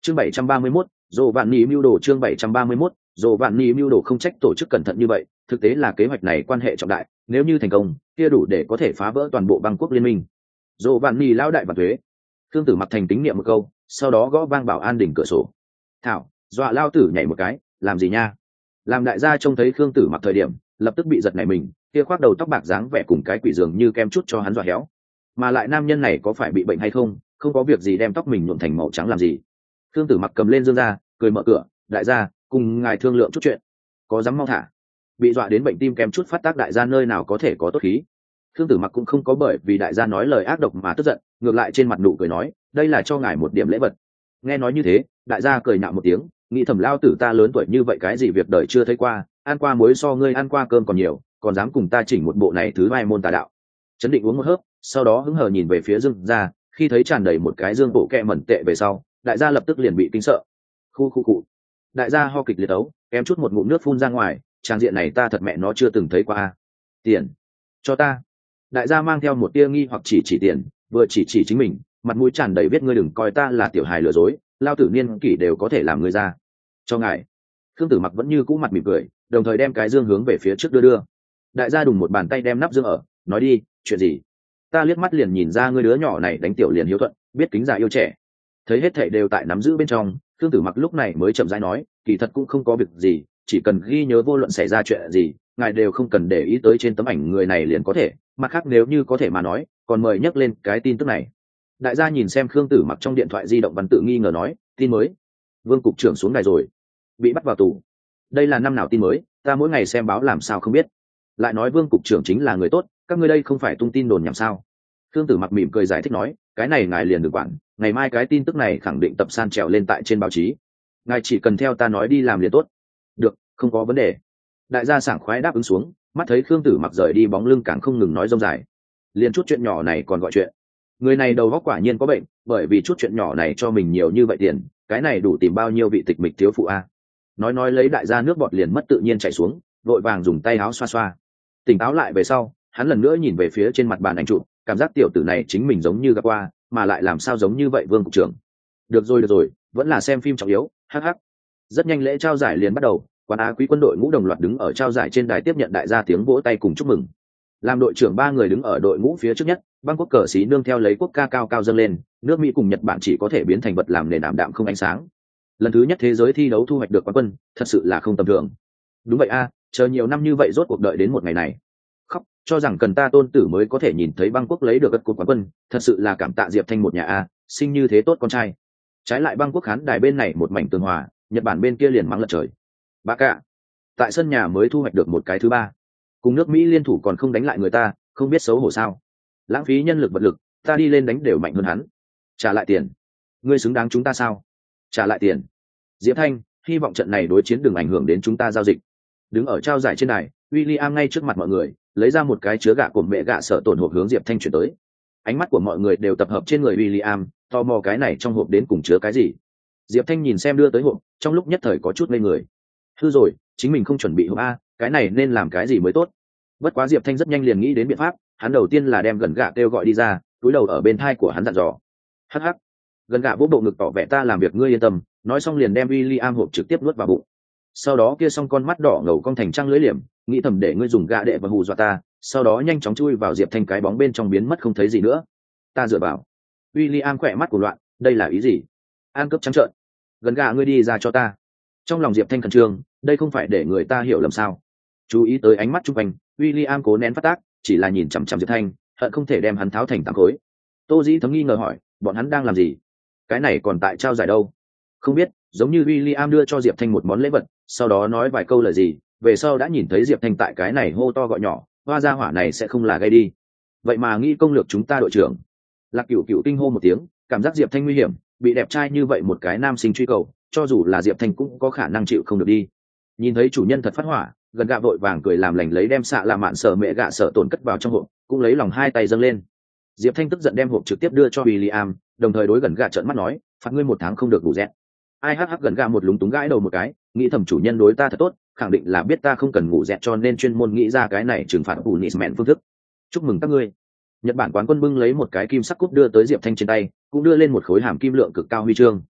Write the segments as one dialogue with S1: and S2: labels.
S1: Chương 731, Dồ Vạn Nỉ mưu đồ. Chương 731, Dồ Vạn Nỉ mưu đồ. Không trách tổ chức cẩn thận như vậy, thực tế là kế hoạch này quan hệ trọng đại, nếu như thành công, kia đủ để có thể phá vỡ toàn bộ băng quốc liên minh. Dồ Vạn Nỉ lão đại và thuế. Thương Tử mặc thành tín niệm một câu, sau đó gõ vang bảo an đỉnh cửa sổ. Thảo, dọa lao tử nhảy một cái, làm gì nha? Làm đại gia trông thấy Khương Tử mặc thời điểm, lập tức bị giật nảy mình, kia khoác đầu tóc bạc dáng vẻ cùng cái quỷ dường như kem chút cho hắn dọa héo. Mà lại nam nhân này có phải bị bệnh hay không, không có việc gì đem tóc mình nhuộm thành màu trắng làm gì? Khương Tử mặc cầm lên dương ra, cười mở cửa, đại gia, cùng ngài thương lượng chút chuyện. Có dám mau thả? Bị dọa đến bệnh tim kem chút phát tác đại gia nơi nào có thể có tốt khí. Khương Tử mặc cũng không có bởi vì đại gia nói lời ác độc mà tức giận, ngược lại trên mặt nụ cười nói, đây là cho ngài một điểm lễ vật. Nghe nói như thế, đại gia cười nhạo một tiếng, nghĩ thầm lao tử ta lớn tuổi như vậy cái gì việc đời chưa thấy qua, ăn qua muối so ngươi ăn qua cơm còn nhiều, còn dám cùng ta chỉnh một bộ này thứ hai môn tà đạo. Chấn định uống một hớp, sau đó hứng hờ nhìn về phía dương ra, khi thấy tràn đầy một cái dương bộ kẹ mẩn tệ về sau, đại gia lập tức liền bị kinh sợ. Khu. Đại gia ho kịch liệt ấu, kém chút một ngụm nước phun ra ngoài, trang diện này ta thật mẹ nó chưa từng thấy qua. Tiền, cho ta. Đại gia mang theo một tia nghi hoặc chỉ tiền, vừa chỉ chính mình, mặt mũi tràn đầy biết ngươi đừng coi ta là tiểu hài lừa dối, lao tử niên kỷ đều có thể làm ngươi ra. Cho ngài. Khương Tử mặc vẫn như cũ mặt mỉm cười, đồng thời đem cái dương hướng về phía trước đưa. Đại gia đùng một bàn tay đem nắp dương ở, nói đi, chuyện gì? Ta liếc mắt liền nhìn ra ngươi đứa nhỏ này đánh tiểu liền hiếu thuận, biết kính già yêu trẻ. Thấy hết thảy đều tại nắm giữ bên trong, Khương Tử mặc lúc này mới chậm rãi nói, kỳ thật cũng không có việc gì, chỉ cần ghi nhớ vô luận xảy ra chuyện gì, ngài đều không cần để ý tới trên tấm ảnh người này liền có thể, mặt khác nếu như có thể mà nói, còn mời nhắc lên cái tin tức này. Đại gia nhìn xem Khương Tử mặc trong điện thoại di động văn tự nghi ngờ nói, tin mới. Vương cục trưởng xuống đài rồi, bị bắt vào tù. Đây là năm nào tin mới, ta mỗi ngày xem báo làm sao không biết. Lại nói Vương cục trưởng chính là người tốt, các ngươi đây không phải tung tin đồn nhảm sao? Khương Tử mặc mỉm cười giải thích nói, cái này ngài liền được quản, ngày mai cái tin tức này khẳng định tập san trèo lên tại trên báo chí, ngài chỉ cần theo ta nói đi làm liền tốt. Được, không có vấn đề. Đại gia sảng khoái đáp ứng xuống, mắt thấy Khương Tử mặc rời đi bóng lưng càng không ngừng nói rông dài. Liền chút chuyện nhỏ này còn gọi chuyện. Người này đầu óc quả nhiên có bệnh, bởi vì chút chuyện nhỏ này cho mình nhiều như vậy tiền, cái này đủ tìm bao nhiêu vị tịch mịch thiếu phụ a. Nói lấy đại gia nước bọt liền mất tự nhiên chảy xuống, vội vàng dùng tay áo xoa xoa. Tỉnh táo lại về sau, hắn lần nữa nhìn về phía trên mặt bàn ảnh chụp, cảm giác tiểu tử này chính mình giống như gặp qua, mà lại làm sao giống như vậy Vương cục trưởng. Được rồi, vẫn là xem phim trọng yếu, hắc. Rất nhanh lễ trao giải liền bắt đầu, quan á quý quân đội ngũ đồng loạt đứng ở trao giải trên đài tiếp nhận đại gia tiếng vỗ tay cùng chúc mừng. Làm đội trưởng ba người đứng ở đội ngũ phía trước nhất, băng quốc cờ xí nương theo lấy quốc ca cao cao dâng lên, nước Mỹ cùng Nhật Bản chỉ có thể biến thành vật làm nền ảm đạm không ánh sáng. Lần thứ nhất thế giới thi đấu thu hoạch được quán quân, thật sự là không tầm thường. Đúng vậy a, chờ nhiều năm như vậy rốt cuộc đợi đến một ngày này. Khóc, cho rằng cần ta tôn tử mới có thể nhìn thấy băng quốc lấy được cúp quán quân, thật sự là cảm tạ Diệp Thanh một nhà a, sinh như thế tốt con trai. Trái lại băng quốc khán đài bên này một mảnh tường hòa, Nhật Bản bên kia liền mắng lật trời. Bà cả, tại sân nhà mới thu hoạch được một cái thứ ba, cùng nước Mỹ liên thủ còn không đánh lại người ta, không biết xấu hổ sao? Lãng phí nhân lực vật lực, ta đi lên đánh đều mạnh hơn hắn. Trả lại tiền, ngươi xứng đáng chúng ta sao? Trả lại tiền. Diệp Thanh, hy vọng trận này đối chiến đừng ảnh hưởng đến chúng ta giao dịch. Đứng ở trao giải trên đài, William ngay trước mặt mọi người, lấy ra một cái chứa gạ của mẹ gạ sợ tổn hộp hướng Diệp Thanh chuyển tới. Ánh mắt của mọi người đều tập hợp trên người William, tò mò cái này trong hộp đến cùng chứa cái gì. Diệp Thanh nhìn xem đưa tới hộp, trong lúc nhất thời có chút ngây người. Hư rồi, chính mình không chuẩn bị hộp a, cái này nên làm cái gì mới tốt. Bất quá Diệp Thanh rất nhanh liền nghĩ đến biện pháp, hắn đầu tiên là đem gần gạ kêu gọi đi ra, cúi đầu ở bên thai của hắn dặn dò. Hắc. Gần gạ vỗ bộ ngực tỏ vẻ ta làm việc ngươi yên tâm, nói xong liền đem William hộp trực tiếp nuốt vào bụng. Sau đó kia xong con mắt đỏ ngầu cong thành trăng lưỡi liềm, nghĩ thầm để ngươi dùng gạ đệ và hù dọa ta, sau đó nhanh chóng chui vào Diệp Thanh cái bóng bên trong biến mất không thấy gì nữa. Ta dựa vào. William khỏe mắt của loạn, đây là ý gì? An cướp trắng trợn. Gần gạ ngươi đi ra cho ta. Trong lòng Diệp Thanh khẩn trương, đây không phải để người ta hiểu lầm sao? Chú ý tới ánh mắt chung quanh, William cố nén phát tác, chỉ là nhìn chằm chằm Diệp Thanh, hận không thể đem hắn tháo thành tám khối. Tô Dĩ Thấm nghi ngờ hỏi, bọn hắn đang làm gì? Cái này còn tại trao giải đâu? Không biết, giống như William đưa cho Diệp Thanh một món lễ vật, sau đó nói vài câu lời gì, về sau đã nhìn thấy Diệp Thanh tại cái này hô to gọi nhỏ, hoa gia hỏa này sẽ không là gây đi. Vậy mà nghi công lược chúng ta đội trưởng. Lạc Cửu Cửu kinh hô một tiếng, cảm giác Diệp Thanh nguy hiểm, bị đẹp trai như vậy một cái nam sinh truy cầu, cho dù là Diệp Thanh cũng có khả năng chịu không được đi. Nhìn thấy chủ nhân thật phát hỏa, gần gạ vội vàng cười làm lành lấy đem xạ là mạn sở mẹ gạ sở tổn cất vào trong hộp, cũng lấy lòng hai tay dâng lên. Diệp Thanh tức giận đem hộp trực tiếp đưa cho William, đồng thời đối gần gạ trợn mắt nói, phạt ngươi 1 tháng không được đủ rét. Ai hắc gần gạ một lúng túng gãi đầu một cái, nghĩ thầm chủ nhân đối ta thật tốt, khẳng định là biết ta không cần ngủ dẹt cho nên chuyên môn nghĩ ra cái này trừng phạt punishment phương thức. Chúc mừng các ngươi. Nhật Bản quán quân bưng lấy một cái kim sắc cúp đưa tới Diệp Thanh trên tay, cũng đưa lên một khối hàm kim lượng cực cao huy chương.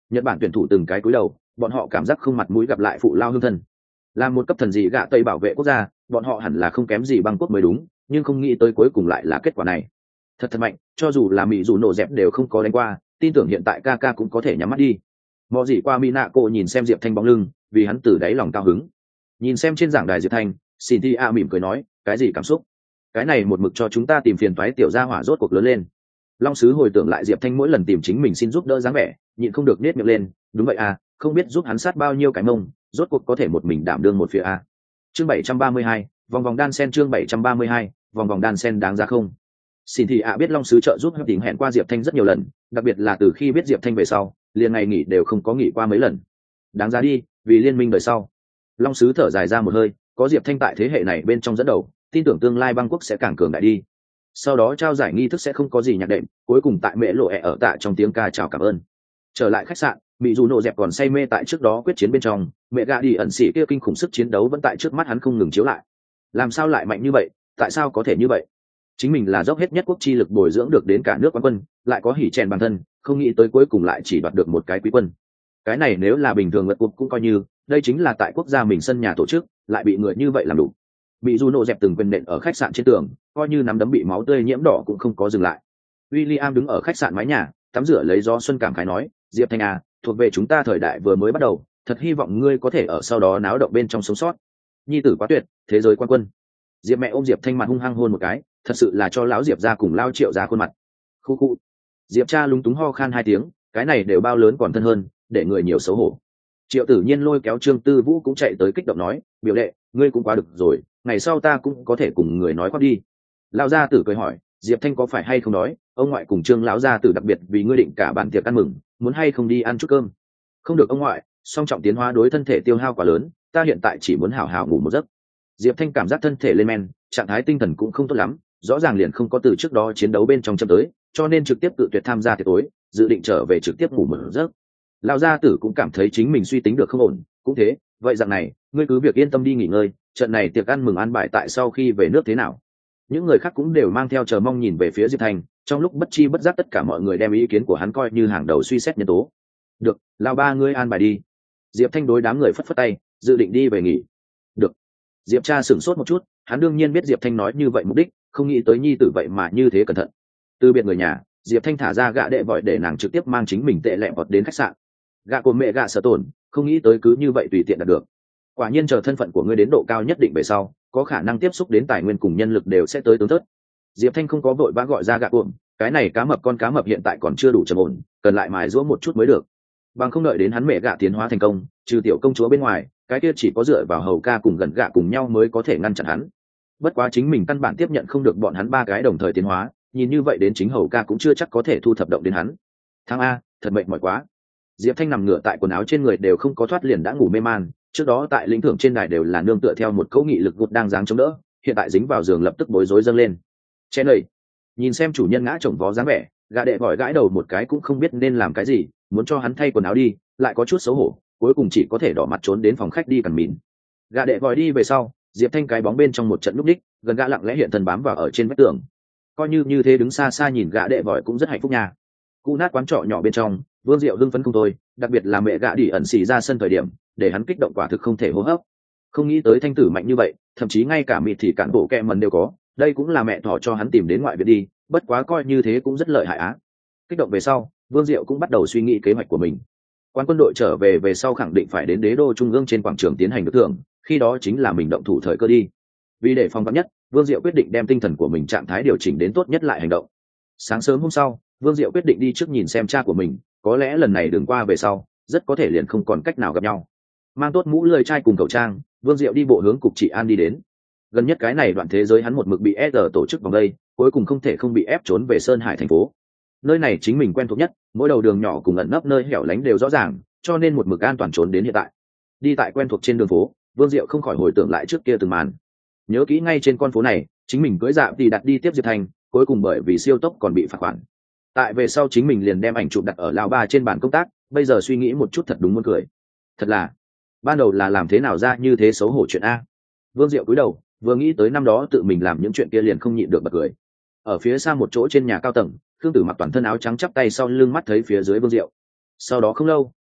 S1: Nhật Bản tuyển thủ từng cái cúi đầu, bọn họ cảm giác không mặt mũi gặp lại phụ lao hương thân. Làm một cấp thần dị gạ Tây bảo vệ quốc gia, bọn họ hẳn là không kém gì băng quốc mới đúng, nhưng không nghĩ tới cuối cùng lại là kết quả này. Thật mạnh, cho dù là mỹ dù nổ dẹp đều không có đánh qua, tin tưởng hiện tại Kaka cũng có thể nhắm mắt đi. Mọ gì qua Minako nhìn xem Diệp Thanh bóng lưng, vì hắn từ đáy lòng cao hứng. Nhìn xem trên giảng đài Diệp Thanh, Cynthia mỉm cười nói, cái gì cảm xúc? Cái này một mực cho chúng ta tìm phiền toái tiểu gia hỏa rốt cuộc lớn lên. Long sứ hồi tưởng lại Diệp Thanh mỗi lần tìm chính mình xin giúp đỡ dáng vẻ, nhịn không được nết miệng lên, đúng vậy à, không biết giúp hắn sát bao nhiêu cái mông, rốt cuộc có thể một mình đảm đương một phía a. Chương 732, vòng vòng đan sen chương 732, vòng vòng đan sen đáng ra không? Xin thì biết Long sứ trợ giúp Hấp Tình hẹn qua Diệp Thanh rất nhiều lần, đặc biệt là từ khi biết Diệp Thanh về sau, liền ngày nghỉ đều không có nghỉ qua mấy lần. Đáng giá đi, vì liên minh đời sau. Long sứ thở dài ra một hơi, có Diệp Thanh tại thế hệ này bên trong dẫn đầu, tin tưởng tương lai băng quốc sẽ càng cường đại đi. Sau đó trao giải nghi thức sẽ không có gì nhạc đệm, cuối cùng tại mẹ lộ ẹ ở tại trong tiếng ca chào cảm ơn. Trở lại khách sạn, mỹ dù nổ dẹp còn say mê tại trước đó quyết chiến bên trong, mẹ gà đi ẩn sĩ kia kinh khủng sức chiến đấu vẫn tại trước mắt hắn không ngừng chiếu lại. Làm sao lại mạnh như vậy, tại sao có thể như vậy? Chính mình là dốc hết nhất quốc chi lực bồi dưỡng được đến cả nước quán quân, lại có hỉ chèn bản thân, không nghĩ tới cuối cùng lại chỉ đoạt được một cái quý quân. Cái này nếu là bình thường lượt cuộc cũng coi như, đây chính là tại quốc gia mình sân nhà tổ chức, lại bị người như vậy làm đủ. Bị dù nổ dẹp từng quyền nện ở khách sạn trên tường, coi như nắm đấm bị máu tươi nhiễm đỏ cũng không có dừng lại. William đứng ở khách sạn mái nhà, tắm rửa lấy gió xuân cảm khái nói, Diệp Thanh à, thuộc về chúng ta thời đại vừa mới bắt đầu, thật hy vọng ngươi có thể ở sau đó náo động bên trong sống sót. Nhi tử quá tuyệt, thế giới quan quân. Diệp mẹ ôm Diệp Thanh mặt hung hăng hôn một cái, thật sự là cho lão Diệp ra cùng lao Triệu ra khuôn mặt. Khu khu. Diệp cha lúng túng ho khan 2 tiếng, cái này đều bao lớn còn thân hơn, để người nhiều xấu hổ. Triệu Tử Nhiên lôi kéo Trương Tư Vũ cũng chạy tới kích động nói, biểu đệ, ngươi cũng quá được rồi, ngày sau ta cũng có thể cùng người nói khoác đi. Lão gia tử cười hỏi, Diệp Thanh có phải hay không nói, ông ngoại cùng Trương lão gia tử đặc biệt vì ngươi định cả bản tiệc ăn mừng, muốn hay không đi ăn chút cơm? Không được ông ngoại, song trọng tiến hóa đối thân thể tiêu hao quá lớn, ta hiện tại chỉ muốn hảo hảo ngủ một giấc. Diệp Thanh cảm giác thân thể lên men, trạng thái tinh thần cũng không tốt lắm, rõ ràng liền không có từ trước đó chiến đấu bên trong châm tới, cho nên trực tiếp tự tuyệt tham gia tiệc tối, dự định trở về trực tiếp ngủ một giấc. Lão gia tử cũng cảm thấy chính mình suy tính được không ổn, cũng thế, vậy dạng này, ngươi cứ việc yên tâm đi nghỉ ngơi, trận này tiệc ăn mừng an bài tại sau khi về nước thế nào. Những người khác cũng đều mang theo chờ mong nhìn về phía Diệp Thanh, trong lúc bất chi bất giác tất cả mọi người đem ý kiến của hắn coi như hàng đầu suy xét nhân tố. Được, lão ba ngươi an bài đi. Diệp Thanh đối đám người phất phất tay, dự định đi về nghỉ. Được. Diệp cha sửng sốt một chút, hắn đương nhiên biết Diệp Thanh nói như vậy mục đích, không nghĩ tới nhi tử vậy mà như thế cẩn thận. Từ biệt người nhà, Diệp Thanh thả ra gạ đệ vội để nàng trực tiếp mang chính mình tệ lẹ vọt đến khách sạn. Gạ của mẹ gạ sợ tổn, không nghĩ tới cứ như vậy tùy tiện đạt được. Quả nhiên chờ thân phận của ngươi đến độ cao nhất định về sau, có khả năng tiếp xúc đến tài nguyên cùng nhân lực đều sẽ tới tướng thớt. Diệp Thanh không có vội vã gọi ra gạ cuộn, cái này cá mập con cá mập hiện tại còn chưa đủ trầm ổn, cần lại mài giũa một chút mới được. Bằng không đợi đến hắn mẹ gạ tiến hóa thành công, trừ tiểu công chúa bên ngoài, cái kia chỉ có dựa vào hầu ca cùng gần gạ cùng nhau mới có thể ngăn chặn hắn. Bất quá chính mình căn bản tiếp nhận không được bọn hắn 3 cái đồng thời tiến hóa, nhìn như vậy đến chính hầu ca cũng chưa chắc có thể thu thập động đến hắn. Thằng a, thật mệt mỏi quá. Diệp Thanh nằm ngửa tại quần áo trên người đều không có thoát liền đã ngủ mê man, trước đó tại lĩnh thưởng trên đài đều là nương tựa theo một cấu nghị lực gục đang giáng chống đỡ, hiện tại dính vào giường lập tức bối rối dâng lên. Chen lầy, nhìn xem chủ nhân ngã chồng vó dáng vẻ, gã đệ vội gãi đầu một cái cũng không biết nên làm cái gì, muốn cho hắn thay quần áo đi, lại có chút xấu hổ, cuối cùng chỉ có thể đỏ mặt trốn đến phòng khách đi cẩn mịn. Gã đệ vội đi về sau, Diệp Thanh cái bóng bên trong một trận lúc đích, gần gã lặng lẽ hiện thân bám vào ở trên vách tường. Coi như thế đứng xa xa nhìn gã đệ vội cũng rất hạnh phúc nha. Cú nát quán trọ nhỏ bên trong, Vương Diệu hưng phấn không thôi, đặc biệt là mẹ gã đi ẩn xì ra sân thời điểm, để hắn kích động quả thực không thể hô hấp. Không nghĩ tới thanh tử mạnh như vậy, thậm chí ngay cả mịt thì cản bộ kẹ mần đều có, đây cũng là mẹ thỏ cho hắn tìm đến ngoại viện đi, bất quá coi như thế cũng rất lợi hại á. Kích động về sau, Vương Diệu cũng bắt đầu suy nghĩ kế hoạch của mình. Quan quân đội trở về sau khẳng định phải đến đế đô trung ương trên quảng trường tiến hành được thưởng, khi đó chính là mình động thủ thời cơ đi. Vì để phòng vắn nhất, Vương Diệu quyết định đem tinh thần của mình trạng thái điều chỉnh đến tốt nhất lại hành động. Sáng sớm hôm sau, Vương Diệu quyết định đi trước nhìn xem cha của mình, có lẽ lần này đường qua về sau, rất có thể liền không còn cách nào gặp nhau. Mang tốt mũ lười trai cùng khẩu trang, Vương Diệu đi bộ hướng cục trị an đi đến. Gần nhất cái này đoạn thế giới hắn một mực bị SR tổ chức vòng đây, cuối cùng không thể không bị ép trốn về Sơn Hải thành phố. Nơi này chính mình quen thuộc nhất, mỗi đầu đường nhỏ cùng ẩn nấp nơi hẻo lánh đều rõ ràng, cho nên một mực an toàn trốn đến hiện tại. Đi tại quen thuộc trên đường phố, Vương Diệu không khỏi hồi tưởng lại trước kia từng màn. Nhớ kỹ ngay trên con phố này, chính mình cưỡi dạ thì đặt đi tiếp Diệp Thành, cuối cùng bởi vì siêu tốc còn bị phạt khoản. Tại về sau chính mình liền đem ảnh chụp đặt ở lao ba trên bàn công tác, bây giờ suy nghĩ một chút thật đúng muốn cười. Thật là, ban đầu là làm thế nào ra như thế xấu hổ chuyện a. Vương Diệu cúi đầu, vừa nghĩ tới năm đó tự mình làm những chuyện kia liền không nhịn được bật cười. Ở phía xa một chỗ trên nhà cao tầng, Khương Tử mặc toàn thân áo trắng chắp tay sau lưng mắt thấy phía dưới Vương Diệu. Sau đó không lâu,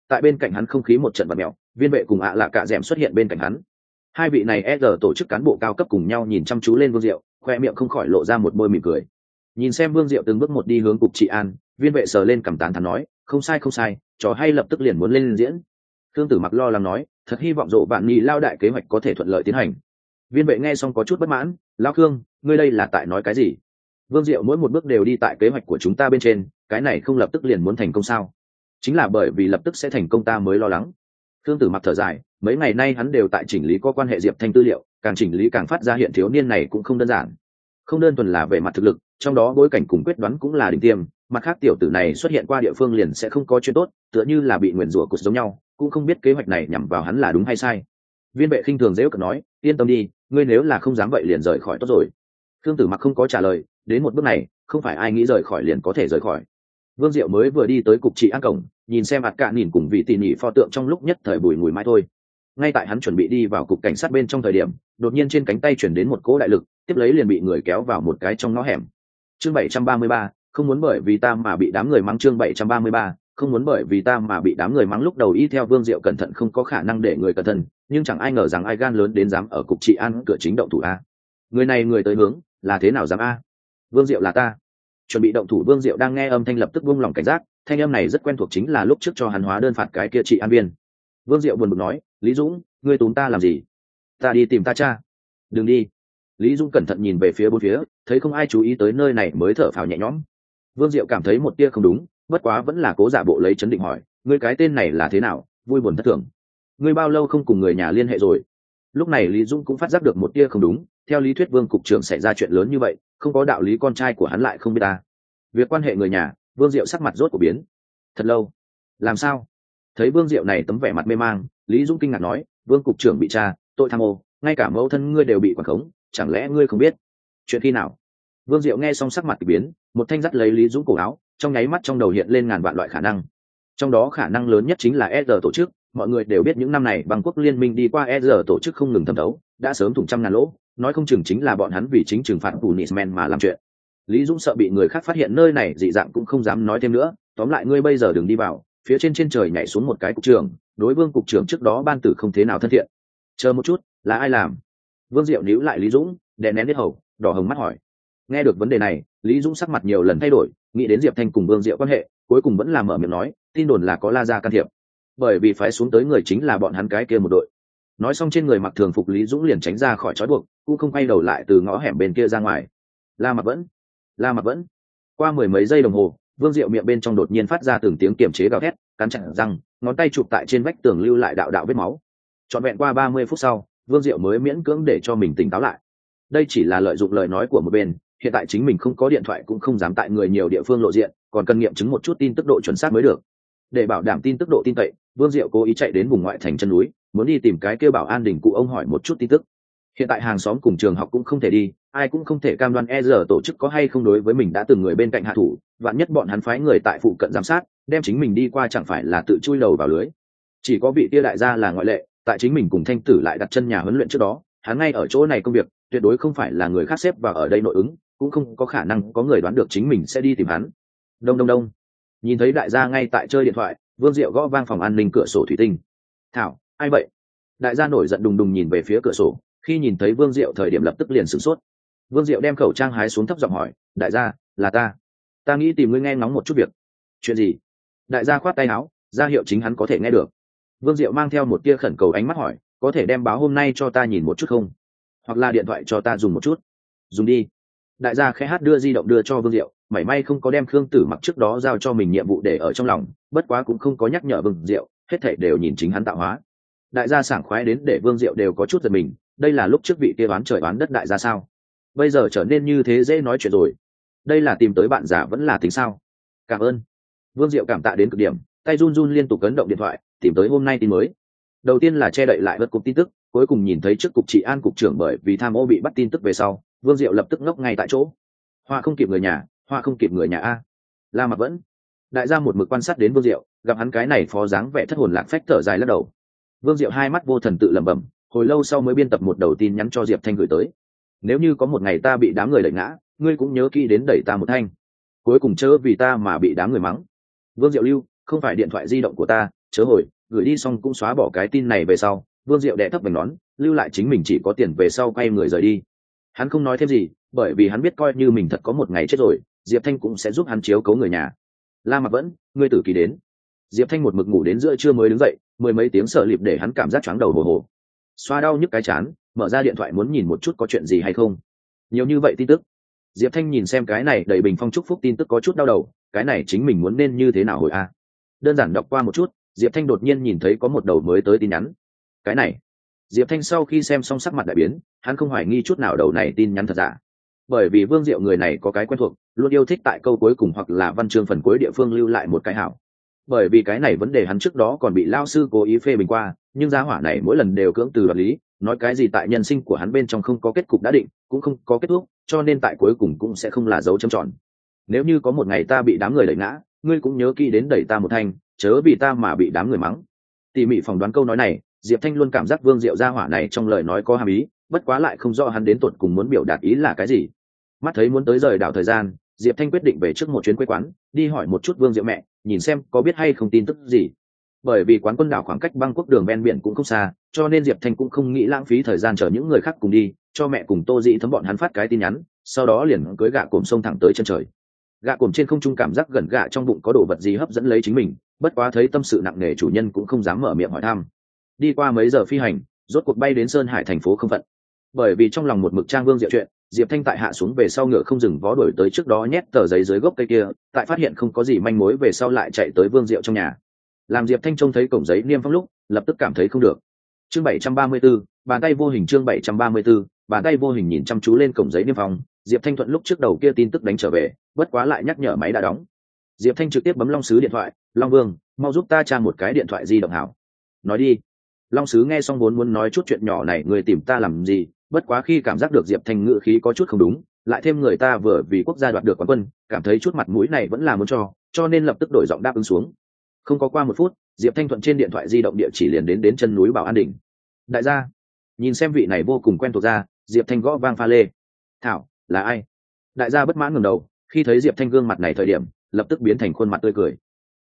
S1: Tại bên cạnh hắn không khí một trận vật mèo, viên vệ cùng ạ lạ cả dẻm xuất hiện bên cạnh hắn. Hai vị này tổ chức cán bộ cao cấp cùng nhau nhìn chăm chú lên Vương Diệu, khoe miệng không khỏi lộ ra một bôi mỉm cười. Nhìn xem Vương Diệu từng bước một đi hướng cục trị an, viên vệ sờ lên cằm tán thán nói, không sai không sai, trò hay lập tức liền muốn lên diễn. Thương Tử Mặc lo lắng nói, thật hy vọng Dỗ Vạn Nhi lao đại kế hoạch có thể thuận lợi tiến hành. Viên vệ nghe xong có chút bất mãn, lao Khương, ngươi đây là tại nói cái gì? Vương Diệu mỗi một bước đều đi tại kế hoạch của chúng ta bên trên, cái này không lập tức liền muốn thành công sao? Chính là bởi vì lập tức sẽ thành công ta mới lo lắng. Thương Tử Mặc thở dài, mấy ngày nay hắn đều tại chỉnh lý có quan hệ Diệp Thanh tư liệu, càng chỉnh lý càng phát ra hiện thiếu niên này cũng không đơn giản. Không đơn thuần là về mặt thực lực, trong đó bối cảnh cùng quyết đoán cũng là đỉnh tiêm, mặt khác tiểu tử này xuất hiện qua địa phương liền sẽ không có chuyện tốt, tựa như là bị nguyền rủa cột giống nhau, cũng không biết kế hoạch này nhằm vào hắn là đúng hay sai. Viên vệ khinh thường dễ cợt nói, yên tâm đi, ngươi nếu là không dám vậy liền rời khỏi tốt rồi. Thương Tử Mặc không có trả lời, đến một bước này, không phải ai nghĩ rời khỏi liền có thể rời khỏi. Vương Diệu mới vừa đi tới cục trị an cổng, nhìn xem ạt cạn nhìn cùng vị tỉ nhỉ pho tượng trong lúc nhất thời bùi ngùi mãi thôi. Ngay tại hắn chuẩn bị đi vào cục cảnh sát bên trong thời điểm, đột nhiên trên cánh tay chuyển đến một cỗ đại lực, tiếp lấy liền bị người kéo vào một cái trong ngõ hẻm. Chương 733, không muốn bởi vì ta mà bị đám người mắng. Chương 733, không muốn bởi vì ta mà bị đám người mắng. Lúc đầu y theo Vương Diệu cẩn thận không có khả năng để người cẩn thận, nhưng chẳng ai ngờ rằng ai gan lớn đến dám ở cục trị an cửa chính động thủ a. Người này người tới hướng, là thế nào dám a? Vương Diệu là ta. Chuẩn bị động thủ Vương Diệu đang nghe âm thanh lập tức buông lòng cảnh giác, thanh âm này rất quen thuộc, chính là lúc trước cho hắn hóa đơn phạt cái kia trị an viên. Vương Diệu buồn bực nói, Lý Dũng, ngươi túm ta làm gì? Ta đi tìm ta cha. Đừng đi. Lý Dũng cẩn thận nhìn về phía bốn phía, thấy không ai chú ý tới nơi này mới thở phào nhẹ nhõm. Vương Diệu cảm thấy một tia không đúng, bất quá vẫn là cố giả bộ lấy chấn định hỏi, ngươi cái tên này là thế nào, vui buồn thất thường. Ngươi bao lâu không cùng người nhà liên hệ rồi? Lúc này Lý Dũng cũng phát giác được một tia không đúng, theo lý thuyết Vương cục trưởng xảy ra chuyện lớn như vậy, không có đạo lý con trai của hắn lại không biết ta. Việc quan hệ người nhà, Vương Diệu sắc mặt rốt của biến. Thật lâu. Làm sao? Thấy Vương Diệu này tấm vẻ mặt mê mang, Lý Dũng kinh ngạc nói, Vương cục trưởng bị tra, tội tham ô, ngay cả mẫu thân ngươi đều bị quản khống, chẳng lẽ ngươi không biết? Chuyện khi nào? Vương Diệu nghe xong sắc mặt kỳ biến, một thanh dắt lấy Lý Dũng cổ áo, trong nháy mắt trong đầu hiện lên ngàn vạn loại khả năng. Trong đó khả năng lớn nhất chính là ER tổ chức, mọi người đều biết những năm này băng quốc liên minh đi qua ER tổ chức không ngừng thẩm thấu, đã sớm thủng trăm ngàn lỗ, nói không chừng chính là bọn hắn vì chính trừng phạt Punisman mà làm chuyện. Lý Dũng sợ bị người khác phát hiện nơi này dị dạng cũng không dám nói thêm nữa, tóm lại ngươi bây giờ đừng đi vào, phía trên trời nhảy xuống một cái cục trưởng, đối Vương cục trưởng trước đó ban tử không thế nào thân thiện. Chờ một chút, là ai làm? Vương Diệu níu lại Lý Dũng, đè nén hết hầu, đỏ hồng mắt hỏi. Nghe được vấn đề này, Lý Dũng sắc mặt nhiều lần thay đổi, nghĩ đến Diệp Thanh cùng Vương Diệu quan hệ, cuối cùng vẫn là mở miệng nói, tin đồn là có La Gia can thiệp, bởi vì phái xuống tới người chính là bọn hắn cái kia một đội. Nói xong trên người mặc thường phục Lý Dũng liền tránh ra khỏi trói buộc, cũng không quay đầu lại từ ngõ hẻm bên kia ra ngoài. La Mặc Vẫn. Qua mười mấy giây đồng hồ, Vương Diệu miệng bên trong đột nhiên phát ra từng tiếng kiềm chế gào thét, cắn chặt răng, ngón tay chụp tại trên vách tường lưu lại đạo đạo vết máu. Trọn vẹn qua 30 phút sau, Vương Diệu mới miễn cưỡng để cho mình tỉnh táo lại. Đây chỉ là lợi dụng lời nói của một bên, hiện tại chính mình không có điện thoại cũng không dám tại người nhiều địa phương lộ diện, còn cần nghiệm chứng một chút tin tức độ chuẩn xác mới được. Để bảo đảm tin tức độ tin cậy, Vương Diệu cố ý chạy đến vùng ngoại thành chân núi, muốn đi tìm cái kêu bảo an đình cụ ông hỏi một chút tin tức. Hiện tại hàng xóm cùng trường học cũng không thể đi, ai cũng không thể cam đoan tổ chức có hay không đối với mình đã từng người bên cạnh hạ thủ, vạn nhất bọn hắn phái người tại phụ cận giám sát, đem chính mình đi qua chẳng phải là tự chui đầu vào lưới. Chỉ có vị tia đại gia là ngoại lệ, tại chính mình cùng Thanh Tử lại đặt chân nhà huấn luyện trước đó, hắn ngay ở chỗ này công việc, tuyệt đối không phải là người khác xếp vào ở đây nội ứng, cũng không có khả năng có người đoán được chính mình sẽ đi tìm hắn. Đông. Nhìn thấy đại gia ngay tại chơi điện thoại, Vương Diệu gõ vang phòng an ninh cửa sổ thủy tinh. Thảo, ai vậy? Đại gia nổi giận đùng đùng nhìn về phía cửa sổ, khi nhìn thấy Vương Diệu thời điểm lập tức liền sửng sốt. Vương Diệu đem khẩu trang hái xuống thấp giọng hỏi, đại gia, là ta nghĩ tìm ngươi nghe ngóng một chút việc. Chuyện gì? Đại gia khoát tay áo, ra hiệu chính hắn có thể nghe được. Vương Diệu mang theo một tia khẩn cầu ánh mắt hỏi, có thể đem báo hôm nay cho ta nhìn một chút không? Hoặc là điện thoại cho ta dùng một chút. Dùng đi. Đại gia khẽ hát đưa di động đưa cho Vương Diệu, mảy may không có đem Khương Tử Mặc trước đó giao cho mình nhiệm vụ để ở trong lòng, bất quá cũng không có nhắc nhở Vương Diệu, hết thảy đều nhìn chính hắn tạo hóa. Đại gia sảng khoái đến để Vương Diệu đều có chút giật mình, đây là lúc trước vị kia đoán trời đoán đất đại gia sao? Bây giờ trở nên như thế dễ nói chuyện rồi. Đây là tìm tới bạn giả vẫn là tính sao? Cảm ơn. Vương Diệu cảm tạ đến cực điểm, tay run run liên tục ấn động điện thoại, tìm tới hôm nay tin mới. Đầu tiên là che đậy lại vật cục tin tức, cuối cùng nhìn thấy trước cục trị an cục trưởng bởi vì tham ô bị bắt tin tức về sau, Vương Diệu lập tức ngốc ngay tại chỗ. Hoa không kịp người nhà a. La Mặc Vẫn. Đại gia một mực quan sát đến Vương Diệu, gặp hắn cái này phó dáng vẻ thất hồn lạc phách thở dài lắc đầu. Vương Diệu hai mắt vô thần tự lẩm bẩm, hồi lâu sau mới biên tập một đầu tin nhắn cho Diệp Thanh gửi tới. Nếu như có một ngày ta bị đám người đẩy ngã, ngươi cũng nhớ kỹ đến đẩy ta một thanh. Cuối cùng chớ vì ta mà bị đám người mắng. Vương Diệu lưu, không phải điện thoại di động của ta, chớ hồi, gửi đi xong cũng xóa bỏ cái tin này về sau, Vương Diệu đẻ thấp vành nón, lưu lại chính mình chỉ có tiền về sau quay người rời đi. Hắn không nói thêm gì, bởi vì hắn biết coi như mình thật có một ngày chết rồi, Diệp Thanh cũng sẽ giúp hắn chiếu cố người nhà. La Mặc Vẫn, ngươi tử kỳ đến. Diệp Thanh một mực ngủ đến giữa trưa mới đứng dậy, mười mấy tiếng sợ lịp để hắn cảm giác chóng đầu hồ hồ. Xoa đau nhức cái chán, mở ra điện thoại muốn nhìn một chút có chuyện gì hay không. Nhiều như vậy tin tức. Diệp Thanh nhìn xem cái này đầy bình phong chúc phúc tin tức có chút đau đầu, cái này chính mình muốn nên như thế nào hồi a? Đơn giản đọc qua một chút, Diệp Thanh đột nhiên nhìn thấy có một đầu mới tới tin nhắn. Cái này, Diệp Thanh sau khi xem xong sắc mặt đại biến, hắn không hoài nghi chút nào đầu này tin nhắn thật giả. Bởi vì Vương Diệu người này có cái quen thuộc, luôn yêu thích tại câu cuối cùng hoặc là văn chương phần cuối địa phương lưu lại một cái hảo. Bởi vì cái này vấn đề hắn trước đó còn bị lao sư cố ý phê bình qua, nhưng gia hỏa này mỗi lần đều cưỡng từ đoạt lý, nói cái gì tại nhân sinh của hắn bên trong không có kết cục đã định, cũng không có kết thúc, cho nên tại cuối cùng cũng sẽ không là dấu chấm tròn. Nếu như có một ngày ta bị đám người đẩy ngã, ngươi cũng nhớ kỹ đến đẩy ta một thanh, chớ vì ta mà bị đám người mắng. Tỉ mỉ phỏng đoán câu nói này, Diệp Thanh luôn cảm giác Vương Diệu gia hỏa này trong lời nói có hàm ý, bất quá lại không rõ hắn đến tột cùng muốn biểu đạt ý là cái gì. Mắt thấy muốn tới rời đảo thời gian, Diệp Thanh quyết định về trước một chuyến quê quán, đi hỏi một chút Vương Diệu mẹ, nhìn xem có biết hay không tin tức gì. Bởi vì quán quân đảo khoảng cách Bangkok đường ven biển cũng không xa, cho nên Diệp Thanh cũng không nghĩ lãng phí thời gian chờ những người khác cùng đi, cho mẹ cùng Tô Dĩ Thấm bọn hắn phát cái tin nhắn, sau đó liền cưới gạ cồm sông thẳng tới chân trời. Gạ cồm trên không trung cảm giác gần gạ trong bụng có đồ vật gì hấp dẫn lấy chính mình, bất quá thấy tâm sự nặng nề chủ nhân cũng không dám mở miệng hỏi thăm. Đi qua mấy giờ phi hành, rốt cuộc bay đến Sơn Hải thành phố không phận. Bởi vì trong lòng một mực trang Vương Diệu chuyện, Diệp Thanh tại hạ xuống về sau ngựa không dừng vó đuổi tới trước đó nhét tờ giấy dưới gốc cây kia, tại phát hiện không có gì manh mối về sau lại chạy tới Vương Diệu trong nhà. Làm Diệp Thanh trông thấy cổng giấy niêm phong lúc, lập tức cảm thấy không được. Chương 734, bàn tay vô hình. Chương 734, bàn tay vô hình nhìn chăm chú lên cổng giấy niêm phong, Diệp Thanh thuận lúc trước đầu kia tin tức đánh trở về, bất quá lại nhắc nhở máy đã đóng. Diệp Thanh trực tiếp bấm Long Sứ điện thoại, "Long Vương, mau giúp ta tra một cái điện thoại di động hảo." "Nói đi." Long Sứ nghe xong vốn muốn nói chút chuyện nhỏ này người tìm ta làm gì, bất quá khi cảm giác được Diệp Thanh ngữ khí có chút không đúng, lại thêm người ta vừa vì quốc gia đoạt được quán quân, cảm thấy chút mặt mũi này vẫn là muốn cho nên lập tức đổi giọng đáp ứng xuống. Không có qua một phút, Diệp Thanh thuận trên điện thoại di động địa chỉ liền đến chân núi Bảo An đỉnh. "Đại gia." Nhìn xem vị này vô cùng quen thuộc ra, Diệp Thanh gõ vang pha lê. "Thảo, là ai?" Đại gia bất mãn ngẩng đầu, khi thấy Diệp Thanh gương mặt này thời điểm, lập tức biến thành khuôn mặt tươi cười.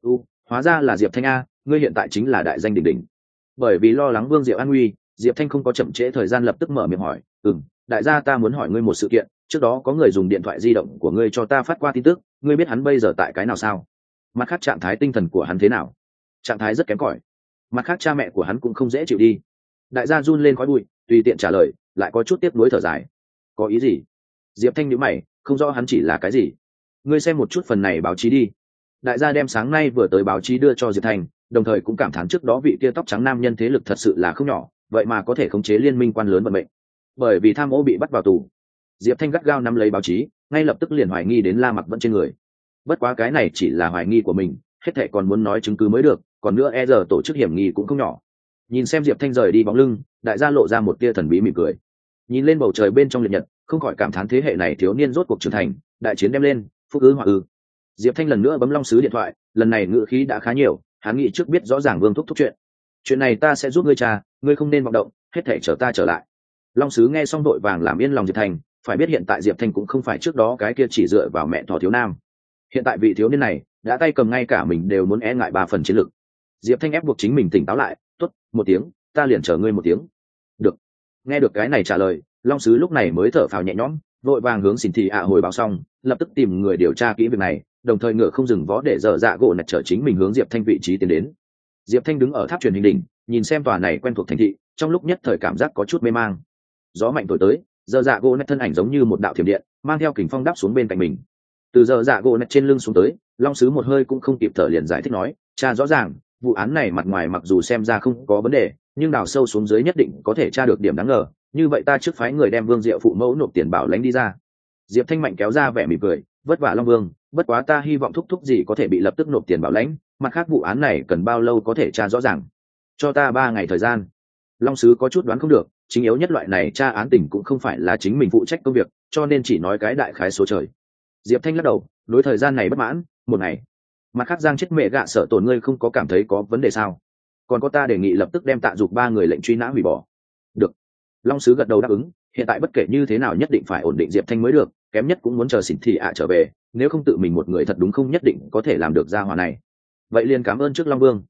S1: Hóa ra là Diệp Thanh a, ngươi hiện tại chính là đại danh đỉnh đỉnh." Bởi vì lo lắng Vương Diệu an nguy, Diệp Thanh không có chậm trễ thời gian lập tức mở miệng hỏi, đại gia ta muốn hỏi ngươi một sự kiện, trước đó có người dùng điện thoại di động của ngươi cho ta phát qua tin tức, ngươi biết hắn bây giờ tại cái nào sao? Mặt khác trạng thái tinh thần của hắn thế nào?" "Trạng thái rất kém cỏi." "Mặt khác cha mẹ của hắn cũng không dễ chịu đi." Đại gia run lên khói bụi, tùy tiện trả lời, lại có chút tiếc nuối thở dài. "Có ý gì?" Diệp Thanh nhíu mày, không rõ hắn chỉ là cái gì. "Ngươi xem một chút phần này báo chí đi." Đại gia đem sáng nay vừa tới báo chí đưa cho Diệp Thanh, đồng thời cũng cảm thán trước đó vị kia tóc trắng nam nhân thế lực thật sự là không nhỏ, vậy mà có thể khống chế liên minh quan lớn vận mệnh. Bởi vì tham ô bị bắt vào tù, Diệp Thanh gắt gao nắm lấy báo chí, ngay lập tức liền hoài nghi đến La Mặc Vẫn trên người. Bất quá cái này chỉ là hoài nghi của mình, hết thảy còn muốn nói chứng cứ mới được, còn nữa e giờ tổ chức hiểm nghi cũng không nhỏ. Nhìn xem Diệp Thanh rời đi bóng lưng, đại gia lộ ra một tia thần bí mỉm cười. Nhìn lên bầu trời bên trong liệt nhật, không khỏi cảm thán thế hệ này thiếu niên rốt cuộc trưởng thành, đại chiến đem lên, phúc ư họa ư. Diệp Thanh lần nữa bấm Long Sứ điện thoại, lần này ngữ khí đã khá nhiều, hắn nghĩ trước biết rõ ràng Vương thúc chuyện này ta sẽ giúp ngươi cha, ngươi không nên vọng động, hết thảy chờ ta trở lại. Long Sứ nghe xong đội vàng làm yên lòng Diệp Thanh, phải biết hiện tại Diệp Thanh cũng không phải trước đó cái kia chỉ dựa vào mẹ thỏ thiếu nam, hiện tại vị thiếu niên này đã tay cầm ngay cả mình đều muốn e ngại 3 phần chiến lực. Diệp Thanh ép buộc chính mình tỉnh táo lại, tốt, một tiếng, ta liền chờ ngươi một tiếng. Được. Nghe được cái này trả lời, Long Sứ lúc này mới thở phào nhẹ nhõm, vội vàng hướng Xỉn Thị ạ hồi báo xong, lập tức tìm người điều tra kỹ việc này, đồng thời ngựa không dừng vó để dở dạ gỗ nạch chở chính mình hướng Diệp Thanh vị trí tiến đến. Diệp Thanh đứng ở tháp truyền hình đỉnh, nhìn xem tòa này quen thuộc thành thị, trong lúc nhất thời cảm giác có chút mê mang. Gió mạnh thổi tới, dở dạ gỗ nạch thân ảnh giống như một đạo thiểm điện, mang theo kình phong đáp xuống bên cạnh mình. Từ dở dạ gỗ nạch trên lưng xuống tới, Long Sứ một hơi cũng không kịp thở liền giải thích nói, cha rõ ràng, vụ án này mặt ngoài mặc dù xem ra không có vấn đề, nhưng đào sâu xuống dưới nhất định có thể tra được điểm đáng ngờ, như vậy ta trước phái người đem Vương Diệu phụ mẫu nộp tiền bảo lãnh đi ra. Diệp Thanh mạnh kéo ra vẻ mỉm cười, vất vả Long Vương, bất quá ta hy vọng thúc gì có thể bị lập tức nộp tiền bảo lãnh, mặt khác vụ án này cần bao lâu có thể tra rõ ràng? Cho ta 3 ngày thời gian. Long Sứ có chút đoán không được, chính yếu nhất loại này tra án tình cũng không phải là chính mình phụ trách công việc, cho nên chỉ nói cái đại khái số trời. Diệp Thanh lắc đầu, đối thời gian này bất mãn, 1 ngày. Mặt khác Giang chết mẹ gạ sợ tổn ngươi không có cảm thấy có vấn đề sao? Còn có ta đề nghị lập tức đem Tạ Dục 3 người lệnh truy nã hủy bỏ. Được. Long Sứ gật đầu đáp ứng, hiện tại bất kể như thế nào nhất định phải ổn định Diệp Thanh mới được, kém nhất cũng muốn chờ Xỉn Thị ạ trở về, nếu không tự mình một người thật đúng không nhất định có thể làm được gia hỏa này. Vậy liền cảm ơn trước Long Vương.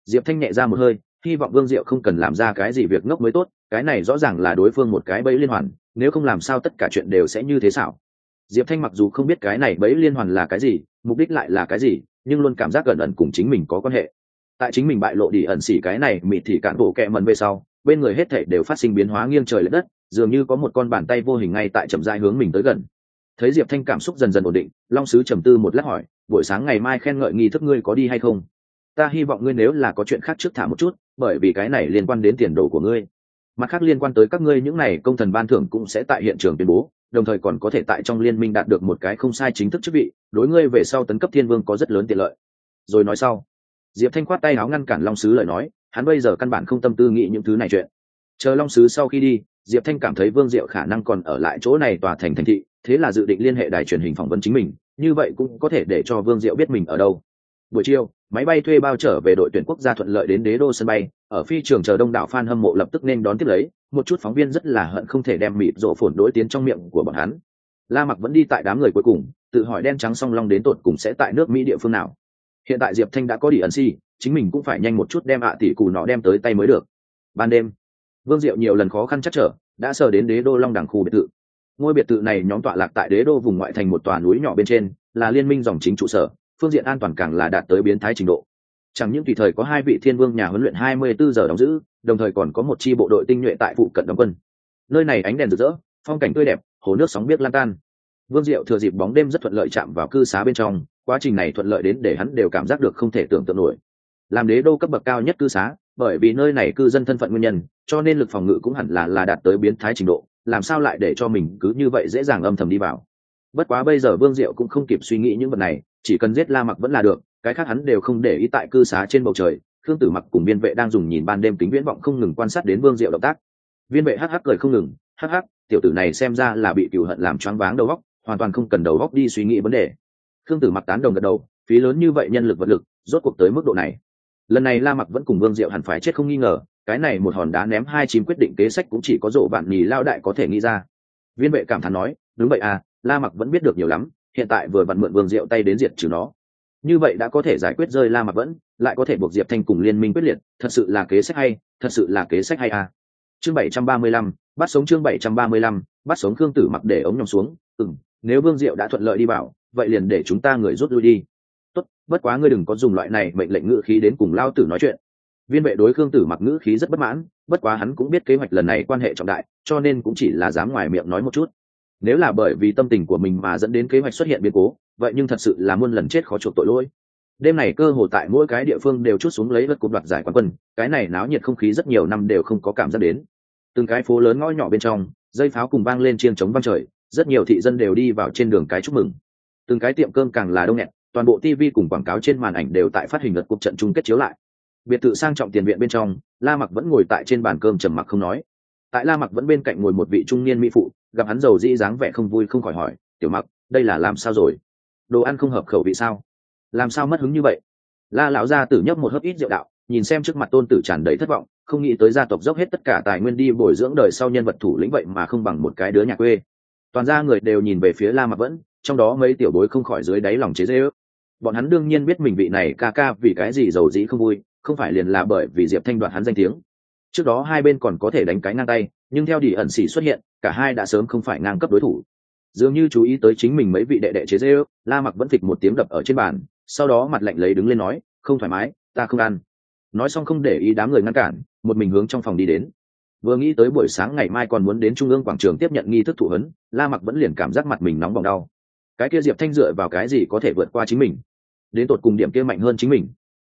S1: Diệp Thanh nhẹ ra một hơi, hy vọng Vương Diệu không cần làm ra cái gì việc ngốc mới tốt, cái này rõ ràng là đối phương một cái bẫy liên hoàn, nếu không làm sao tất cả chuyện đều sẽ như thế xảo. Diệp Thanh mặc dù không biết cái này bẫy liên hoàn là cái gì, mục đích lại là cái gì, nhưng luôn cảm giác gần ẩn cùng chính mình có quan hệ. Tại chính mình bại lộ đi ẩn xỉ cái này mịt thì cản bộ kẹ mần về sau, bên người hết thảy đều phát sinh biến hóa nghiêng trời lệch đất, dường như có một con bàn tay vô hình ngay tại chậm rãi hướng mình tới gần. Thấy Diệp Thanh cảm xúc dần dần ổn định, Long sứ trầm tư một lát hỏi, buổi sáng ngày mai khen ngợi nghi thức ngươi có đi hay không? Ta hy vọng ngươi nếu là có chuyện khác trước thả một chút, bởi vì cái này liên quan đến tiền đồ của ngươi. Mặt khác liên quan tới các ngươi những này công thần ban thưởng cũng sẽ tại hiện trường tuyên bố, đồng thời còn có thể tại trong liên minh đạt được một cái không sai chính thức chức vị, đối ngươi về sau tấn cấp thiên vương có rất lớn tiện lợi. Rồi nói sau, Diệp Thanh khoát tay áo ngăn cản Long sứ lời nói, hắn bây giờ căn bản không tâm tư nghĩ những thứ này chuyện. Chờ Long sứ sau khi đi, Diệp Thanh cảm thấy Vương Diệu khả năng còn ở lại chỗ này tòa thành thị, thế là dự định liên hệ đài truyền hình phỏng vấn chính mình, như vậy cũng có thể để cho Vương Diệu biết mình ở đâu. Buổi chiều, máy bay thuê bao trở về đội tuyển quốc gia thuận lợi đến đế đô sân bay, ở phi trường chờ đông đảo fan hâm mộ lập tức nên đón tiếp lấy, một chút phóng viên rất là hận không thể đem mịt rộ phồn đối tiến trong miệng của bọn hắn. La Mặc vẫn đi tại đám người cuối cùng, tự hỏi đen trắng song long đến tột cùng sẽ tại nước Mỹ địa phương nào. Hiện tại Diệp Thanh đã có đi ẩn si, chính mình cũng phải nhanh một chút đem tỷ cù nó đem tới tay mới được. Ban đêm, Vương Diệu nhiều lần khó khăn chắc trở, đã sờ đến đế đô long đẳng khu biệt thự. Ngôi biệt thự này nhóm tọa lạc tại đế đô vùng ngoại thành một tòa núi nhỏ bên trên, là liên minh dòng chính trụ sở, phương diện an toàn càng là đạt tới biến thái trình độ. Chẳng những tùy thời có 2 vị thiên vương nhà huấn luyện 24 giờ đóng giữ, đồng thời còn có một chi bộ đội tinh nhuệ tại phụ cận đóng quân. Nơi này ánh đèn rực rỡ, phong cảnh tươi đẹp, hồ nước sóng biếc lan tan. Vương Diệu thừa dịp bóng đêm rất thuận lợi chạm vào cư xá bên trong, quá trình này thuận lợi đến để hắn đều cảm giác được không thể tưởng tượng nổi. Làm đế đô cấp bậc cao nhất cư xá, bởi vì nơi này cư dân thân phận nguyên nhân, cho nên lực phòng ngự cũng hẳn là đạt tới biến thái trình độ, làm sao lại để cho mình cứ như vậy dễ dàng âm thầm đi vào. Bất quá bây giờ Vương Diệu cũng không kịp suy nghĩ những vật này, chỉ cần giết La Mặc vẫn là được, cái khác hắn đều không để ý. Tại cư xá trên bầu trời, Khương Tử Mặc cùng viên vệ đang dùng nhìn ban đêm kính viễn vọng không ngừng quan sát đến Vương Diệu động tác. Viên vệ hắc hắc cười không ngừng, hắc hắc, tiểu tử này xem ra là bị cừu hận làm choáng váng đầu óc, hoàn toàn không cần đầu óc đi suy nghĩ vấn đề. Khương Tử Mặc tán đồng gật đầu, phí lớn như vậy nhân lực vật lực, rốt cuộc tới mức độ này. Lần này La Mặc vẫn cùng Vương Diệu hẳn phải chết không nghi ngờ, cái này một hòn đá ném 2 chim quyết định kế sách cũng chỉ có Dỗ Vạn Nhì lao đại có thể nghĩ ra. Viên vệ cảm thán nói, đúng vậy à, La Mặc vẫn biết được nhiều lắm, hiện tại vừa vặn mượn Vương Diệu tay đến diệt trừ nó. Như vậy đã có thể giải quyết rơi La Mặc vẫn, lại có thể buộc Diệp Thanh cùng liên minh quyết liệt, thật sự là kế sách hay, thật sự là kế sách hay à. Chương 735, bắt sống chương 735, bắt sống Khương Tử Mặc để ống nhòm xuống, nếu Vương Diệu đã thuận lợi đi vào, vậy liền để chúng ta người rút lui đi. Tốt, bất quá ngươi đừng có dùng loại này mệnh lệnh ngữ khí đến cùng lao tử nói chuyện. Viên vệ đối Khương Tử Mặc ngữ khí rất bất mãn, bất quá hắn cũng biết kế hoạch lần này quan hệ trọng đại, cho nên cũng chỉ là dám ngoài miệng nói một chút. Nếu là bởi vì tâm tình của mình mà dẫn đến kế hoạch xuất hiện biến cố, vậy nhưng thật sự là muôn lần chết khó chuộc tội lỗi. Đêm này cơ hồ tại mỗi cái địa phương đều trút xuống lấy vật cục đoạt giải quán quân, cái này náo nhiệt không khí rất nhiều năm đều không có cảm giác đến. Từng cái phố lớn ngõ nhỏ bên trong, dây pháo cùng vang lên chiêng trống vang trời, rất nhiều thị dân đều đi vào trên đường cái chúc mừng. Từng cái tiệm cơm càng là đông nghẹt, toàn bộ TV cùng quảng cáo trên màn ảnh đều tại phát hình lượt cuộc trận chung kết chiếu lại. Biệt thự sang trọng tiền viện bên trong, La Mặc vẫn ngồi tại trên bàn cơm trầm mặc không nói. Tại La Mặc vẫn bên cạnh ngồi một vị trung niên mỹ phụ, gặp hắn giàu dĩ dáng vẻ không vui không khỏi hỏi, "Tiểu Mặc, đây là làm sao rồi? Đồ ăn không hợp khẩu vị sao? Làm sao mất hứng như vậy?" La lão gia tử nhấp một hớp ít rượu đạo, nhìn xem trước mặt tôn tử tràn đầy thất vọng, không nghĩ tới gia tộc dốc hết tất cả tài nguyên đi bồi dưỡng đời sau nhân vật thủ lĩnh vậy mà không bằng một cái đứa nhà quê. Toàn gia người đều nhìn về phía La Mặc vẫn, trong đó mấy tiểu bối không khỏi dưới đáy lòng chế giễu. Bọn hắn đương nhiên biết mình vị này ca ca vì cái gì giàu dĩ không vui, không phải liền là bởi vì Diệp Thanh đoạt hắn danh tiếng. Trước đó hai bên còn có thể đánh cái ngang tay, nhưng theo đi ẩn xỉ xuất hiện, cả hai đã sớm không phải ngang cấp đối thủ. Dường như chú ý tới chính mình mấy vị đệ đệ chế giễu, La Mặc vẫn phịch một tiếng đập ở trên bàn, sau đó mặt lạnh lấy đứng lên nói, "Không thoải mái, ta không ăn." Nói xong không để ý đám người ngăn cản, một mình hướng trong phòng đi đến. Vừa nghĩ tới buổi sáng ngày mai còn muốn đến trung ương quảng trường tiếp nhận nghi thức thụ huấn, La Mặc vẫn liền cảm giác mặt mình nóng bỏng đau. Cái kia Diệp Thanh dựa vào cái gì có thể vượt qua chính mình? Đến tột cùng điểm kia mạnh hơn chính mình.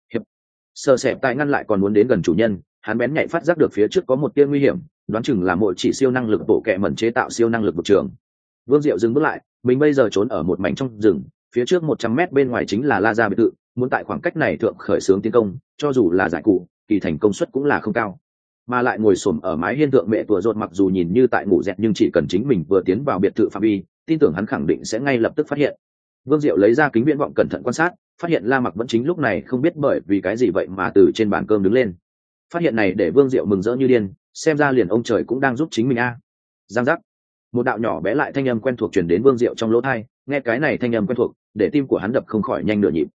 S1: Sờ sẹp tại ngăn lại còn muốn đến gần chủ nhân, hắn bén nhạy phát giác được phía trước có một tia nguy hiểm, đoán chừng là mỗi chỉ siêu năng lực bộ kệ mẩn chế tạo siêu năng lực vực trường. Vương Diệu dừng bước lại, mình bây giờ trốn ở một mảnh trong rừng, phía trước 100 mét bên ngoài chính là La Gia biệt thự, muốn tại khoảng cách này thượng khởi xướng tiến công, cho dù là giải cụ, kỳ thành công suất cũng là không cao. Mà lại ngồi xổm ở mái hiên thượng mẹ tủa rột mặc dù nhìn như tại ngủ dẹt nhưng chỉ cần chính mình vừa tiến vào biệt thự phạm vi, tin tưởng hắn khẳng định sẽ ngay lập tức phát hiện. Vương Diệu lấy ra kính viễn vọng cẩn thận quan sát, phát hiện La Mặc vẫn chính lúc này không biết bởi vì cái gì vậy mà từ trên bàn cơm đứng lên. Phát hiện này để Vương Diệu mừng rỡ như điên, xem ra liền ông trời cũng đang giúp chính mình a. Giang giác, một đạo nhỏ bé lại thanh âm quen thuộc truyền đến Vương Diệu trong lỗ tai, nghe cái này thanh âm quen thuộc, để tim của hắn đập không khỏi nhanh nửa nhịp.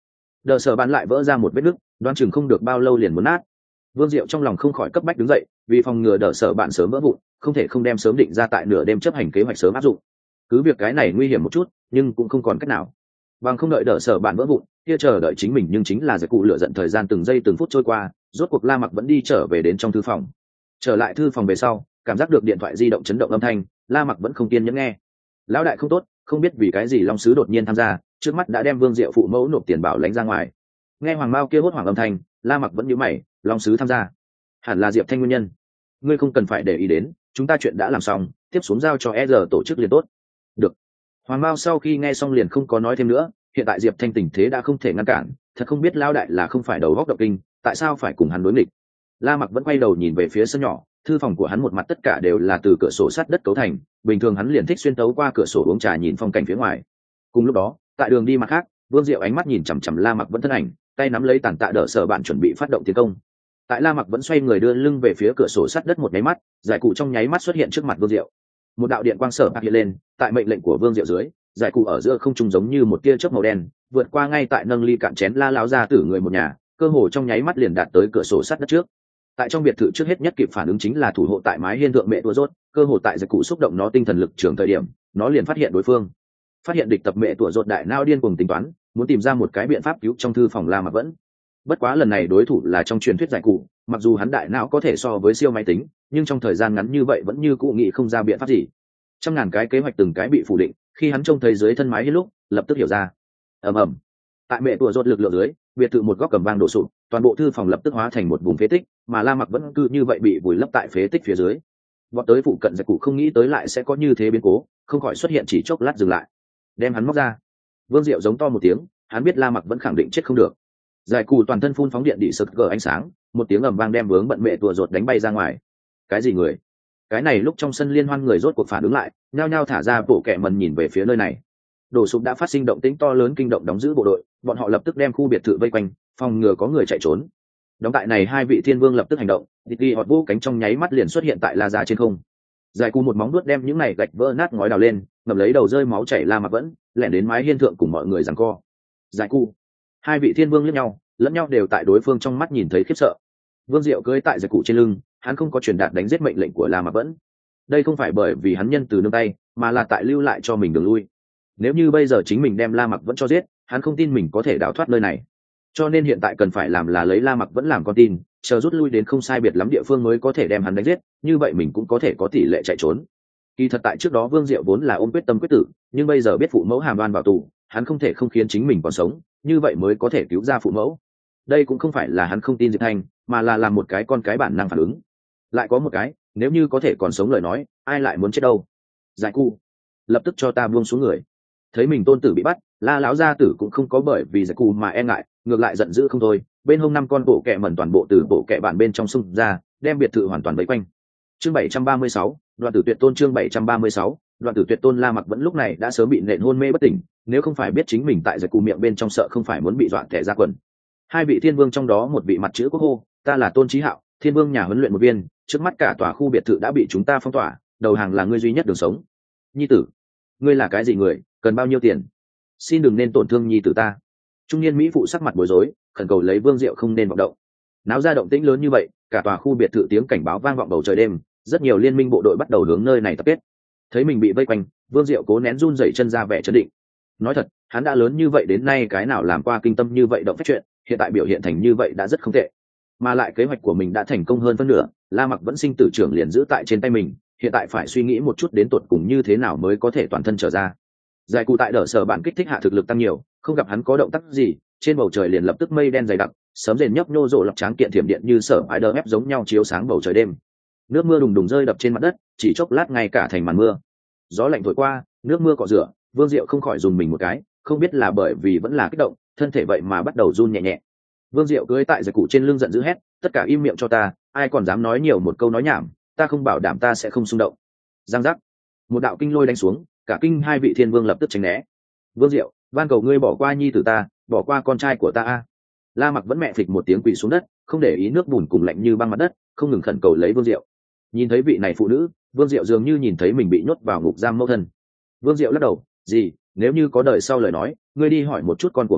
S1: Đờ sở bạn lại vỡ ra một vết nứt, đoán chừng không được bao lâu liền muốn nát. Vương Diệu trong lòng không khỏi cấp bách đứng dậy, vì phòng ngừa đờ sở bạn sớm vỡ vụn, không thể không đem sớm định ra tại nửa đêm chấp hành kế hoạch sớm áp dụng. Cứ việc cái này nguy hiểm một chút, nhưng cũng không còn cách nào. Bằng không đợi đờ sở bạn vỡ vụn, kia chờ đợi chính mình nhưng chính là giải cụ lựa giận thời gian từng giây từng phút trôi qua, rốt cuộc La Mặc vẫn đi trở về đến trong thư phòng. Trở lại thư phòng về sau, cảm giác được điện thoại di động chấn động âm thanh, La Mặc vẫn không kiên nhẫn nghe. Lão đại không tốt, không biết vì cái gì long sứ đột nhiên tham gia, trước mắt đã đem Vương Diệu phụ mẫu nộp tiền bảo lãnh ra ngoài. Nghe Hoàng Mao kia hốt hoảng âm thanh, La Mặc vẫn nhíu mày, long sứ tham gia, hẳn là Diệp Thanh nguyên nhân. Ngươi không cần phải để ý đến, chúng ta chuyện đã làm xong, tiếp xuống giao cho E giờ tổ chức liền tốt. Được. Hoàng Mao sau khi nghe xong liền không có nói thêm nữa, hiện tại Diệp Thanh tình thế đã không thể ngăn cản, thật không biết lão đại là không phải đầu óc động kinh, tại sao phải cùng hắn đối nghịch. La Mặc vẫn quay đầu nhìn về phía sân nhỏ, thư phòng của hắn một mặt tất cả đều là từ cửa sổ sắt đất cấu thành, bình thường hắn liền thích xuyên tấu qua cửa sổ uống trà nhìn phong cảnh phía ngoài. Cùng lúc đó, tại đường đi mặt khác, Vương Diệu ánh mắt nhìn chằm chằm La Mặc vẫn thân ảnh, tay nắm lấy tàn tạ đỡ sở bạn chuẩn bị phát động tiến công. Tại La Mặc vẫn xoay người đưa lưng về phía cửa sổ sắt đất một nháy mắt, giải cụ trong nháy mắt xuất hiện trước mặt Vương Diệu. Một đạo điện quang sở bạc hiện lên, tại mệnh lệnh của Vương Diệu dưới, giải cụ ở giữa không trung giống như một tia chớp màu đen, vượt qua ngay tại nâng ly cạn chén La lão gia tử người một nhà, cơ hồ trong nháy mắt liền đạt tới cửa sổ sắt đất trước. Tại trong biệt thự trước hết nhất kịp phản ứng chính là thủ hộ tại mái hiên thượng mẹ tua rốt, cơ hồ tại giải cụ xúc động nó tinh thần lực trường thời điểm, nó liền phát hiện đối phương. Phát hiện địch tập mẹ tua rốt đại nao điên cuồng tính toán, muốn tìm ra một cái biện pháp cứu trong thư phòng La Mặc vẫn. Bất quá lần này đối thủ là trong truyền thuyết giải cụ, mặc dù hắn đại não có thể so với siêu máy tính, nhưng trong thời gian ngắn như vậy vẫn như cụ nghĩ không ra biện pháp gì. Trăm ngàn cái kế hoạch từng cái bị phủ định, khi hắn trông thấy dưới thân mái hiên lúc, lập tức hiểu ra. Ầm ầm. Tại mẹ tua rốt lực lượng dưới, biệt thự một góc cầm vang đổ sụp, toàn bộ thư phòng lập tức hóa thành một vùng phế tích, mà La Mặc vẫn cứ như vậy bị vùi lấp tại phế tích phía dưới. Vọt tới phụ cận giải cụ không nghĩ tới lại sẽ có như thế biến cố, không khỏi xuất hiện chỉ chốc lát dừng lại. Đem hắn móc ra. Vương Diệu giống to một tiếng, hắn biết La Mặc vẫn khẳng định chết không được. Giải cụ toàn thân phun phóng điện đi sực gờ ánh sáng, một tiếng ầm vang đem vướng bận mẹ tua rốt đánh bay ra ngoài. Cái gì người? Cái này lúc trong sân liên hoan người rốt cuộc phản ứng lại, nhao nhao thả ra bộ kệ mần nhìn về phía nơi này. Đổ sụp đã phát sinh động tĩnh to lớn kinh động đóng giữ bộ đội, bọn họ lập tức đem khu biệt thự vây quanh, phòng ngừa có người chạy trốn. Đóng tại này hai vị thiên vương lập tức hành động, đi họt vũ cánh trong nháy mắt liền xuất hiện tại La Gia trên không. Giải cụ một móng vuốt đem những này gạch vỡ nát ngói đào lên, ngậm lấy đầu rơi máu chảy La Mặc vẫn lẻn đến mái hiên thượng cùng mọi người giằng co. Giải cụ, hai vị thiên vương liếc nhau, lẫn nhau đều tại đối phương trong mắt nhìn thấy khiếp sợ. Vương Diệu cưỡi tại giải cụ trên lưng, hắn không có truyền đạt đánh giết mệnh lệnh của La Mặc vẫn. Đây không phải bởi vì hắn nhân từ nương tay, mà là tại lưu lại cho mình đường lui. Nếu như bây giờ chính mình đem La Mặc vẫn cho giết, hắn không tin mình có thể đào thoát nơi này. Cho nên hiện tại cần phải làm là lấy La Mặc vẫn làm con tin, chờ rút lui đến không sai biệt lắm địa phương mới có thể đem hắn đánh giết, như vậy mình cũng có thể có tỷ lệ chạy trốn. Kỳ thật tại trước đó Vương Diệu vốn là ôm quyết tâm quyết tử, nhưng bây giờ biết phụ mẫu hàm đoan vào tù, hắn không thể không khiến chính mình còn sống, như vậy mới có thể cứu ra phụ mẫu. Đây cũng không phải là hắn không tin Diệp Thanh, mà là làm một cái con cái bản năng phản ứng. Lại có một cái, nếu như có thể còn sống lời nói, ai lại muốn chết đâu. Giải cụ, lập tức cho ta buông xuống người. Thấy mình tôn tử bị bắt, La lão gia tử cũng không có bởi vì giải cụ mà e ngại, ngược lại giận dữ không thôi. Bên hông 5 con bộ kẹ mẩn toàn bộ từ bộ kẹ bản bên trong xung ra, đem biệt thự hoàn toàn vây quanh. Chương 736, đoạn tử tuyệt tôn. Chương 736, đoạn tử tuyệt tôn. La Mặc vẫn lúc này đã sớm bị nện hôn mê bất tỉnh, nếu không phải biết chính mình tại giải cụ miệng bên trong sợ không phải muốn bị dọa tẻ ra quần. Hai vị thiên vương trong đó một vị mặt chữ quốc hô, ta là Tôn Chí Hạo, thiên vương nhà huấn luyện một viên, trước mắt cả tòa khu biệt thự đã bị chúng ta phong tỏa, đầu hàng là ngươi duy nhất đường sống. Nhi tử, ngươi là cái gì người, cần bao nhiêu tiền? Xin đừng nên tổn thương nhi tử ta. Trung niên mỹ phụ sắc mặt bối rối, khẩn cầu lấy Vương Diệu không nên vọng động. Náo ra động tĩnh lớn như vậy, cả tòa khu biệt thự tiếng cảnh báo vang vọng bầu trời đêm, rất nhiều liên minh bộ đội bắt đầu hướng nơi này tập kết. Thấy mình bị vây quanh, Vương Diệu cố nén run rẩy chân ra vẻ trấn định. Nói thật, hắn đã lớn như vậy đến nay cái nào làm qua kinh tâm như vậy động phách chuyện, hiện tại biểu hiện thành như vậy đã rất không tệ. Mà lại kế hoạch của mình đã thành công hơn phân nửa, La Mặc vẫn sinh tử trưởng liền giữ tại trên tay mình, hiện tại phải suy nghĩ một chút đến tột cùng như thế nào mới có thể toàn thân trở ra. Giải cụ tại đỡ sở bản kích thích hạ thực lực tăng nhiều, không gặp hắn có động tác gì, trên bầu trời liền lập tức mây đen dày đặc, sớm rền nhấp nhô rộ lập tráng kiện thiểm điện như sở spider ép giống nhau chiếu sáng bầu trời đêm. Nước mưa đùng đùng rơi đập trên mặt đất, chỉ chốc lát ngay cả thành màn mưa. Gió lạnh thổi qua, nước mưa cọ rửa, Vương Diệu không khỏi dùng mình một cái, không biết là bởi vì vẫn là kích động, thân thể vậy mà bắt đầu run nhẹ nhẹ. Vương Diệu cưỡi tại giải cụ trên lưng giận dữ hét, tất cả im miệng cho ta, ai còn dám nói nhiều một câu nói nhảm, ta không bảo đảm ta sẽ không xung động. Giang giác, một đạo kinh lôi đánh xuống, cả kinh hai vị thiên vương lập tức tránh né. Vương Diệu, van cầu ngươi bỏ qua nhi tử ta, bỏ qua con trai của ta a. La Mặc vẫn mẹ phịch một tiếng quỳ xuống đất, không để ý nước bùn cùng lạnh như băng mặt đất, không ngừng khẩn cầu lấy Vương Diệu. Nhìn thấy vị này phụ nữ, Vương Diệu dường như nhìn thấy mình bị nhốt vào ngục giam mẫu thân. Vương Diệu lắc đầu, gì, nếu như có đời sau lời nói, ngươi đi hỏi một chút con của ngươi,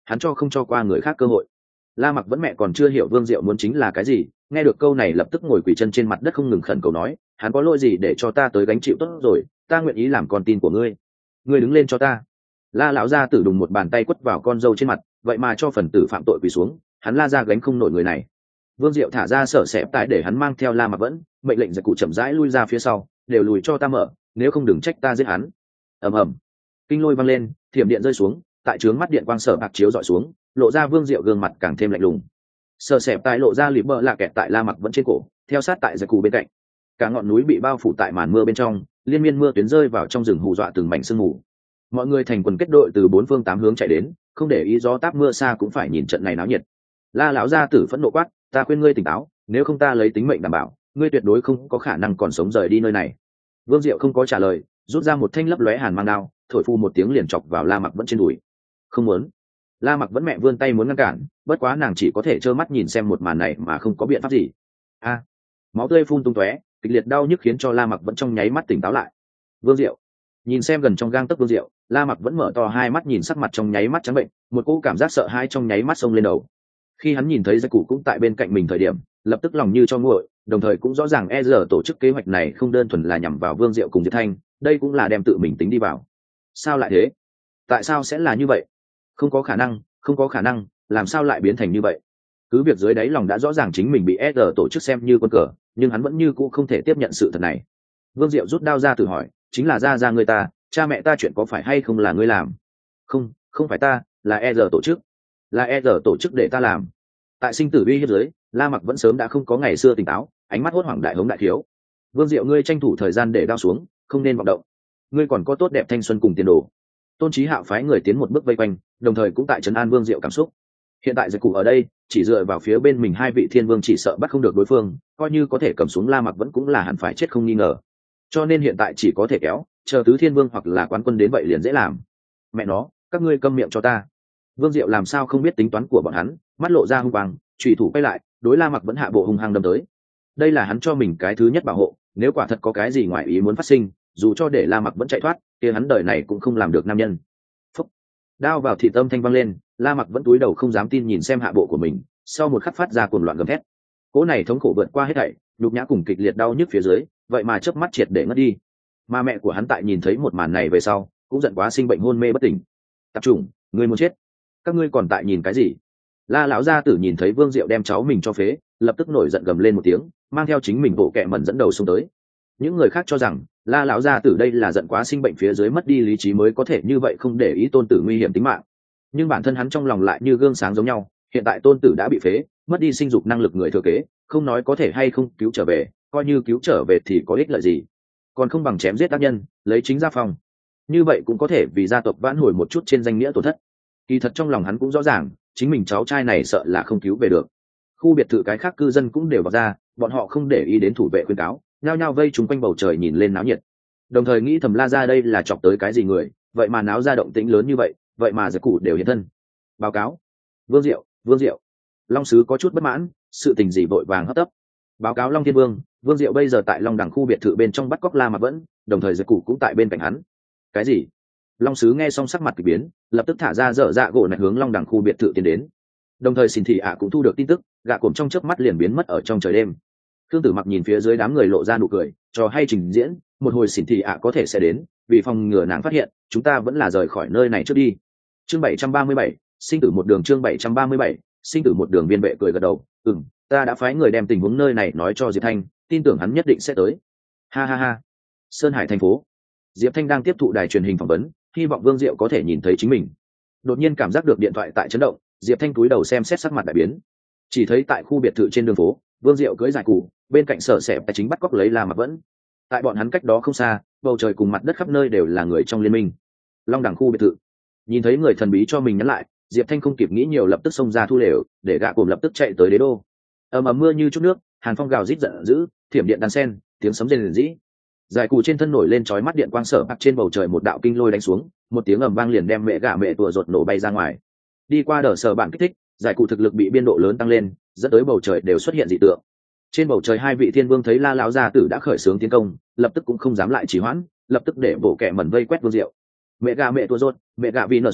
S1: hắn không cho qua người khác cơ hội. La Mặc vẫn mẹ còn chưa hiểu Vương Diệu muốn chính là cái gì, nghe được câu này lập tức ngồi quỳ chân trên mặt đất không ngừng khẩn cầu nói, hắn có lỗi gì để cho ta tới gánh chịu tốt rồi, ta nguyện ý làm con tin của ngươi. Ngươi đứng lên cho ta. La lão gia tử đùng một bàn tay quất vào con dâu trên mặt, vậy mà cho phần tử phạm tội quỳ xuống, hắn La ra gánh không nổi người này. Vương Diệu thả ra sở xẹp tại để hắn mang theo La Mặc vẫn, mệnh lệnh giặc cụ chậm rãi lui ra phía sau, đều lùi cho ta mở, nếu không đừng trách ta giết hắn. Ầm ầm, kinh lôi vang lên, thiểm điện rơi xuống, tại trướng mắt điện quang sở bạc chiếu dọi xuống, lộ ra Vương Diệu gương mặt càng thêm lạnh lùng. Sở xẹp tại lộ ra lịp bờ lạ kẹt tại La Mặc vẫn trên cổ, theo sát tại giặc cụ bên cạnh. Cả ngọn núi bị bao phủ tại màn mưa bên trong, liên miên mưa tuyến rơi vào trong rừng hù dọa từng mảnh sương mù. Mọi người thành quần kết đội từ bốn phương tám hướng chạy đến, không để ý gió táp mưa xa cũng phải nhìn trận này náo nhiệt. La lão gia tử phẫn nộ quát, ta khuyên ngươi tỉnh táo, nếu không ta lấy tính mệnh đảm bảo ngươi tuyệt đối không có khả năng còn sống rời đi nơi này. Vương Diệu không có trả lời, rút ra một thanh lấp lóe hàn mang đao, thổi phu một tiếng liền chọc vào La Mặc vẫn trên đùi. Không muốn. La Mặc vẫn mẹ vươn tay muốn ngăn cản, bất quá nàng chỉ có thể trơ mắt nhìn xem một màn này mà không có biện pháp gì. A, máu tươi phun tung tóe, kịch liệt đau nhức khiến cho La Mặc vẫn trong nháy mắt tỉnh táo lại. Vương Diệu nhìn xem gần trong gang tấc Vương Diệu, La Mặc vẫn mở to hai mắt nhìn sắc mặt trong nháy mắt trắng bệnh, một cỗ cảm giác sợ hãi trong nháy mắt xông lên đầu. Khi hắn nhìn thấy giặc cụ cũng tại bên cạnh mình thời điểm, lập tức lòng như cho nguội, đồng thời cũng rõ ràng giờ tổ chức kế hoạch này không đơn thuần là nhằm vào Vương Diệu cùng Diệp Thanh, đây cũng là đem tự mình tính đi vào. Sao lại thế? Tại sao sẽ là như vậy? Không có khả năng, không có khả năng, làm sao lại biến thành như vậy? Cứ việc dưới đáy lòng đã rõ ràng chính mình bị tổ chức xem như con cờ, nhưng hắn vẫn như cũ không thể tiếp nhận sự thật này. Vương Diệu rút đao ra tự hỏi, chính là ra người ta, cha mẹ ta chuyện có phải hay không là ngươi làm? Không, không phải ta, là tổ chức. Là tổ chức để ta làm. Tại sinh tử uy hiếp dưới, La Mặc vẫn sớm đã không có ngày xưa tỉnh táo, ánh mắt hốt hoảng đại hống đại thiếu. Vương Diệu ngươi tranh thủ thời gian để đao xuống, không nên vọng động. Ngươi còn có tốt đẹp thanh xuân cùng tiền đồ. Tôn Chí Hạo phái người tiến một bước vây quanh, đồng thời cũng tại trấn an Vương Diệu cảm xúc. Hiện tại giặc cụ ở đây, chỉ dựa vào phía bên mình hai vị thiên vương chỉ sợ bắt không được đối phương, coi như có thể cầm xuống La Mặc vẫn cũng là hẳn phải chết không nghi ngờ. Cho nên hiện tại chỉ có thể kéo, chờ tứ thiên vương hoặc là quán quân đến vậy liền dễ làm. Mẹ nó, các ngươi câm miệng cho ta. Vương Diệu làm sao không biết tính toán của bọn hắn, mắt lộ ra hung quang, chủy thủ quay lại, đối La Mặc vẫn hạ bộ hung hăng đâm tới. Đây là hắn cho mình cái thứ nhất bảo hộ, nếu quả thật có cái gì ngoài ý muốn phát sinh, dù cho để La Mặc vẫn chạy thoát, kia hắn đời này cũng không làm được nam nhân. Phúc. Đao vào thị tâm thanh vang lên, La Mặc vẫn cúi đầu không dám tin nhìn xem hạ bộ của mình, sau một khắc phát ra cuồng loạn gầm thét. Cỗ này thống khổ vượt qua hết thảy, nhục nhã cùng kịch liệt đau nhức phía dưới, vậy mà chớp mắt triệt để ngất đi. Mà mẹ của hắn tại nhìn thấy một màn này về sau, cũng giận quá sinh bệnh hôn mê bất tỉnh. Tập trung, ngươi muốn chết. Các ngươi còn tại nhìn cái gì? La lão gia tử nhìn thấy Vương Diệu đem cháu mình cho phế, lập tức nổi giận gầm lên một tiếng, mang theo chính mình bộ kệ mẩn dẫn đầu xông tới. Những người khác cho rằng La lão gia tử đây là giận quá sinh bệnh phía dưới mất đi lý trí mới có thể như vậy không để ý tôn tử nguy hiểm tính mạng, nhưng bản thân hắn trong lòng lại như gương sáng giống nhau. Hiện tại tôn tử đã bị phế, mất đi sinh dục năng lực người thừa kế, không nói có thể hay không cứu trở về, coi như cứu trở về thì có ích lợi gì, còn không bằng chém giết tác nhân, lấy chính gia phong. Như vậy cũng có thể vì gia tộc vãn hồi một chút trên danh nghĩa tổn thất. Kỳ thật trong lòng hắn cũng rõ ràng, chính mình cháu trai này sợ là không cứu về được. Khu biệt thự cái khác cư dân cũng đều vào ra, bọn họ không để ý đến thủ vệ khuyên cáo, nhao nhao vây chúng quanh bầu trời nhìn lên náo nhiệt, đồng thời nghĩ thầm La ra đây là chọc tới cái gì người, vậy mà náo ra động tĩnh lớn như vậy, vậy mà giặc cụ đều hiện thân. Báo cáo Vương Diệu, Vương Diệu. Long sứ có chút bất mãn, sự tình gì vội vàng hấp tấp. Báo cáo Long Thiên Vương, Vương Diệu bây giờ tại Long Đằng khu biệt thự bên trong bắt cóc La Mặc vẫn, đồng thời giặc cụ cũng tại bên cạnh hắn. Cái gì? Long sứ nghe xong sắc mặt kỳ biến, lập tức thả ra dở dạ gỗ này hướng Long Đằng khu biệt thự tiến đến. Đồng thời Xin Thị ạ cũng thu được tin tức, gạ cổm trong chớp mắt liền biến mất ở trong trời đêm. Khương Tử Mặc nhìn phía dưới đám người lộ ra nụ cười, trò hay trình diễn, một hồi Xin Thị ạ có thể sẽ đến, vì phòng ngừa nàng phát hiện, chúng ta vẫn là rời khỏi nơi này trước đi. Chương 737, sinh tử một đường. Chương 737, sinh tử một đường. Viên vệ cười gật đầu, ta đã phái người đem tình huống nơi này nói cho Diệp Thanh, tin tưởng hắn nhất định sẽ tới. Ha ha ha. Sơn Hải thành phố, Diệp Thanh đang tiếp thụ đài truyền hình phỏng vấn, hy vọng Vương Diệu có thể nhìn thấy chính mình. Đột nhiên cảm giác được điện thoại tại chấn động, Diệp Thanh cúi đầu xem xét sắc mặt đại biến. Chỉ thấy tại khu biệt thự trên đường phố, Vương Diệu cưỡi giải cụ, bên cạnh sở sẹp tài chính bắt cóc lấy La Mặc vẫn. Tại bọn hắn cách đó không xa, bầu trời cùng mặt đất khắp nơi đều là người trong liên minh. Long Đằng khu biệt thự. Nhìn thấy người thần bí cho mình nhắn lại, Diệp Thanh không kịp nghĩ nhiều lập tức xông ra thu lều, để gạ cồm lập tức chạy tới đế đô. Ầm ầm mưa như chút nước, hàn phong gào rít giận dữ, thiểm điện đan sen, tiếng sấm rền rĩ. Giải cụ trên thân nổi lên chói mắt điện quang sở bạc trên bầu trời một đạo kinh lôi đánh xuống, một tiếng ầm vang liền đem mẹ gạ mẹ tùa rột nổ bay ra ngoài. Đi qua đờ sở bản kích thích, giải cụ thực lực bị biên độ lớn tăng lên, dẫn tới bầu trời đều xuất hiện dị tượng. Trên bầu trời hai vị thiên vương thấy La lão gia tử đã khởi xướng tiến công, lập tức cũng không dám lại trì hoãn, lập tức để bộ kẻ mẩn vây quét Vương Diệu. Mẹ gạ mẹ tua rốt, mẹ gạ vì nở xoa,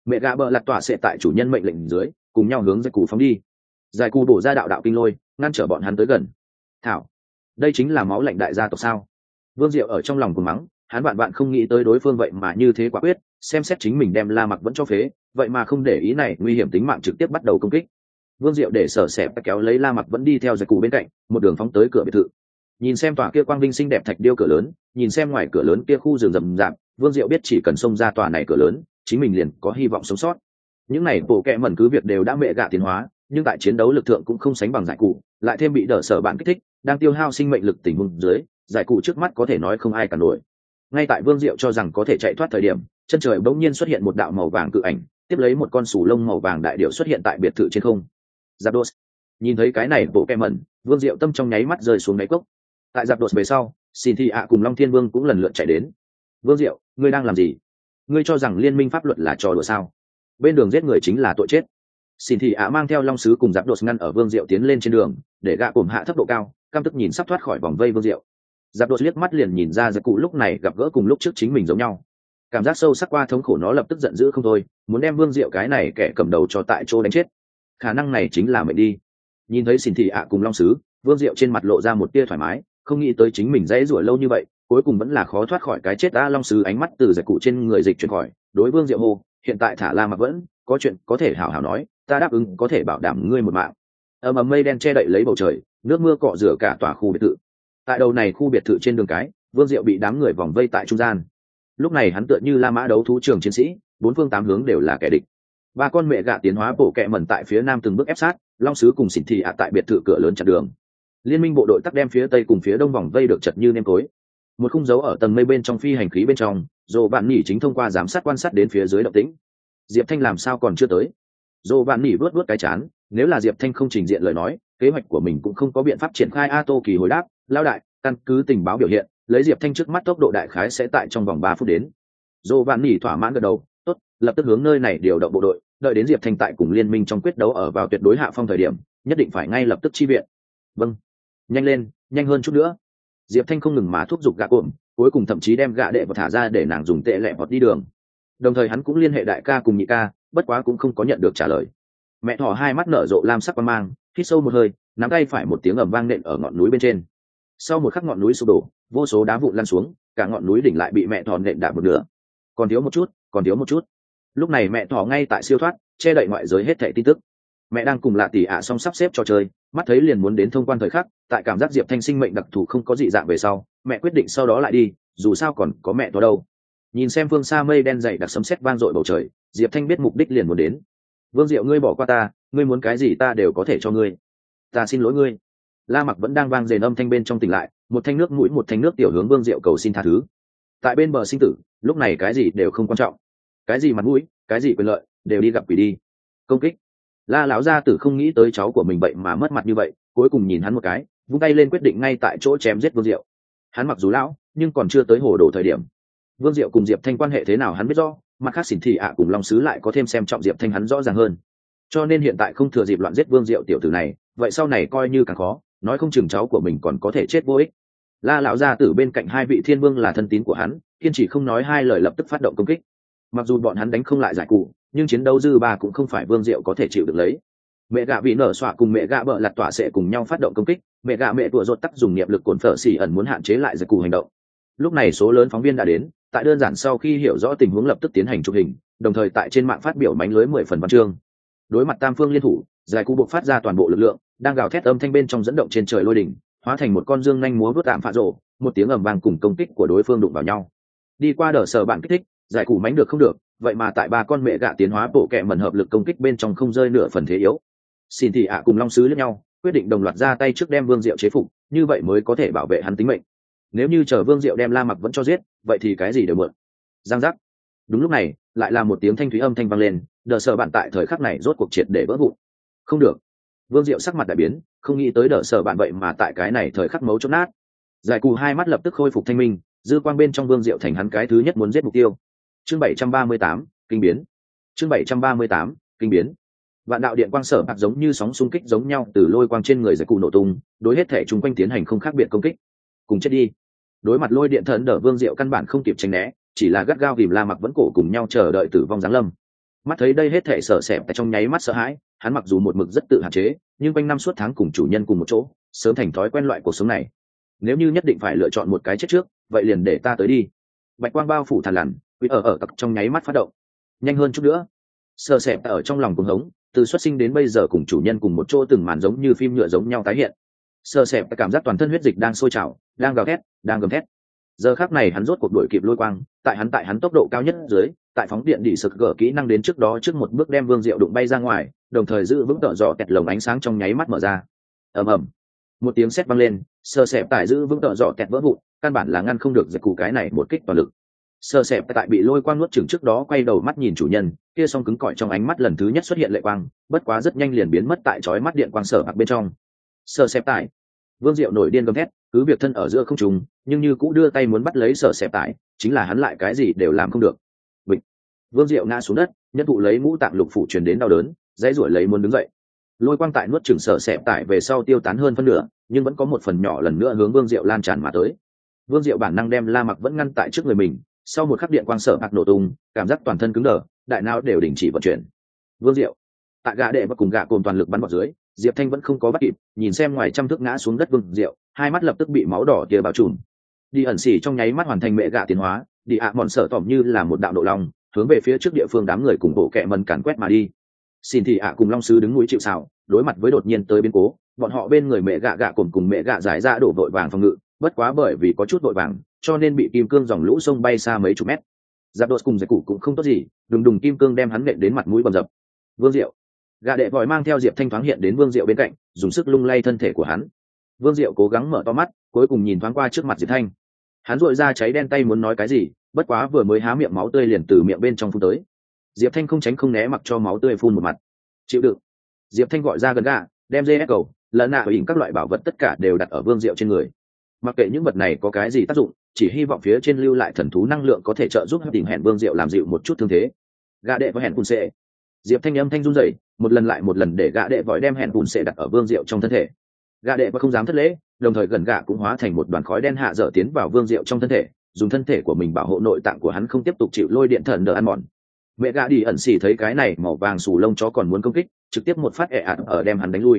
S1: mẹ gạ bợ lặt tỏa sẽ tại chủ nhân mệnh lệnh dưới cùng nhau hướng giải cụ phóng đi. Giải cụ bổ ra đạo đạo kinh lôi ngăn trở bọn hắn tới gần. Thảo, đây chính là máu lạnh đại gia tộc sao? Vương Diệu ở trong lòng cùng mắng, hắn vạn vạn không nghĩ tới đối phương vậy mà như thế quả quyết, xem xét chính mình đem La Mặc vẫn cho phế, vậy mà không để ý này nguy hiểm tính mạng trực tiếp bắt đầu công kích. Vương Diệu để sở sẹp kéo lấy La Mặc vẫn đi theo giải cụ bên cạnh, một đường phóng tới cửa biệt thự. Nhìn xem tòa kia quang vinh xinh đẹp thạch điêu cửa lớn, nhìn xem ngoài cửa lớn kia khu rừng rậm rạp, Vương Diệu biết chỉ cần xông ra tòa này cửa lớn, chính mình liền có hy vọng sống sót. Những này bộ kệ mẩn cứ việc đều đã mẹ gạ tiến hóa, nhưng tại chiến đấu lực thượng cũng không sánh bằng giải cụ, lại thêm bị đỡ sở bạn kích thích, đang tiêu hao sinh mệnh lực tình huống dưới, giải cụ trước mắt có thể nói không ai cản nổi. Ngay tại Vương Diệu cho rằng có thể chạy thoát thời điểm, chân trời bỗng nhiên xuất hiện một đạo màu vàng cự ảnh, tiếp lấy một con sủ lông màu vàng đại điểu xuất hiện tại biệt thự trên không. Zapdos. Nhìn thấy cái này bộ kệ mẩn, Vương Diệu tâm trong nháy mắt rơi xuống đáy cốc. Tại Zapdos về sau, xin thị ạ cùng Long Thiên Vương cũng lần lượt chạy đến. Vương Diệu, ngươi đang làm gì? Ngươi cho rằng liên minh pháp luật là trò đùa sao? Bên đường giết người chính là tội chết. Xin thị ạ mang theo Long sứ cùng Zapdos ngăn ở Vương Diệu tiến lên trên đường, để gạ cổm hạ thấp độ cao, căm tức nhìn sắp thoát khỏi vòng vây Vương Diệu. Zapdos liếc mắt liền nhìn ra giặc cụ lúc này gặp gỡ cùng lúc trước chính mình giống nhau, cảm giác sâu sắc qua thống khổ, nó lập tức giận dữ không thôi, muốn đem Vương Diệu cái này kẻ cầm đầu cho tại chỗ đánh chết. Khả năng này chính là mệnh đi. Nhìn thấy xin thị ạ cùng Long sứ, Vương Diệu trên mặt lộ ra một tia thoải mái, không nghĩ tới chính mình dãy rủa lâu như vậy, cuối cùng vẫn là khó thoát khỏi cái chết. Đã Long sứ ánh mắt từ giặc cụ trên người dịch chuyển khỏi, đối Vương Diệu hô, hiện tại thả La Mặc vẫn có chuyện có thể hảo hảo nói, ta đáp ứng có thể bảo đảm ngươi một mạng. Ầm mây đen che đậy lấy bầu trời, nước mưa cọ rửa cả tòa khu biệt thự. Tại đầu này khu biệt thự trên đường cái, Vương Diệu bị đám người vòng vây tại trung gian. Lúc này hắn tựa như La Mã đấu thú trường chiến sĩ, bốn phương tám hướng đều là kẻ địch. Ba con mẹ gạ tiến hóa bộ kệ mẩn tại phía nam từng bước ép sát, Long sứ cùng xỉn thị ạ tại biệt thự cửa lớn chặn đường. Liên minh bộ đội tắc đem phía tây cùng phía đông vòng vây được chật như nêm tối. Một khung dấu ở tầng mây bên trong phi hành khí bên trong, Dỗ Vạn Nỉ chính thông qua giám sát quan sát đến phía dưới động tĩnh. Diệp Thanh làm sao còn chưa tới? Dỗ Vạn Nỉ vuốt vuốt cái chán, nếu là Diệp Thanh không trình diện lời nói, kế hoạch của mình cũng không có biện pháp triển khai. A Tô Kỳ hồi đáp, lao đại, căn cứ tình báo biểu hiện, lấy Diệp Thanh trước mắt tốc độ đại khái sẽ tại trong vòng 3 phút đến. Dỗ Vạn Nỉ thỏa mãn gật đầu, tốt, lập tức hướng nơi này điều động bộ đội, đợi đến Diệp Thanh tại cùng liên minh trong quyết đấu ở vào tuyệt đối hạ phong thời điểm, nhất định phải ngay lập tức chi viện. Vâng, nhanh lên, nhanh hơn chút nữa. Diệp Thanh không ngừng mà thúc giục gạ cộm, cuối cùng thậm chí đem gạ đệ và thả ra để nàng dùng tệ lẹ vọt đi đường. Đồng thời hắn cũng liên hệ đại ca cùng nhị ca, bất quá cũng không có nhận được trả lời. Mẹ thỏ hai mắt nở rộ lam sắc quang mang, hít sâu một hơi, nắm tay phải một tiếng ầm vang nện ở ngọn núi bên trên. Sau một khắc ngọn núi sụp đổ, vô số đá vụn lăn xuống, cả ngọn núi đỉnh lại bị mẹ thỏ nện đạp một nửa. Còn thiếu một chút, còn thiếu một chút. Lúc này mẹ thỏ ngay tại siêu thoát, che đậy ngoại giới hết thảy tin tức. Mẹ đang cùng Lạ Tỷ ạ song sắp xếp trò chơi, mắt thấy liền muốn đến thông quan thời khắc, tại cảm giác Diệp Thanh sinh mệnh đặc thù không có dị dạng về sau, mẹ quyết định sau đó lại đi, dù sao còn có mẹ thỏ đâu. Nhìn xem phương xa mây đen dày đặc sấm sét vang dội bầu trời, Diệp Thanh biết mục đích liền muốn đến. Vương Diệu, ngươi bỏ qua ta, ngươi muốn cái gì ta đều có thể cho ngươi. Ta xin lỗi ngươi. La Mặc vẫn đang vang rền âm thanh bên trong tỉnh lại, một thanh nước mũi một thanh nước tiểu hướng Vương Diệu cầu xin tha thứ. Tại bên bờ sinh tử, lúc này cái gì đều không quan trọng, cái gì mặt mũi, cái gì quyền lợi, đều đi gặp quỷ đi. Công kích. La lão gia tử không nghĩ tới cháu của mình vậy mà mất mặt như vậy, cuối cùng nhìn hắn một cái, vung tay lên quyết định ngay tại chỗ chém giết Vương Diệu. Hắn mặc dù lão, nhưng còn chưa tới hồ đồ thời điểm. Vương Diệu cùng Diệp Thanh quan hệ thế nào hắn biết rõ, mặt khác xỉn thị ạ cùng Long sứ lại có thêm xem trọng Diệp Thanh hắn rõ ràng hơn. Cho nên hiện tại không thừa dịp loạn giết Vương Diệu tiểu tử này, vậy sau này coi như càng khó, nói không chừng cháu của mình còn có thể chết vô ích. La lão gia tử bên cạnh hai vị thiên vương là thân tín của hắn, kiên trì không nói hai lời lập tức phát động công kích. Mặc dù bọn hắn đánh không lại giải cụ, nhưng chiến đấu dư ba cũng không phải Vương Diệu có thể chịu được lấy. Mẹ gạ bị nở xoạ cùng mẹ gạ bợ lặt tỏa sẽ cùng nhau phát động công kích, mẹ gạ mẹ tủa rột tắc dùng niệm lực cồn phở xỉ ẩn muốn hạn chế lại giải cụ hành động. Lúc này số lớn phóng viên đã đến, tại đơn giản sau khi hiểu rõ tình huống lập tức tiến hành chụp hình, đồng thời tại trên mạng phát biểu mánh lưới 10 phần văn chương. Đối mặt tam phương liên thủ, giải cụ buộc phát ra toàn bộ lực lượng, đang gào thét âm thanh bên trong dẫn động trên trời lôi đỉnh, hóa thành một con dương nhanh múa vút tạm phạ rổ, một tiếng ầm vang cùng công kích của đối phương đụng vào nhau. Đi qua đỡ sở bạn kích thích, giải cụ mánh được không được, vậy mà tại ba con mẹ gạ tiến hóa bộ kệ mẩn hợp lực công kích bên trong không rơi nửa phần thế yếu. Xin thị ạ cùng Long sứ lẫn nhau, quyết định đồng loạt ra tay trước đem Vương Diệu chế phục, như vậy mới có thể bảo vệ hắn tính mệnh. Nếu như chờ Vương Diệu đem La Mặc vẫn cho giết, vậy thì cái gì đều mượn. Giang giác. Đúng lúc này, lại là một tiếng thanh thúy âm thanh vang lên, đỡ sở bạn tại thời khắc này rốt cuộc triệt để vỡ vụn. Không được. Vương Diệu sắc mặt đại biến, không nghĩ tới đỡ sở bạn vậy mà tại cái này thời khắc mấu chốt nát. Giải cù hai mắt lập tức khôi phục thanh minh, dư quang bên trong Vương Diệu thành hắn cái thứ nhất muốn giết mục tiêu. Chương 738, kinh biến. Chương 738, kinh biến. Vạn đạo điện quang sở bạc giống như sóng xung kích giống nhau từ lôi quang trên người giải cụ nổ tung, đối hết thể chúng quanh tiến hành không khác biệt công kích. Cùng chết đi. Đối mặt lôi điện thần đỡ Vương Diệu căn bản không kịp tránh né, chỉ là gắt gao ghìm La Mặc vẫn cổ cùng nhau chờ đợi tử vong giáng lâm. Mắt thấy đây hết thể sợ sệt tại trong nháy mắt sợ hãi, hắn mặc dù một mực rất tự hạn chế, nhưng quanh năm suốt tháng cùng chủ nhân cùng một chỗ, sớm thành thói quen loại cuộc sống này. Nếu như nhất định phải lựa chọn một cái chết trước, vậy liền để ta tới đi. Bạch quang bao phủ thằn lằn, quỷ ở cặp trong nháy mắt phát động. Nhanh hơn chút nữa. Sợ sệt ở trong lòng cuồng hống, từ xuất sinh đến bây giờ cùng chủ nhân cùng một chỗ từng màn giống như phim nhựa giống nhau tái hiện. Sợ sệt cảm giác toàn thân huyết dịch đang sôi trào, đang gào thét, đang gầm thét. Giờ khắc này hắn rốt cuộc đuổi kịp lôi quang, tại hắn tốc độ cao nhất dưới, tại phóng điện đỉ sực gỡ kỹ năng đến trước đó trước một bước đem Vương Diệu đụng bay ra ngoài, đồng thời giữ vững tợ dọ kẹt lồng ánh sáng trong nháy mắt mở ra. Ầm ầm, một tiếng sét vang lên, sờ sẹp tại giữ vững tợ dọ kẹt vỡ vụn, căn bản là ngăn không được giật cù cái này một kích toàn lực. Sờ sẹp tại bị lôi quang nuốt chửng trước đó quay đầu mắt nhìn chủ nhân, kia song cứng cỏi trong ánh mắt lần thứ nhất xuất hiện lệ quang, bất quá rất nhanh liền biến mất tại chói mắt điện quang sở bạc bên trong. Sờ sẹp tại, Vương Diệu nổi điên gầm thét, cứ việc thân ở giữa không trung, nhưng như cũng đưa tay muốn bắt lấy sở sẹp tại, chính là hắn lại cái gì đều làm không được. Bịch. Vương Diệu ngã xuống đất, nhân thụ lấy mũ tạng lục phủ truyền đến đau đớn, dãy rủi lấy muốn đứng dậy. Lôi quang tại nuốt chửng sở sẹp tại về sau tiêu tán hơn phân nửa, nhưng vẫn có một phần nhỏ lần nữa hướng Vương Diệu lan tràn mà tới. Vương Diệu bản năng đem La Mặc vẫn ngăn tại trước người mình, sau một khắc điện quang sở bạc nổ tung, cảm giác toàn thân cứng đờ, đại não đều đình chỉ vận chuyển. Vương Diệu, tại gã đệ và cùng gã cồn toàn lực bắn vào dưới, Diệp Thanh vẫn không có bắt kịp, nhìn xem ngoài trăm thước ngã xuống đất Vương Diệu, hai mắt lập tức bị máu đỏ tia bao trùm. Đi ẩn xỉ trong nháy mắt hoàn thành mẹ gã tiến hóa, đi ạ mòn sợ tỏm như là một đạo độ long, hướng về phía trước địa phương đám người cùng bộ kệ mần càn quét mà đi. Xin thì ạ cùng long sứ đứng núi chịu sào, đối mặt với đột nhiên tới biến cố, bọn họ bên người mẹ gã cùng mẹ gã giải ra đổ vội vàng phòng ngự, bất quá bởi vì có chút vội vàng, cho nên bị kim cương dòng lũ sông bay xa mấy chục mét. Giáp đột cùng giải cụ cũng không tốt gì, đùng kim cương đem hắn nện đến mặt mũi bầm dập. Vương Diệu, gã đệ vội mang theo Diệp Thanh thoáng hiện đến Vương Diệu bên cạnh, dùng sức lung lay thân thể của hắn. Vương Diệu cố gắng mở to mắt, cuối cùng nhìn thoáng qua trước mặt Diệp Thanh. Hắn rũi ra cháy đen tay muốn nói cái gì, bất quá vừa mới há miệng máu tươi liền từ miệng bên trong phun tới. Diệp Thanh không tránh không né mặc cho máu tươi phun một mặt. Chịu đựng. Diệp Thanh gọi ra gần gã, đem dê cầu, lợn nạ hình các loại bảo vật tất cả đều đặt ở Vương Diệu trên người. Mặc kệ những vật này có cái gì tác dụng, chỉ hy vọng phía trên lưu lại thần thú năng lượng có thể trợ giúp tìm hẹn Vương Diệu làm dịu một chút thương thế. Gã đệ và hẹn cùn sệ. Diệp Thanh âm thanh run rẩy, một lần lại một lần để gã đệ vội đem hẹn cùn sệ đặt ở Vương Diệu trong thân thể. Gã đệ và không dám thất lễ, đồng thời gần gã cũng hóa thành một đoàn khói đen hạ dở tiến vào Vương Diệu trong thân thể, dùng thân thể của mình bảo hộ nội tạng của hắn không tiếp tục chịu lôi điện thần đờ ăn mòn. Mẹ gã đi ẩn xì thấy cái này màu vàng xù lông chó còn muốn công kích, trực tiếp một phát ở đem hắn đánh lui.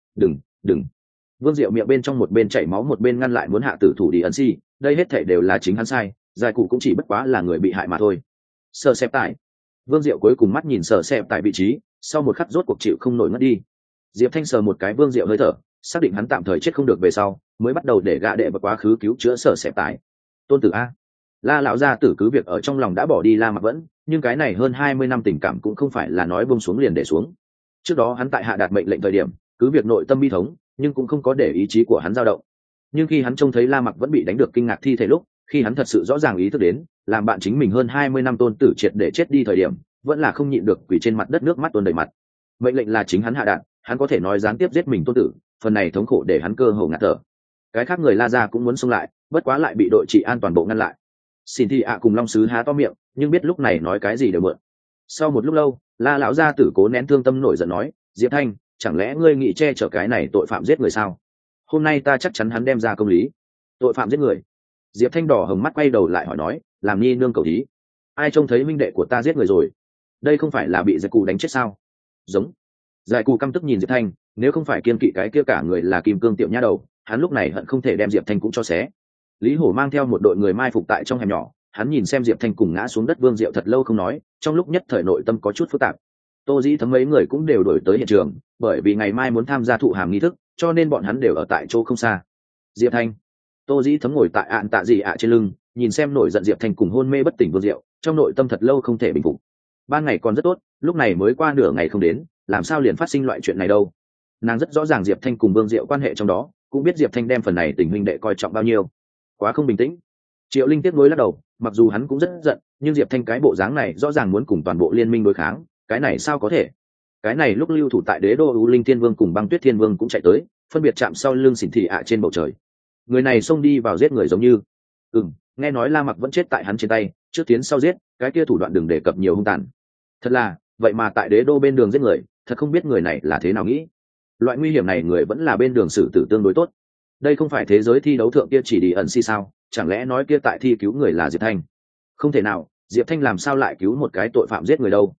S1: Đừng. Vương Diệu miệng bên trong một bên chảy máu một bên ngăn lại muốn hạ tử thủ đi ẩn xì, đây hết thảy đều là chính hắn sai, giải cụ cũng chỉ bất quá là người bị hại mà thôi. Sợ xẹp tại. Vương Diệu cuối cùng mắt nhìn sợ xẹp tại vị trí, sau một khắc rốt cuộc chịu không nổi ngất đi. Diệp Thanh sờ một cái Vương Diệu hơi thở, xác định hắn tạm thời chết không được về sau, mới bắt đầu để gã đệ và quá khứ cứu chữa sợ xẹp tại. Tôn tử a. La lão gia tử cứ việc ở trong lòng đã bỏ đi La Mặc vẫn, nhưng cái này hơn 20 năm tình cảm cũng không phải là nói buông xuống liền để xuống. Trước đó hắn tại hạ đạt mệnh lệnh thời điểm, cứ việc nội tâm bi thống, nhưng cũng không có để ý chí của hắn dao động. Nhưng khi hắn trông thấy La Mặc vẫn bị đánh được kinh ngạc thi thể lúc, khi hắn thật sự rõ ràng ý thức đến, làm bạn chính mình hơn 20 năm tôn tử triệt để chết đi thời điểm, vẫn là không nhịn được quỳ trên mặt đất nước mắt tuôn đầy mặt. Mệnh lệnh là chính hắn hạ đạt, hắn có thể nói gián tiếp giết mình tôn tử, phần này thống khổ để hắn cơ hồ ngạt thở. Cái khác người La gia cũng muốn xông lại, bất quá lại bị đội trị an toàn bộ ngăn lại. Xin thì ạ cùng long sứ há to miệng, nhưng biết lúc này nói cái gì đều mượn. Sau một lúc lâu, La lão gia tử cố nén thương tâm nổi giận nói, Diệp Thanh, chẳng lẽ ngươi nghĩ che chở cái này tội phạm giết người sao? Hôm nay ta chắc chắn hắn đem ra công lý. Tội phạm giết người? Diệp Thanh đỏ hồng mắt quay đầu lại hỏi nói, làm nhi nương cầu thí, ai trông thấy minh đệ của ta giết người rồi? Đây không phải là bị giải cụ đánh chết sao? Giống. Giải cụ căm tức nhìn Diệp Thanh, nếu không phải kiên kỵ cái kia cả người là kim cương tiệu nha đầu, hắn lúc này hận không thể đem Diệp Thanh cũng cho xé. Lý Hổ mang theo một đội người mai phục tại trong hẻm nhỏ, hắn nhìn xem Diệp Thanh cùng ngã xuống đất Vương Diệu thật lâu không nói, trong lúc nhất thời nội tâm có chút phức tạp. Tô Dĩ Thấm mấy người cũng đều đổi tới hiện trường, bởi vì ngày mai muốn tham gia thụ hàm nghi thức, cho nên bọn hắn đều ở tại chỗ không xa. Diệp Thanh. Tô Dĩ Thấm ngồi tại ạn tạ dị ạ trên lưng, nhìn xem nổi giận Diệp Thanh cùng hôn mê bất tỉnh Vương Diệu, trong nội tâm thật lâu không thể bình phục. Ban ngày còn rất tốt, lúc này mới qua nửa ngày không đến, làm sao liền phát sinh loại chuyện này đâu? Nàng rất rõ ràng Diệp Thanh cùng Vương Diệu quan hệ trong đó, cũng biết Diệp Thanh đem phần này tình huynh đệ coi trọng bao nhiêu. Quá không bình tĩnh. Triệu Linh tiếc nuối lắc đầu, mặc dù hắn cũng rất giận, nhưng Diệp Thanh cái bộ dáng này rõ ràng muốn cùng toàn bộ liên minh đối kháng, cái này sao có thể? Cái này lúc lưu thủ tại đế đô U Linh Thiên Vương cùng Băng Tuyết Thiên Vương cũng chạy tới, phân biệt chạm sau lưng xỉn thị ạ trên bầu trời. Người này xông đi vào giết người giống như, nghe nói La Mặc vẫn chết tại hắn trên tay, trước tiến sau giết, cái kia thủ đoạn đừng đề cập nhiều hung tàn. Thật là, vậy mà tại đế đô bên đường giết người, thật không biết người này là thế nào nghĩ. Loại nguy hiểm này người vẫn là bên đường xử tử tương đối tốt. Đây không phải thế giới thi đấu thượng kia chỉ đi ẩn si sao? Chẳng lẽ nói kia tại thi cứu người là Diệp Thanh? Không thể nào, Diệp Thanh làm sao lại cứu một cái tội phạm giết người đâu?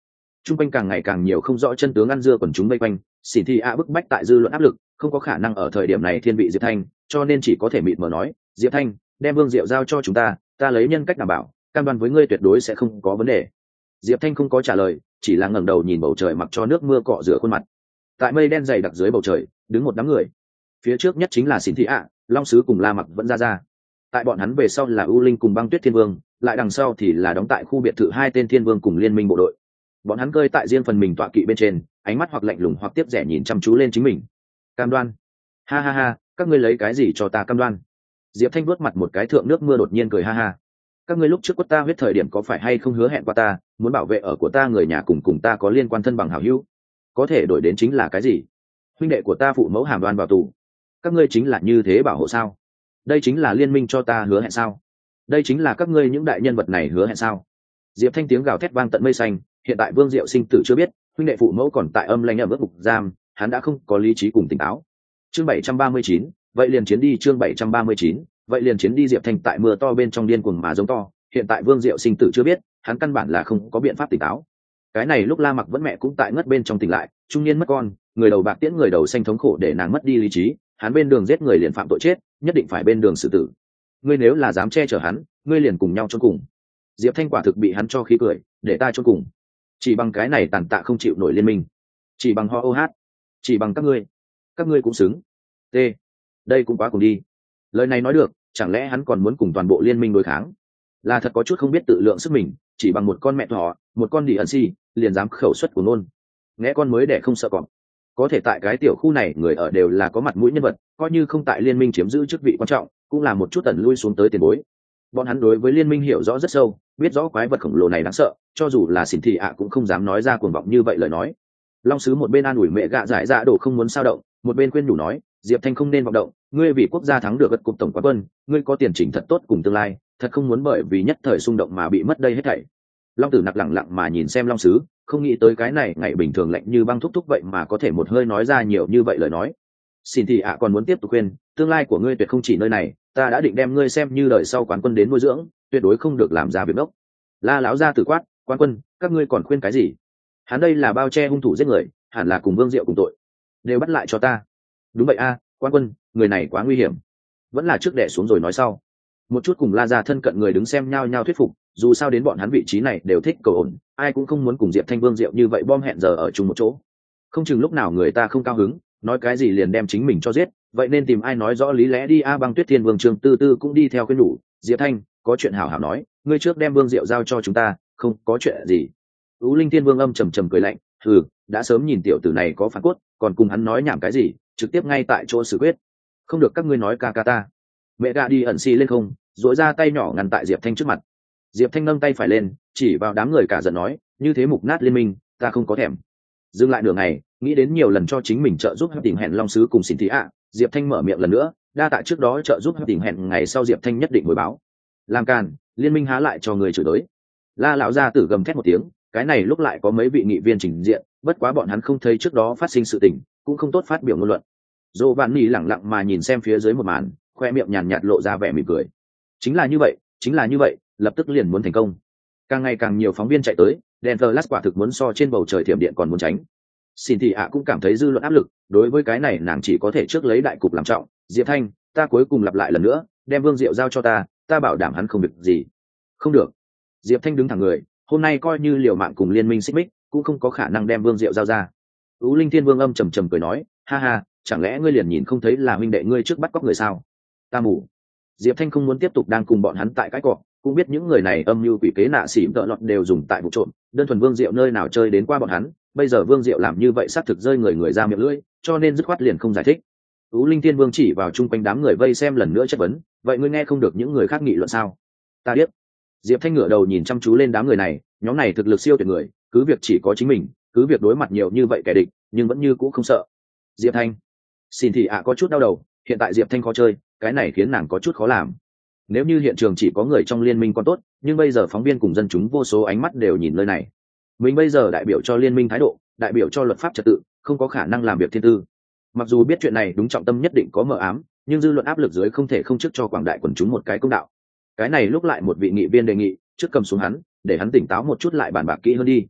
S1: Trung quanh càng ngày càng nhiều không rõ chân tướng ăn dưa quần chúng vây quanh, xỉn thị ạ bức bách tại dư luận áp lực, không có khả năng ở thời điểm này thiên vị Diệp Thanh, cho nên chỉ có thể mịt mờ nói, Diệp Thanh, đem Vương Diệu giao cho chúng ta lấy nhân cách đảm bảo, cam đoan với ngươi tuyệt đối sẽ không có vấn đề. Diệp Thanh không có trả lời, chỉ là ngẩng đầu nhìn bầu trời mặc cho nước mưa cọ rửa khuôn mặt. Tại mây đen dày đặc dưới bầu trời, đứng một đám người. Phía trước nhất chính là xỉn thị ạ, Long Sứ cùng La Mặc vẫn ra. Tại bọn hắn về sau là U Linh cùng Băng Tuyết Thiên Vương, lại đằng sau thì là đóng tại khu biệt thự hai tên thiên vương cùng liên minh bộ đội. Bọn hắn cơi tại riêng phần mình tọa kỵ bên trên, ánh mắt hoặc lạnh lùng hoặc tiếp rẻ nhìn chăm chú lên chính mình. Cam đoan. Ha ha ha, các ngươi lấy cái gì cho ta cam đoan? Diệp Thanh vuốt mặt một cái thượng nước mưa đột nhiên cười ha ha. Các ngươi lúc trước quất ta huyết thời điểm có phải hay không hứa hẹn qua ta, muốn bảo vệ ở của ta người nhà cùng ta có liên quan thân bằng hảo hữu? Có thể đổi đến chính là cái gì? Huynh đệ của ta phụ mẫu hàm đoan vào tù. Các ngươi chính là như thế bảo hộ sao? Đây chính là liên minh cho ta hứa hẹn sao? Đây chính là các ngươi những đại nhân vật này hứa hẹn sao? Diệp Thanh tiếng gào thét vang tận mây xanh, hiện tại Vương Diệu sinh tử chưa biết, huynh đệ phụ mẫu còn tại âm lãnh ở mức ngục giam, hắn đã không có lý trí cùng tỉnh táo. Chương 739, vậy liền chiến đi. Chương 739, vậy liền chiến đi. Diệp Thanh tại mưa to bên trong điên cuồng mà giống to, hiện tại Vương Diệu sinh tử chưa biết, hắn căn bản là không có biện pháp tỉnh táo. Cái này lúc La Mặc vẫn mẹ cũng tại ngất bên trong tỉnh lại, trung niên mất con, người đầu bạc tiễn người đầu xanh thống khổ để nàng mất đi lý trí, hắn bên đường giết người liền phạm tội chết, nhất định phải bên đường xử tử. Ngươi nếu là dám che chở hắn, ngươi liền cùng nhau chôn cùng. Diệp Thanh quả thực bị hắn cho khí cười, để ta chôn cùng. Chỉ bằng cái này tàn tạ không chịu nổi liên minh, chỉ bằng họ OH, chỉ bằng các ngươi cũng xứng. T, đây cũng quá cùng đi. Lời này nói được, chẳng lẽ hắn còn muốn cùng toàn bộ liên minh đối kháng? Là thật có chút không biết tự lượng sức mình, chỉ bằng một con mẹ thỏ, một con đỉ ẩn si, liền dám khẩu xuất của nôn. Nghe con mới để không sợ cọp. Có thể tại cái tiểu khu này người ở đều là có mặt mũi nhân vật, coi như không tại liên minh chiếm giữ chức vị quan trọng, cũng là một chút tẩn lui xuống tới tiền bối. Bọn hắn đối với liên minh hiểu rõ rất sâu, biết rõ quái vật khổng lồ này đáng sợ, cho dù là xỉn thị ạ cũng không dám nói ra cuồng vọng như vậy lời nói. Long Sứ một bên an ủi mẹ gạ giải dạ đổ không muốn sao động, một bên khuyên nhủ nói, Diệp Thanh không nên vọng động, ngươi vì quốc gia thắng được gật cục tổng quán quân, ngươi có tiền trình thật tốt cùng tương lai, thật không muốn bởi vì nhất thời xung động mà bị mất đây hết thảy. Long Tử Nặc lặng lặng mà nhìn xem Long Sứ, không nghĩ tới cái này ngày bình thường lạnh như băng thúc thúc vậy mà có thể một hơi nói ra nhiều như vậy lời nói. Xin thị ạ còn muốn tiếp tục khuyên, tương lai của ngươi tuyệt không chỉ nơi này, ta đã định đem ngươi xem như đời sau quán quân đến nuôi dưỡng, tuyệt đối không được làm ra việc ngốc. La lão gia tử quát, quán quân, các ngươi còn khuyên cái gì? Hắn đây là bao che hung thủ giết người, hẳn là cùng Vương Diệu cùng tội, đều bắt lại cho ta. Đúng vậy a, quán quân, người này quá nguy hiểm, vẫn là trước đẻ xuống rồi nói sau. Một chút cùng La gia thân cận người đứng xem nhau nhau thuyết phục, dù sao đến bọn hắn vị trí này đều thích cầu ổn, ai cũng không muốn cùng Diệp Thanh Vương Diệu như vậy bom hẹn giờ ở chung một chỗ. Không chừng lúc nào người ta không cao hứng, nói cái gì liền đem chính mình cho giết, vậy nên tìm ai nói rõ lý lẽ đi. Băng Tuyết Thiên Vương Trường Tư Tư cũng đi theo khuyên nhủ, Diệp Thanh, có chuyện hảo hảo nói, ngươi trước đem Vương Diệu giao cho chúng ta, không có chuyện gì. Ú Linh Thiên Vương âm trầm trầm cười lạnh, đã sớm nhìn tiểu tử này có phản cốt, còn cùng hắn nói nhảm cái gì, trực tiếp ngay tại chỗ xử quyết. Không được các ngươi nói ca ca ta. Mẹ gà đi ẩn xì lên không, dội ra tay nhỏ ngăn tại Diệp Thanh trước mặt. Diệp Thanh nâng tay phải lên, chỉ vào đám người cả giận nói, như thế mục nát liên minh, ta không có thèm. Dừng lại nửa ngày, nghĩ đến nhiều lần cho chính mình trợ giúp tình hẹn Long Sứ cùng xin thị ạ, Diệp Thanh mở miệng lần nữa, đa tạ trước đó trợ giúp tình hẹn ngày sau Diệp Thanh nhất định hồi báo. Làm càn, liên minh há lại cho người chửi tới. La lão gia tử gầm thét một tiếng, cái này lúc lại có mấy vị nghị viên trình diện, bất quá bọn hắn không thấy trước đó phát sinh sự tình, cũng không tốt phát biểu ngôn luận. Dô Vạn Nhi lẳng lặng mà nhìn xem phía dưới một màn, khoe miệng nhàn nhạt lộ ra vẻ mỉm cười. Chính là như vậy, lập tức liền muốn thành công. Càng ngày càng nhiều phóng viên chạy tới, Denver Last quả thực muốn so trên bầu trời thiểm điện còn muốn tránh. Xin thị ạ cũng cảm thấy dư luận áp lực, đối với cái này nàng chỉ có thể trước lấy đại cục làm trọng. Diệp Thanh, ta cuối cùng lặp lại lần nữa, đem Vương Diệu giao cho ta bảo đảm hắn không việc gì. Không được. Diệp Thanh đứng thẳng người, hôm nay coi như liều mạng cùng liên minh xích mích, cũng không có khả năng đem Vương Diệu giao ra. Ú Linh Thiên Vương âm trầm trầm cười nói, ha ha, chẳng lẽ ngươi liền nhìn không thấy là huynh đệ ngươi trước bắt cóc người sao? Ta mù. Diệp Thanh không muốn tiếp tục đang cùng bọn hắn tại cái cọ, cũng biết những người này âm mưu quỷ kế nạ xỉm tợ lọt đều dùng tại vụ trộm, đơn thuần Vương Diệu nơi nào chơi đến qua bọn hắn, bây giờ Vương Diệu làm như vậy xác thực rơi người ra miệng lưỡi, cho nên dứt khoát liền không giải thích. Ú Linh Thiên Vương chỉ vào chung quanh đám người vây xem lần nữa chất vấn, vậy ngươi nghe không được những người khác nghị luận sao? Ta biết. Diệp Thanh ngửa đầu nhìn chăm chú lên đám người này, nhóm này thực lực siêu tuyệt người, cứ việc chỉ có chính mình, cứ việc đối mặt nhiều như vậy kẻ địch, nhưng vẫn như cũ không sợ. Diệp Thanh, xin thị ạ có chút đau đầu, hiện tại Diệp Thanh khó chơi, cái này khiến nàng có chút khó làm. Nếu như hiện trường chỉ có người trong liên minh còn tốt, nhưng bây giờ phóng viên cùng dân chúng vô số ánh mắt đều nhìn nơi này. Mình bây giờ đại biểu cho liên minh thái độ, đại biểu cho luật pháp trật tự, không có khả năng làm việc thiên tư. Mặc dù biết chuyện này đúng trọng tâm nhất định có mờ ám, nhưng dư luận áp lực dưới không thể không trước cho quảng đại quần chúng một cái công đạo. Cái này lúc lại một vị nghị viên đề nghị, trước cầm xuống hắn, để hắn tỉnh táo một chút lại bàn bạc kỹ hơn đi.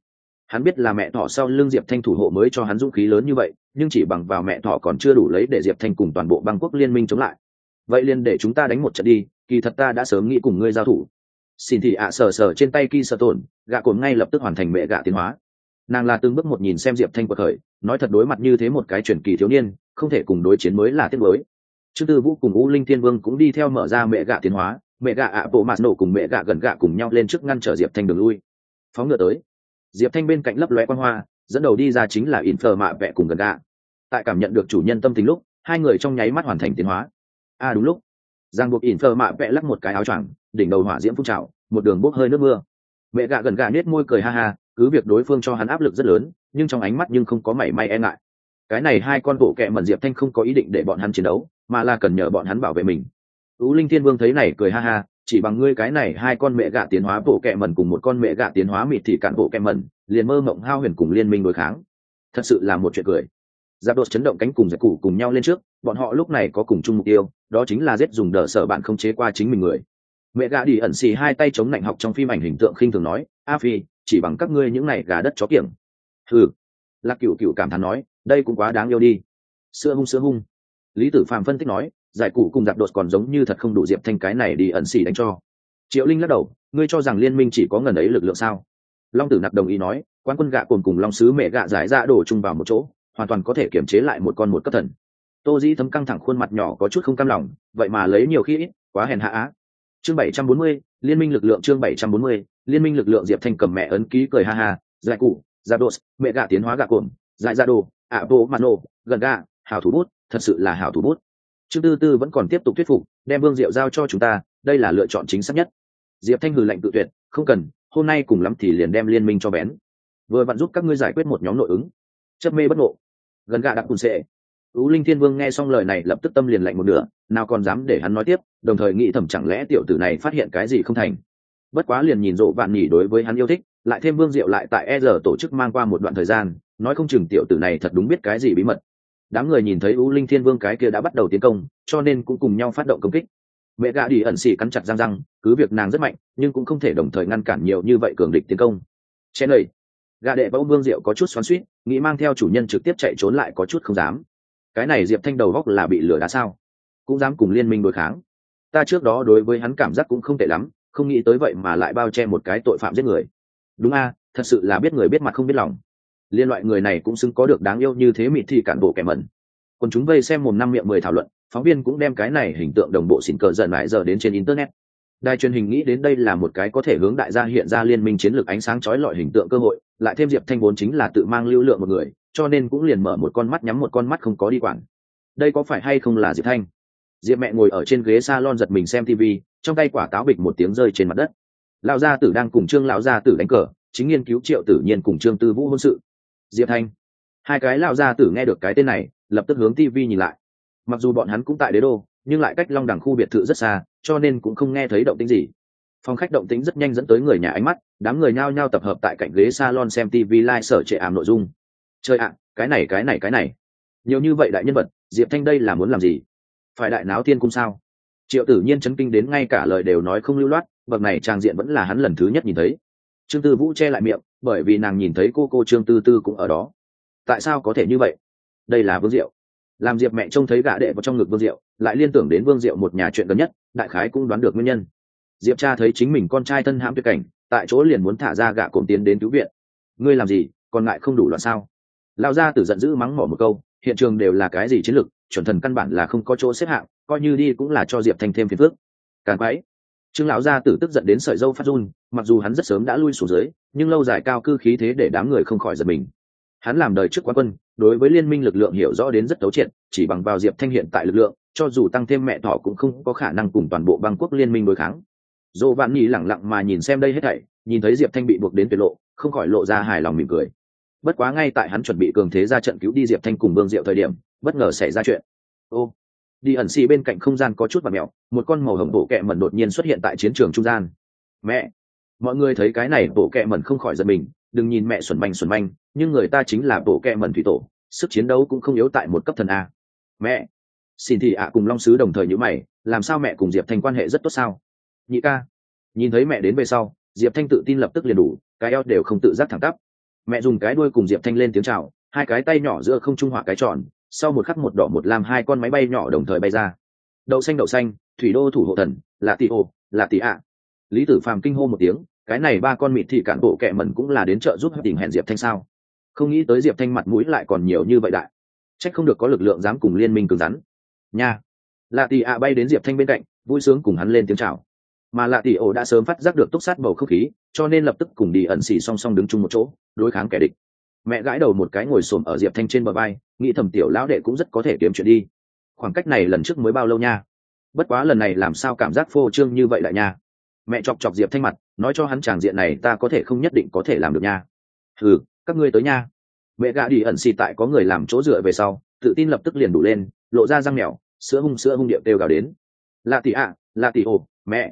S1: Hắn biết là mẹ thỏ sau lưng Diệp Thanh thủ hộ mới cho hắn dũng khí lớn như vậy, nhưng chỉ bằng vào mẹ thỏ còn chưa đủ lấy để Diệp Thanh cùng toàn bộ băng quốc liên minh chống lại. Vậy liền để chúng ta đánh một trận đi, kỳ thật ta đã sớm nghĩ cùng ngươi giao thủ. Xin thì sờ sờ trên tay Ki Sở Tổn, gạ cồn ngay lập tức hoàn thành mẹ gạ tiến hóa. Nàng là từng bước một nhìn xem Diệp Thanh quật khởi, nói thật đối mặt như thế một cái truyền kỳ thiếu niên, không thể cùng đối chiến mới là tiếc nuối. Trương Tư Vũ cùng U Linh Thiên Vương cũng đi theo mở ra mẹ gạ tiến hóa, mẹ gạ ạ bộ mạt nổ cùng mẹ gạ gần gạ cùng nhau lên trước ngăn trở Diệp Thanh đường lui. Phóng ngựa tới. Diệp Thanh bên cạnh lấp lóe quang hoa, dẫn đầu đi ra chính là Infer mạ vẹ cùng gần gạ. Tại cảm nhận được chủ nhân tâm tình lúc, hai người trong nháy mắt hoàn thành tiến hóa. Đúng lúc, giang buộc Infer mạ vẹ lắc một cái áo choàng, đỉnh đầu hỏa diễm phun trào, một đường bốc hơi nước mưa. Mẹ gạ gần gạ nết môi cười ha ha, cứ việc đối phương cho hắn áp lực rất lớn, nhưng trong ánh mắt nhưng không có mảy may e ngại. Cái này hai con bộ kẹ mẩn Diệp Thanh không có ý định để bọn hắn chiến đấu, mà là cần nhờ bọn hắn bảo vệ mình. Ú Linh Thiên Vương thấy này cười ha ha, chỉ bằng ngươi cái này hai con mẹ gạ tiến hóa bộ kẹ mẩn cùng một con mẹ gạ tiến hóa mịt thì cản bộ kẹ mẩn, liền mơ mộng hao huyền cùng liên minh đối kháng. Thật sự là một chuyện cười. Giáp đột chấn động cánh cùng giặc cụ cùng nhau lên trước, bọn họ lúc này có cùng chung mục tiêu, đó chính là giết dùng đỡ sở bạn không chế qua chính mình người. Mẹ gạ đi ẩn xì hai tay chống lạnh học trong phim ảnh hình tượng khinh thường nói, A Phi, chỉ bằng các ngươi những này gà đất chó kiểng. Hừ. Lạc Cửu Cửu cảm thán nói, đây cũng quá đáng yêu đi. Sữa hung. Lý Tử Phàm phân tích nói, giải cụ cùng giặc đột còn giống như thật không đủ Diệp Thanh cái này đi ẩn xì đánh cho. Triệu Linh lắc đầu, ngươi cho rằng liên minh chỉ có ngần ấy lực lượng sao? Long Tử Nặc đồng ý nói, quán quân gạ cùng long sứ mẹ gạ giải ra đổ chung vào một chỗ, hoàn toàn có thể kiểm chế lại một con một cấp thần. Tô Dĩ Thấm căng thẳng khuôn mặt nhỏ có chút không cam lòng, vậy mà lấy nhiều khi ít, quá hèn hạ á. Chương 740, liên minh lực lượng chương 740, liên minh lực lượng Diệp Thanh cầm mẹ ấn ký cười ha ha, giải cụ, giặc đột, mẹ gạ tiến hóa gạ cồn, giải ra đồ, bộ mano, gần gạ, hảo thủ bút, thật sự là hảo thủ bút. Trương Tư Tư vẫn còn tiếp tục thuyết phục, đem Vương Diệu giao cho chúng ta, đây là lựa chọn chính xác nhất. Diệp Thanh hừ lạnh tự tuyệt, không cần, hôm nay cùng lắm thì liền đem liên minh cho bén. Vừa vặn giúp các ngươi giải quyết một nhóm nội ứng. Chấp mê bất ngộ. Gần gạ đặc cùng sệ. Ú Linh Thiên Vương nghe xong lời này lập tức tâm liền lạnh một nửa, nào còn dám để hắn nói tiếp, đồng thời nghĩ thầm chẳng lẽ tiểu tử này phát hiện cái gì không thành. Bất quá liền nhìn rộ vạn nhỉ đối với hắn yêu thích, lại thêm Vương Diệu lại tại tổ chức mang qua một đoạn thời gian, nói không chừng tiểu tử này thật đúng biết cái gì bí mật. Đám người nhìn thấy U Linh Thiên Vương cái kia đã bắt đầu tiến công, cho nên cũng cùng nhau phát động công kích. Mẹ gạ đi ẩn xỉ cắn chặt răng, cứ việc nàng rất mạnh, nhưng cũng không thể đồng thời ngăn cản nhiều như vậy cường địch tiến công. Chen lầy, gạ đệ và Vương Diệu có chút xoắn xuýt, nghĩ mang theo chủ nhân trực tiếp chạy trốn lại có chút không dám. Cái này Diệp Thanh đầu góc là bị lửa đá sao? Cũng dám cùng liên minh đối kháng. Ta trước đó đối với hắn cảm giác cũng không tệ lắm, không nghĩ tới vậy mà lại bao che một cái tội phạm giết người. Đúng a, thật sự là biết người biết mặt không biết lòng. Liên loại người này cũng xứng có được đáng yêu như thế mịt thì cản bộ kẻ mẩn. Còn chúng vây xem mồm năm miệng 10 thảo luận, phóng viên cũng đem cái này hình tượng đồng bộ xỉn cờ dần lại giờ đến trên internet. Đài truyền hình nghĩ đến đây là một cái có thể hướng đại gia hiện ra liên minh chiến lược ánh sáng chói lọi hình tượng cơ hội, lại thêm Diệp Thanh vốn chính là tự mang lưu lượng một người, cho nên cũng liền mở một con mắt nhắm một con mắt không có đi quản. Đây có phải hay không là Diệp Thanh? Diệp mẹ ngồi ở trên ghế salon giật mình xem TV, trong tay quả táo bịch một tiếng rơi trên mặt đất. Lão gia tử đang cùng Trương lão gia tử đánh cờ, chính nghiên cứu Triệu Tử Nhiên cùng Trương Tư Vũ hôn sự. Diệp Thanh. Hai cái lão gia tử nghe được cái tên này, lập tức hướng TV nhìn lại. Mặc dù bọn hắn cũng tại Đế Đô, nhưng lại cách Long Đằng khu biệt thự rất xa, cho nên cũng không nghe thấy động tĩnh gì. Phòng khách động tĩnh rất nhanh dẫn tới người nhà ánh mắt, đám người nhao nhao tập hợp tại cạnh ghế salon xem TV live sở trệ ảm nội dung. Chơi ạ, cái này. Nhiều như vậy đại nhân vật, Diệp Thanh đây là muốn làm gì? Phải đại náo thiên cung sao? Triệu Tử Nhiên chấn kinh đến ngay cả lời đều nói không lưu loát, bậc này trang diện vẫn là hắn lần thứ nhất nhìn thấy. Trương Tư Vũ che lại miệng, bởi vì nàng nhìn thấy cô Trương Tư Tư cũng ở đó. Tại sao có thể như vậy? Đây là Vương Diệu. Làm Diệp mẹ trông thấy gã đệ vào trong ngực Vương Diệu, lại liên tưởng đến Vương Diệu một nhà chuyện gần nhất, đại khái cũng đoán được nguyên nhân. Diệp cha thấy chính mình con trai thân hãm tuyệt cảnh, tại chỗ liền muốn thả ra gã cổm tiến đến cứu viện. Ngươi làm gì, còn ngại không đủ loạn sao? Lão gia tử giận dữ mắng mỏ một câu, hiện trường đều là cái gì chiến lược, chuẩn thần căn bản là không có chỗ xếp hạng, coi như đi cũng là cho Diệp Thanh thêm phiền phức. Càn quái. Trương lão gia tử tức giận đến sợi râu phát run, mặc dù hắn rất sớm đã lui xuống dưới, nhưng lâu dài cao cư khí thế để đám người không khỏi giật mình. Hắn làm đời trước quán quân, đối với liên minh lực lượng hiểu rõ đến rất thấu triệt, chỉ bằng vào Diệp Thanh hiện tại lực lượng, cho dù tăng thêm mẹ thỏ cũng không có khả năng cùng toàn bộ băng quốc liên minh đối kháng. Dỗ Vạn Nhi lẳng lặng mà nhìn xem đây hết thảy, nhìn thấy Diệp Thanh bị buộc đến tuyệt lộ, không khỏi lộ ra hài lòng mỉm cười. Bất quá ngay tại hắn chuẩn bị cường thế ra trận cứu đi Diệp Thanh cùng Vương Diệu thời điểm, bất ngờ xảy ra chuyện. Ô, đi ẩn xì bên cạnh không gian có chút vặn mèo, một con màu hồng bộ kẹ mẩn đột nhiên xuất hiện tại chiến trường trung gian. Mẹ! Mọi người thấy cái này bộ kẹ mẩn không khỏi giật mình, đừng nhìn mẹ xuẩn manh, nhưng người ta chính là bộ kẹ mẩn thủy tổ, sức chiến đấu cũng không yếu tại một cấp thần a. Mẹ! Xin thì cùng Long Sứ đồng thời nhíu mày, làm sao mẹ cùng Diệp Thanh quan hệ rất tốt sao? Nhị ca! Nhìn thấy mẹ đến về sau, Diệp Thanh tự tin lập tức liền đủ, cái eo đều không tự giác thẳng tắp. Mẹ dùng cái đuôi cùng Diệp Thanh lên tiếng chào, hai cái tay nhỏ giữa không trung họa cái tròn, sau một khắc một đỏ một lam hai con máy bay nhỏ đồng thời bay ra. Đậu xanh, thủy đô thủ hộ thần, là tỷ ạ. Lý Tử Phàm kinh hô một tiếng, cái này ba con mịt thị cản bộ kẹ mẩn cũng là đến trợ giúp tình hẹn Diệp Thanh sao? Không nghĩ tới Diệp Thanh mặt mũi lại còn nhiều như vậy đại. Trách không được có lực lượng dám cùng liên minh cứng rắn. Nha. Lạ tỷ ạ bay đến Diệp Thanh bên cạnh, vui sướng cùng hắn lên tiếng chào. Mà Lạ tỷ ổ đã sớm phát giác được túc sát bầu không khí, cho nên lập tức cùng đi ẩn xì song song đứng chung một chỗ, đối kháng kẻ địch. Mẹ gãi đầu một cái ngồi xổm ở Diệp Thanh trên bờ vai, nghĩ thầm tiểu lão đệ cũng rất có thể kiếm chuyện đi. Khoảng cách này lần trước mới bao lâu nha? Bất quá lần này làm sao cảm giác phô trương như vậy lại nha? Mẹ chọc chọc Diệp Thanh mặt, nói cho hắn tràng diện này ta có thể không nhất định có thể làm được nha. Ừ, các ngươi tới nha. Mẹ gạ đi ẩn xì tại có người làm chỗ dựa về sau, tự tin lập tức liền đủ lên, lộ ra răng mèo, sữa hung điệu đều gào đến. Lạ tỷ ạ, lạ tỷ ồ,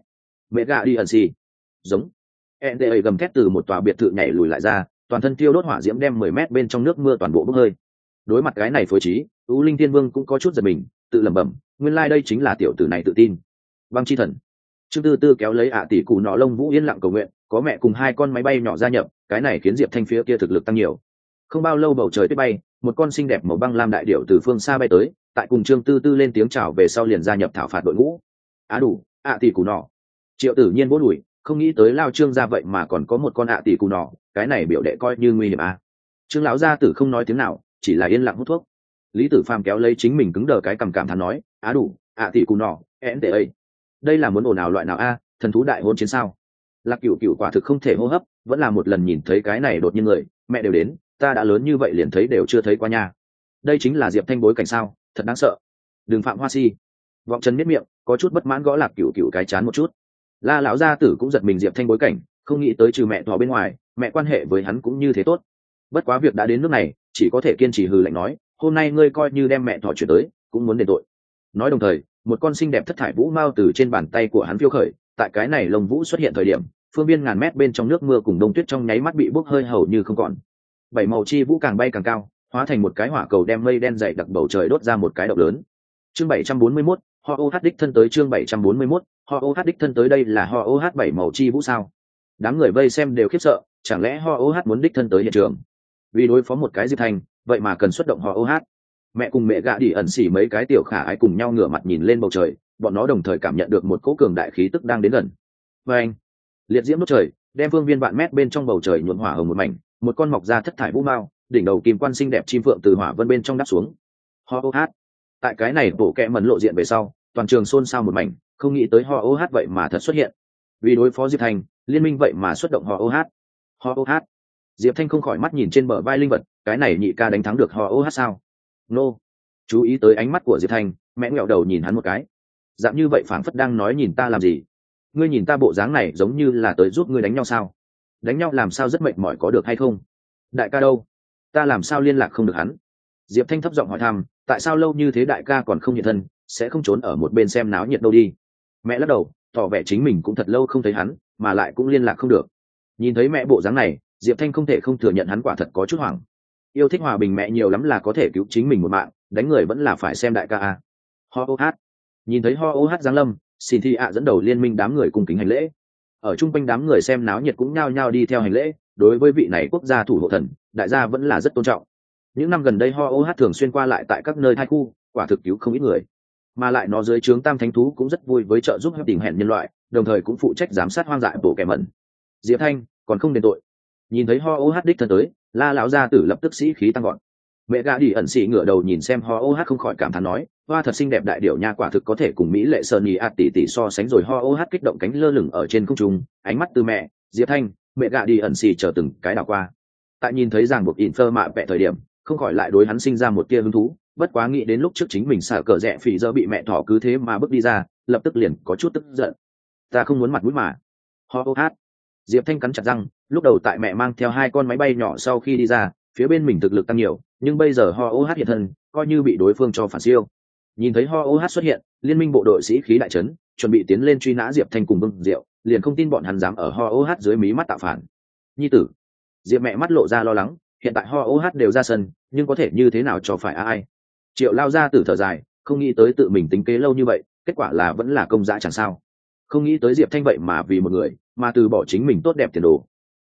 S1: mẹ gạ đi ẩn xì. Giống. NTA gầm thét từ một tòa biệt thự nhảy lùi lại ra, toàn thân tiêu đốt hỏa diễm đem 10 mét bên trong nước mưa toàn bộ bốc hơi. Đối mặt cái này phối trí, U Linh Tiên Vương cũng có chút giật mình, tự lẩm bẩm, nguyên lai đây chính là tiểu tử này tự tin. Băng chi thần. Trương Tư Tư kéo lấy tỷ cụ nọ lông vũ yên lặng cầu nguyện, có mẹ cùng hai con máy bay nhỏ gia nhập, cái này khiến Diệp Thanh phía kia thực lực tăng nhiều. Không bao lâu bầu trời tuyết bay, một con xinh đẹp màu băng lam đại điểu từ phương xa bay tới, tại cùng Trương Tư Tư lên tiếng chào về sau liền gia nhập thảo phạt đội ngũ. Đủ, tỷ cụ nọ. Triệu Tử Nhiên vỗ đùi, không nghĩ tới lao Trương ra vậy mà còn có một con tỷ cụ nọ, cái này biểu đệ coi như nguy hiểm à. Trương lão gia tử không nói tiếng nào, chỉ là yên lặng hút thuốc. Lý Tử Phàm kéo lấy chính mình cứng đờ cái cảm thán nói, đủ, tỷ cụ nọ, NTA. Đây là muốn ồn ào loại nào a? Thần thú đại hôn chiến sao? Lạc Cửu quả thực không thể hô hấp, vẫn là một lần nhìn thấy cái này đột nhiên người, mẹ đều đến, ta đã lớn như vậy liền thấy đều chưa thấy qua nha. Đây chính là Diệp Thanh bối cảnh sao, thật đáng sợ. Đừng phạm hoa si. Vọng Trần miết miệng, có chút bất mãn gõ Lạc Cửu cái chán một chút. La lão gia tử cũng giật mình Diệp Thanh bối cảnh, không nghĩ tới trừ mẹ thỏ bên ngoài, mẹ quan hệ với hắn cũng như thế tốt. Bất quá việc đã đến nước này, chỉ có thể kiên trì hừ lạnh nói, hôm nay ngươi coi như đem mẹ thỏ chuyển tới, cũng muốn đền tội. Nói đồng thời, một con xinh đẹp thất thải vũ mao từ trên bàn tay của hắn phiêu khởi, tại cái này lông vũ xuất hiện thời điểm, phương viên ngàn mét bên trong nước mưa cùng đông tuyết trong nháy mắt bị bốc hơi hầu như không còn. Bảy màu chi vũ càng bay càng cao, hóa thành một cái hỏa cầu đem mây đen dày đặc bầu trời đốt ra một cái động lớn. Chương 741, Ho OH đích thân tới chương 741, Ho OH đích thân tới đây là Ho OH bảy màu chi vũ sao? Đám người vây xem đều khiếp sợ, chẳng lẽ Ho OH muốn đích thân tới hiện trường? Vì đối phó một cái Diệp Thanh, vậy mà cần xuất động Ho OH. Mẹ cùng mẹ gạ đi ẩn xỉ mấy cái tiểu khả ái cùng nhau ngửa mặt nhìn lên bầu trời, bọn nó đồng thời cảm nhận được một cỗ cường đại khí tức đang đến gần. Và anh, liệt diễm đốt trời, đem phương viên vạn mét bên trong bầu trời nhuộm hỏa hồng một mảnh, một con mọc ra thất thải vũ mao, đỉnh đầu kim quan xinh đẹp chim phượng từ hỏa vân bên trong đáp xuống. Ho OH. Tại cái này bộ kẹ mẩn lộ diện về sau, toàn trường xôn xao một mảnh, không nghĩ tới Ho OH vậy mà thật xuất hiện. Vì đối phó Diệp Thanh, liên minh vậy mà xuất động Ho OH. Ho OH. Diệp Thanh không khỏi mắt nhìn trên bờ vai linh vật, cái này nhị ca đánh thắng được Ho OH sao? Nô. Chú ý tới ánh mắt của Diệp Thanh, mẹ ngẹo đầu nhìn hắn một cái. Dạng như vậy phảng phất đang nói nhìn ta làm gì? Ngươi nhìn ta bộ dáng này giống như là tới giúp ngươi đánh nhau sao? Đánh nhau làm sao rất mệt mỏi có được hay không? Đại ca đâu? Ta làm sao liên lạc không được hắn? Diệp Thanh thấp giọng hỏi thăm, tại sao lâu như thế đại ca còn không hiện thân, sẽ không trốn ở một bên xem náo nhiệt đâu đi? Mẹ lắc đầu, tỏ vẻ chính mình cũng thật lâu không thấy hắn, mà lại cũng liên lạc không được. Nhìn thấy mẹ bộ dáng này, Diệp Thanh không thể không thừa nhận hắn quả thật có chút hoảng. Yêu thích hòa bình mẹ nhiều lắm là có thể cứu chính mình một mạng, đánh người vẫn là phải xem đại ca a. Ho OH. Nhìn thấy Ho OH giáng lâm, xin thi ạ dẫn đầu liên minh đám người cùng kính hành lễ. Ở chung quanh đám người xem náo nhiệt cũng nhao nhao đi theo hành lễ, đối với vị này quốc gia thủ hộ thần, đại gia vẫn là rất tôn trọng. Những năm gần đây Ho OH thường xuyên qua lại tại các nơi thai khu, quả thực cứu không ít người. Mà lại nó dưới trướng Tam Thánh thú cũng rất vui với trợ giúp tình hẹn nhân loại, đồng thời cũng phụ trách giám sát hoang dại bộ kẻ mẩn. Diệp Thanh còn không đền tội. Nhìn thấy Ho OH đích thân tới, La lão gia tử lập tức sĩ khí tăng gọn. Mẹ gã đi ẩn xị ngửa đầu nhìn xem Ho OH không khỏi cảm thán nói, hoa thật xinh đẹp đại điểu nha, quả thực có thể cùng mỹ lệ sơn nhì tỷ so sánh rồi. Ho OH kích động cánh lơ lửng ở trên không trung, ánh mắt từ mẹ, Diệp Thanh, mẹ gã đi ẩn xị chờ từng cái đảo qua. Tại nhìn thấy ràng buộc infer mạ vẽ thời điểm, không khỏi lại đối hắn sinh ra một tia hứng thú, bất quá nghĩ đến lúc trước chính mình xả cờ rẽ phỉ giờ bị mẹ thỏ cứ thế mà bước đi ra, lập tức liền có chút tức giận. Ta không muốn mặt mũi mà. Ho OH. Diệp Thanh cắn chặt răng, lúc đầu tại mẹ mang theo hai con máy bay nhỏ sau khi đi ra, phía bên mình thực lực tăng nhiều, nhưng bây giờ Ho OH hiện thân, coi như bị đối phương cho phản siêu. Nhìn thấy Ho OH xuất hiện, liên minh bộ đội sĩ khí đại trấn, chuẩn bị tiến lên truy nã Diệp Thanh cùng Vương Diệu, liền không tin bọn hắn dám ở Ho OH dưới mí mắt tạo phản. Nhi tử. Diệp mẹ mắt lộ ra lo lắng, hiện tại Ho OH đều ra sân, nhưng có thể như thế nào cho phải ai? Triệu lao ra tử thở dài, không nghĩ tới tự mình tính kế lâu như vậy, kết quả là vẫn là công dã chẳng sao. Không nghĩ tới Diệp Thanh vậy mà vì một người, mà từ bỏ chính mình tốt đẹp tiền đồ.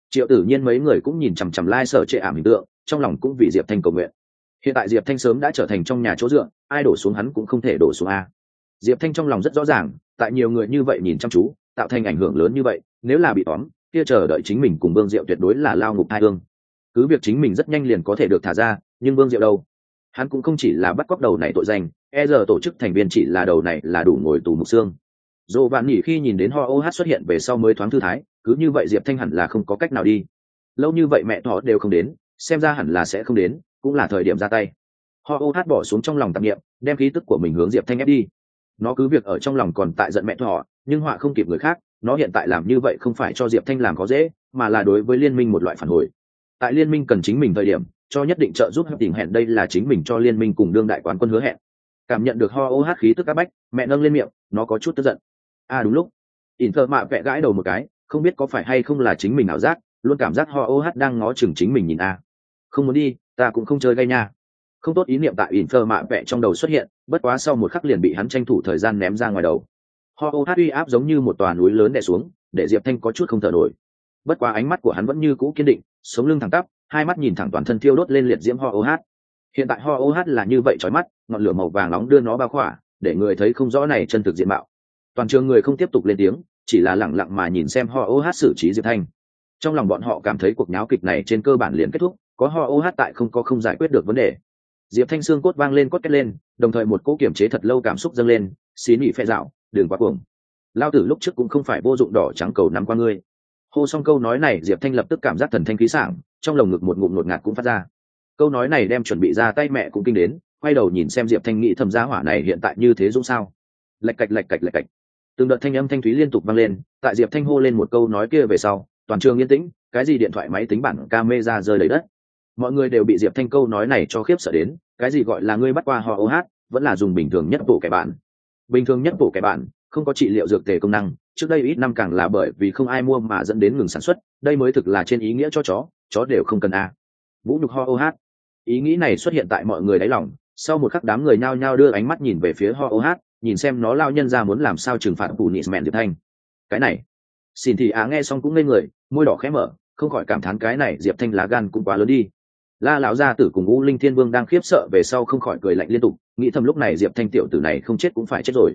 S1: Triệu Tử Nhiên mấy người cũng nhìn chằm chằm lai sở trệ ảm hình tượng, trong lòng cũng vì Diệp Thanh cầu nguyện. Hiện tại Diệp Thanh sớm đã trở thành trong nhà chỗ dựa, ai đổ xuống hắn cũng không thể đổ xuống a. Diệp Thanh trong lòng rất rõ ràng, tại nhiều người như vậy nhìn chăm chú, tạo thành ảnh hưởng lớn như vậy, nếu là bị tóm, kia chờ đợi chính mình cùng Vương Diệu tuyệt đối là lao ngục hai ương. Cứ việc chính mình rất nhanh liền có thể được thả ra, nhưng Vương Diệu đâu? Hắn cũng không chỉ là bắt cóc đầu này tội danh, giờ tổ chức thành viên chỉ là đầu này là đủ ngồi tù mục xương. Dỗ Vạn Nhỉ khi nhìn đến Ho OH xuất hiện về sau mới thoáng thư thái, cứ như vậy Diệp Thanh hẳn là không có cách nào đi. Lâu như vậy mẹ thỏ đều không đến, xem ra hẳn là sẽ không đến, cũng là thời điểm ra tay. Ho OH bỏ xuống trong lòng tạp niệm, đem khí tức của mình hướng Diệp Thanh ép đi. Nó cứ việc ở trong lòng còn tại giận mẹ thỏ, nhưng họa không kịp người khác, nó hiện tại làm như vậy không phải cho Diệp Thanh làm có dễ, mà là đối với liên minh một loại phản hồi. Tại liên minh cần chính mình thời điểm, cho nhất định trợ giúp hợp tình hẹn, đây là chính mình cho liên minh cùng đương đại quán quân hứa hẹn. Cảm nhận được Ho OH khí tức áp bách, mẹ nâng lên miệng, nó có chút tức giận. Đúng lúc Inter mạ vẽ gãi đầu một cái, không biết có phải hay không là chính mình ảo giác, luôn cảm giác Ho OH đang ngó chừng chính mình nhìn không muốn đi, ta cũng không chơi gây nha. Không tốt ý niệm tại Inter mạ vẽ trong đầu xuất hiện, bất quá sau một khắc liền bị hắn tranh thủ thời gian ném ra ngoài đầu. Ho OH uy áp giống như một tòa núi lớn đè xuống, để Diệp Thanh có chút không thở nổi. Bất quá ánh mắt của hắn vẫn như cũ kiên định, sống lưng thẳng tắp, hai mắt nhìn thẳng toàn thân thiêu đốt lên liệt diễm Ho OH. Hiện tại Ho OH là như vậy chói mắt, ngọn lửa màu vàng nóng đưa nó bao khỏa, để người thấy không rõ này chân thực diện mạo. Toàn trường người không tiếp tục lên tiếng, chỉ là lẳng lặng mà nhìn xem Ho OH xử trí Diệp Thanh. Trong lòng bọn họ cảm thấy cuộc nháo kịch này trên cơ bản liền kết thúc, có Ho OH tại không giải quyết được vấn đề. Diệp Thanh xương cốt vang lên cốt kết lên, đồng thời một cỗ kiểm chế thật lâu cảm xúc dâng lên, xí nhị phe dạo, đừng quá cuồng. Lao tử lúc trước cũng không phải vô dụng đỏ trắng cầu nắm qua ngươi. Hô xong câu nói này, Diệp Thanh lập tức cảm giác thần thanh khí sảng, trong lồng ngực một ngụm ngột ngạt cũng phát ra. Câu nói này đem chuẩn bị ra tay mẹ cũng kinh đến, quay đầu nhìn xem Diệp Thanh nghĩ thầm giá hỏa này hiện tại như thế dũng sao? Lạch cạch lạch cạch lạch cạch. Từng đợt thanh âm thanh thúy liên tục vang lên, tại Diệp Thanh hô lên một câu nói kia về sau, toàn trường yên tĩnh, cái gì điện thoại máy tính bảng camera rơi đầy đất. Mọi người đều bị Diệp Thanh câu nói này cho khiếp sợ đến, cái gì gọi là ngươi bắt qua Ho OH, vẫn là dùng bình thường nhất bổ kẻ bạn. Bình thường nhất bổ kẻ bạn, không có trị liệu dược tề công năng, trước đây ít năm càng là bởi vì không ai mua mà dẫn đến ngừng sản xuất, đây mới thực là trên ý nghĩa cho chó đều không cần Vũ nhục Ho OH. Ý nghĩ này xuất hiện tại mọi người đáy lòng, sau một khắc đám người nhao nhao đưa ánh mắt nhìn về phía Ho OH, nhìn xem nó lao nhân ra muốn làm sao trừng phạt Punisman Diệp Thanh. Cái này, xin thì nghe xong cũng ngây người, môi đỏ khẽ mở, không khỏi cảm thán cái này Diệp Thanh lá gan cũng quá lớn đi. La lão gia tử cùng U Linh Thiên Vương đang khiếp sợ về sau không khỏi cười lạnh liên tục, nghĩ thầm lúc này Diệp Thanh tiểu tử này không chết cũng phải chết rồi.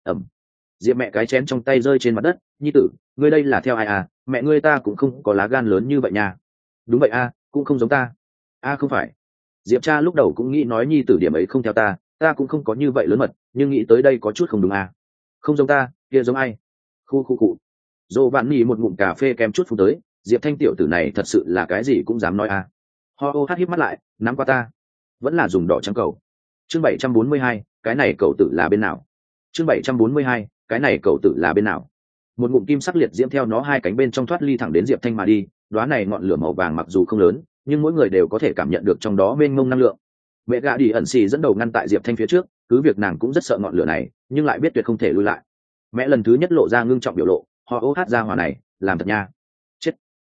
S1: Diệp mẹ cái chén trong tay rơi trên mặt đất, nhi tử, ngươi đây là theo ai mẹ ngươi ta cũng không có lá gan lớn như vậy nha. Đúng vậy cũng không giống ta. Không phải. Diệp cha lúc đầu cũng nghĩ nói nhi tử điểm ấy không theo ta cũng không có như vậy lớn mật, nhưng nghĩ tới đây có chút không đúng Không giống ta, kia giống ai? Khu. Dỗ Vạn Nhỉ một ngụm cà phê kém chút phun tới, Diệp Thanh tiểu tử này thật sự là cái gì cũng dám nói Ho OH híp mắt lại, nắm qua ta. Vẫn là dùng đỏ trắng cầu. Chương 742, cái này cậu tử là bên nào? Chương 742, cái này cậu tử là bên nào? Một ngụm kim sắc liệt diễm theo nó hai cánh bên trong thoát ly thẳng đến Diệp Thanh mà đi, đóa này ngọn lửa màu vàng mặc dù không lớn, nhưng mỗi người đều có thể cảm nhận được trong đó mênh mông năng lượng. Mẹ gã đi ẩn xì dẫn đầu ngăn tại Diệp Thanh phía trước, cứ việc nàng cũng rất sợ ngọn lửa này, nhưng lại biết tuyệt không thể lui lại. Mẹ lần thứ nhất lộ ra ngưng trọng biểu lộ, Ho OH ra hỏa này, làm thật nha. Chết.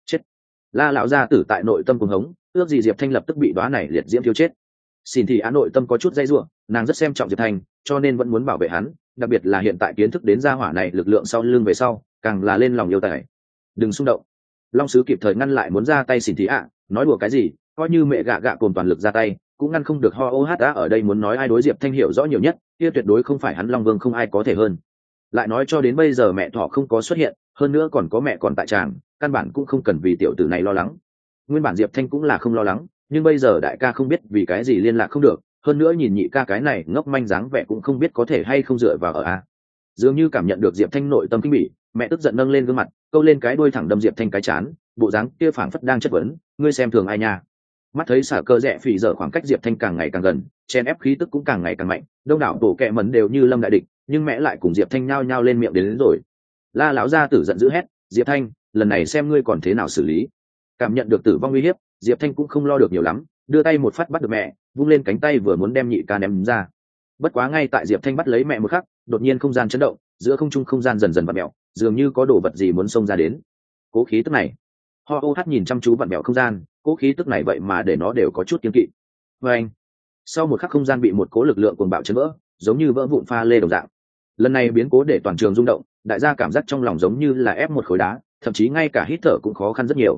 S1: La lão gia tử tại nội tâm cuồng hống, ước gì Diệp Thanh lập tức bị đóa này liệt diễm thiêu chết. Xin thì nội tâm có chút dây rủa, nàng rất xem trọng Diệp Thanh, cho nên vẫn muốn bảo vệ hắn, đặc biệt là hiện tại kiến thức đến gia hỏa này lực lượng sau lưng về sau, càng là lên lòng yêu tài. Đừng xung động. Long sứ kịp thời ngăn lại muốn ra tay xin thì nói đùa cái gì, coi như mẹ gạ cùng toàn lực ra tay, cũng ngăn không được Ho OH ở đây muốn nói ai đối Diệp Thanh hiểu rõ nhiều nhất, kia tuyệt đối không phải hắn Long Vương không ai có thể hơn. Lại nói cho đến bây giờ mẹ thỏ không có xuất hiện, hơn nữa còn có mẹ còn tại tràng, căn bản cũng không cần vì tiểu tử này lo lắng. Nguyên bản Diệp Thanh cũng là không lo lắng, nhưng bây giờ đại ca không biết vì cái gì liên lạc không được, hơn nữa nhìn nhị ca cái này ngốc manh dáng vẻ cũng không biết có thể hay không dựa vào ở dường như cảm nhận được Diệp Thanh nội tâm kinh bỉ, mẹ tức giận nâng lên gương mặt, câu lên cái đuôi thẳng đâm Diệp Thanh cái chán, bộ dáng kia phảng phất đang chất vấn, ngươi xem thường ai nha? Mắt thấy xả cơ rẽ phì dở khoảng cách Diệp Thanh càng ngày càng gần, chen ép khí tức cũng càng ngày càng mạnh, đông đảo tổ kẹ mẩn đều như lâm đại địch, nhưng mẹ lại cùng Diệp Thanh nhao nhao lên miệng đến rồi. La lão gia tử giận dữ hét, Diệp Thanh, lần này xem ngươi còn thế nào xử lý. Cảm nhận được tử vong uy hiếp, Diệp Thanh cũng không lo được nhiều lắm, đưa tay một phát bắt được mẹ, vung lên cánh tay vừa muốn đem nhị ca ném ra. Bất quá ngay tại Diệp Thanh bắt lấy mẹ một khắc, đột nhiên không gian chấn động, giữa không trung không gian dần dần vặn mèo, dường như có đồ vật gì muốn xông ra đến. Cố khí tức này. Ho OH nhìn chăm chú vặn mèo không gian, cố khí tức này vậy mà để nó đều có chút kiêng kỵ. Và anh, sau một khắc không gian bị một cố lực lượng cuồng bạo chấn vỡ, giống như vỡ vụn pha lê đồng dạng. Lần này biến cố để toàn trường rung động, đại gia cảm giác trong lòng giống như là ép một khối đá, thậm chí ngay cả hít thở cũng khó khăn rất nhiều.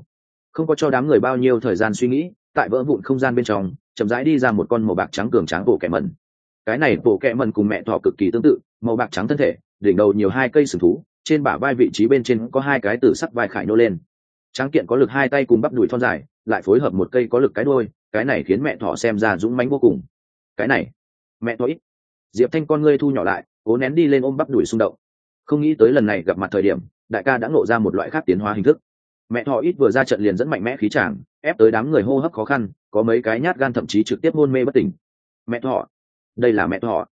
S1: Không có cho đám người bao nhiêu thời gian suy nghĩ, tại vỡ vụn không gian bên trong chậm rãi đi ra một con màu bạc trắng cường tráng bộ kẹ mẩn. Cái này bộ kẹ mẩn cùng mẹ thỏ cực kỳ tương tự, màu bạc trắng thân thể, đỉnh đầu nhiều hai cây sừng thú, trên bả vai vị trí bên trên có hai cái tử sắc vai khải nô lên. Tráng kiện có lực hai tay cùng bắp đùi thon dài, lại phối hợp một cây có lực cái đuôi, cái này khiến mẹ thỏ xem ra dũng mãnh vô cùng. Cái này, mẹ thỏ ít. Diệp Thanh con ngươi thu nhỏ lại, cố nén đi lên ôm bắp đùi xung động. Không nghĩ tới lần này gặp mặt thời điểm, đại ca đã ngộ ra một loại khác tiến hóa hình thức. Mẹ thỏ ít vừa ra trận liền dẫn mạnh mẽ khí tràng, ép tới đám người hô hấp khó khăn, có mấy cái nhát gan thậm chí trực tiếp hôn mê bất tỉnh. Mẹ thỏ, đây là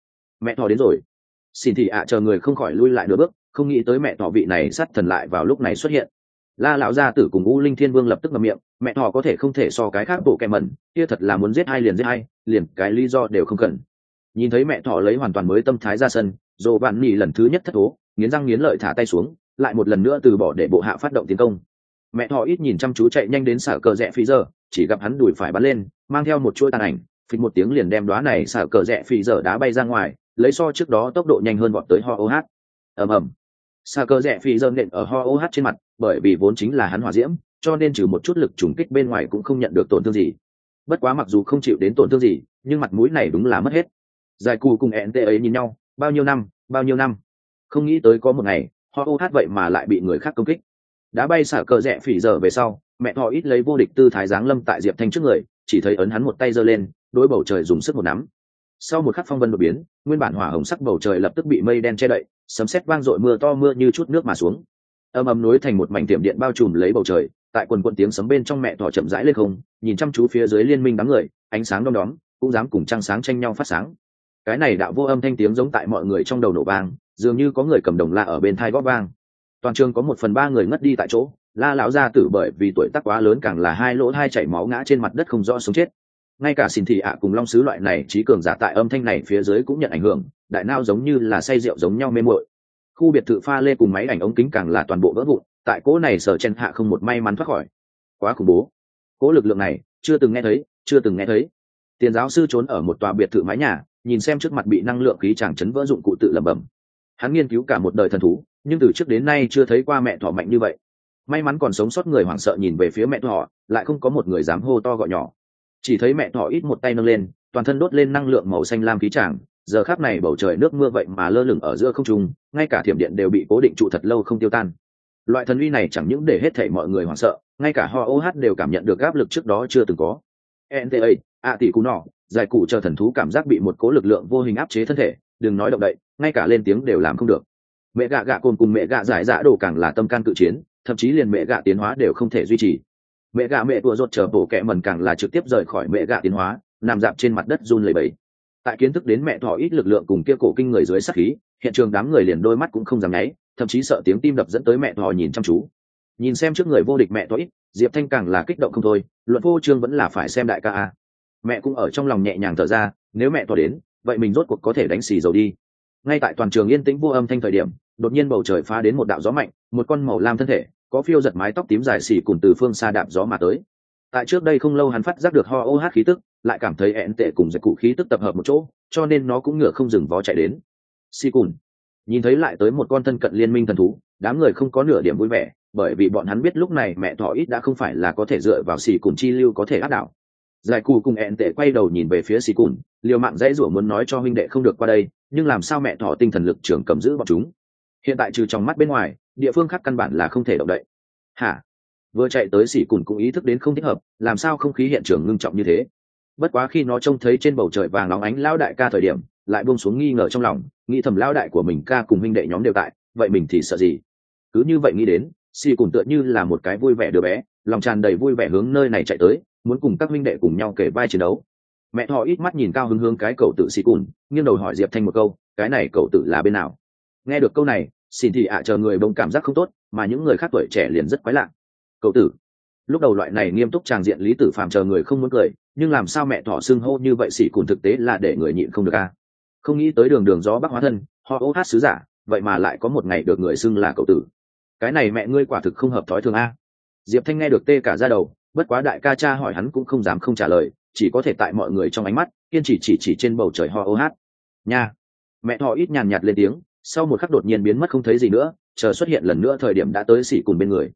S1: mẹ thỏ đến rồi. Xin thị ạ chờ người không khỏi lui lại nửa bước, không nghĩ tới mẹ thỏ vị này sát thần lại vào lúc này xuất hiện. La lão gia tử cùng U Linh Thiên Vương lập tức ngậm miệng, mẹ thỏ có thể không thể so cái khác bộ kẹ mẩn, kia thật là muốn giết hai liền giết hai, liền cái lý do đều không cần. Nhìn thấy mẹ thỏ lấy hoàn toàn mới tâm thái ra sân, Dỗ Vạn Nỉ lần thứ nhất thất thố, nghiến răng nghiến lợi thả tay xuống, lại một lần nữa từ bỏ để bộ hạ phát động tiến công. Mẹ thỏ ít nhìn chăm chú chạy nhanh đến xả cờ rẽ phi giờ, chỉ gặp hắn đùi phải bắn lên, mang theo một chuỗi tàn ảnh, phịch một tiếng liền đem đóa này xả cờ rẽ phi giờ đá bay ra ngoài, lấy so trước đó tốc độ nhanh hơn vọt tới ho ô hát. Ầm ầm. Xả cờ rẽ phi giờ nện ở ho ô hát trên mặt, bởi vì vốn chính là hắn hỏa diễm, cho nên trừ một chút lực trùng kích bên ngoài cũng không nhận được tổn thương gì. Bất quá mặc dù không chịu đến tổn thương gì, nhưng mặt mũi này đúng là mất hết. Giải cù cùng ẹn tê ấy nhìn nhau, bao nhiêu năm, không nghĩ tới có một ngày ho ô hát vậy mà lại bị người khác công kích. Đã bay xả cờ rẽ phỉ giờ về sau, mẹ thỏ ít lấy vô địch tư thái giáng lâm tại Diệp Thanh trước người, chỉ thấy ấn hắn một tay giơ lên, đối bầu trời dùng sức một nắm. Sau một khắc phong vân đột biến, nguyên bản hỏa hồng sắc bầu trời lập tức bị mây đen che đậy, sấm sét vang dội, mưa to mưa như chút nước mà xuống. Ầm ầm nối thành một mảnh tiệm điện bao trùm lấy bầu trời, tại quần quần tiếng sấm bên trong mẹ thỏ chậm rãi lên không, nhìn chăm chú phía dưới liên minh đám người, ánh sáng đom đóm, cũng dám cùng trăng sáng tranh nhau phát sáng. Cái này đạo vô âm thanh tiếng giống tại mọi người trong đầu nổ vang, dường như có người cầm đồng la ở bên thai góp vang. Toàn trường có 1/3 người ngất đi tại chỗ, La lão gia tử bởi vì tuổi tác quá lớn càng là hai lỗ hai chảy máu ngã trên mặt đất không rõ sống chết. Ngay cả Xin thị ạ cùng Long sứ loại này trí cường giả tại âm thanh này phía dưới cũng nhận ảnh hưởng, đại nao giống như là say rượu giống nhau mê muội. Khu biệt thự pha lê cùng máy ảnh ống kính càng là toàn bộ vỡ vụn, tại cỗ này Sở Chen hạ không một may mắn thoát khỏi. Quá khủng bố. Cỗ lực lượng này, chưa từng nghe thấy. Tiền giáo sư trốn ở một tòa biệt thự mái nhà, nhìn xem trước mặt bị năng lượng khí tràng chấn vỡ dụng cụ tự lẩm bẩm. Hắn nghiên cứu cả một đời thần thú, nhưng từ trước đến nay chưa thấy qua mẹ thỏ mạnh như vậy. May mắn còn sống sót người hoảng sợ nhìn về phía mẹ thỏ, lại không có một người dám hô to gọi nhỏ. Chỉ thấy mẹ thỏ ít một tay nâng lên, toàn thân đốt lên năng lượng màu xanh lam khí tràng, giờ khắc này bầu trời nước mưa vậy mà lơ lửng ở giữa không trung, ngay cả thiểm điện đều bị cố định trụ thật lâu không tiêu tan. Loại thần uy này chẳng những để hết thảy mọi người hoảng sợ, ngay cả ho ô hát đều cảm nhận được áp lực trước đó chưa từng có. NTA, tỷ cú nọ, giải cụ chờ thần thú cảm giác bị một cố lực lượng vô hình áp chế thân thể, đừng nói động đậy, ngay cả lên tiếng đều làm không được. Mẹ gạ gạ cồn cùng mẹ gạ giải dạ đồ càng là tâm can cự chiến, thậm chí liền mẹ gạ tiến hóa đều không thể duy trì. Mẹ gạ mẹ tua rột chờ bổ kẹ mần càng là trực tiếp rời khỏi mẹ gạ tiến hóa, nằm dạp trên mặt đất run lẩy bẩy. Tại kiến thức đến mẹ thỏ ít lực lượng cùng kia cổ kinh người dưới sát khí, hiện trường đám người liền đôi mắt cũng không dám nháy, thậm chí sợ tiếng tim đập dẫn tới mẹ thỏ nhìn chăm chú. Nhìn xem trước người vô địch mẹ thỏ ít, Diệp Thanh càng là kích động không thôi, luận vô chương vẫn là phải xem đại ca a. Mẹ cũng ở trong lòng nhẹ nhàng thở ra, nếu mẹ thỏ đến, vậy mình rốt cuộc có thể đánh xì dầu đi. Ngay tại toàn trường yên tĩnh vô âm thanh thời điểm, đột nhiên bầu trời phá đến một đạo gió mạnh, một con màu lam thân thể, có phiêu giật mái tóc tím dài xỉ cùng từ phương xa đạp gió mà tới. Tại trước đây không lâu hắn phát giác được ho ô hát khí tức, lại cảm thấy ẹn tệ cùng giật cụ khí tức tập hợp một chỗ, cho nên nó cũng ngựa không dừng vó chạy đến. Xỉ cùn nhìn thấy lại tới một con thân cận liên minh thần thú, đám người không có nửa điểm vui vẻ, bởi vì bọn hắn biết lúc này mẹ thỏ ít đã không phải là có thể dựa vào xỉ cùn chi lưu có thể áp đảo. Giải cù cùng ẹn tệ quay đầu nhìn về phía xỉ cùn, liều mạng dãy rủa muốn nói cho huynh đệ không được qua đây, nhưng làm sao mẹ thỏ tinh thần lực trưởng cầm giữ bọn chúng. Hiện tại trừ trong mắt bên ngoài, địa phương khác căn bản là không thể động đậy. Hả? Vừa chạy tới xỉ cùn cũng ý thức đến không thích hợp, làm sao không khí hiện trường ngưng trọng như thế. Bất quá khi nó trông thấy trên bầu trời vàng óng ánh lão đại ca thời điểm, lại buông xuống nghi ngờ trong lòng, nghĩ thầm lão đại của mình ca cùng huynh đệ nhóm đều tại, vậy mình thì sợ gì. Cứ như vậy nghĩ đến, xỉ cùn tựa như là một cái vui vẻ đứa bé, lòng tràn đầy vui vẻ hướng nơi này chạy tới, muốn cùng các huynh đệ cùng nhau kể vai chiến đấu. Mẹ thỏ ít mắt nhìn cao hứng hướng cái cậu tự xỉ cùn, nghiêng đầu hỏi Diệp Thanh một câu, cái này cậu tự là bên nào? Nghe được câu này, xin thị ạ chờ người bỗng cảm giác không tốt, mà những người khác tuổi trẻ liền rất quái lạ. Cậu tử. Lúc đầu loại này nghiêm túc tràng diện Lý Tử Phàm chờ người không muốn cười, nhưng làm sao mẹ thỏ xưng hô như vậy xỉ cùn thực tế là để người nhịn không được a. Không nghĩ tới đường đường gió bắc hóa thân, họ ô hát sứ giả, vậy mà lại có một ngày được người xưng là cậu tử. Cái này mẹ ngươi quả thực không hợp thói thường a. Diệp Thanh nghe được tê cả da đầu, bất quá đại ca cha hỏi hắn cũng không dám không trả lời, chỉ có thể tại mọi người trong ánh mắt kiên trì chỉ trên bầu trời ho ô hát. Nha. Mẹ thỏ ít nhàn nhạt lên tiếng, sau một khắc đột nhiên biến mất không thấy gì nữa, chờ xuất hiện lần nữa thời điểm đã tới xỉ cùn bên người.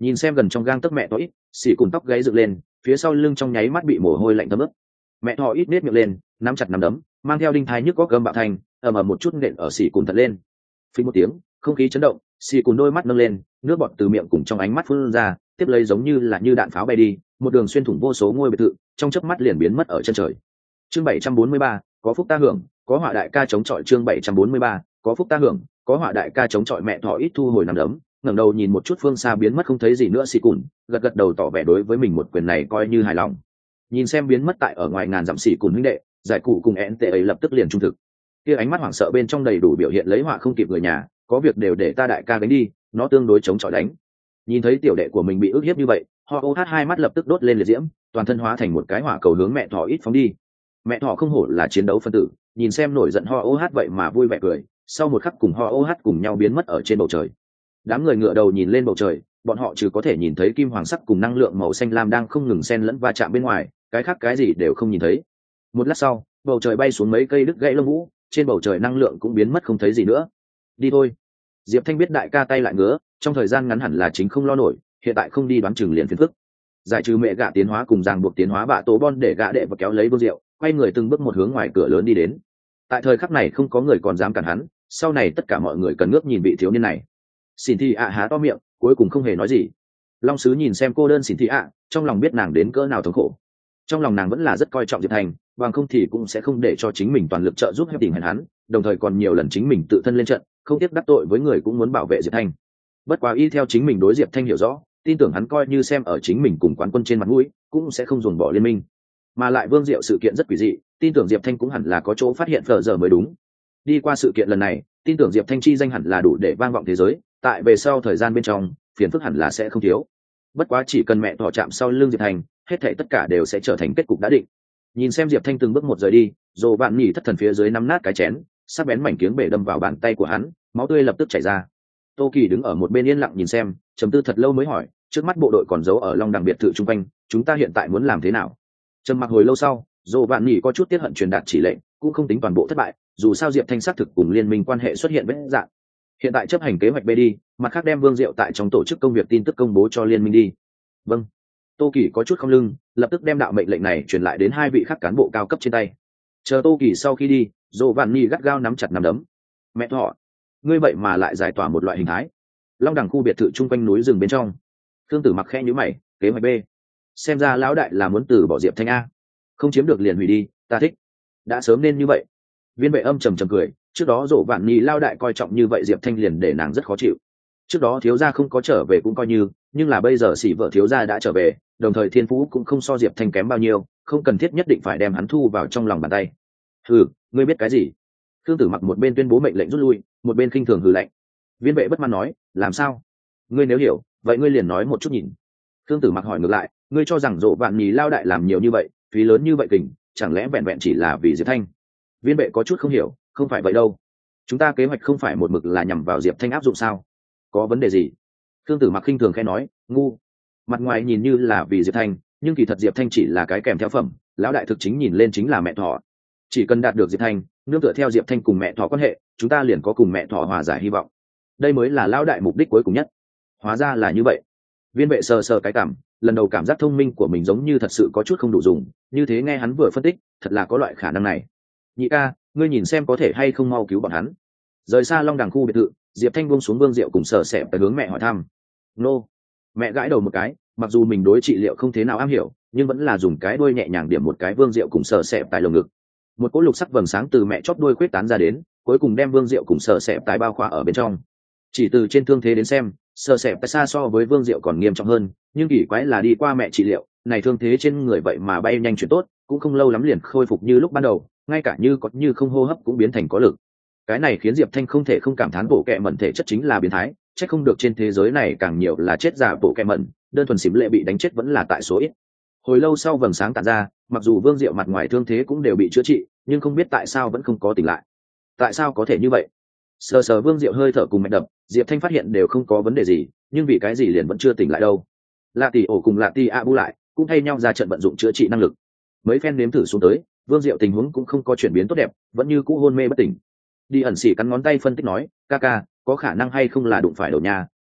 S1: Nhìn xem gần trong gang tấc mẹ thỏ ít, xỉ cùn tóc gáy dựng lên, phía sau lưng trong nháy mắt bị mồ hôi lạnh thấm ướt. Mẹ thỏ ít nết miệng lên, nắm chặt nắm đấm, mang theo đinh thái nhức có gầm bạo thành, ầm ầm một chút nện ở xỉ cùn thật lên. Phình một tiếng, không khí chấn động, xỉ cùn đôi mắt nâng lên, nước bọt từ miệng cùng trong ánh mắt phun ra, tiếp lấy giống như là như đạn pháo bay đi, một đường xuyên thủng vô số ngôi biệt thự, trong chớp mắt liền biến mất ở chân trời. Chương 743, có phúc ta hưởng, có họa đại ca chống chọi. Chương 743, có phúc ta hưởng, có họa đại ca chống chọi. Mẹ thỏ ít thu hồi nắm đấm, ngẩng đầu nhìn một chút phương xa biến mất không thấy gì nữa xì cùn, gật gật đầu tỏ vẻ đối với mình một quyền này coi như hài lòng. Nhìn xem biến mất tại ở ngoài ngàn dặm xì cùn huynh đệ, giải cụ cùng én tệ ấy lập tức liền trung thực. Kia ánh mắt hoảng sợ bên trong đầy đủ biểu hiện lấy họa không kịp người nhà, có việc đều để ta đại ca đánh đi, nó tương đối chống chọi đánh. Nhìn thấy tiểu đệ của mình bị ức hiếp như vậy, họ ô hát hai mắt lập tức đốt lên liệt diễm, toàn thân hóa thành một cái hỏa cầu hướng mẹ thỏ ít phóng đi. Mẹ thỏ không hổ là chiến đấu phân tử, nhìn xem nổi giận ho ô hát vậy mà vui vẻ cười, sau một khắc cùng ho ô hát cùng nhau biến mất ở trên bầu trời. Đám người ngựa đầu nhìn lên bầu trời, bọn họ chỉ có thể nhìn thấy kim hoàng sắc cùng năng lượng màu xanh lam đang không ngừng xen lẫn va chạm bên ngoài, cái khác cái gì đều không nhìn thấy. Một lát sau, bầu trời bay xuống mấy cây đứt gãy lông vũ, trên bầu trời năng lượng cũng biến mất không thấy gì nữa. Đi thôi. Diệp Thanh biết đại ca tay lại ngứa, trong thời gian ngắn hẳn là chính không lo nổi, hiện tại không đi đoán chừng liền phiền phức. Giải trừ mẹ gạ tiến hóa cùng ràng buộc tiến hóa bạ tố bon để gạ đệ và kéo lấy vô rượu, quay người từng bước một hướng ngoài cửa lớn đi đến. Tại thời khắc này không có người còn dám cản hắn, sau này tất cả mọi người cần ngước nhìn vị thiếu niên này. Xin Thi ạ há to miệng, cuối cùng không hề nói gì. Long sứ nhìn xem cô đơn Xin Thi ạ, trong lòng biết nàng đến cỡ nào thống khổ. Trong lòng nàng vẫn là rất coi trọng Diệp Thanh, bằng không thì cũng sẽ không để cho chính mình toàn lực trợ giúp tìm hẹn hắn, đồng thời còn nhiều lần chính mình tự thân lên trận, không tiếc đắc tội với người cũng muốn bảo vệ Diệp Thanh. Bất quá y theo chính mình đối Diệp Thanh hiểu rõ, tin tưởng hắn coi như xem ở chính mình cùng quán quân trên mặt mũi, cũng sẽ không dồn bỏ liên minh. Mà lại Vương Diệu sự kiện rất quỷ dị, tin tưởng Diệp Thanh cũng hẳn là có chỗ phát hiện phở giờ mới đúng. Đi qua sự kiện lần này, tin tưởng Diệp Thanh chi danh hẳn là đủ để vang vọng thế giới, tại về sau thời gian bên trong, phiền phức hẳn là sẽ không thiếu. Bất quá chỉ cần mẹ thỏ chạm sau lưng Diệp Thanh, hết thảy tất cả đều sẽ trở thành kết cục đã định. Nhìn xem Diệp Thanh từng bước một rời đi, Dỗ Vạn Nhỉ thất thần phía dưới nắm nát cái chén, sắc bén mảnh kiếng bể đâm vào bàn tay của hắn, máu tươi lập tức chảy ra. Tô Kỳ đứng ở một bên yên lặng nhìn xem, trầm tư thật lâu mới hỏi, trước mắt bộ đội còn giấu ở Long Đằng biệt thự trung quanh, chúng ta hiện tại muốn làm thế nào? Trầm mặc hồi lâu sau, Dỗ Vạn Nhỉ có chút tiết hận truyền đạt chỉ lệnh, cũng không tính toàn bộ thất bại, dù sao Diệp Thanh xác thực cùng liên minh quan hệ xuất hiện vết rạn. Hiện tại chấp hành kế hoạch B đi, mặt khác đem Vương Diệu tại trong tổ chức công việc tin tức công bố cho liên minh đi. Vâng. Tô Kỳ có chút không lưng, lập tức đem đạo mệnh lệnh này truyền lại đến hai vị khác cán bộ cao cấp trên tay. Chờ Tô Kỳ sau khi đi, Dỗ Vạn Nhỉ gắt gao nắm chặt nắm đấm. Mẹ thọ, ngươi vậy mà lại giải tỏa một loại hình thái. Long Đằng khu biệt thự chung quanh núi rừng bên trong, Thương Tử mặc khẽ nhíu mày, kế hoạch B. Xem ra lão đại là muốn từ bỏ Diệp Thanh a. Không chiếm được liền hủy đi, ta thích. Đã sớm nên như vậy. Viên Vệ Âm trầm trầm cười, trước đó Dỗ Vạn Nhỉ lao đại coi trọng như vậy Diệp Thanh liền để nàng rất khó chịu. Trước đó thiếu gia không có trở về cũng coi như, nhưng là bây giờ xỉ vợ thiếu gia đã trở về, đồng thời thiên phú cũng không so Diệp Thanh kém bao nhiêu, không cần thiết nhất định phải đem hắn thu vào trong lòng bàn tay. Hừ, ngươi biết cái gì? Thương Tử mặc một bên tuyên bố mệnh lệnh rút lui, một bên khinh thường hừ lạnh. Viên Vệ bất mãn nói, làm sao? Ngươi nếu hiểu, vậy ngươi liền nói một chút nhìn. Thương Tử mặc hỏi ngược lại, ngươi cho rằng Dỗ Vạn Nhỉ lao đại làm nhiều như vậy, phí lớn như vậy kình, chẳng lẽ vẹn vẹn chỉ là vì Diệp Thanh? Viên Vệ có chút không hiểu, không phải vậy đâu. Chúng ta kế hoạch không phải một mực là nhằm vào Diệp Thanh áp dụng sao? Có vấn đề gì? Thương Tử mặc khinh thường khẽ nói, ngu. Mặt ngoài nhìn như là vì Diệp Thanh, nhưng kỳ thật Diệp Thanh chỉ là cái kèm theo phẩm, lão đại thực chính nhìn lên chính là mẹ thỏ. Chỉ cần đạt được Diệp Thanh, nương tựa theo Diệp Thanh cùng mẹ thỏ quan hệ, chúng ta liền có cùng mẹ thỏ hòa giải hy vọng. Đây mới là lão đại mục đích cuối cùng nhất. Hóa ra là như vậy. Viên Vệ sờ sờ cái cảm, lần đầu cảm giác thông minh của mình giống như thật sự có chút không đủ dùng, như thế nghe hắn vừa phân tích, thật là có loại khả năng này. Nhị ca, ngươi nhìn xem có thể hay không mau cứu bọn hắn. Rời xa Long Đằng khu biệt thự, Diệp Thanh buông xuống Vương Diệu cùng sở sẹp tới hướng mẹ hỏi thăm. Nô. Mẹ gãi đầu một cái, mặc dù mình đối trị liệu không thế nào am hiểu, nhưng vẫn là dùng cái đuôi nhẹ nhàng điểm một cái Vương Diệu cùng sở sẹp tại lồng ngực. Một cỗ lục sắc vầng sáng từ mẹ chóp đuôi khuyết tán ra đến, cuối cùng đem Vương Diệu cùng sở sẹp tại bao khỏa ở bên trong. Chỉ từ trên thương thế đến xem, sở sẹp tại xa so với Vương Diệu còn nghiêm trọng hơn, nhưng kỳ quái là đi qua mẹ trị liệu, này thương thế trên người vậy mà bay nhanh chuyển tốt, cũng không lâu lắm liền khôi phục như lúc ban đầu, ngay cả như có như không hô hấp cũng biến thành có lực. Cái này khiến Diệp Thanh không thể không cảm thán bộ kệ mẩn thể chất chính là biến thái, chắc không được trên thế giới này càng nhiều là chết giả bộ kệ mẩn, đơn thuần xỉm lệ bị đánh chết vẫn là tại số ít. Hồi lâu sau vầng sáng tản ra, mặc dù Vương Diệu mặt ngoài thương thế cũng đều bị chữa trị, nhưng không biết tại sao vẫn không có tỉnh lại. Tại sao có thể như vậy? Sờ sờ Vương Diệu hơi thở cùng mạch đập, Diệp Thanh phát hiện đều không có vấn đề gì, nhưng vì cái gì liền vẫn chưa tỉnh lại đâu? Lạ Tỷ ổ cùng Lạ Tỷ a bu lại, cũng thay nhau ra trận vận dụng chữa trị năng lực. Mấy phen nếm thử xuống tới, Vương Diệu tình huống cũng không có chuyển biến tốt đẹp, vẫn như cũ hôn mê bất tỉnh. Đi ẩn xỉ cắn ngón tay phân tích nói, ca ca, có khả năng hay không là đụng phải đầu nhà,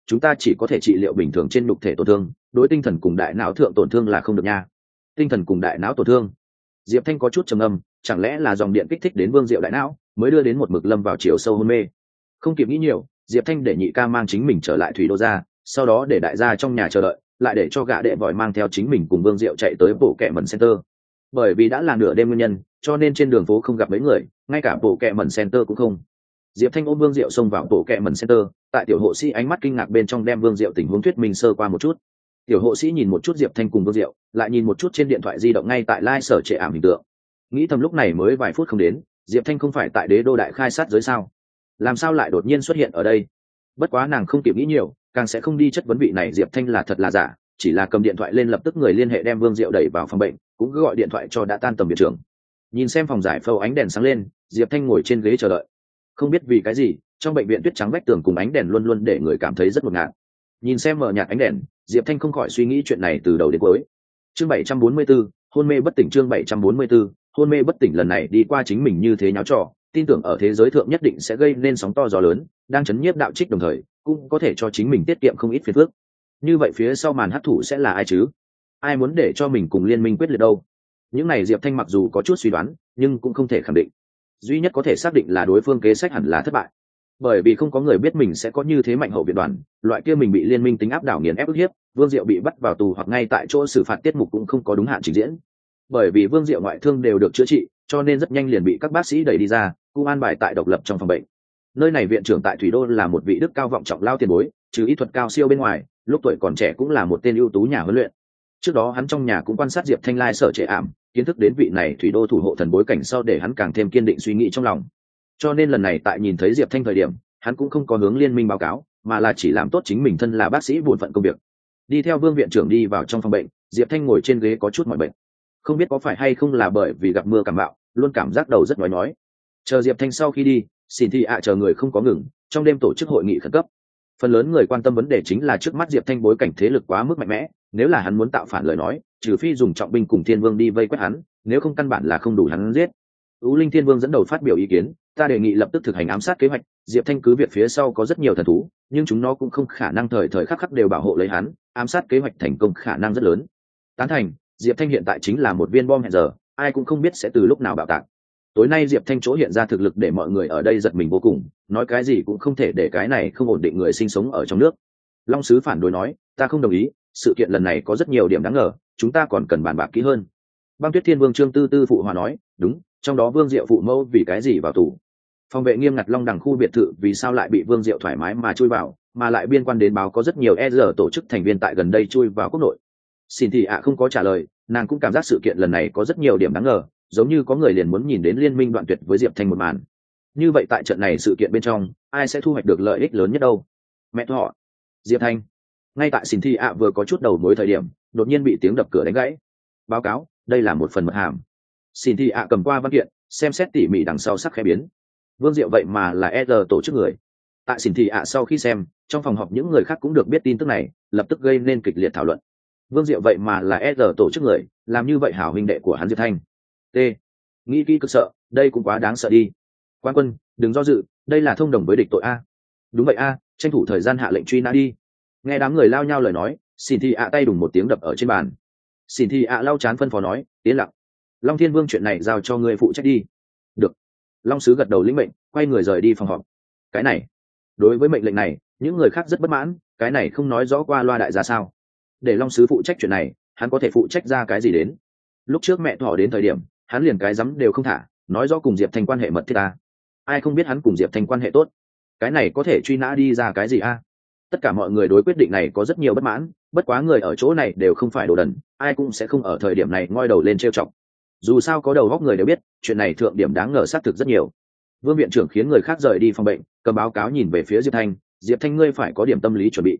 S1: chúng ta chỉ có thể trị liệu bình thường trên nhục thể tổn thương, đối tinh thần cùng đại não thượng tổn thương là không được nha. Tinh thần cùng đại não tổn thương? Diệp Thanh có chút trầm ngâm, chẳng lẽ là dòng điện kích thích đến Vương Diệu đại não, mới đưa đến một mực lâm vào chiều sâu hôn mê? Không kịp nghĩ nhiều, Diệp Thanh để nhị ca mang chính mình trở lại thủy đô ra, sau đó để đại gia trong nhà chờ đợi, lại để cho gã đệ vội mang theo chính mình cùng Vương Diệu chạy tới bộ kệ mẩn center. Bởi vì đã là nửa đêm nguyên nhân, cho nên trên đường phố không gặp mấy người, ngay cả bộ kệ mẩn center cũng không. Diệp Thanh ôm Vương Diệu xông vào bộ kệ mẩn center, tại tiểu hộ sĩ ánh mắt kinh ngạc bên trong đem Vương Diệu tình huống thuyết minh sơ qua một chút. Tiểu hộ sĩ nhìn một chút Diệp Thanh cùng Vương Diệu, lại nhìn một chút trên điện thoại di động ngay tại live sở trệ ảm hình tượng. Nghĩ thầm lúc này mới vài phút không đến, Diệp Thanh không phải tại Đế đô đại khai sát giới sao? Làm sao lại đột nhiên xuất hiện ở đây? Bất quá nàng không kịp nghĩ nhiều, càng sẽ không đi chất vấn vị này Diệp Thanh là thật là giả, chỉ là cầm điện thoại lên lập tức người liên hệ đem Vương Diệu đẩy vào phòng bệnh, cũng cứ gọi điện thoại cho đã tan tầm viện trưởng. Nhìn xem phòng giải phẫu ánh đèn sáng lên, Diệp Thanh ngồi trên ghế chờ đợi. Không biết vì cái gì, trong bệnh viện tuyết trắng vách tường cùng ánh đèn luôn luôn để người cảm thấy rất ngột ngạt. Nhìn xem mờ nhạt ánh đèn, Diệp Thanh không khỏi suy nghĩ chuyện này từ đầu đến cuối. Chương 744, hôn mê bất tỉnh. Chương 744, hôn mê bất tỉnh lần này đi qua chính mình như thế nháo trò, tin tưởng ở thế giới thượng nhất định sẽ gây nên sóng to gió lớn, đang chấn nhiếp đạo trích đồng thời, cũng có thể cho chính mình tiết kiệm không ít phiền phức. Như vậy phía sau màn hắc thủ sẽ là ai chứ? Ai muốn để cho mình cùng liên minh quyết liệt đâu? Những này Diệp Thanh mặc dù có chút suy đoán, nhưng cũng không thể khẳng định. Duy nhất có thể xác định là đối phương kế sách hẳn là thất bại, bởi vì không có người biết mình sẽ có như thế mạnh hậu viện đoàn, loại kia mình bị liên minh tính áp đảo nghiền ép ức hiếp, Vương Diệu bị bắt vào tù hoặc ngay tại chỗ xử phạt tiết mục cũng không có đúng hạn trình diễn. Bởi vì Vương Diệu ngoại thương đều được chữa trị, cho nên rất nhanh liền bị các bác sĩ đẩy đi ra, cũng an bài tại độc lập trong phòng bệnh. Nơi này viện trưởng tại Thủy Đô là một vị đức cao vọng trọng lao tiền bối, trừ ý thuật cao siêu bên ngoài, lúc tuổi còn trẻ cũng là một tên ưu tú nhà huấn luyện. Trước đó hắn trong nhà cũng quan sát Diệp Thanh lai sở trệ ảm, kiến thức đến vị này Thủy Đô thủ hộ thần bối cảnh sau để hắn càng thêm kiên định suy nghĩ trong lòng. Cho nên lần này tại nhìn thấy Diệp Thanh thời điểm, hắn cũng không có hướng liên minh báo cáo, mà là chỉ làm tốt chính mình thân là bác sĩ bổn phận công việc. Đi theo Vương viện trưởng đi vào trong phòng bệnh, Diệp Thanh ngồi trên ghế có chút mỏi bệnh. Không biết có phải hay không là bởi vì gặp mưa cảm bạo, luôn cảm giác đầu rất nhói. Chờ Diệp Thanh sau khi đi, xin thị chờ người không có ngừng, trong đêm tổ chức hội nghị khẩn cấp. Phần lớn người quan tâm vấn đề chính là trước mắt Diệp Thanh bối cảnh thế lực quá mức mạnh mẽ, nếu là hắn muốn tạo phản lời nói, trừ phi dùng trọng binh cùng Thiên Vương đi vây quét hắn, nếu không căn bản là không đủ hắn giết. Ú Linh Thiên Vương dẫn đầu phát biểu ý kiến, ta đề nghị lập tức thực hành ám sát kế hoạch. Diệp Thanh cứ việc phía sau có rất nhiều thần thú, nhưng chúng nó cũng không khả năng thời thời khắc khắc đều bảo hộ lấy hắn, ám sát kế hoạch thành công khả năng rất lớn. Tán thành, Diệp Thanh hiện tại chính là một viên bom hẹn giờ, ai cũng không biết sẽ từ lúc nào bạo tạc. Tối nay Diệp Thanh chỗ hiện ra thực lực để mọi người ở đây giật mình vô cùng, nói cái gì cũng không thể để cái này không ổn định người sinh sống ở trong nước. Long sứ phản đối nói, ta không đồng ý, sự kiện lần này có rất nhiều điểm đáng ngờ, chúng ta còn cần bàn bạc kỹ hơn. Băng Tuyết Thiên Vương Trương Tư Tư phụ hòa nói, đúng, trong đó Vương Diệu phụ mẫu vì cái gì vào tù? Phòng vệ nghiêm ngặt Long Đằng khu biệt thự vì sao lại bị Vương Diệu thoải mái mà chui vào, mà lại biên quan đến báo có rất nhiều tổ chức thành viên tại gần đây chui vào quốc nội. Xin thì không có trả lời, nàng cũng cảm giác sự kiện lần này có rất nhiều điểm đáng ngờ, giống như có người liền muốn nhìn đến liên minh đoạn tuyệt với Diệp Thanh một màn. Như vậy tại trận này sự kiện bên trong, ai sẽ thu hoạch được lợi ích lớn nhất đâu? Mẹ họ, Diệp Thanh. Ngay tại Xin Thi vừa có chút đầu mối thời điểm, đột nhiên bị tiếng đập cửa đánh gãy. Báo cáo, đây là một phần mật hàm. Xin Thi cầm qua văn kiện, xem xét tỉ mỉ đằng sau sắc khẽ biến. Vương Diệu vậy mà là tổ chức người. Tại Xin Thi sau khi xem, trong phòng họp những người khác cũng được biết tin tức này, lập tức gây nên kịch liệt thảo luận. Vương Diệu vậy mà là tổ chức người, làm như vậy hảo huynh đệ của hắn Diệp Thanh. T. Nghĩ kỹ cực sợ, đây cũng quá đáng sợ đi. Quan quân, đừng do dự, đây là thông đồng với địch tội a. Đúng vậy a, tranh thủ thời gian hạ lệnh truy nã đi. Nghe đám người lao nhau lời nói, Xin Thi tay đùng một tiếng đập ở trên bàn. Xin Thi lau chán phân phó nói, tiến lặng. Long Thiên Vương chuyện này giao cho ngươi phụ trách đi. Được. Long sứ gật đầu lĩnh mệnh, quay người rời đi phòng họp. Cái này, đối với mệnh lệnh này, những người khác rất bất mãn, cái này không nói rõ qua loa đại gia sao? Để Long sứ phụ trách chuyện này, hắn có thể phụ trách ra cái gì đến? Lúc trước mẹ thỏ đến thời điểm, hắn liền cái dám đều không thả, nói rõ cùng Diệp Thanh quan hệ mật thiết ta. Ai không biết hắn cùng Diệp Thanh quan hệ tốt? Cái này có thể truy nã đi ra cái gì a? Tất cả mọi người đối quyết định này có rất nhiều bất mãn, bất quá người ở chỗ này đều không phải đồ đần, ai cũng sẽ không ở thời điểm này ngoi đầu lên trêu chọc. Dù sao có đầu óc người đều biết, chuyện này thượng điểm đáng ngờ xác thực rất nhiều. Vương viện trưởng khiến người khác rời đi phòng bệnh, cầm báo cáo nhìn về phía Diệp Thanh, Diệp Thanh ngươi phải có điểm tâm lý chuẩn bị.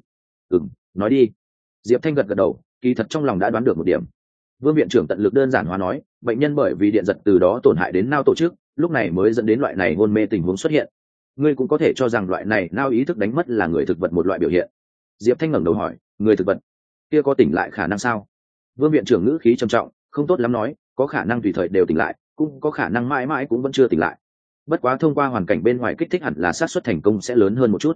S1: Nói đi. Diệp Thanh gật gật đầu, kỳ thật trong lòng đã đoán được một điểm. Vương viện trưởng tận lực đơn giản hóa nói, bệnh nhân bởi vì điện giật từ đó tổn hại đến não tổ chức, lúc này mới dẫn đến loại này hôn mê tình huống xuất hiện. Ngươi cũng có thể cho rằng loại này não ý thức đánh mất là người thực vật một loại biểu hiện. Diệp Thanh ngẩng đầu hỏi, người thực vật kia có tỉnh lại khả năng sao? Vương viện trưởng ngữ khí trầm trọng, không tốt lắm nói, có khả năng tùy thời đều tỉnh lại, cũng có khả năng mãi mãi cũng vẫn chưa tỉnh lại. Bất quá thông qua hoàn cảnh bên ngoài kích thích hẳn là xác suất thành công sẽ lớn hơn một chút.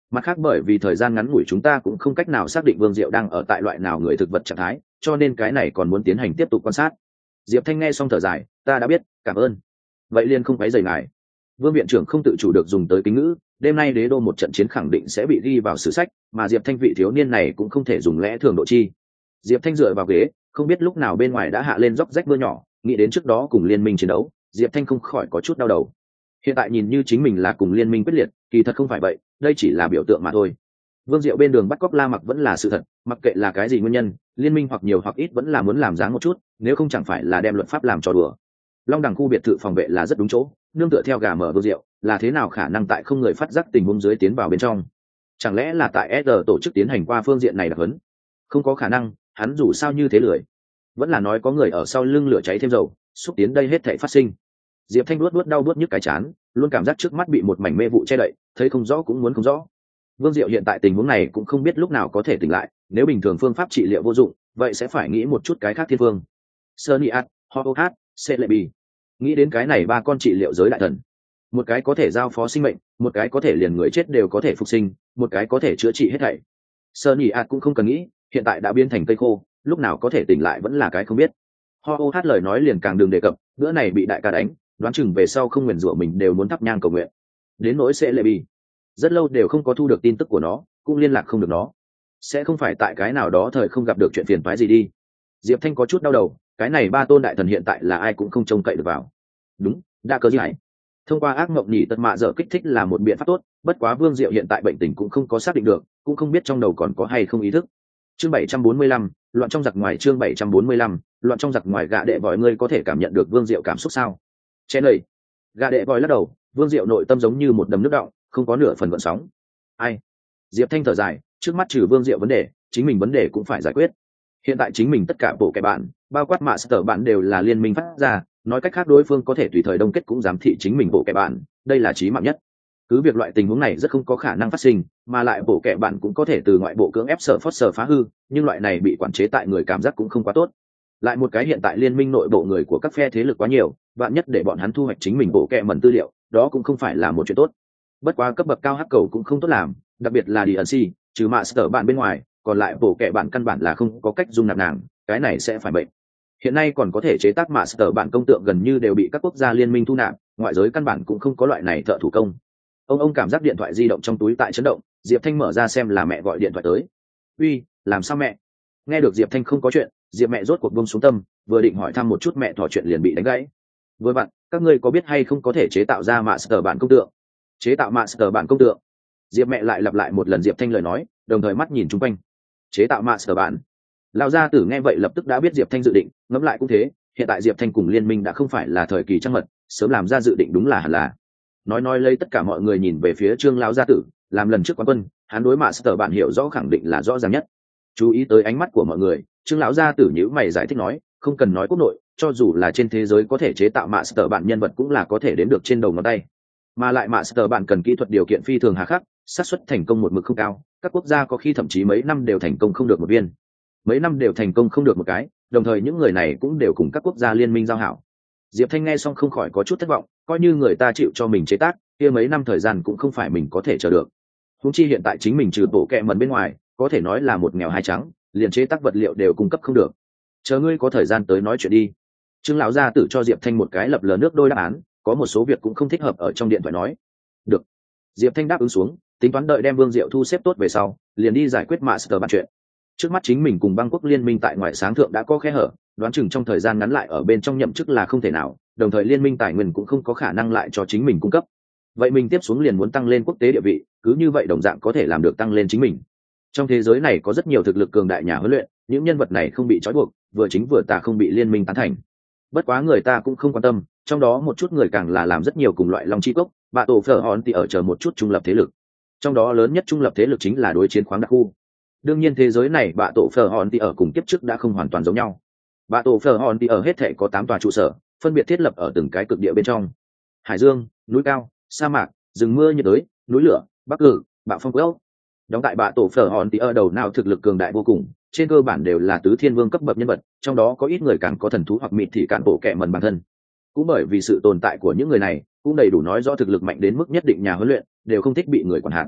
S1: Mặt khác bởi vì thời gian ngắn ngủi chúng ta cũng không cách nào xác định Vương Diệu đang ở tại loại nào người thực vật trạng thái, cho nên cái này còn muốn tiến hành tiếp tục quan sát. Diệp Thanh nghe xong thở dài, ta đã biết, cảm ơn. Vậy liền không phải rời ngài. Vương viện trưởng không tự chủ được dùng tới kính ngữ, đêm nay đế đô một trận chiến khẳng định sẽ bị ghi vào sử sách, mà Diệp Thanh vị thiếu niên này cũng không thể dùng lẽ thường độ chi. Diệp Thanh dựa vào ghế, không biết lúc nào bên ngoài đã hạ lên róc rách mưa nhỏ, nghĩ đến trước đó cùng liên minh chiến đấu, Diệp Thanh không khỏi có chút đau đầu. Hiện tại nhìn như chính mình là cùng liên minh quyết liệt, kỳ thật không phải vậy, đây chỉ là biểu tượng mà thôi. Vương Diệu bên đường bắt cóc La Mặc vẫn là sự thật, mặc kệ là cái gì nguyên nhân, liên minh hoặc nhiều hoặc ít vẫn là muốn làm dáng một chút, nếu không chẳng phải là đem luật pháp làm trò đùa. Long Đằng khu biệt thự phòng vệ là rất đúng chỗ, nương tựa theo gà mở Vương Diệu, là thế nào khả năng tại không người phát giác tình huống dưới tiến vào bên trong? Chẳng lẽ là tại SR tổ chức tiến hành qua phương diện này đặc huấn? Không có khả năng, hắn dù sao như thế lười. Vẫn là nói có người ở sau lưng lửa cháy thêm dầu, xúc tiến đây hết thảy phát sinh. Diệp Thanh luốt đau nhức cái chán, luôn cảm giác trước mắt bị một mảnh mê vụ che đậy, thấy không rõ cũng muốn không rõ. Vương Diệu hiện tại tình huống này cũng không biết lúc nào có thể tỉnh lại, nếu bình thường phương pháp trị liệu vô dụng, vậy sẽ phải nghĩ một chút cái khác thiên phương. Serniat, Hohat, Celebi. Nghĩ đến cái này ba con trị liệu giới đại thần. Một cái có thể giao phó sinh mệnh, một cái có thể liền người chết đều có thể phục sinh, một cái có thể chữa trị hết thảy. Serniat cũng không cần nghĩ, hiện tại đã biến thành cây khô, lúc nào có thể tỉnh lại vẫn là cái không biết. Hohat lời nói liền càng đừng đề cập, bữa này bị đại ca đánh, đoán chừng về sau không nguyền rủa mình đều muốn thắp nhang cầu nguyện. Đến nỗi Celebi, rất lâu đều không có thu được tin tức của nó, cũng liên lạc không được nó. Sẽ không phải tại cái nào đó thời không gặp được chuyện phiền toái gì đi. Diệp Thanh có chút đau đầu, cái này ba tôn đại thần hiện tại là ai cũng không trông cậy được vào. Đúng, đã cơ gì hãy. Thông qua ác mộng nhỉ tật mạ dở kích thích là một biện pháp tốt, bất quá Vương Diệu hiện tại bệnh tình cũng không có xác định được, cũng không biết trong đầu còn có hay không ý thức. Chương 745, loạn trong giặc ngoài. Chương 745, loạn trong giặc ngoài. Gạ đệ vòi, ngươi có thể cảm nhận được Vương Diệu cảm xúc sao? Chen lầy. Gạ đệ vòi lắc đầu, Vương Diệu nội tâm giống như một đầm nước đọng, không có nửa phần gợn sóng. Ai? Diệp Thanh thở dài, trước mắt trừ Vương Diệu vấn đề, chính mình vấn đề cũng phải giải quyết. Hiện tại chính mình tất cả bộ kẻ bạn, bao quát master bạn đều là liên minh phát ra, nói cách khác đối phương có thể tùy thời đông kết cũng giám thị chính mình bộ kẻ bạn, đây là chí mạng nhất. Cứ việc loại tình huống này rất không có khả năng phát sinh, mà lại bộ kẻ bạn cũng có thể từ ngoại bộ cưỡng ép sở Foster phá hư, nhưng loại này bị quản chế tại người cảm giác cũng không quá tốt. Lại một cái hiện tại liên minh nội bộ người của các phe thế lực quá nhiều, vạn nhất để bọn hắn thu hoạch chính mình bộ kẻ mẩn tư liệu, đó cũng không phải là một chuyện tốt. Bất quá cấp bậc cao hắc cầu cũng không tốt làm, đặc biệt là DNC, trừ master bạn bên ngoài, còn lại bộ kẻ bạn căn bản là không có cách dung nạp nàng, cái này sẽ phải bệnh. Hiện nay còn có thể chế tác master bạn công tượng gần như đều bị các quốc gia liên minh thu nạp, ngoại giới căn bản cũng không có loại này thợ thủ công. Ông cảm giác điện thoại di động trong túi tại chấn động, Diệp Thanh mở ra xem là mẹ gọi điện thoại tới. Uy, làm sao mẹ? Nghe được Diệp Thanh không có chuyện, Diệp mẹ rốt cuộc buông xuống tâm, vừa định hỏi thăm một chút mẹ trò chuyện liền bị đánh gãy. Vừa vặn, các ngươi có biết hay không có thể chế tạo ra master bản công tượng? Chế tạo master bản công tượng? Diệp mẹ lại lặp lại một lần Diệp Thanh lời nói, đồng thời mắt nhìn chung quanh. Chế tạo master bản? Lão gia tử nghe vậy lập tức đã biết Diệp Thanh dự định, ngẫm lại cũng thế, hiện tại Diệp Thanh cùng liên minh đã không phải là thời kỳ trăng mật, sớm làm ra dự định đúng là hẳn là. Nói lấy tất cả mọi người nhìn về phía Trương lão gia tử, làm lần trước quán quân, hắn đối master bản hiểu rõ khẳng định là rõ ràng nhất. Chú ý tới ánh mắt của mọi người, Trương lão gia tử nhíu mày giải thích nói, không cần nói quốc nội, cho dù là trên thế giới có thể chế tạo master bản nhân vật cũng là có thể đến được trên đầu ngón tay. Mà lại master bản cần kỹ thuật điều kiện phi thường hà khắc, xác suất thành công một mực không cao, các quốc gia có khi thậm chí mấy năm đều thành công không được một viên. Mấy năm đều thành công không được một cái, đồng thời những người này cũng đều cùng các quốc gia liên minh giao hảo. Diệp Thanh nghe xong không khỏi có chút thất vọng, coi như người ta chịu cho mình chế tác, kia mấy năm thời gian cũng không phải mình có thể chờ được. Huống chi hiện tại chính mình trừ bộ kệ mẩn bên ngoài, có thể nói là một nghèo hai trắng, liền chế tác vật liệu đều cung cấp không được. Chờ ngươi có thời gian tới nói chuyện đi. Trương lão gia tử cho Diệp Thanh một cái lập lờ nước đôi đáp án, có một số việc cũng không thích hợp ở trong điện thoại nói. Được. Diệp Thanh đáp ứng xuống, tính toán đợi đem Vương Diệu thu xếp tốt về sau, liền đi giải quyết master bản chuyện. Trước mắt chính mình cùng băng quốc liên minh tại ngoại sáng thượng đã có khe hở, đoán chừng trong thời gian ngắn lại ở bên trong nhậm chức là không thể nào, đồng thời liên minh tài nguyên cũng không có khả năng lại cho chính mình cung cấp. Vậy mình tiếp xuống liền muốn tăng lên quốc tế địa vị, cứ như vậy đồng dạng có thể làm được tăng lên chính mình. Trong thế giới này có rất nhiều thực lực cường đại nhà huấn luyện, những nhân vật này không bị trói buộc, vừa chính vừa tà không bị liên minh tán thành. Bất quá người ta cũng không quan tâm, trong đó một chút người càng là làm rất nhiều cùng loại long chi cốc, bạ tổ phở hòn thì ở chờ một chút trung lập thế lực. Trong đó lớn nhất trung lập thế lực chính là đối chiến khoáng đặc khu. Đương nhiên thế giới này bạ tổ phở hòn thì ở cùng kiếp trước đã không hoàn toàn giống nhau. Bạ tổ phở hòn thì ở hết thể có 8 tòa trụ sở, phân biệt thiết lập ở từng cái cực địa bên trong: hải dương, núi cao, sa mạc, rừng mưa nhiệt đới, núi lửa, bắc cử, bạo phong quéo. Đóng tại bạ tổ phở hòn thì ở đầu nào thực lực cường đại vô cùng, trên cơ bản đều là tứ thiên vương cấp bậc nhân vật, trong đó có ít người càng có thần thú hoặc mịt thì cản bộ kẻ mần bản thân. Cũng bởi vì sự tồn tại của những người này, cũng đầy đủ nói rõ thực lực mạnh đến mức nhất định nhà huấn luyện đều không thích bị người quản hạt.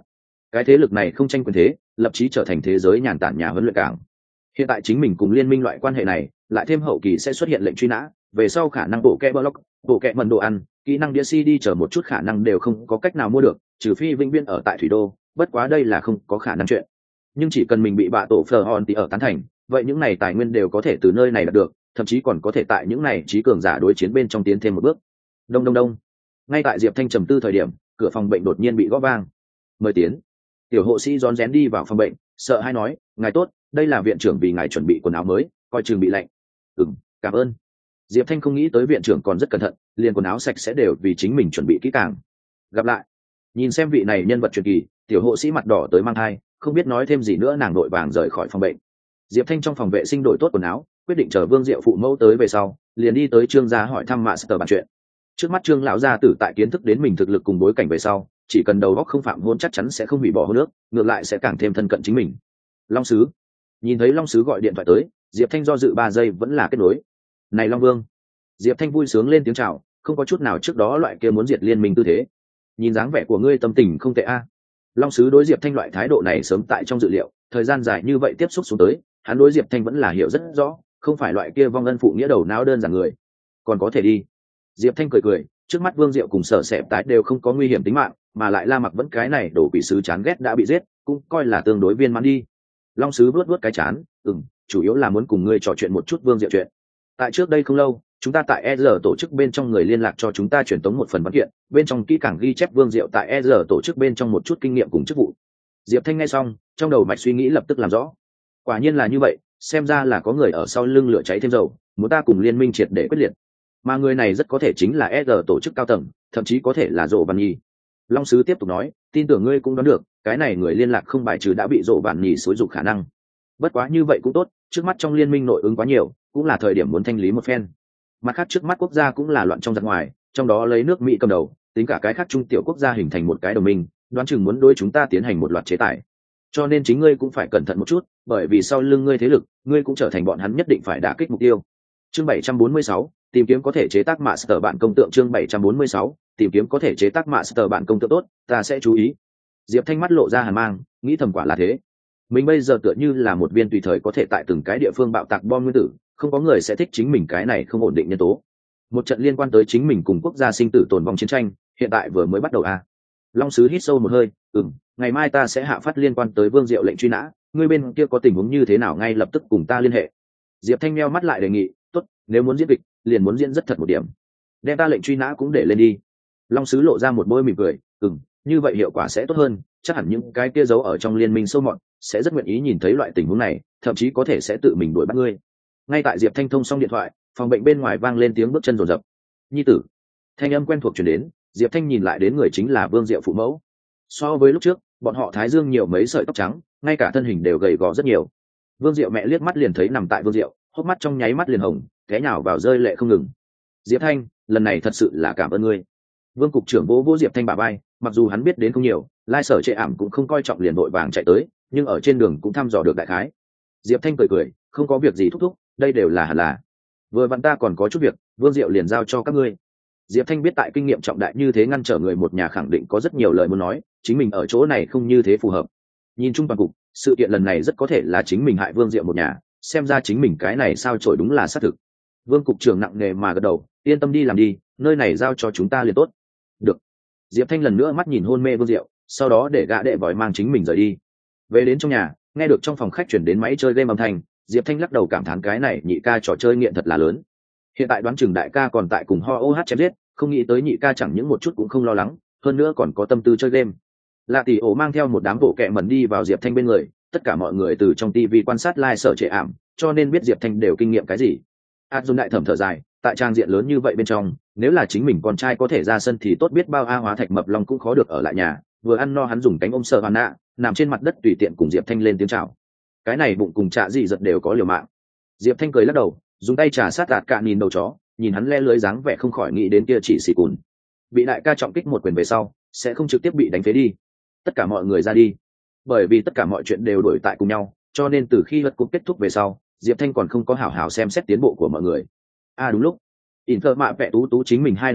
S1: cái thế lực này không tranh quyền thế, lập chí trở thành thế giới nhàn tản nhà huấn luyện cảng. Hiện tại chính mình cùng liên minh loại quan hệ này, lại thêm hậu kỳ sẽ xuất hiện lệnh truy nã, về sau khả năng bộ kẹ block, bộ kẹ mần đồ ăn, kỹ năng đĩa CD chờ một chút khả năng đều không có cách nào mua được, trừ phi vĩnh viễn ở tại thủy đô, bất quá đây là không có khả năng chuyện. Nhưng chỉ cần mình bị bạ tổ phờ hòn thì ở tán thành, vậy những này tài nguyên đều có thể từ nơi này đạt được, thậm chí còn có thể tại những này trí cường giả đối chiến bên trong tiến thêm một bước. Đông đông đông. Ngay tại Diệp Thanh trầm tư thời điểm, cửa phòng bệnh đột nhiên bị gõ vang. Mời tiến. Tiểu hộ sĩ rón rén đi vào phòng bệnh, sợ hãi nói, ngài tốt, đây là viện trưởng vì ngài chuẩn bị quần áo mới, coi chừng bị lạnh. Cảm ơn. Diệp Thanh không nghĩ tới viện trưởng còn rất cẩn thận, liền quần áo sạch sẽ đều vì chính mình chuẩn bị kỹ càng. Gặp lại. Nhìn xem vị này nhân vật truyền kỳ, tiểu hộ sĩ mặt đỏ tới mang thai, không biết nói thêm gì nữa, nàng đội vàng rời khỏi phòng bệnh. Diệp Thanh trong phòng vệ sinh đổi tốt quần áo, quyết định chờ Vương Diệu phụ mẫu tới về sau, liền đi tới Trương gia hỏi thăm Master bàn chuyện. Trước mắt Trương lão gia tử tại kiến thức đến mình thực lực cùng bối cảnh về sau, chỉ cần đầu óc không phạm hôn chắc chắn sẽ không hủy bỏ hôn ước, ngược lại sẽ càng thêm thân cận chính mình. Long sứ. Nhìn thấy Long sứ gọi điện thoại tới, Diệp Thanh do dự 3 giây vẫn là kết nối. Này Long Vương. Diệp Thanh vui sướng lên tiếng chào, không có chút nào trước đó loại kia muốn diệt liên minh tư thế. Nhìn dáng vẻ của ngươi tâm tình không tệ a. Long sứ đối Diệp Thanh loại thái độ này sớm tại trong dự liệu, thời gian dài như vậy tiếp xúc xuống tới, hắn đối Diệp Thanh vẫn là hiểu rất rõ, không phải loại kia vong ân phụ nghĩa đầu não đơn giản người. Còn có thể đi. Diệp Thanh cười cười, trước mắt Vương Diệu cùng Sở Sẹp tái đều không có nguy hiểm tính mạng, mà lại La Mặc vẫn cái này đổ quỷ sứ chán ghét đã bị giết, cũng coi là tương đối viên mãn đi. Long sứ vuốt vuốt cái chán, chủ yếu là muốn cùng ngươi trò chuyện một chút Vương Diệu chuyện. Tại trước đây không lâu, chúng ta tại ER tổ chức bên trong người liên lạc cho chúng ta truyền tống một phần văn kiện, bên trong kỹ càng ghi chép Vương Diệu tại ER tổ chức bên trong một chút kinh nghiệm cùng chức vụ. Diệp Thanh nghe xong, trong đầu mạch suy nghĩ lập tức làm rõ. Quả nhiên là như vậy, xem ra là có người ở sau lưng lửa cháy thêm dầu, muốn ta cùng liên minh triệt để quyết liệt. Mà người này rất có thể chính là ER tổ chức cao tầng, thậm chí có thể là Dỗ Văn Nhi. Long sứ tiếp tục nói, tin tưởng ngươi cũng đoán được, cái này người liên lạc không bài trừ đã bị Dỗ Văn Nhi xúi dục khả năng. Bất quá như vậy cũng tốt, trước mắt trong liên minh nội ứng quá nhiều, cũng là thời điểm muốn thanh lý một phen. Mặt khác trước mắt quốc gia cũng là loạn trong giặc ngoài, trong đó lấy nước Mỹ cầm đầu, tính cả cái khác trung tiểu quốc gia hình thành một cái đồng minh, đoán chừng muốn đối chúng ta tiến hành một loạt chế tài. Cho nên chính ngươi cũng phải cẩn thận một chút, bởi vì sau lưng ngươi thế lực, ngươi cũng trở thành bọn hắn nhất định phải đả kích mục tiêu. Chương 746, tìm kiếm có thể chế tác Master bạn công tượng. Chương 746, tìm kiếm có thể chế tác Master bạn công tượng tốt, ta sẽ chú ý. Diệp Thanh mắt lộ ra hàn mang, nghĩ thầm quả là thế. Mình bây giờ tựa như là một viên tùy thời có thể tại từng cái địa phương bạo tạc bom nguyên tử, không có người sẽ thích chính mình cái này không ổn định nhân tố. Một trận liên quan tới chính mình cùng quốc gia sinh tử tồn vong chiến tranh, hiện tại vừa mới bắt đầu a. Long sứ hít sâu một hơi, ngày mai ta sẽ hạ phát liên quan tới Vương Diệu lệnh truy nã, ngươi bên kia có tình huống như thế nào ngay lập tức cùng ta liên hệ. Diệp Thanh meo mắt lại đề nghị, tốt, nếu muốn diễn kịch, liền muốn diễn rất thật một điểm. Đem ta lệnh truy nã cũng để lên đi. Long sứ lộ ra một bôi mỉm cười, như vậy hiệu quả sẽ tốt hơn, chắc hẳn những cái kia giấu ở trong liên minh sâu mọt sẽ rất nguyện ý nhìn thấy loại tình huống này, thậm chí có thể sẽ tự mình đuổi bắt ngươi. Ngay tại Diệp Thanh thông xong điện thoại, phòng bệnh bên ngoài vang lên tiếng bước chân rồn rập. Nhi tử. Thanh âm quen thuộc truyền đến, Diệp Thanh nhìn lại đến người chính là Vương Diệu phụ mẫu. So với lúc trước, bọn họ thái dương nhiều mấy sợi tóc trắng, ngay cả thân hình đều gầy gò rất nhiều. Vương Diệu mẹ liếc mắt liền thấy nằm tại Vương Diệu, hốc mắt trong nháy mắt liền hồng, té nhào vào rơi lệ không ngừng. Diệp Thanh, lần này thật sự là cảm ơn ngươi. Vương cục trưởng vỗ Diệp Thanh bả vai, mặc dù hắn biết đến không nhiều, lai sở trệ ảm cũng không coi trọng liền vội vàng chạy tới, nhưng ở trên đường cũng thăm dò được đại khái. Diệp Thanh cười cười, không có việc gì thúc thúc, đây đều là hẳn là. Vừa vặn ta còn có chút việc, Vương Diệu liền giao cho các ngươi. Diệp Thanh biết tại kinh nghiệm trọng đại như thế ngăn trở người một nhà khẳng định có rất nhiều lời muốn nói, chính mình ở chỗ này không như thế phù hợp. Nhìn chung toàn cục, sự kiện lần này rất có thể là chính mình hại Vương Diệu một nhà, xem ra chính mình cái này sao chổi đúng là xác thực. Vương cục trưởng nặng nề mà gật đầu, yên tâm đi làm đi, nơi này giao cho chúng ta liền tốt. Được. Diệp Thanh lần nữa mắt nhìn hôn mê Vương Diệu, sau đó để gã đệ vòi mang chính mình rời đi. Về đến trong nhà, nghe được trong phòng khách chuyển đến máy chơi game âm thanh, Diệp Thanh lắc đầu cảm thán cái này nhị ca trò chơi nghiện thật là lớn. Hiện tại đoán chừng đại ca còn tại cùng ho oh chém giết, không nghĩ tới nhị ca chẳng những một chút cũng không lo lắng, hơn nữa còn có tâm tư chơi game. Lạ tỷ ổ mang theo một đám bộ kẹ mẩn đi vào Diệp Thanh bên người, tất cả mọi người từ trong TV quan sát live sở trệ ảm, cho nên biết Diệp Thanh đều kinh nghiệm cái gì. Dung đại thẩm thở dài, tại trang diện lớn như vậy bên trong, nếu là chính mình con trai có thể ra sân thì tốt biết bao. A Hóa Thạch Mập Long cũng khó được ở lại nhà, vừa ăn no hắn dùng cánh ôm sợ hoàn nạ, nằm trên mặt đất tùy tiện cùng Diệp Thanh lên tiếng chào. Cái này bụng cùng trạ gì giật đều có liều mạng. Diệp Thanh cười lắc đầu, dùng tay trà sát tạt cạn nhìn đầu chó, nhìn hắn le lưới dáng vẻ không khỏi nghĩ đến kia chỉ xì cùn. Bị đại ca trọng kích một quyền về sau, sẽ không trực tiếp bị đánh phế đi. Tất cả mọi người ra đi, bởi vì tất cả mọi chuyện đều đổi tại cùng nhau, cho nên từ khi lượt cuộc kết thúc về sau, Diệp Thanh còn không có hảo hảo xem xét tiến bộ của mọi người. Đúng lúc Inter mạ vẽ tú chính mình hai đầu cơ,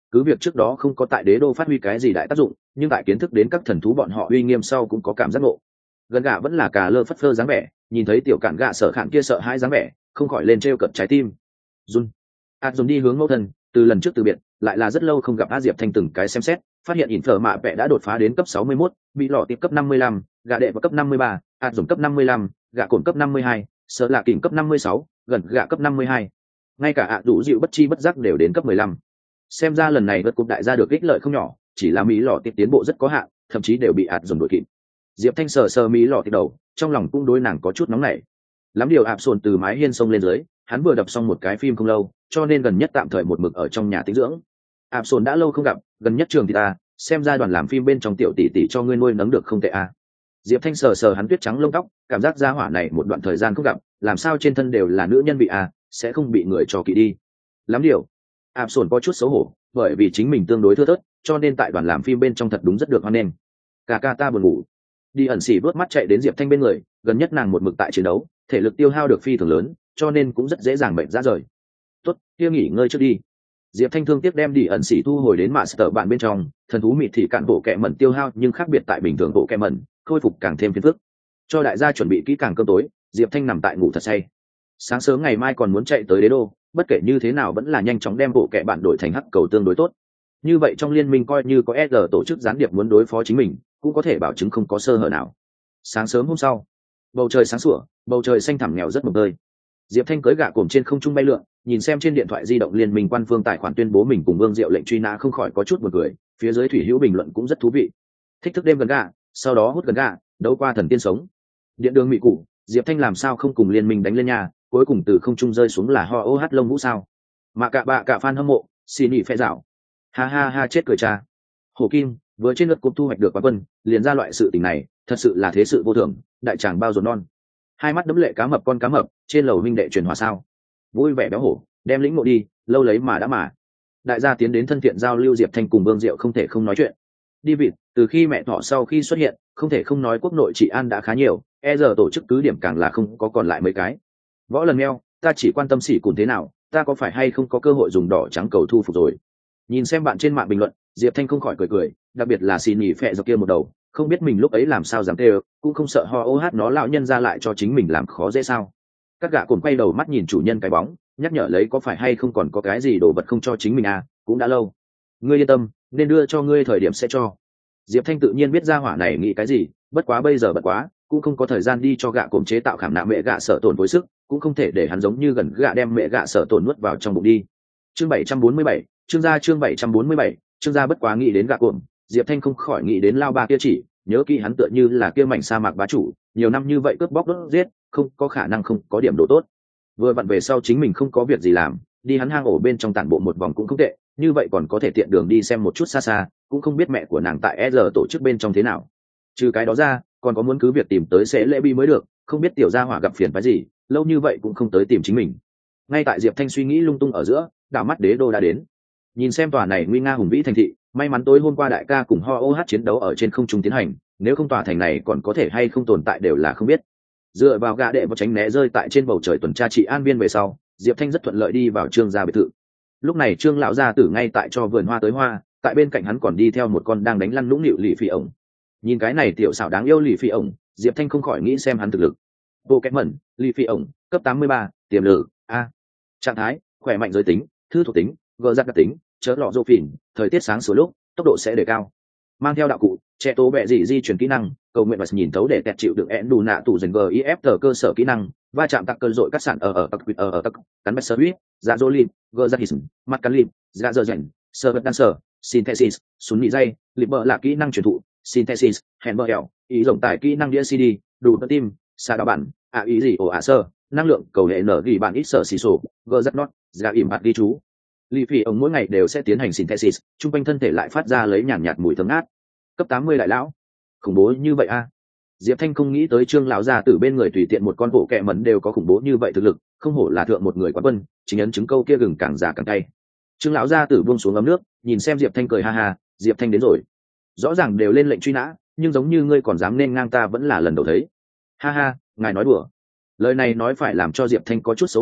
S1: cứ việc trước đó không có tại đế đô phát huy cái gì đại tác dụng, nhưng tại kiến thức đến các thần thú bọn họ uy nghiêm sau cũng có cảm giác ngộ. Gần gạ vẫn là cà lơ phất phơ dáng vẻ, nhìn thấy tiểu cản gạ sợ khản kia sợ hãi dáng vẻ, không khỏi lên trêu cợt trái tim. Jun, Jun đi hướng mẫu thân, từ lần trước từ biệt, lại là rất lâu không gặp A Diệp Thanh từng cái xem xét, phát hiện ỉn phở mạ vẽ đã đột phá đến cấp 61, bị lọ tiếp cấp 55, gạ đệ vào cấp 53, Jun cấp 55, gạ cồn cấp 52, sợ lạ kỉnh cấp 56, gần gạ cấp 52. Ngay cả ạ đủ dịu bất chi bất giác đều đến cấp 15. Xem ra lần này vượt cục đại gia được ích lợi không nhỏ, chỉ là mỹ lọ tiếp tiến bộ rất có hạn, thậm chí đều bị Jun đuổi kịp. Diệp Thanh sờ sờ mỹ lọ tiếp đầu, trong lòng cũng đối nàng có chút nóng nảy. Lắm điều ạp sồn từ mái hiên sông lên dưới, hắn vừa đập xong một cái phim không lâu, cho nên gần nhất tạm thời một mực ở trong nhà tĩnh dưỡng. Ạp sồn đã lâu không gặp, gần nhất trường thì ta xem ra đoàn làm phim bên trong tiểu tỷ tỷ cho ngươi nuôi nấng được không tệ à. Diệp Thanh sờ sờ hắn tuyết trắng lông tóc, cảm giác gia hỏa này một đoạn thời gian không gặp, làm sao trên thân đều là nữ nhân bị à, sẽ không bị người cho kỵ đi. Lắm điều ạp sồn có chút xấu hổ, bởi vì chính mình tương đối thưa thớt, cho nên tại đoàn làm phim bên trong thật đúng rất được hoan nghênh. Cả ca ta buồn ngủ. Đi ẩn xỉ vớt mắt chạy đến Diệp Thanh bên người, gần nhất nàng một mực tại chiến đấu, thể lực tiêu hao được phi thường lớn, cho nên cũng rất dễ dàng bệnh ra rời. Tốt, kia nghỉ ngơi trước đi. Diệp Thanh thương tiếc đem đi ẩn xỉ thu hồi đến master bạn bên trong, thần thú mịt thì cạn bộ kẹ mẩn tiêu hao, nhưng khác biệt tại bình thường bộ kẹ mẩn, khôi phục càng thêm phiền phức. Cho đại gia chuẩn bị kỹ càng cơm tối, Diệp Thanh nằm tại ngủ thật say. Sáng sớm ngày mai còn muốn chạy tới đế đô, bất kể như thế nào vẫn là nhanh chóng đem bộ kẹ bạn đổi thành hắc cầu tương đối tốt. Như vậy trong liên minh coi như có SR tổ chức gián điệp muốn đối phó chính mình, cũng có thể bảo chứng không có sơ hở nào. Sáng sớm hôm sau, bầu trời sáng sủa, bầu trời xanh thẳm nghèo rất mộng tơi. Diệp Thanh cưỡi gạ cồm trên không trung bay lượn, nhìn xem trên điện thoại di động liên minh quan phương tài khoản tuyên bố mình cùng Vương Diệu lệnh truy nã, không khỏi có chút buồn cười. Phía dưới thủy hữu bình luận cũng rất thú vị. Thích thức đêm gần gạ, sau đó hút gần gạ, đấu qua thần tiên sống. Điện đường mỹ cụ, Diệp Thanh làm sao không cùng liên minh đánh lên nhà, cuối cùng từ không trung rơi xuống là ho ô hát lông vũ sao? Mà cả bạ cả fan hâm mộ, xin nghỉ phe dạo. Ha ha ha chết cười cha. Hồ Kim vừa trên lượt cúp thu hoạch được quán quân, liền ra loại sự tình này, thật sự là thế sự vô thường, đại tràng bao ruột non. Hai mắt đấm lệ cá mập con cá mập, trên lầu huynh đệ truyền hòa sao? Vui vẻ béo hổ, đem lĩnh ngộ đi, lâu lấy mà đã mà. Đại gia tiến đến thân thiện giao lưu, Diệp Thanh cùng Vương Diệu không thể không nói chuyện. Đi vịt, từ khi mẹ thỏ sau khi xuất hiện, không thể không nói quốc nội trị an đã khá nhiều, giờ tổ chức cứ điểm càng là không có còn lại mấy cái. Võ lần meo, ta chỉ quan tâm xỉ cùn thế nào, ta có phải hay không có cơ hội dùng đỏ trắng cầu thu phục rồi. Nhìn xem bạn trên mạng bình luận, Diệp Thanh không khỏi cười cười, đặc biệt là xì nhỉ phệ do kia một đầu, không biết mình lúc ấy làm sao dám tê, cũng không sợ ho ô hát nó lão nhân ra lại cho chính mình làm khó dễ sao. Các gã cùng quay đầu mắt nhìn chủ nhân cái bóng, nhắc nhở lấy có phải hay không còn có cái gì đồ vật không cho chính mình à, cũng đã lâu. Ngươi yên tâm, nên đưa cho ngươi thời điểm sẽ cho. Diệp Thanh tự nhiên biết ra hỏa này nghĩ cái gì, bất quá bây giờ bận quá, cũng không có thời gian đi cho gã cồm chế tạo khảm nạm mẹ gã sợ tổn với sức, cũng không thể để hắn giống như gần gã đem mẹ gã sợ tổn nuốt vào trong bụng đi. Chương 747, chương 747, chương gia bất quá nghĩ đến gã cồm, Diệp Thanh không khỏi nghĩ đến lao ba kia chỉ, nhớ kỹ hắn tựa như là kia mảnh sa mạc bá chủ, nhiều năm như vậy cướp bóc đốt giết, không có khả năng không có điểm độ tốt. Vừa vặn về sau chính mình không có việc gì làm, đi hắn hang ổ bên trong tản bộ một vòng cũng không tệ, như vậy còn có thể tiện đường đi xem một chút xa xa, cũng không biết mẹ của nàng tại SR tổ chức bên trong thế nào. Trừ cái đó ra, còn có muốn cứ việc tìm tới sẽ lễ bi mới được, không biết tiểu gia hỏa gặp phiền phức gì, lâu như vậy cũng không tới tìm chính mình. Ngay tại Diệp Thanh suy nghĩ lung tung ở giữa, đảo mắt đế đô đã đến. Nhìn xem tòa này nguy nga hùng vĩ thành thị, may mắn tối hôm qua đại ca cùng ho ô hát chiến đấu ở trên không trung tiến hành, nếu không tòa thành này còn có thể hay không tồn tại đều là không biết. Dựa vào gã đệ và tránh né rơi tại trên bầu trời tuần tra trị an viên về sau, Diệp Thanh rất thuận lợi đi vào Trương gia biệt thự. Lúc này Trương lão gia tử ngay tại cho vườn hoa tới hoa, tại bên cạnh hắn còn đi theo một con đang đánh lăn nũng nịu lì phi ổng. Nhìn cái này tiểu xảo đáng yêu lì phi ổng, Diệp Thanh không khỏi nghĩ xem hắn thực lực. Bộ kẹt mẩn, lì phi ổng, cấp 83, tiềm lực a. Trạng thái, khỏe mạnh giới tính, thư thuộc tính, gờ giặc đặc tính, chớ lọ rô phìn, thời tiết sáng sủa lúc, tốc độ sẽ đề cao. Mang theo đạo cụ, trẻ tố bẹ dị di chuyển kỹ năng, cầu nguyện và nhìn thấu để tẹt chịu được én đủ nạ tủ dần gif cơ sở kỹ năng, va chạm tắc cơn dội cắt sản ở tắc cắn bét sơ huyết, dạ dô lim, gờ giặc hism, mặt cắn lim, dạ dơ rảnh, sơ vật đan sở, synthesis, súng nhị dây, lịp bờ là kỹ năng truyền thụ, synthesis, hẹn bờ hẹo, ý rộng tải kỹ năng đĩa cd, đủ cơ tim, xa đạo bản, ý gì ổ sơ, năng lượng cầu hệ nở ghi bản ít sở xì sổ, gờ giặc nót, dạ ỉm hạt ghi chú. Lì phỉ ống mỗi ngày đều sẽ tiến hành synthesis, trung quanh thân thể lại phát ra lấy nhàn nhạt mùi thơm ngát. Cấp 80 đại lão, khủng bố như vậy a. Diệp Thanh không nghĩ tới Trương lão gia tử bên người tùy tiện một con bộ kẹ mẩn đều có khủng bố như vậy thực lực, không hổ là thượng một người quán quân, chính ấn chứng câu kia gừng càng già càng cay. Trương lão gia tử buông xuống ấm nước, nhìn xem Diệp Thanh cười ha ha, Diệp Thanh đến rồi. Rõ ràng đều lên lệnh truy nã, nhưng giống như ngươi còn dám nên ngang ta vẫn là lần đầu thấy. Ha ha, ngài nói đùa. Lời này nói phải làm cho Diệp Thanh có chút xấu hổ,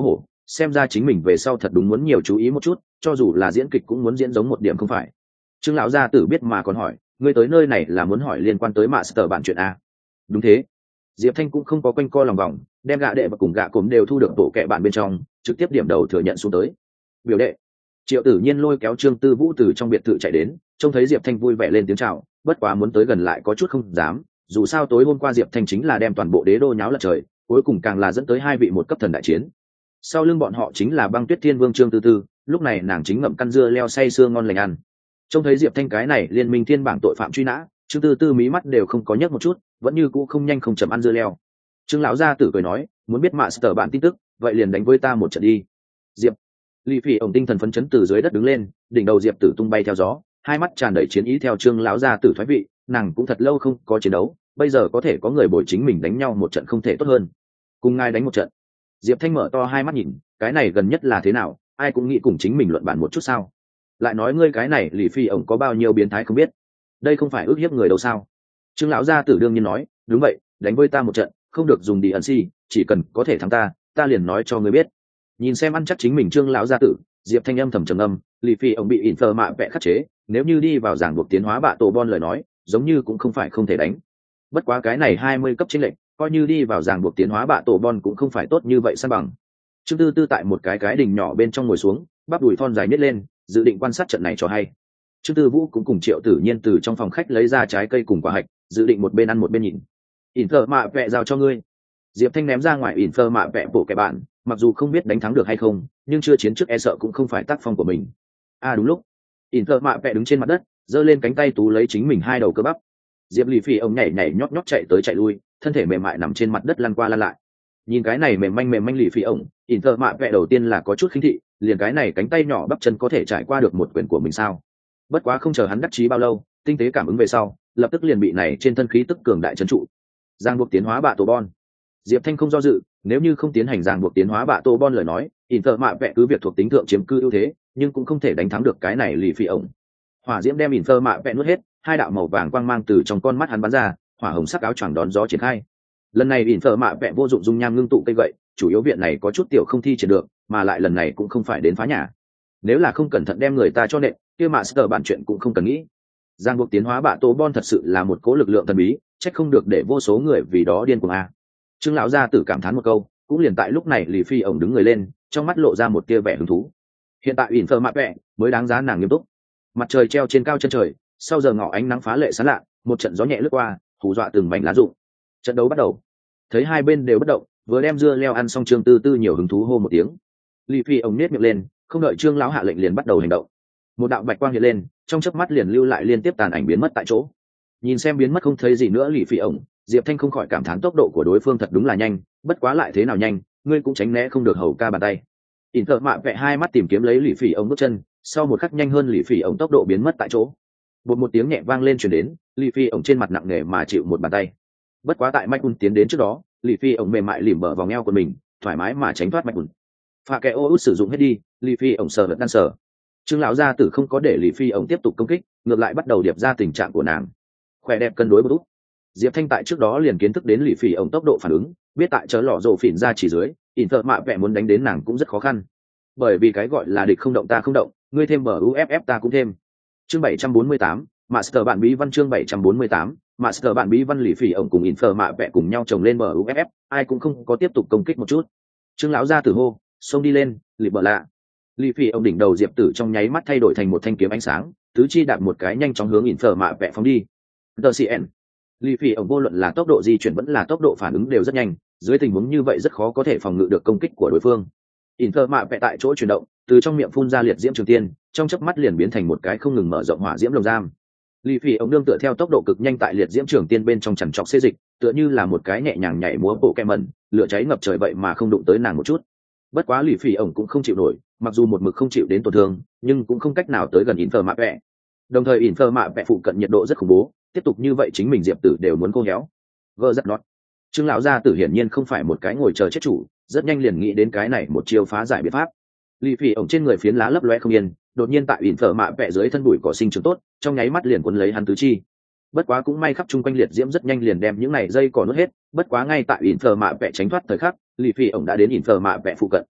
S1: xem ra chính mình về sau thật đúng muốn nhiều chú ý một chút, cho dù là diễn kịch cũng muốn diễn giống một điểm không phải. Trương lão gia tử biết mà còn hỏi, ngươi tới nơi này là muốn hỏi liên quan tới master bản chuyện a? Đúng thế. Diệp Thanh cũng không có quanh co lòng vòng, đem gạ đệ và cùng gạ cốm đều thu được bộ kệ bản bên trong, trực tiếp điểm đầu thừa nhận xuống tới. Biểu đệ. Triệu Tử Nhiên lôi kéo Trương Tư Vũ từ trong biệt thự chạy đến, trông thấy Diệp Thanh vui vẻ lên tiếng chào, bất quá muốn tới gần lại có chút không dám, dù sao tối hôm qua Diệp Thanh chính là đem toàn bộ đế đô nháo lật trời, cuối cùng càng là dẫn tới hai vị một cấp thần đại chiến. Sau lưng bọn họ chính là Băng Tuyết Thiên Vương Trương Tư Tư, lúc này nàng chính ngậm căn dưa leo say sưa ngon lành ăn. Trông thấy Diệp Thanh cái này liên minh thiên bảng tội phạm truy nã, Trương Tư Tư mí mắt đều không có nhấc một chút, vẫn như cũ không nhanh không chậm ăn dưa leo. Trương lão gia tử cười nói, muốn biết master bạn tin tức, vậy liền đánh với ta một trận đi. Diệp Lý Phi ổng tinh thần phấn chấn từ dưới đất đứng lên, đỉnh đầu Diệp Tử tung bay theo gió, hai mắt tràn đầy chiến ý theo Trương lão gia tử thoái vị, nàng cũng thật lâu không có chiến đấu, bây giờ có thể có người bồi chính mình đánh nhau một trận không thể tốt hơn. Cùng ngài đánh một trận. Diệp Thanh mở to hai mắt nhìn, cái này gần nhất là thế nào, ai cũng nghĩ cùng chính mình luận bàn một chút sao? Lại nói ngươi cái này Lý Phi ổng có bao nhiêu biến thái không biết, đây không phải ước hiếp người đâu sao? Trương lão gia tử đương nhiên nói, đúng vậy, đánh với ta một trận, không được dùng đi ẩn si, chỉ cần có thể thắng ta liền nói cho ngươi biết. Nhìn xem ăn chắc chính mình Trương lão gia tử, Diệp Thanh âm thầm trầm âm, Lý Phi ổng bị Inter mạ vẽ khắc chế, nếu như đi vào giảng buộc tiến hóa bạ tổ bon lời nói, giống như cũng không phải không thể đánh. Bất quá cái này 20 cấp chênh lệnh, coi như đi vào giảng buộc tiến hóa bạ tổ bon cũng không phải tốt như vậy san bằng. Trương Tư Tư tại một cái đình nhỏ bên trong ngồi xuống, bắp đùi thon dài nhếch lên, dự định quan sát trận này cho hay. Trương Tư Vũ cũng cùng Triệu Tử Nhiên từ trong phòng khách lấy ra trái cây cùng quả hạch, dự định một bên ăn một bên nhìn. Inter mạ vẽ giao cho ngươi. Diệp Thanh ném ra ngoài Inter mạ vẽ bộ kẻ bạn, mặc dù không biết đánh thắng được hay không, nhưng chưa chiến trước e sợ cũng không phải tác phong của mình. Đúng lúc, Inter mạ vẽ đứng trên mặt đất, giơ lên cánh tay tú lấy chính mình hai đầu cơ bắp. Diệp Lý Phi ông nhảy nhảy nhót nhót chạy tới chạy lui, thân thể mềm mại nằm trên mặt đất lăn qua lăn lại. Nhìn cái này mềm manh Lý Phi ông, Inter mạ vẽ đầu tiên là có chút khinh thị, liền cái này cánh tay nhỏ bắp chân có thể trải qua được một quyền của mình sao? Bất quá không chờ hắn đắc chí bao lâu, tinh tế cảm ứng về sau, lập tức liền bị này trên thân khí tức cường đại trấn trụ. Giang buộc tiến hóa bạ tổ bon. Diệp Thanh không do dự, nếu như không tiến hành giang buộc tiến hóa bạ tổ bon lời nói, Inter mạ vẽ cứ việc thuộc tính thượng chiếm cư ưu thế, nhưng cũng không thể đánh thắng được cái này Lý Phi ông. Hỏa diễm đem Inter mạ vẽ nuốt hết, hai đạo màu vàng quang mang từ trong con mắt hắn bắn ra, hỏa hồng sắc áo choàng đón gió triển khai. Lần này Inter mạ vẽ vô dụng dung nham ngưng tụ cây gậy, chủ yếu viện này có chút tiểu không thi triển được, mà lại lần này cũng không phải đến phá nhà. Nếu là không cẩn thận đem người ta cho nện, kia master bản chuyện cũng không cần nghĩ. Giang buộc tiến hóa bạ tổ bon thật sự là một cỗ lực lượng thần bí, trách không được để vô số người vì đó điên cuồng a. Trương lão gia tử cảm thán một câu, cũng liền tại lúc này Lý Phi ổng đứng người lên, trong mắt lộ ra một tia vẻ hứng thú. Hiện tại Inter mạ vẽ mới đáng giá nàng nghiêm túc. Mặt trời treo trên cao chân trời, sau giờ ngọ ánh nắng phá lệ sáng lạ, một trận gió nhẹ lướt qua, hù dọa từng mảnh lá rụng. Trận đấu bắt đầu. Thấy hai bên đều bất động, vừa đem dưa leo ăn xong Trương Tư Tư nhiều hứng thú hô một tiếng. Lý Phi ông nhếch miệng lên, không đợi Trương lão hạ lệnh liền bắt đầu hành động. Một đạo bạch quang hiện lên, trong chớp mắt liền lưu lại liên tiếp tàn ảnh biến mất tại chỗ. Nhìn xem biến mất không thấy gì nữa Lý Phi ông, Diệp Thanh không khỏi cảm thán tốc độ của đối phương thật đúng là nhanh, bất quá lại thế nào nhanh, ngươi cũng tránh né không được hầu ca bàn tay. Inter mạ vẽ hai mắt tìm kiếm lấy Lý Phi ông bước chân, sau một khắc nhanh hơn Lý Phi ông tốc độ biến mất tại chỗ. Một tiếng nhẹ vang lên truyền đến, Lý Phi ông trên mặt nặng nề mà chịu một bàn tay. Bất quá tại Mạch Un tiến đến trước đó, Lý Phi ông mềm mại lìm bờ vào eo của mình, thoải mái mà tránh thoát Mạch Un. Phạ kẻ ô út sử dụng hết đi, Lý Phi ông sờ lật đan sờ. Trương lão gia tử không có để Lý Phi ông tiếp tục công kích, ngược lại bắt đầu điệp ra tình trạng của nàng. Khỏe đẹp cân đối một chút. Diệp Thanh tại trước đó liền kiến thức đến Lý Phi ông tốc độ phản ứng, biết tại chớ lọ rồ phỉn ra chỉ dưới, Inter mạ vẽ muốn đánh đến nàng cũng rất khó khăn. Bởi vì cái gọi là địch không động ta không động, ngươi thêm buff ta cũng thêm. Chương 748, Master bản bí văn chương 748, Master bản bí văn Lý Phi ông cùng Inter mạ vẽ cùng nhau chồng lên buff, ai cũng không có tiếp tục công kích một chút. Trương lão gia tử hô, xông đi lên, lịp bờ lạ. Lý Phi ông đỉnh đầu Diệp Tử trong nháy mắt thay đổi thành một thanh kiếm ánh sáng, tứ chi đạp một cái nhanh chóng hướng Inter mạ vẽ phóng đi. TCN. Lý Phi ông vô luận là tốc độ di chuyển vẫn là tốc độ phản ứng đều rất nhanh, dưới tình huống như vậy rất khó có thể phòng ngự được công kích của đối phương. Inter mạ vẽ tại chỗ chuyển động, từ trong miệng phun ra liệt diễm trường tiên, trong chớp mắt liền biến thành một cái không ngừng mở rộng hỏa diễm lồng giam. Lý Phi ông đương tựa theo tốc độ cực nhanh tại liệt diễm trường tiên bên trong chằn trọc xê dịch, tựa như là một cái nhẹ nhàng nhảy múa bộ kẹm mẩn, lửa cháy ngập trời vậy mà không đụng tới nàng một chút. Bất quá Lý Phi ông cũng không chịu nổi, mặc dù một mực không chịu đến tổn thương, nhưng cũng không cách nào tới gần Inter mạ vẽ. Đồng thời Inter mạ vẽ phụ cận nhiệt độ rất khủng bố, tiếp tục như vậy chính mình Diệp Tử đều muốn khô héo. Gơ rất nót. Trương lão gia tử hiển nhiên không phải một cái ngồi chờ chết chủ, rất nhanh liền nghĩ đến cái này một chiêu phá giải biện pháp. Lý Phi ổng trên người phiến lá lấp loe không yên, đột nhiên tại Inter mạ vẽ dưới thân bụi cỏ sinh trưởng tốt, trong nháy mắt liền cuốn lấy hắn tứ chi. Bất quá cũng may khắp chung quanh liệt diễm rất nhanh liền đem những này dây cỏ nuốt hết, bất quá ngay tại Inter mạ vẽ tránh thoát thời khắc, Lý Phi ổng đã đến Inter mạ vẽ phụ cận.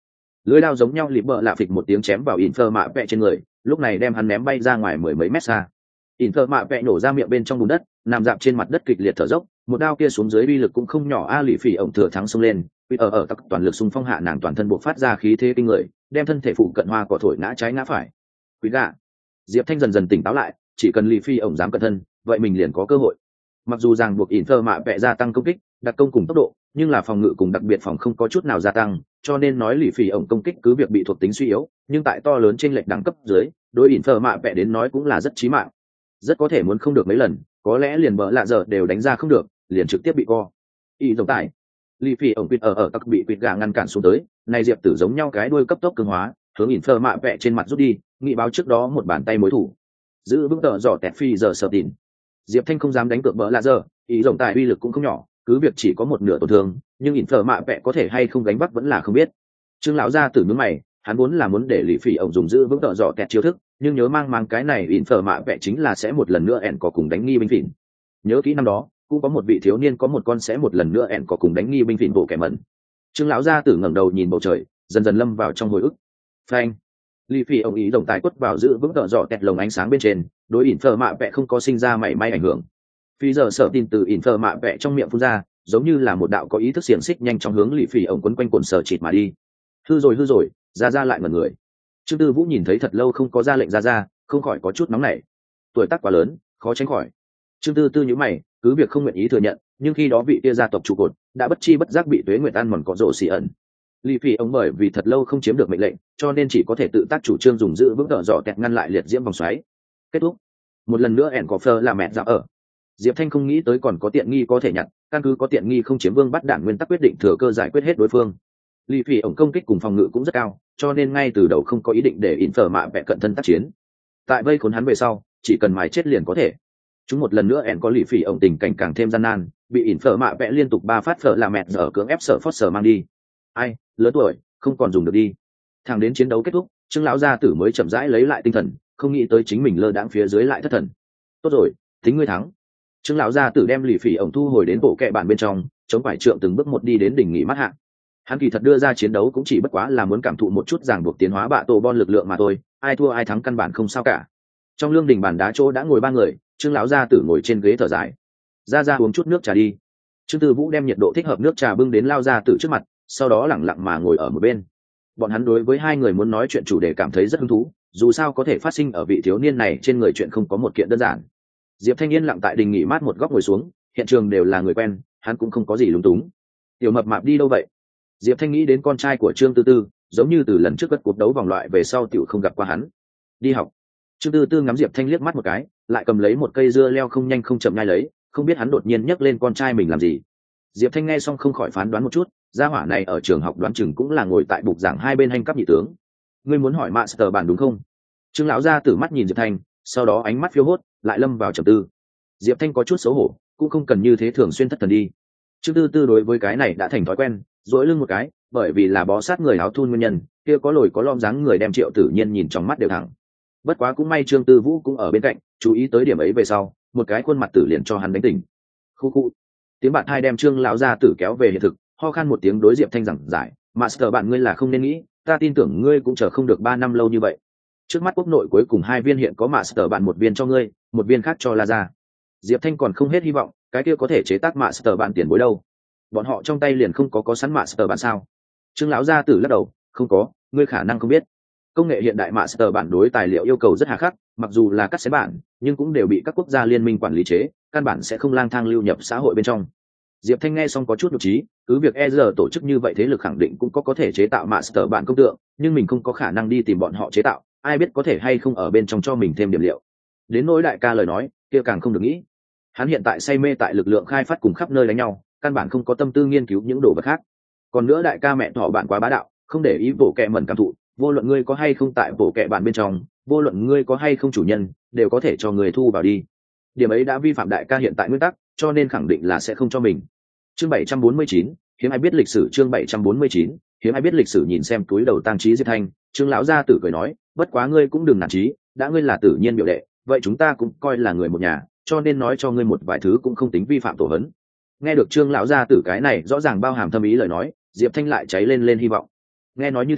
S1: lưỡi đao giống nhau lịp bợ lạ phịch một tiếng chém vào Infer mạ vẹ trên người, lúc này đem hắn ném bay ra ngoài mười mấy mét xa. Infer mạ vẹ nổ ra miệng bên trong bùn đất, nằm dạp trên mặt đất kịch liệt thở dốc, một đao kia xuống dưới uy lực cũng không nhỏ. A lì phỉ ổng thừa thắng xông lên, ở tắc toàn lực xung phong hạ, nàng toàn thân buộc phát ra khí thế kinh người, đem thân thể phụ cận hoa cỏ thổi ngã trái ngã phải. Quý gạ. Diệp Thanh dần dần tỉnh táo lại, chỉ cần lì phi ổng dám cẩn thân, vậy mình liền có cơ hội. Mặc dù ràng buộc Infer mạ vẹ gia tăng công kích, đặc công cùng tốc độ, nhưng là phòng ngự cùng đặc biệt phòng không có chút nào gia tăng, cho nên nói lì phỉ ổng công kích cứ việc bị thuộc tính suy yếu, nhưng tại to lớn trên lệch đẳng cấp dưới, đối Infer mạ vẹ đến nói cũng là rất chí mạng. Rất có thể muốn không được mấy lần, có lẽ liền bỡ lạ giờ đều đánh ra không được, liền trực tiếp bị co. Y giống tại lì phỉ ổng quỵt ở tắc bị quỵt gà ngăn cản xuống tới, này Diệp Tử giống nhau cái đuôi cấp tốc cường hóa, hướng Infer mạ vẹ trên mặt rút đi, nghị báo trước đó một bàn tay mối thủ. Giữ vững tợ dò tẹt phi giờ sợ tịn. Diệp Thanh không dám đánh cược bỡ lạ giờ, ý rộng tài uy lực cũng không nhỏ, cứ việc chỉ có một nửa tổn thương, nhưng Infer mạ vẹ có thể hay không gánh vác vẫn là không biết. Trương lão gia tử nhướng mày, hắn vốn là muốn để lì phỉ ổng dùng giữ vững tợ dò tẹt chiêu thức, nhưng nhớ mang cái này Infer mạ vẹ chính là sẽ một lần nữa ẻn có cùng đánh nghi binh phỉn. Nhớ kỹ năm đó cũng có một vị thiếu niên có một con sẽ một lần nữa ẻn có cùng đánh nghi binh phỉn bộ kẻ mẩn. Trương lão gia tử ngẩng đầu nhìn bầu trời, dần dần lâm vào trong hồi ức. Phanh. Lì phỉ ổng ý rộng tài quất vào giữ vững tợ dò tẹt lồng ánh sáng bên trên, đối Infer mạ vẹ không có sinh ra mảy may ảnh hưởng. Phi giờ sợ tin từ Infer mạ vẹ trong miệng phun ra, giống như là một đạo có ý thức xiềng xích nhanh chóng hướng lì phỉ ổng quấn quanh cồn sờ chịt mà đi. Hư rồi, ra lại ngẩn người. Trương Tư Vũ nhìn thấy thật lâu không có ra lệnh ra, không khỏi có chút nóng nảy. Tuổi tác quá lớn, khó tránh khỏi. Trương Tư nhíu mày, cứ việc không nguyện ý thừa nhận, nhưng khi đó vị kia gia tộc trụ cột đã bất chi bất giác bị Tuế Nguyệt ăn mòn cọ rổ xì ẩn. Lì phỉ ổng bởi vì thật lâu không chiếm được mệnh lệnh, cho nên chỉ có thể tự tác chủ trương dùng giữ vững tợ dọ kẹt ngăn lại liệt diễm vòng xoáy. Kết thúc. Một lần nữa ẻn có phơ là mẹ dạo ở. Diệp Thanh không nghĩ tới còn có tiện nghi có thể nhặt, căn cứ có tiện nghi không chiếm vương bắt đạn nguyên tắc quyết định thừa cơ giải quyết hết đối phương. Lì phỉ ổng công kích cùng phòng ngự cũng rất cao, cho nên ngay từ đầu không có ý định để Infer mạ vẹ cận thân tác chiến. Tại vây khốn hắn về sau, chỉ cần mài chết liền có thể. Chúng một lần nữa ẻn có lì phỉ ổng tình cảnh càng thêm gian nan, bị Infer mạ vẹ liên tục 3 phát phở là mẹ giờ cưỡng ép sợ Foster mang đi. Ai, lớn tuổi, không còn dùng được đi. Thẳng đến chiến đấu kết thúc, Trương lão gia tử mới chậm rãi lấy lại tinh thần, không nghĩ tới chính mình lơ đãng phía dưới lại thất thần. Tốt rồi, tính ngươi thắng. Trương lão gia tử đem lì phỉ ổng thu hồi đến bộ kệ bản bên trong, chống phải trượng từng bước một đi đến đỉnh nghỉ mắt hạ. Hắn kỳ thật đưa ra chiến đấu cũng chỉ bất quá là muốn cảm thụ một chút ràng buộc tiến hóa bạ tổ bon lực lượng mà thôi, ai thua ai thắng căn bản không sao cả. Trong lương đình bàn đá chỗ đã ngồi 3 người, Trương lão gia tử ngồi trên ghế thở dài. Ra uống chút nước trà đi. Trương Tư Vũ đem nhiệt độ thích hợp nước trà bưng đến lao gia tử trước mặt, sau đó lẳng lặng mà ngồi ở một bên. Bọn hắn đối với hai người muốn nói chuyện chủ đề cảm thấy rất hứng thú, dù sao có thể phát sinh ở vị thiếu niên này trên người chuyện không có một kiện đơn giản. Diệp Thanh yên lặng tại đình nghỉ mát một góc ngồi xuống, hiện trường đều là người quen, hắn cũng không có gì lúng túng. Tiểu mập mạp đi đâu vậy? Diệp Thanh nghĩ đến con trai của Trương Tư Tư, giống như từ lần trước cất cuộc đấu vòng loại về sau tiểu không gặp qua hắn. Đi học. Trương Tư Tư ngắm Diệp Thanh liếc mắt một cái, lại cầm lấy một cây dưa leo không nhanh không chậm nhai lấy, không biết hắn đột nhiên nhấc lên con trai mình làm gì. Diệp Thanh nghe xong không khỏi phán đoán một chút, gia hỏa này ở trường học đoán chừng cũng là ngồi tại bục giảng hai bên hành cấp nhị tướng. Ngươi muốn hỏi master bản đúng không? Trương lão gia tử mắt nhìn Diệp Thanh, sau đó ánh mắt phiêu hốt, lại lâm vào trầm tư. Diệp Thanh có chút xấu hổ, cũng không cần như thế thường xuyên thất thần đi. Trương Tư Tư đối với cái này đã thành thói quen, duỗi lưng một cái, bởi vì là bó sát người áo thun nguyên nhân, kia có lồi có lõm dáng người đem Triệu Tử Nhiên nhìn trong mắt đều thẳng. Bất quá cũng may Trương Tư Vũ cũng ở bên cạnh, chú ý tới điểm ấy về sau, một cái khuôn mặt tử liền cho hắn đánh tỉnh. Khu khu. Tiếng bạn hai đem Trương lão gia tử kéo về hiện thực, ho khan một tiếng đối Diệp Thanh giảng giải, master bạn ngươi là không nên nghĩ, ta tin tưởng ngươi cũng chờ không được 3 năm lâu như vậy. Trước mắt quốc nội cuối cùng 2 viên hiện có master bạn, một viên cho ngươi, một viên khác cho La gia. Diệp Thanh còn không hết hy vọng, cái kia có thể chế tác master bạn tiền bối đâu? Bọn họ trong tay liền không có sẵn master bạn sao? Trương lão gia tử lắc đầu, không có, ngươi khả năng không biết. Công nghệ hiện đại master bản đối tài liệu yêu cầu rất hà khắc, mặc dù là cắt xé bản, nhưng cũng đều bị các quốc gia liên minh quản lý chế, căn bản sẽ không lang thang lưu nhập xã hội bên trong. Diệp Thanh nghe xong có chút nhục trí, cứ việc ER tổ chức như vậy thế lực khẳng định cũng có thể chế tạo master bản công tượng, nhưng mình không có khả năng đi tìm bọn họ chế tạo, ai biết có thể hay không ở bên trong cho mình thêm điểm liệu. Đến nỗi đại ca lời nói, kia càng không được nghĩ. Hắn hiện tại say mê tại lực lượng khai phát cùng khắp nơi đánh nhau, căn bản không có tâm tư nghiên cứu những đồ vật khác. Còn nữa đại ca mẹ thọ bạn quá bá đạo, không để ý bổ kẹ mẩn cảm thụ, vô luận ngươi có hay không tại bổ kẹ bạn bên trong, vô luận ngươi có hay không chủ nhân, đều có thể cho người thu vào đi. Điểm ấy đã vi phạm đại ca hiện tại nguyên tắc, cho nên khẳng định là sẽ không cho mình. Chương 749, hiếm ai biết lịch sử. Chương 749, hiếm ai biết lịch sử. Nhìn xem túi đầu tang trí Diệp Thanh, Trương lão gia tử cười nói, bất quá ngươi cũng đừng nản chí, đã ngươi là tự nhiên biểu đệ, vậy chúng ta cũng coi là người một nhà, cho nên nói cho ngươi một vài thứ cũng không tính vi phạm tổ hấn. Nghe được Trương lão gia tử cái này rõ ràng bao hàm thâm ý lời nói, Diệp Thanh lại cháy lên hy vọng. Nghe nói như thế,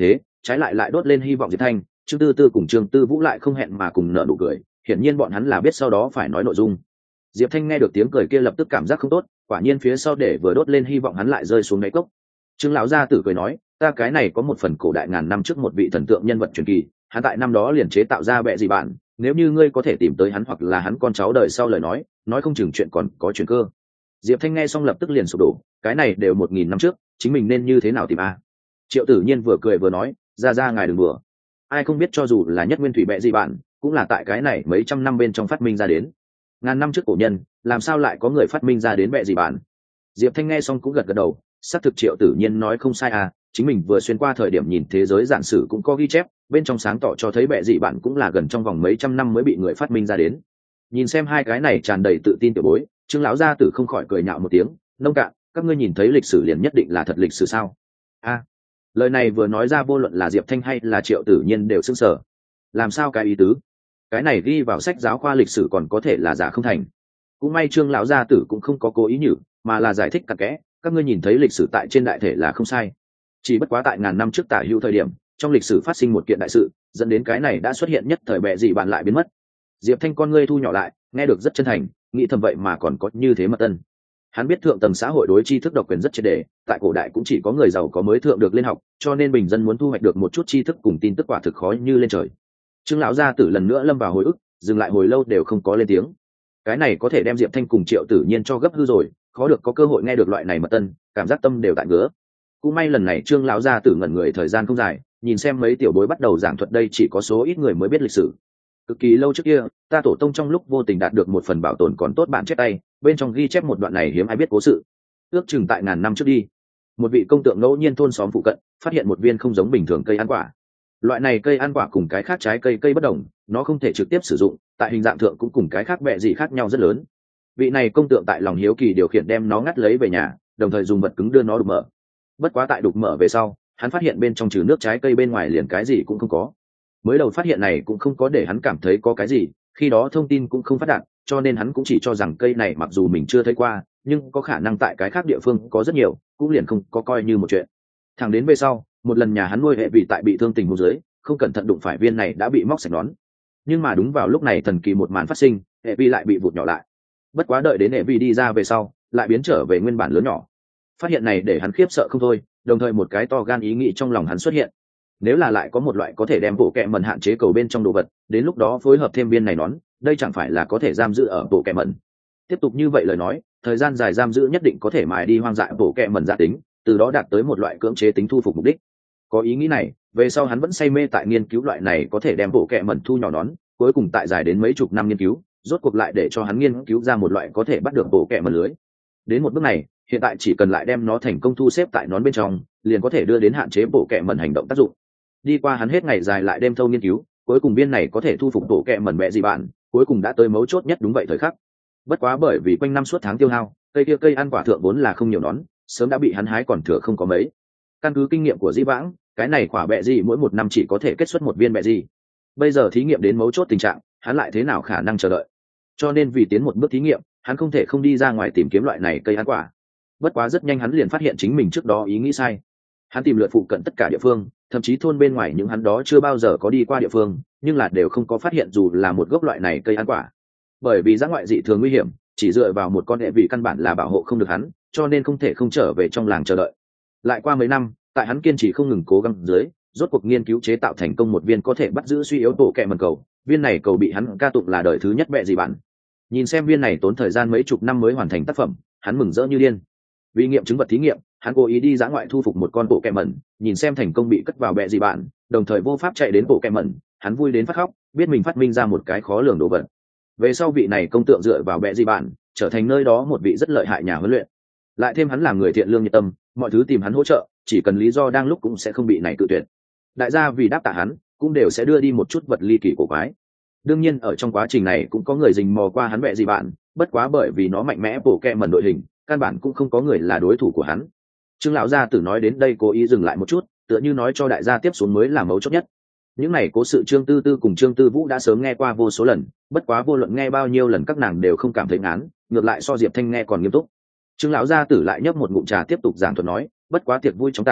S1: trái lại đốt lên hy vọng Diệp Thanh. Trương Tư Tư cùng Trương Tư Vũ lại không hẹn mà cùng nở nụ cười, hiển nhiên bọn hắn là biết sau đó phải nói nội dung. Diệp Thanh nghe được tiếng cười kia lập tức cảm giác không tốt, quả nhiên phía sau để vừa đốt lên hy vọng hắn lại rơi xuống đáy cốc. Trương lão gia tử cười nói, ta cái này có một phần cổ đại ngàn năm trước một vị thần tượng nhân vật truyền kỳ, hắn tại năm đó liền chế tạo ra bệ gì bạn, nếu như ngươi có thể tìm tới hắn hoặc là hắn con cháu đời sau lời nói không chừng chuyện còn có chuyển cơ. Diệp Thanh nghe xong lập tức liền sụp đổ, cái này đều 1000 năm trước, chính mình nên như thế nào tìm a? Triệu Tử Nhiên vừa cười vừa nói, ra ngài đừng đùa. Ai không biết cho dù là nhất nguyên thủy bệ gì bạn, cũng là tại cái này mấy trăm năm bên trong phát minh ra đến. Ngàn năm trước cổ nhân, làm sao lại có người phát minh ra đến bệ gì bạn? Diệp Thanh nghe xong cũng gật đầu, xác thực Triệu Tử Nhiên nói không sai à, chính mình vừa xuyên qua thời điểm nhìn thế giới giản sử cũng có ghi chép, bên trong sáng tỏ cho thấy bệ dị bạn cũng là gần trong vòng mấy trăm năm mới bị người phát minh ra đến. Nhìn xem hai cái này tràn đầy tự tin tiểu bối, Trương lão gia tử không khỏi cười nhạo một tiếng, nông cạn, các ngươi nhìn thấy lịch sử liền nhất định là thật lịch sử sao? A, lời này vừa nói ra vô luận là Diệp Thanh hay là Triệu Tử Nhiên đều sững sờ. Làm sao cái ý tứ? Cái này ghi vào sách giáo khoa lịch sử còn có thể là giả không thành. Cũng may Trương lão gia tử cũng không có cố ý nhử, mà là giải thích cặn kẽ, các ngươi nhìn thấy lịch sử tại trên đại thể là không sai. Chỉ bất quá tại ngàn năm trước tả hữu thời điểm, trong lịch sử phát sinh một kiện đại sự, dẫn đến cái này đã xuất hiện nhất thời bệ dị bạn lại biến mất. Diệp Thanh con ngươi thu nhỏ lại, nghe được rất chân thành, nghĩ thầm vậy mà còn có như thế mật tân. Hắn biết thượng tầng xã hội đối tri thức độc quyền rất triệt để, tại cổ đại cũng chỉ có người giàu có mới thượng được lên học, cho nên bình dân muốn thu hoạch được một chút tri thức cùng tin tức quả thực khó như lên trời. Trương lão gia tử lần nữa lâm vào hồi ức, dừng lại hồi lâu đều không có lên tiếng. Cái này có thể đem Diệp Thanh cùng Triệu Tử Nhiên cho gấp hư rồi, khó được có cơ hội nghe được loại này mật tân, cảm giác tâm đều tại ngứa. Cũng may lần này Trương lão gia tử ngẩn người thời gian không dài, nhìn xem mấy tiểu bối bắt đầu giảng thuật đây chỉ có số ít người mới biết lịch sử. Cực kỳ lâu trước kia, ta tổ tông trong lúc vô tình đạt được một phần bảo tồn còn tốt bản chép tay, bên trong ghi chép một đoạn này hiếm ai biết cố sự. Ước chừng tại ngàn năm trước đi, một vị công tượng ngẫu nhiên thôn xóm phụ cận phát hiện một viên không giống bình thường cây ăn quả. Loại này cây ăn quả cùng cái khác trái cây bất đồng, nó không thể trực tiếp sử dụng, tại hình dạng thượng cũng cùng cái khác bẹ gì khác nhau rất lớn. Vị này công tượng tại lòng hiếu kỳ điều khiển đem nó ngắt lấy về nhà, đồng thời dùng vật cứng đưa nó đục mở. Bất quá tại đục mở về sau, hắn phát hiện bên trong trừ nước trái cây bên ngoài liền cái gì cũng không có. Mới đầu phát hiện này cũng không có để hắn cảm thấy có cái gì, khi đó thông tin cũng không phát đạt, cho nên hắn cũng chỉ cho rằng cây này mặc dù mình chưa thấy qua, nhưng có khả năng tại cái khác địa phương có rất nhiều, cũng liền không có coi như một chuyện. Thẳng đến về sau, một lần nhà hắn nuôi hệ vị tại bị thương tình huống dưới, không cẩn thận đụng phải viên này đã bị móc sạch nón. Nhưng mà đúng vào lúc này thần kỳ một màn phát sinh, hệ vị lại bị vụt nhỏ lại. Bất quá đợi đến hệ vị đi ra về sau, lại biến trở về nguyên bản lớn nhỏ. Phát hiện này để hắn khiếp sợ không thôi, đồng thời một cái to gan ý nghĩ trong lòng hắn xuất hiện. Nếu là lại có một loại có thể đem bộ kẹ mẩn hạn chế cầu bên trong đồ vật, đến lúc đó phối hợp thêm viên này nón, đây chẳng phải là có thể giam giữ ở bộ kẹ mẩn. Tiếp tục như vậy lời nói, thời gian dài giam giữ nhất định có thể mài đi hoang dại bộ kẹ mẩn gia tính, từ đó đạt tới một loại cưỡng chế tính thu phục mục đích. Có ý nghĩ này, về sau hắn vẫn say mê tại nghiên cứu loại này có thể đem bộ kẹ mẩn thu nhỏ nón, cuối cùng tại dài đến mấy chục năm nghiên cứu, rốt cuộc lại để cho hắn nghiên cứu ra một loại có thể bắt được bộ kẹ mẩn lưới. Đến một bước này, hiện tại chỉ cần lại đem nó thành công thu xếp tại nón bên trong, liền có thể đưa đến hạn chế bộ kẹ mẩn hành động tác dụng. Đi qua hắn hết ngày dài lại đêm thâu nghiên cứu, cuối cùng viên này có thể thu phục bộ kẹ mẩn bẹ gì bạn, cuối cùng đã tới mấu chốt nhất đúng vậy thời khắc. Bất quá bởi vì quanh năm suốt tháng tiêu hao, cây ăn quả thượng vốn là không nhiều nón, sớm đã bị hắn hái còn thừa không có mấy. Căn cứ kinh nghiệm của Dĩ Vãng, cái này quả bẹ gì mỗi một năm chỉ có thể kết xuất một viên bẹ gì. Bây giờ thí nghiệm đến mấu chốt tình trạng, hắn lại thế nào khả năng chờ đợi? Cho nên vì tiến một bước thí nghiệm, hắn không thể không đi ra ngoài tìm kiếm loại này cây ăn quả. Bất quá rất nhanh hắn liền phát hiện chính mình trước đó ý nghĩ sai. Hắn tìm lượt phụ cận tất cả địa phương, thậm chí thôn bên ngoài những hắn đó chưa bao giờ có đi qua địa phương, nhưng là đều không có phát hiện dù là một gốc loại này cây ăn quả. Bởi vì dã ngoại dị thường nguy hiểm, chỉ dựa vào một con hệ vị căn bản là bảo hộ không được hắn, cho nên không thể không trở về trong làng chờ đợi. Lại qua mấy năm, tại hắn kiên trì không ngừng cố gắng dưới, rốt cuộc nghiên cứu chế tạo thành công một viên có thể bắt giữ suy yếu tổ kẹ mẩn cầu. Viên này cầu bị hắn ca tụng là đời thứ nhất bẹ gì bạn. Nhìn xem viên này tốn thời gian mấy chục năm mới hoàn thành tác phẩm, hắn mừng rỡ như điên. Vì nghiệm chứng vật thí nghiệm, hắn cố ý đi dã ngoại thu phục một con bộ kẹ mẩn, nhìn xem thành công bị cất vào bẹ gì bạn, đồng thời vô pháp chạy đến bộ kẹ mẩn, hắn vui đến phát khóc, biết mình phát minh ra một cái khó lường đồ vật. Về sau vị này công tượng dựa vào bẹ gì bạn, trở thành nơi đó một vị rất lợi hại nhà huấn luyện. Lại thêm hắn là người thiện lương nhiệt tâm, mọi thứ tìm hắn hỗ trợ, chỉ cần lý do đang lúc cũng sẽ không bị này cự tuyệt. Đại gia vì đáp tạ hắn, cũng đều sẽ đưa đi một chút vật ly kỳ cổ quái. Đương nhiên ở trong quá trình này cũng có người rình mò qua hắn bẹ gì bạn, bất quá bởi vì nó mạnh mẽ bổ kẹ mẩn đội hình, căn bản cũng không có người là đối thủ của hắn. Trương lão gia tử nói đến đây cố ý dừng lại một chút, tựa như nói cho đại gia tiếp xuống mới là mấu chốt nhất. Những này cố sự Trương Tư Tư cùng Trương Tư Vũ đã sớm nghe qua vô số lần, bất quá vô luận nghe bao nhiêu lần các nàng đều không cảm thấy ngán, ngược lại so Diệp Thanh nghe còn nghiêm túc. Trương lão gia tử lại nhấp một ngụm trà tiếp tục giảng thuật nói, bất quá tiệc vui chóng tàn,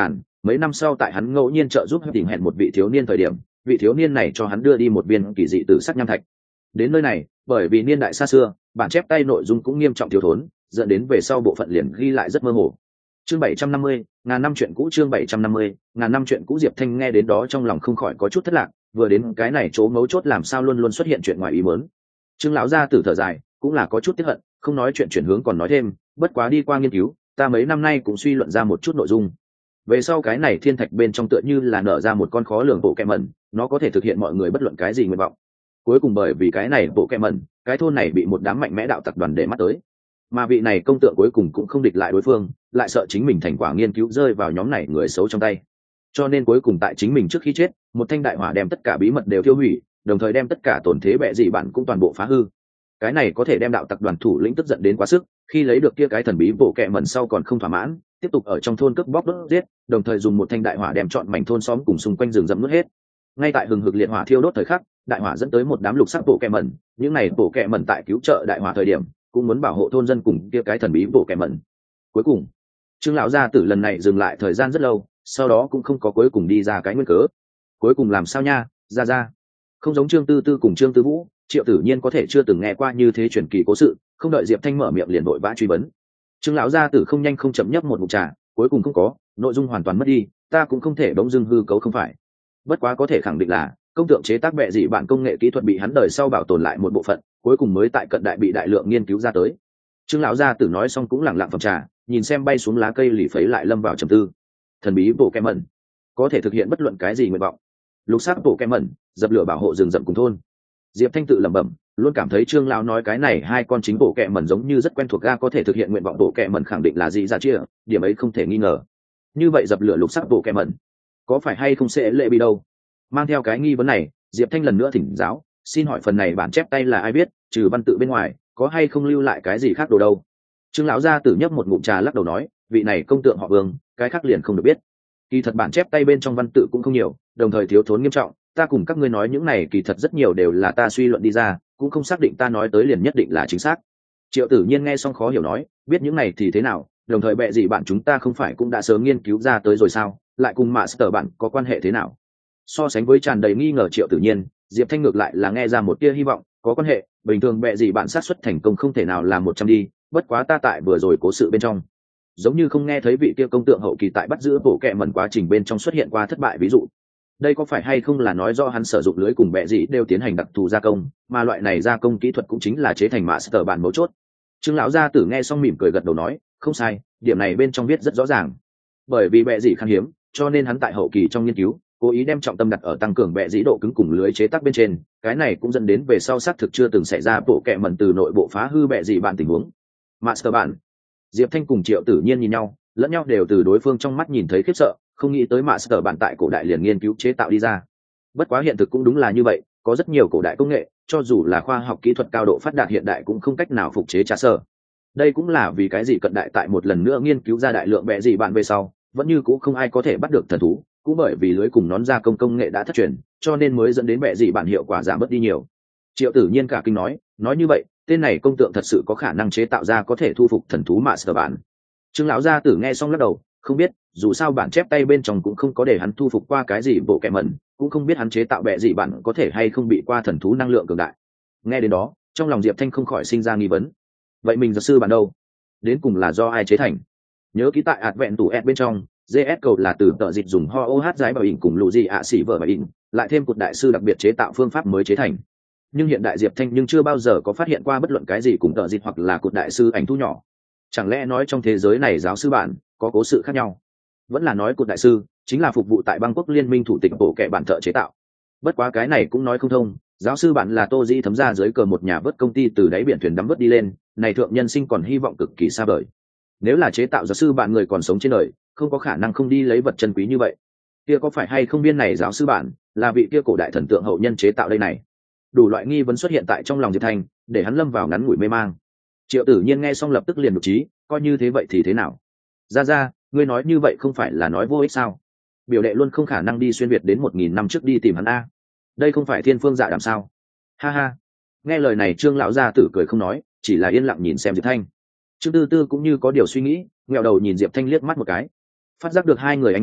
S1: Mấy năm sau tại hắn ngẫu nhiên trợ giúp tìm hẹn một vị thiếu niên thời điểm, vị thiếu niên này cho hắn đưa đi một viên kỳ dị tử sắc nham thạch. Đến nơi này, bởi vì niên đại xa xưa, bản chép tay nội dung cũng nghiêm trọng thiếu thốn, dẫn đến về sau bộ phận liền ghi lại rất mơ hồ. Chương 750, ngàn năm chuyện cũ. Chương 750, ngàn năm chuyện cũ. Diệp Thanh nghe đến đó trong lòng không khỏi có chút thất lạc, vừa đến cái này chỗ mấu chốt làm sao luôn luôn xuất hiện chuyện ngoài ý muốn. Trương lão gia tử thở dài, cũng là có chút tiếc hận, không nói chuyện chuyển hướng còn nói thêm, bất quá đi qua nghiên cứu, ta mấy năm nay cũng suy luận ra một chút nội dung. Về sau cái này thiên thạch bên trong tựa như là nở ra một con khó lường bộ kẹm mẩn, nó có thể thực hiện mọi người bất luận cái gì nguyện vọng. Cuối cùng bởi vì cái này bộ kẹm mẩn, cái thôn này bị một đám mạnh mẽ đạo tặc đoàn để mắt tới, mà vị này công tượng cuối cùng cũng không địch lại đối phương, lại sợ chính mình thành quả nghiên cứu rơi vào nhóm này người xấu trong tay, cho nên cuối cùng tại chính mình trước khi chết, một thanh đại hỏa đem tất cả bí mật đều tiêu hủy, đồng thời đem tất cả tổn thế bệ dị bản cũng toàn bộ phá hư. Cái này có thể đem đạo tặc đoàn thủ lĩnh tức giận đến quá sức, khi lấy được kia cái thần bí bộ kẹm mẩn sau còn không thỏa mãn, tiếp tục ở trong thôn cướp bóc đốt giết, đồng thời dùng một thanh đại hỏa đem trọn mảnh thôn xóm cùng xung quanh rừng rậm nuốt hết. Ngay tại hừng hực liệt hỏa thiêu đốt thời khắc, đại hỏa dẫn tới một đám lục sắc bộ kẹm mẩn, những này bộ kẹm mẩn tại cứu trợ đại hỏa thời điểm, cũng muốn bảo hộ thôn dân cùng kia cái thần bí bộ kẹm mẩn. Cuối cùng, Trương lão gia tử lần này dừng lại thời gian rất lâu, sau đó cũng không có cuối cùng đi ra cái nguyên cớ. Cuối cùng làm sao nha, ra không giống Trương Tư Tư cùng Trương Tư Vũ, Triệu Tử Nhiên có thể chưa từng nghe qua như thế truyền kỳ cố sự, không đợi Diệp Thanh mở miệng liền vội vã truy vấn. Trương lão gia tử không nhanh không chậm nhấp một ngụm trà, cuối cùng không có, nội dung hoàn toàn mất đi, ta cũng không thể bỗng dưng hư cấu không phải. Bất quá có thể khẳng định là công tượng chế tác bệ dị bản công nghệ kỹ thuật bị hắn đời sau bảo tồn lại một bộ phận, cuối cùng mới tại cận đại bị đại lượng nghiên cứu ra tới. Trương lão gia tử nói xong cũng lẳng lặng phẩm trà, nhìn xem bay xuống lá cây lì phấy lại lâm vào trầm tư. Thần bí bộ kem mẩn có thể thực hiện bất luận cái gì nguyện vọng. Lục sắc bộ kem mẩn dập lửa bảo hộ rừng rậm cùng thôn. Diệp Thanh tự lẩm bẩm, luôn cảm thấy Trương lão nói cái này hai con chính bộ kẹ mẩn giống như rất quen thuộc, ga có thể thực hiện nguyện vọng bộ kẹ mẩn khẳng định là gì ra chia, điểm ấy không thể nghi ngờ. Như vậy dập lửa lục sắc bộ kẹ mẩn có phải hay không sẽ lệ bị đâu? Mang theo cái nghi vấn này, Diệp Thanh lần nữa thỉnh giáo, xin hỏi phần này bản chép tay là ai viết, trừ văn tự bên ngoài, có hay không lưu lại cái gì khác đồ đâu? Trương lão gia tử nhấp một ngụm trà lắc đầu nói, vị này công tượng họ Vương, cái khác liền không được biết. Kỳ thật bản chép tay bên trong văn tự cũng không nhiều, đồng thời thiếu thốn nghiêm trọng, ta cùng các ngươi nói những này kỳ thật rất nhiều đều là ta suy luận đi ra, cũng không xác định ta nói tới liền nhất định là chính xác. Triệu Tử Nhiên nghe xong khó hiểu nói, biết những này thì thế nào, đồng thời bệ gì bạn chúng ta không phải cũng đã sớm nghiên cứu ra tới rồi sao, lại cùng master bạn có quan hệ thế nào? So sánh với tràn đầy nghi ngờ Triệu Tử Nhiên, Diệp Thanh ngược lại là nghe ra một tia hy vọng, có quan hệ, bình thường bệ gì bạn xác suất thành công không thể nào là 100 đi, bất quá ta tại vừa rồi cố sự bên trong, giống như không nghe thấy vị kia công tượng hậu kỳ tại bắt giữ bộ kệ mẩn quá trình bên trong xuất hiện qua thất bại ví dụ. Đây có phải hay không là nói do hắn sử dụng lưới cùng bệ dị đều tiến hành đặc thù gia công, mà loại này gia công kỹ thuật cũng chính là chế thành master bản mấu chốt. Trương lão gia tử nghe xong mỉm cười gật đầu nói, không sai, điểm này bên trong viết rất rõ ràng. Bởi vì bệ dị khan hiếm, cho nên hắn tại hậu kỳ trong nghiên cứu cố ý đem trọng tâm đặt ở tăng cường bệ dị độ cứng cùng lưới chế tác bên trên, cái này cũng dẫn đến về sau xác thực chưa từng xảy ra bộ kệ mẩn từ nội bộ phá hư bệ dị bản tình huống. Master bản. Diệp Thanh cùng Triệu Tử Nhiên nhìn nhau, lẫn nhau đều từ đối phương trong mắt nhìn thấy khiếp sợ, không nghĩ tới master bản tại cổ đại liền nghiên cứu chế tạo đi ra. Bất quá hiện thực cũng đúng là như vậy, có rất nhiều cổ đại công nghệ, cho dù là khoa học kỹ thuật cao độ phát đạt hiện đại cũng không cách nào phục chế trà sở. Đây cũng là vì cái gì cận đại tại một lần nữa nghiên cứu ra đại lượng bệ dị bản về sau, vẫn như cũng không ai có thể bắt được thần thú, cũng bởi vì lưới cùng nón gia công nghệ đã thất truyền, cho nên mới dẫn đến bệ dị bản hiệu quả giảm bớt đi nhiều. Triệu Tử Nhiên cả kinh nói như vậy, tên này công tượng thật sự có khả năng chế tạo ra có thể thu phục thần thú master bản. Trương lão gia tử nghe xong lắc đầu, không biết, dù sao bản chép tay bên trong cũng không có để hắn thu phục qua cái gì bộ kệ mẩn, cũng không biết hắn chế tạo bệ dị bản có thể hay không bị qua thần thú năng lượng cường đại. Nghe đến đó, trong lòng Diệp Thanh không khỏi sinh ra nghi vấn. Vậy mình giáo sư bản đâu? Đến cùng là do ai chế thành? Nhớ ký tại hạt vẹn tủ ed bên trong, GS cầu là từ tợ dịch dùng ho OH giải bảo ỉn cùng lũ gì ạ xỉ vở bảo ỉn, lại thêm cột đại sư đặc biệt chế tạo phương pháp mới chế thành. Nhưng hiện đại Diệp Thanh nhưng chưa bao giờ có phát hiện qua bất luận cái gì cùng tợ dịch hoặc là cột đại sư ảnh thu nhỏ. Chẳng lẽ nói trong thế giới này giáo sư bản có cố sự khác nhau? Vẫn là nói cột đại sư chính là phục vụ tại Bangkok liên minh thủ tịch bộ kệ bản thợ chế tạo? Bất quá cái này cũng nói không thông, giáo sư bản là Tô Dĩ thấm ra dưới cờ một nhà vớt công ty từ đáy biển thuyền đắm vớt đi lên, này thượng nhân sinh còn hy vọng cực kỳ xa vời. Nếu là chế tạo giáo sư bản người còn sống trên đời, không có khả năng không đi lấy vật chân quý như vậy. Kia có phải hay không biên này giáo sư bản là vị kia cổ đại thần tượng hậu nhân chế tạo đây này? Đủ loại nghi vấn xuất hiện tại trong lòng Diệp Thanh, để hắn lâm vào ngắn ngủi mê mang. Triệu Tử Nhiên nghe xong lập tức liền nhục trí, coi như thế vậy thì thế nào? Ra, ngươi nói như vậy không phải là nói vô ích sao? Biểu đệ luôn không khả năng đi xuyên việt đến 1000 năm trước đi tìm hắn a. Đây không phải thiên phương dạ đàm sao? Ha ha. Nghe lời này Trương lão gia tử cười không nói, chỉ là yên lặng nhìn xem Diệp Thanh. Trương Tư Tư cũng như có điều suy nghĩ, ngẹo đầu nhìn Diệp Thanh liếc mắt một cái. Phát giác được hai người ánh mắt,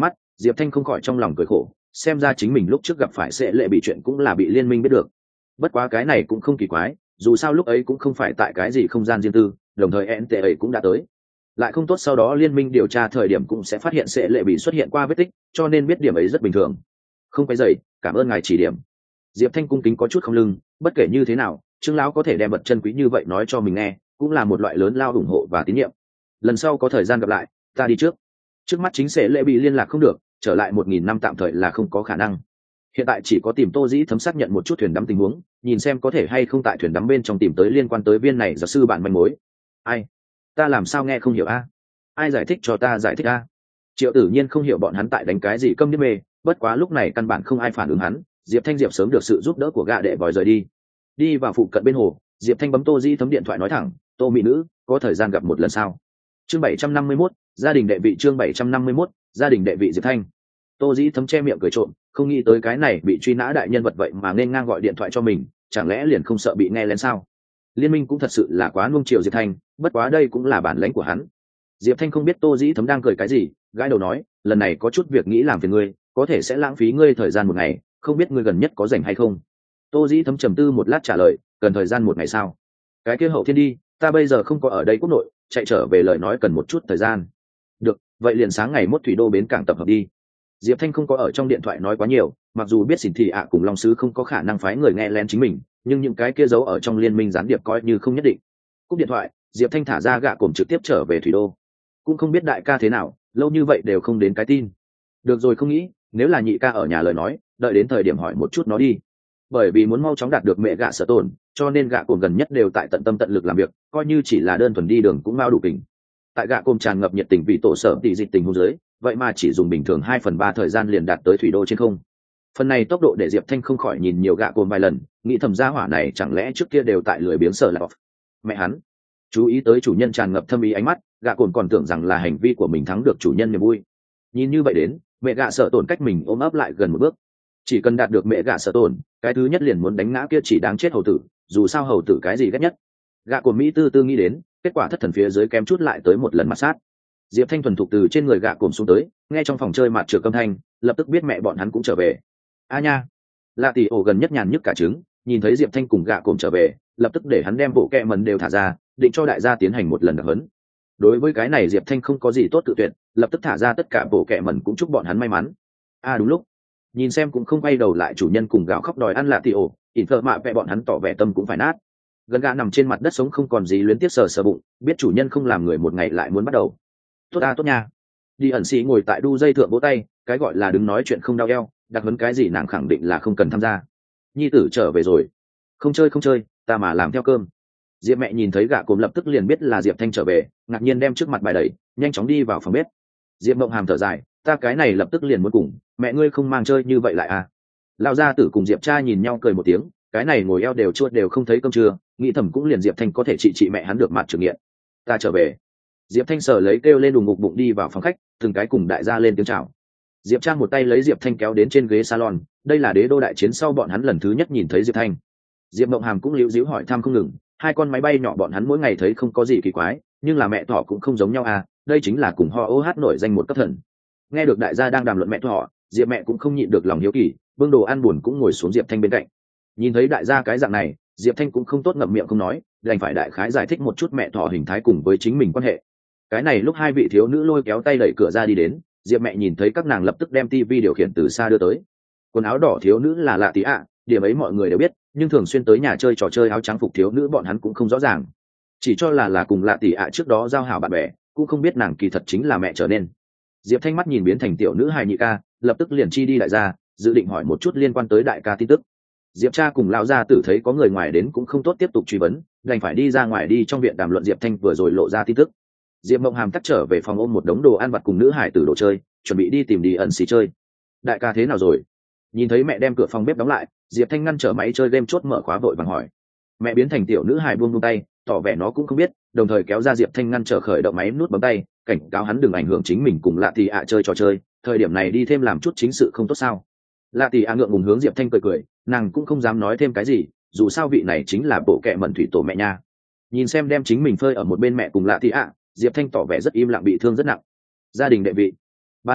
S1: Diệp Thanh không khỏi trong lòng cười khổ, xem ra chính mình lúc trước gặp phải sẽ lệ bị chuyện cũng là bị liên minh biết được. Bất quá cái này cũng không kỳ quái, dù sao lúc ấy cũng không phải tại cái gì không gian riêng tư, đồng thời NTA cũng đã tới. Lại không tốt sau đó liên minh điều tra thời điểm cũng sẽ phát hiện sẽ lệ bị xuất hiện qua vết tích, cho nên biết điểm ấy rất bình thường. Không quấy rầy, cảm ơn ngài chỉ điểm. Diệp Thanh cung kính có chút không lưng, bất kể như thế nào, Trương lão có thể đem vật chân quý như vậy nói cho mình nghe, cũng là một loại lớn lao ủng hộ và tín nhiệm. Lần sau có thời gian gặp lại, ta đi trước. Trước mắt chính sẽ lệ bị liên lạc không được, trở lại 1000 năm tạm thời là không có khả năng. Hiện tại chỉ có tìm Tô Dĩ Thấm xác nhận một chút thuyền đắm tình huống, nhìn xem có thể hay không tại thuyền đắm bên trong tìm tới liên quan tới viên này giáo sư bạn manh mối. Ai? Ta làm sao nghe không hiểu a? Ai giải thích cho ta giải thích a? Triệu Tử Nhiên không hiểu bọn hắn tại đánh cái gì câm điếc mê, bất quá lúc này căn bản không ai phản ứng hắn. Diệp Thanh Diệp sớm được sự giúp đỡ của gã đệ vòi rời đi vào phụ cận bên hồ. Diệp Thanh bấm Tô Dĩ Thấm điện thoại nói thẳng, Tô mỹ nữ, có thời gian gặp một lần sao? Chương 751, gia đình đệ vị. Chương 751, gia đình đệ vị. Diệp Thanh. Tô Dĩ Thấm che miệng cười trộm, không nghĩ tới cái này bị truy nã đại nhân vật vậy mà nên ngang gọi điện thoại cho mình, chẳng lẽ liền không sợ bị nghe lén sao? Liên minh cũng thật sự là quá nuông chiều Diệp Thanh, bất quá đây cũng là bản lãnh của hắn. Diệp Thanh không biết Tô Dĩ Thấm đang cười cái gì, gãi đầu nói, lần này có chút việc nghĩ làm phiền ngươi, có thể sẽ lãng phí ngươi thời gian một ngày, không biết ngươi gần nhất có rảnh hay không? Tô Dĩ Thấm trầm tư một lát trả lời, cần thời gian một ngày sao? Cái kia hậu thiên đi, ta bây giờ không có ở đây quốc nội, chạy trở về lời nói cần một chút thời gian. Được, vậy liền sáng ngày mốt thủy đô bến cảng tập hợp đi. Diệp Thanh không có ở trong điện thoại nói quá nhiều, mặc dù biết Xỉn Thị ạ cùng Long Sứ không có khả năng phái người nghe lén chính mình, nhưng những cái kia giấu ở trong liên minh gián điệp coi như không nhất định. Cúp điện thoại, Diệp Thanh thả ra gạ cổm trực tiếp trở về thủy đô. Cũng không biết đại ca thế nào, lâu như vậy đều không đến cái tin. Được rồi không nghĩ, nếu là nhị ca ở nhà lời nói, đợi đến thời điểm hỏi một chút nó đi. Bởi vì muốn mau chóng đạt được mẹ gạ sở tổn, cho nên gạ cổm gần nhất đều tại tận tâm tận lực làm việc, coi như chỉ là đơn thuần đi đường cũng mau đủ kình. Tại gạ cổm tràn ngập nhiệt tình vì tổ sở tỷ dịch tình huống dưới, vậy mà chỉ dùng bình thường 2/3 thời gian liền đạt tới thủy đô trên không. Phần này tốc độ để Diệp Thanh không khỏi nhìn nhiều gạ cồn vài lần, nghĩ thầm gia hỏa này chẳng lẽ trước kia đều tại lười biếng sở lạc. Mẹ hắn, chú ý tới chủ nhân tràn ngập thâm ý ánh mắt, gạ cồn còn tưởng rằng là hành vi của mình thắng được chủ nhân niềm vui. Nhìn như vậy đến, mẹ gạ sợ tổn cách mình ôm ấp lại gần một bước. Chỉ cần đạt được mẹ gạ sợ tổn, cái thứ nhất liền muốn đánh ngã kia chỉ đáng chết hầu tử, dù sao hầu tử cái gì ghét nhất. Gạ cồn Mỹ tư tư nghĩ đến, kết quả thất thần phía dưới kém chút lại tới một lần mặt sát. Diệp Thanh thuần thục từ trên người gạ cồn xuống tới, nghe trong phòng chơi mặt trượt âm thanh, lập tức biết mẹ bọn hắn cũng trở về. A nha, lạ tỷ ổ gần nhất nhàn nhức cả trứng, nhìn thấy Diệp Thanh cùng gạ cồn trở về, lập tức để hắn đem bộ kẹ mần đều thả ra, định cho đại gia tiến hành một lần đặc hấn. Đối với cái này Diệp Thanh không có gì tốt tự tuyệt, lập tức thả ra tất cả bộ kẹ mần cũng chúc bọn hắn may mắn. Đúng lúc, nhìn xem cũng không quay đầu lại chủ nhân cùng gào khóc đòi ăn lạ tỷ ổ, ỉn thợ mạ vẽ bọn hắn tỏ vẻ tâm cũng phải nát. Gần gạ nằm trên mặt đất sống không còn gì luyến tiếc sờ sờ bụng, biết chủ nhân không làm người một ngày lại muốn bắt đầu. Tốt nha. Đi ẩn sĩ ngồi tại đu dây thượng vỗ tay, cái gọi là đứng nói chuyện không đau eo, đặc vấn cái gì nàng khẳng định là không cần tham gia. Nhi tử trở về rồi. Không chơi, ta mà làm theo cơm. Diệp mẹ nhìn thấy gạ cồm lập tức liền biết là Diệp Thanh trở về, ngạc nhiên đem trước mặt bài đẩy, nhanh chóng đi vào phòng bếp. Diệp mộng hàm thở dài, ta cái này lập tức liền muốn cùng, mẹ ngươi không mang chơi như vậy lại à? Lão gia tử cùng Diệp cha nhìn nhau cười một tiếng, cái này ngồi eo đều chuột đều không thấy cơm trưa, nghĩ thầm cũng liền Diệp Thanh có thể trị mẹ hắn được mặt trưởng nghiện. Ta trở về. Diệp Thanh sờ lấy kêu lên đùng ngục bụng đi vào phòng khách, từng cái cùng đại gia lên tiếng chào. Diệp Trang một tay lấy Diệp Thanh kéo đến trên ghế salon, đây là đế đô đại chiến sau bọn hắn lần thứ nhất nhìn thấy Diệp Thanh. Diệp Mộng Hàm cũng líu díu hỏi thăm không ngừng, hai con máy bay nhỏ bọn hắn mỗi ngày thấy không có gì kỳ quái, nhưng là mẹ thỏ cũng không giống nhau à, đây chính là cùng ho OH nổi danh một cấp thần. Nghe được đại gia đang đàm luận mẹ thỏ, Diệp mẹ cũng không nhịn được lòng hiếu kỳ, bưng đồ ăn buồn cũng ngồi xuống Diệp Thanh bên cạnh. Nhìn thấy đại gia cái dạng này, Diệp Thanh cũng không tốt ngậm miệng không nói, đành phải đại khái giải thích một chút mẹ thỏ hình thái cùng với chính mình quan hệ. Cái này lúc hai vị thiếu nữ lôi kéo tay đẩy cửa ra đi đến, Diệp mẹ nhìn thấy các nàng lập tức đem tivi điều khiển từ xa đưa tới. Quần áo đỏ thiếu nữ là lạ tí ạ, điểm ấy mọi người đều biết, nhưng thường xuyên tới nhà chơi trò chơi áo trắng phục thiếu nữ bọn hắn cũng không rõ ràng, chỉ cho là cùng lạ tỷ ạ trước đó giao hảo bạn bè, cũng không biết nàng kỳ thật chính là mẹ trở nên. Diệp Thanh mắt nhìn biến thành tiểu nữ hài nhị ca, lập tức liền chi đi đại gia, dự định hỏi một chút liên quan tới đại ca tin tức. Diệp cha cùng lão gia tử thấy có người ngoài đến cũng không tốt tiếp tục truy vấn, đành phải đi ra ngoài đi trong viện đàm luận Diệp Thanh vừa rồi lộ ra tin tức. Diệp Mộng Hàm tắt trở về phòng ôm một đống đồ ăn vặt cùng nữ hải tử đồ chơi, chuẩn bị đi tìm đi ẩn xì chơi. Đại ca thế nào rồi? Nhìn thấy mẹ đem cửa phòng bếp đóng lại, Diệp Thanh ngăn trở máy chơi game chốt mở khóa vội vàng hỏi. Mẹ biến thành tiểu nữ hài buông tay, tỏ vẻ nó cũng không biết, đồng thời kéo ra Diệp Thanh ngăn trở khởi động máy nút bấm tay, cảnh cáo hắn đừng ảnh hưởng chính mình cùng lạ tỷ ạ chơi trò chơi, thời điểm này đi thêm làm chút chính sự không tốt sao? Lạ tỷ ạ ngượng ngùng hướng Diệp Thanh cười, nàng cũng không dám nói thêm cái gì, dù sao vị này chính là bộ kệ mẩn thủy tổ mẹ nha. Nhìn xem đem chính mình phơi ở một bên mẹ cùng lạ tỷ ạ, Diệp Thanh tỏ vẻ rất im lặng, bị thương rất nặng. Gia đình đệ vị. Ban đêm,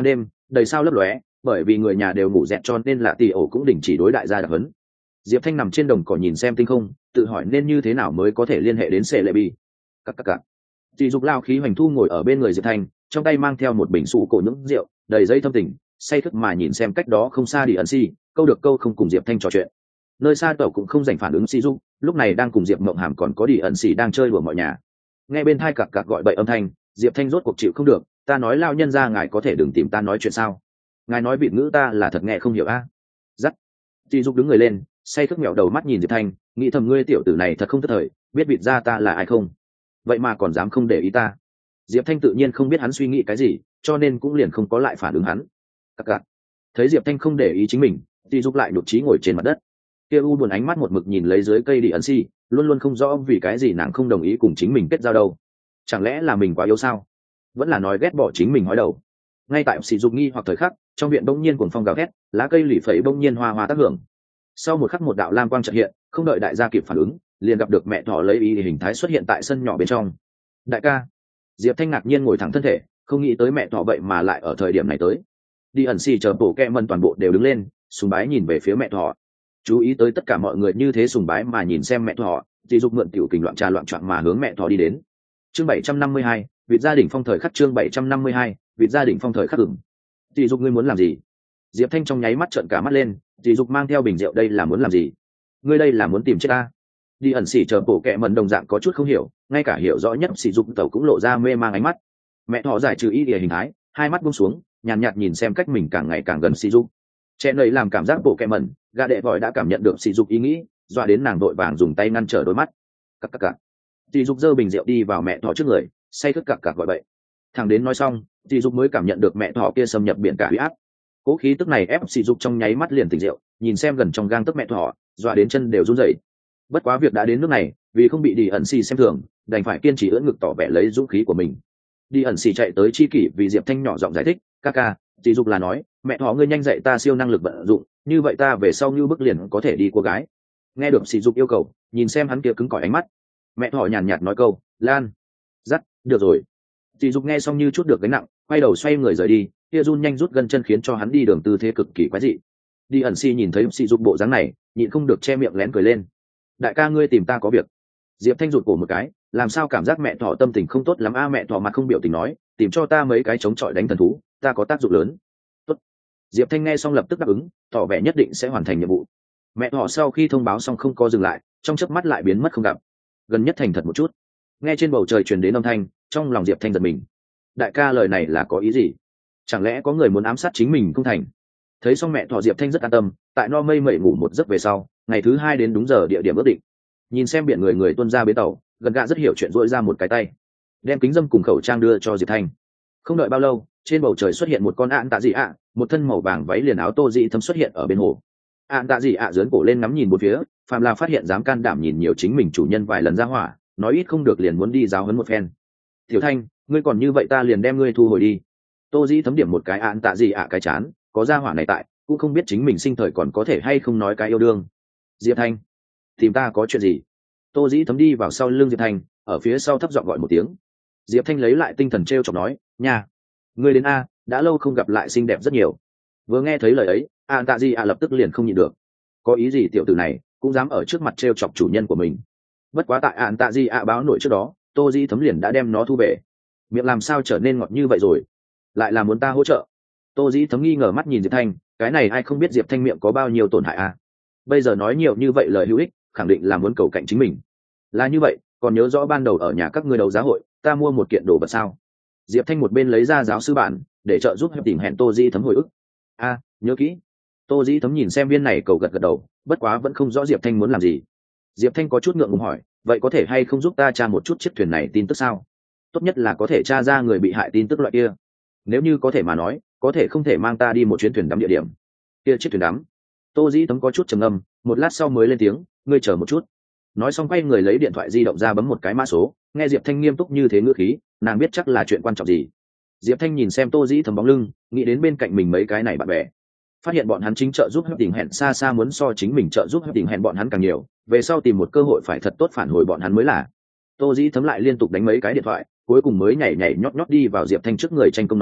S1: đầy sao lấp lóe, bởi vì người nhà đều ngủ dẹt cho nên là tỷ ổ cũng đình chỉ đối đại gia đặc hấn. Diệp Thanh nằm trên đồng cỏ nhìn xem tinh không, tự hỏi nên như thế nào mới có thể liên hệ đến Sệ Lệ Bi. Các. Tỷ dục lao khí hoành thu ngồi ở bên người Diệp Thanh, trong tay mang theo một bình sụ cổ những rượu, đầy dây thâm tình, say thức mà nhìn xem cách đó không xa đi ẩn si, câu được câu không cùng Diệp Thanh trò chuyện. Nơi xa tàu cũng không dành phản ứng si dục, lúc này đang cùng Diệp Mộng Hàm còn có đi ẩn si đang chơi đùa mọi nhà. Nghe bên thai cặc gọi bậy âm thanh, Diệp Thanh rốt cuộc chịu không được, ta nói lao nhân ra ngài có thể đừng tìm ta nói chuyện sao? Ngài nói vịt ngữ ta là thật nghe không hiểu a. Dắt. Di dục đứng người lên, say thức mẹo đầu mắt nhìn Diệp Thanh, nghĩ thầm ngươi tiểu tử này thật không thất thời, biết vịt ra ta là ai không? Vậy mà còn dám không để ý ta. Diệp Thanh tự nhiên không biết hắn suy nghĩ cái gì, cho nên cũng liền không có lại phản ứng hắn. Cặc. Thấy Diệp Thanh không để ý chính mình, Di dục lại nhụt chí ngồi trên mặt đất. Kia u buồn ánh mắt một mực nhìn lấy dưới cây đi ẩn si, luôn luôn không rõ vì cái gì nàng không đồng ý cùng chính mình kết giao đâu. Chẳng lẽ là mình quá yếu sao? Vẫn là nói ghét bỏ chính mình hói đầu. Ngay tại sỉ dục nghi hoặc thời khắc, trong viện bỗng nhiên cuồng phong gào thét, lá cây lì phẩy bỗng nhiên hoa hoa tác hưởng. Sau một khắc một đạo lam quang chợt hiện, không đợi đại gia kịp phản ứng, liền gặp được mẹ thỏ lấy ý hình thái xuất hiện tại sân nhỏ bên trong. Đại ca. Diệp Thanh ngạc nhiên ngồi thẳng thân thể, không nghĩ tới mẹ thỏ vậy mà lại ở thời điểm này tới. Đi ẩn xì chờ bộ kẹ mần toàn bộ đều đứng lên, sùng bái nhìn về phía mẹ thỏ. Chú ý tới tất cả mọi người như thế sùng bái mà nhìn xem mẹ thỏ, Di dục mượn tiểu kình loạn trà loạn choạng mà hướng mẹ thỏ đi đến. Chương 752, vịt gia đình phong thời khắc chương 752, vịt gia đình phong thời khắc ửng. Di dục ngươi muốn làm gì? Diệp Thanh trong nháy mắt trợn cả mắt lên, Di dục mang theo bình rượu đây là muốn làm gì? Ngươi đây là muốn tìm chết ta? Đi ẩn xỉ chờ bộ kẹ mần đồng dạng có chút không hiểu, ngay cả hiểu rõ nhất sỉ dục tẩu cũng lộ ra mê mang ánh mắt. Mẹ thỏ giải trừ ý địa hình thái, hai mắt buông xuống, nhàn nhạt nhìn xem cách mình càng ngày càng gần sỉ dục. Trẻ nầy làm cảm giác bộ kẹ mần, gã đệ vội đã cảm nhận được sỉ dục ý nghĩ, dọa đến nàng đội vàng dùng tay ngăn trở đôi mắt. Cặc. Sỉ dục giơ bình rượu đi vào mẹ thỏ trước người, say thức cặc gọi bậy. Thằng đến nói xong, sỉ dục mới cảm nhận được mẹ thỏ kia xâm nhập biển cả huy áp. Cố khí tức này ép sỉ dục trong nháy mắt liền tỉnh rượu, nhìn xem gần trong gang tấc mẹ thỏ, dọa đến chân đều run rẩy. Bất quá việc đã đến nước này, vì không bị đi ẩn xì xem thường, đành phải kiên trì ưỡn ngực tỏ vẻ lấy dũng khí của mình. Đi ẩn xì chạy tới chi kỷ vì Diệp Thanh nhỏ giọng giải thích, ca, sỉ dục là nói, mẹ thỏ ngươi nhanh dạy ta siêu năng lực vận dụng, như vậy ta về sau như bước liền có thể đi cô gái. Nghe được sỉ dục yêu cầu, nhìn xem hắn kia cứng cỏi ánh mắt, mẹ thỏ nhàn nhạt nói câu, lan, dắt, được rồi. Sỉ dục nghe xong như chút được gánh nặng, quay đầu xoay người rời đi, kia run nhanh rút gân chân khiến cho hắn đi đường tư thế cực kỳ quái dị. Đi ẩn xì nhìn thấy sỉ dục bộ dáng này, nhịn không được che miệng lén cười lên. Đại ca ngươi tìm ta có việc. Diệp Thanh rụt cổ một cái, làm sao cảm giác mẹ thỏ tâm tình không tốt lắm a. Mẹ thỏ mặt không biểu tình nói, tìm cho ta mấy cái chống chọi đánh thần thú, ta có tác dụng lớn. Tốt. Diệp Thanh nghe xong lập tức đáp ứng, tỏ vẻ nhất định sẽ hoàn thành nhiệm vụ. Mẹ thỏ sau khi thông báo xong không có dừng lại, trong chớp mắt lại biến mất không gặp. Gần nhất thành thật một chút. Nghe trên bầu trời truyền đến âm thanh, trong lòng Diệp Thanh giật mình. Đại ca lời này là có ý gì? Chẳng lẽ có người muốn ám sát chính mình không thành? Thấy xong mẹ thỏ, Diệp Thanh rất an tâm, tại no mây mẩy ngủ một giấc về sau, ngày thứ hai đến đúng giờ địa điểm ước định. Nhìn xem biển người tuân ra bến tàu, gần gạ rất hiểu chuyện dỗi ra một cái tay, đem kính dâm cùng khẩu trang đưa cho Diệp Thanh. Không đợi bao lâu, trên bầu trời xuất hiện một con ạn tạ dị ạ, một thân màu vàng váy liền áo tô dị thâm xuất hiện ở bên hồ. Ạn tạ dị ạ giớn cổ lên ngắm nhìn một phía, phàm là phát hiện dám can đảm nhìn nhiều chính mình chủ nhân vài lần ra hỏa, nói ít không được liền muốn đi giáo huấn một phen. Tiểu Thanh, ngươi còn như vậy ta liền đem ngươi thu hồi đi. Tô dĩ thấm điểm một cái ạn tạ dị ạ cái chán, có ra hỏa này tại, cũng không biết chính mình sinh thời còn có thể hay không nói cái yêu đương. Diệp Thanh, tìm ta có chuyện gì? Tô dĩ thấm đi vào sau lưng Diệp Thanh, ở phía sau thấp giọng gọi một tiếng. Diệp Thanh lấy lại tinh thần t r e o chọc nói, nha, ngươi đến a, đã lâu không gặp lại xinh đẹp rất nhiều. Vừa nghe thấy lời ấy, ạn tạ dị ạ lập tức liền không nhịn được. Có ý gì tiểu tử này cũng dám ở trước mặt t r e o chọc chủ nhân của mình. Bất quá tại ạn tạ dị ạ báo nổi trước đó, Tô dĩ thấm liền đã đem nó thu về. Miệng làm sao trở nên ngọt như vậy rồi, lại là muốn ta hỗ trợ? Tô dĩ thấm nghi ngờ mắt nhìn Diệp Thanh, cái này ai không biết Diệp Thanh miệng có bao nhiêu tổn hại à? Bây giờ nói nhiều như vậy lời hữu ích, khẳng định là muốn cầu cạnh chính mình. Là như vậy, còn nhớ rõ ban đầu ở nhà các ngươi đấu giá hội, ta mua một kiện đồ vật sao? Diệp Thanh một bên lấy ra giáo sư bản để trợ giúp tìm hẹn Tô dĩ thấm hồi ức. A, nhớ kỹ. Tô dĩ thấm nhìn xem viên này cầu gật gật đầu, bất quá vẫn không rõ Diệp Thanh muốn làm gì. Diệp Thanh có chút ngượng ngùng hỏi, vậy có thể hay không giúp ta tra một chút chiếc thuyền này tin tức sao? Tốt nhất là có thể tra ra người bị hại tin tức loại kia. Nếu như có thể mà nói, có thể không thể mang ta đi một chuyến thuyền đắm địa điểm. Kia chiếc thuyền đắm. Tô dĩ thấm có chút trầm ngâm, một lát sau mới lên tiếng, ngươi chờ một chút. Nói xong quay người lấy điện thoại di động ra bấm một cái mã số. Nghe Diệp Thanh nghiêm túc như thế ngữ khí, nàng biết chắc là chuyện quan trọng gì. Diệp Thanh nhìn xem Tô dĩ thấm bóng lưng, nghĩ đến bên cạnh mình mấy cái này bạn bè, phát hiện bọn hắn chính trợ giúp Hấp Tình Hẹn xa xa muốn so chính mình trợ giúp Hấp Tình Hẹn bọn hắn càng nhiều, về sau tìm một cơ hội phải thật tốt phản hồi bọn hắn mới là. Tô dĩ thấm lại liên tục đánh mấy cái điện thoại, cuối cùng mới nhảy nhót đi vào Diệp Thanh trước người tranh công nói,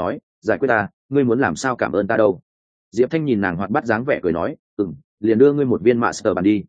S1: giải quyết ta, ngươi muốn làm sao cảm ơn ta đâu. Diệp Thanh nhìn nàng hoạt bát dáng vẻ cười nói, liền đưa ngươi một viên master bàn đi.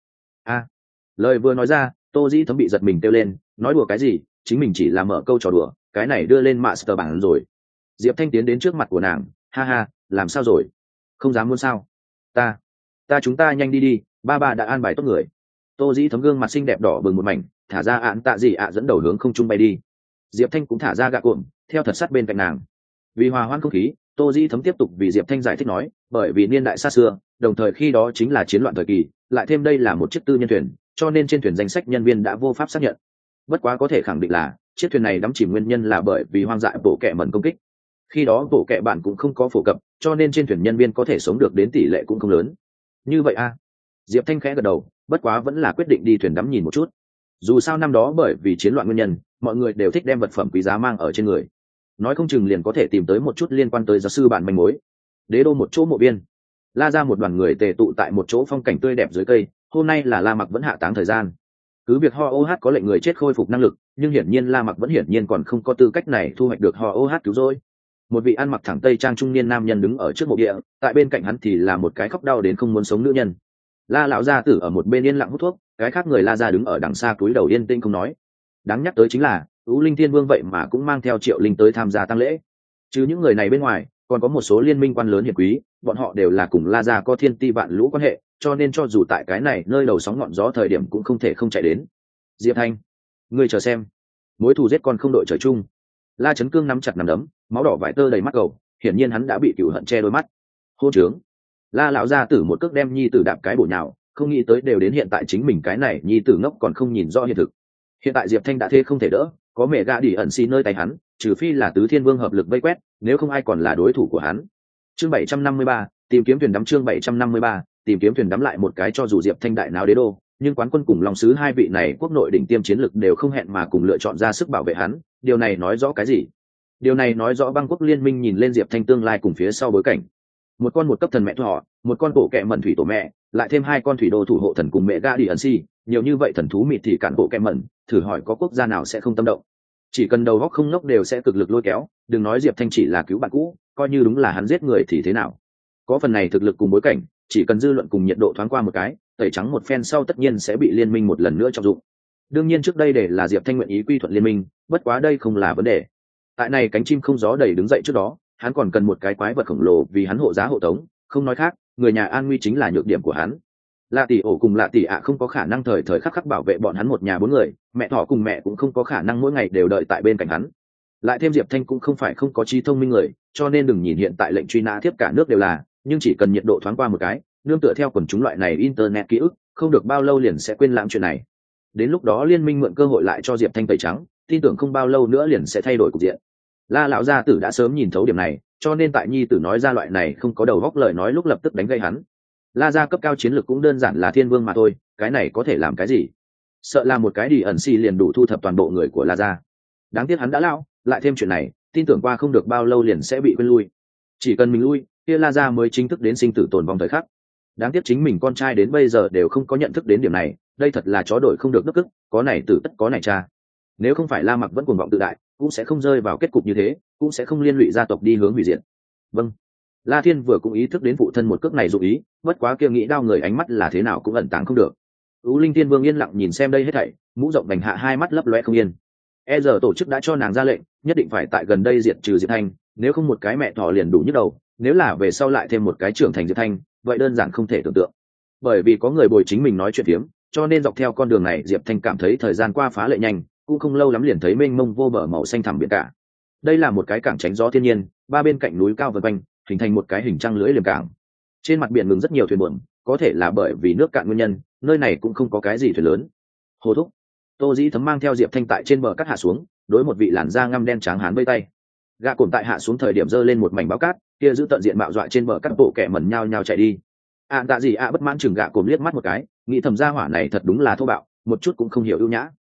S1: Lời vừa nói ra, Tô Dĩ Thấm bị giật mình kêu lên, nói đùa cái gì, chính mình chỉ là mở câu trò đùa, cái này đưa lên master bàn rồi. Diệp Thanh tiến đến trước mặt của nàng, ha ha, làm sao rồi, không dám muốn sao. Ta chúng ta nhanh đi, ba đã an bài tốt người. Tô Dĩ Thấm gương mặt xinh đẹp đỏ bừng một mảnh, thả ra ạn tạ gì dẫn đầu hướng không trung bay đi. Diệp Thanh cũng thả ra gạ cuộn, theo thật sát bên cạnh nàng. Vì hòa hoãn không khí, Tô Dĩ Thấm tiếp tục vì Diệp Thanh giải thích nói, bởi vì niên đại xa xưa, đồng thời khi đó chính là chiến loạn thời kỳ, lại thêm đây là một chiếc tư nhân thuyền, cho nên trên thuyền danh sách nhân viên đã vô pháp xác nhận. Bất quá có thể khẳng định là chiếc thuyền này đắm chìm nguyên nhân là bởi vì hoang dại bộ kệ mẩn công kích. Khi đó bộ kệ bản cũng không có phổ cập, cho nên trên thuyền nhân viên có thể sống được đến tỷ lệ cũng không lớn. Như vậy Diệp Thanh khẽ gật đầu, bất quá vẫn là quyết định đi thuyền đắm nhìn một chút. Dù sao năm đó bởi vì chiến loạn nguyên nhân, mọi người đều thích đem vật phẩm quý giá mang ở trên người, nói không chừng liền có thể tìm tới một chút liên quan tới giáo sư bản manh mối. Đế đô một chỗ mộ viên, La ra một đoàn người tề tụ tại một chỗ phong cảnh tươi đẹp dưới cây. Hôm nay là La Mặc vẫn hạ táng thời gian, cứ việc ho oh có lệnh người chết khôi phục năng lực, nhưng hiển nhiên La Mặc vẫn hiển nhiên còn không có tư cách này thu hoạch được ho oh cứu rỗi. Một vị ăn mặc thẳng tây trang trung niên nam nhân đứng ở trước mộ địa, tại bên cạnh hắn thì là một cái khóc đau đến không muốn sống nữ nhân. La lão gia tử ở một bên yên lặng hút thuốc, cái khác người La ra đứng ở đằng xa cúi đầu yên tĩnh không nói. Đáng nhắc tới chính là U Linh Thiên Vương vậy mà cũng mang theo Triệu Linh tới tham gia tang lễ. Chứ những người này bên ngoài, còn có một số liên minh quan lớn hiển quý, bọn họ đều là cùng La gia có thiên ti vạn lũ quan hệ, cho nên cho dù tại cái này nơi đầu sóng ngọn gió thời điểm cũng không thể không chạy đến. Diệp Thanh, ngươi chờ xem, mối thù giết con không đội trời chung. La Chấn Cương nắm chặt nắm đấm, máu đỏ vải tơ đầy mắt cầu, hiển nhiên hắn đã bị cửu hận che đôi mắt. Hôn trướng. La lão gia tử một cước đem nhi tử đạp cái bổ nhào, không nghĩ tới đều đến hiện tại chính mình cái này nhi tử ngốc còn không nhìn rõ hiện thực. Hiện tại Diệp Thanh đã thê không thể đỡ, có mẹ gã đỉ ẩn xi nơi tay hắn, trừ phi là tứ thiên vương hợp lực vây quét, nếu không ai còn là đối thủ của hắn. Chương 753, tìm kiếm thuyền đắm. Chương 753, tìm kiếm thuyền đắm. Lại một cái, cho dù Diệp Thanh đại náo đế đô, nhưng quán quân cùng Long sứ hai vị này quốc nội đỉnh tiêm chiến lực đều không hẹn mà cùng lựa chọn ra sức bảo vệ hắn. Điều này nói rõ cái gì? Điều này nói rõ băng quốc liên minh nhìn lên Diệp Thanh tương lai cùng phía sau bối cảnh. Một con một cấp thần mẹ thọ, một con bộ kẹ mẩn thủy tổ mẹ, lại thêm hai con thủy đô thủ hộ thần cùng mẹ ga đi ẩn si, nhiều như vậy thần thú mịt thì cản bộ kẹ mẩn, thử hỏi có quốc gia nào sẽ không tâm động? Chỉ cần đầu góc không ngốc đều sẽ cực lực lôi kéo, đừng nói Diệp Thanh chỉ là cứu bạn cũ, coi như đúng là hắn giết người thì thế nào? Có phần này thực lực cùng bối cảnh, chỉ cần dư luận cùng nhiệt độ thoáng qua một cái, tẩy trắng một phen sau tất nhiên sẽ bị liên minh một lần nữa trọng dụng. Đương nhiên trước đây để là Diệp Thanh nguyện ý quy thuận liên minh, bất quá đây không là vấn đề. Tại này cánh chim không gió đầy đứng dậy trước đó, hắn còn cần một cái quái vật khổng lồ vì hắn hộ giá hộ tống, không nói khác, người nhà an nguy chính là nhược điểm của hắn. Lạ tỷ ổ cùng Lạ tỷ ạ không có khả năng thời thời khắc khắc bảo vệ bọn hắn một nhà bốn người, mẹ thỏ cùng mẹ cũng không có khả năng mỗi ngày đều đợi tại bên cạnh hắn. Lại thêm Diệp Thanh cũng không phải không có trí thông minh người, cho nên đừng nhìn hiện tại lệnh truy nã tiếp cả nước đều là, nhưng chỉ cần nhiệt độ thoáng qua một cái, nương tựa theo quần chúng loại này internet ký ức, không được bao lâu liền sẽ quên lãng chuyện này. Đến lúc đó liên minh mượn cơ hội lại cho Diệp Thanh tẩy trắng, tin tưởng không bao lâu nữa liền sẽ thay đổi cục diện. La lão gia tử đã sớm nhìn thấu điểm này, cho nên tại nhi tử nói ra loại này không có đầu góc lời nói lúc lập tức đánh gây hắn. La gia cấp cao chiến lược cũng đơn giản là thiên vương mà thôi, cái này có thể làm cái gì? Sợ là một cái đi ẩn xì liền đủ thu thập toàn bộ người của La gia. Đáng tiếc hắn đã lão, lại thêm chuyện này, tin tưởng qua không được bao lâu liền sẽ bị quên lui. Chỉ cần mình lui, kia La gia mới chính thức đến sinh tử tồn vong thời khắc. Đáng tiếc chính mình con trai đến bây giờ đều không có nhận thức đến điểm này, đây thật là chó đổi không được nước ức, có này tử tất có này cha. Nếu không phải La Mặc vẫn cuồng vọng tự đại, cũng sẽ không rơi vào kết cục như thế, cũng sẽ không liên lụy gia tộc đi hướng hủy diệt. Vâng. La Thiên vừa cũng ý thức đến phụ thân một cước này dụng ý, bất quá kia nghĩ đau người ánh mắt là thế nào cũng ẩn tàng không được. U Linh Thiên Vương yên lặng nhìn xem đây hết thảy, mũ rộng bành hạ hai mắt lấp loe không yên. E giờ tổ chức đã cho nàng ra lệnh, nhất định phải tại gần đây diệt trừ Diệp Thanh, nếu không một cái mẹ thỏ liền đủ nhức đầu, nếu là về sau lại thêm một cái trưởng thành Diệp Thanh, vậy đơn giản không thể tưởng tượng. Bởi vì có người bồi chính mình nói chuyện phiếm, cho nên dọc theo con đường này Diệp Thanh cảm thấy thời gian qua phá lệ nhanh, cũng không lâu lắm liền thấy mênh mông vô bờ màu xanh thẳm biển cả. Đây là một cái cảng tránh gió thiên nhiên, ba bên cạnh núi cao vần quanh, hình thành một cái hình trăng lưỡi liềm cảng. Trên mặt biển ngừng rất nhiều thuyền buồm, có thể là bởi vì nước cạn nguyên nhân, nơi này cũng không có cái gì thuyền lớn. Hồ thúc, Tô Dĩ Thấm mang theo Diệp Thanh tại trên bờ cát hạ xuống, đối một vị làn da ngăm đen trắng hán vây tay. Gã cồn tại hạ xuống thời điểm giơ lên một mảnh báo cát, kia giữ tận diện mạo dọa trên bờ cát bộ kẻ mẩn nhao nhao chạy đi. Tạ gì bất mãn chừng gã cồn liếc mắt một cái, nghĩ thầm gia hỏa này thật đúng là thô bạo, một chút cũng không hiểu ưu nhã.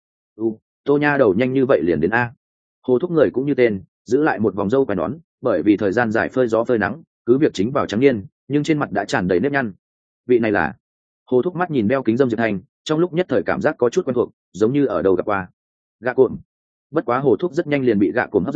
S1: Tô nha đầu nhanh như vậy liền đến a. Hồ thúc người cũng như tên, giữ lại một vòng râu quai nón, bởi vì thời gian dài phơi gió phơi nắng, cứ việc chính vào trắng niên, nhưng trên mặt đã tràn đầy nếp nhăn. Vị này là? Hồ thúc mắt nhìn đeo kính dâm Diệp Thanh, trong lúc nhất thời cảm giác có chút quen thuộc, giống như ở đầu gặp qua. Gạ cộm. Bất quá hồ thúc rất nhanh liền bị gạ cộm hấp dẫn,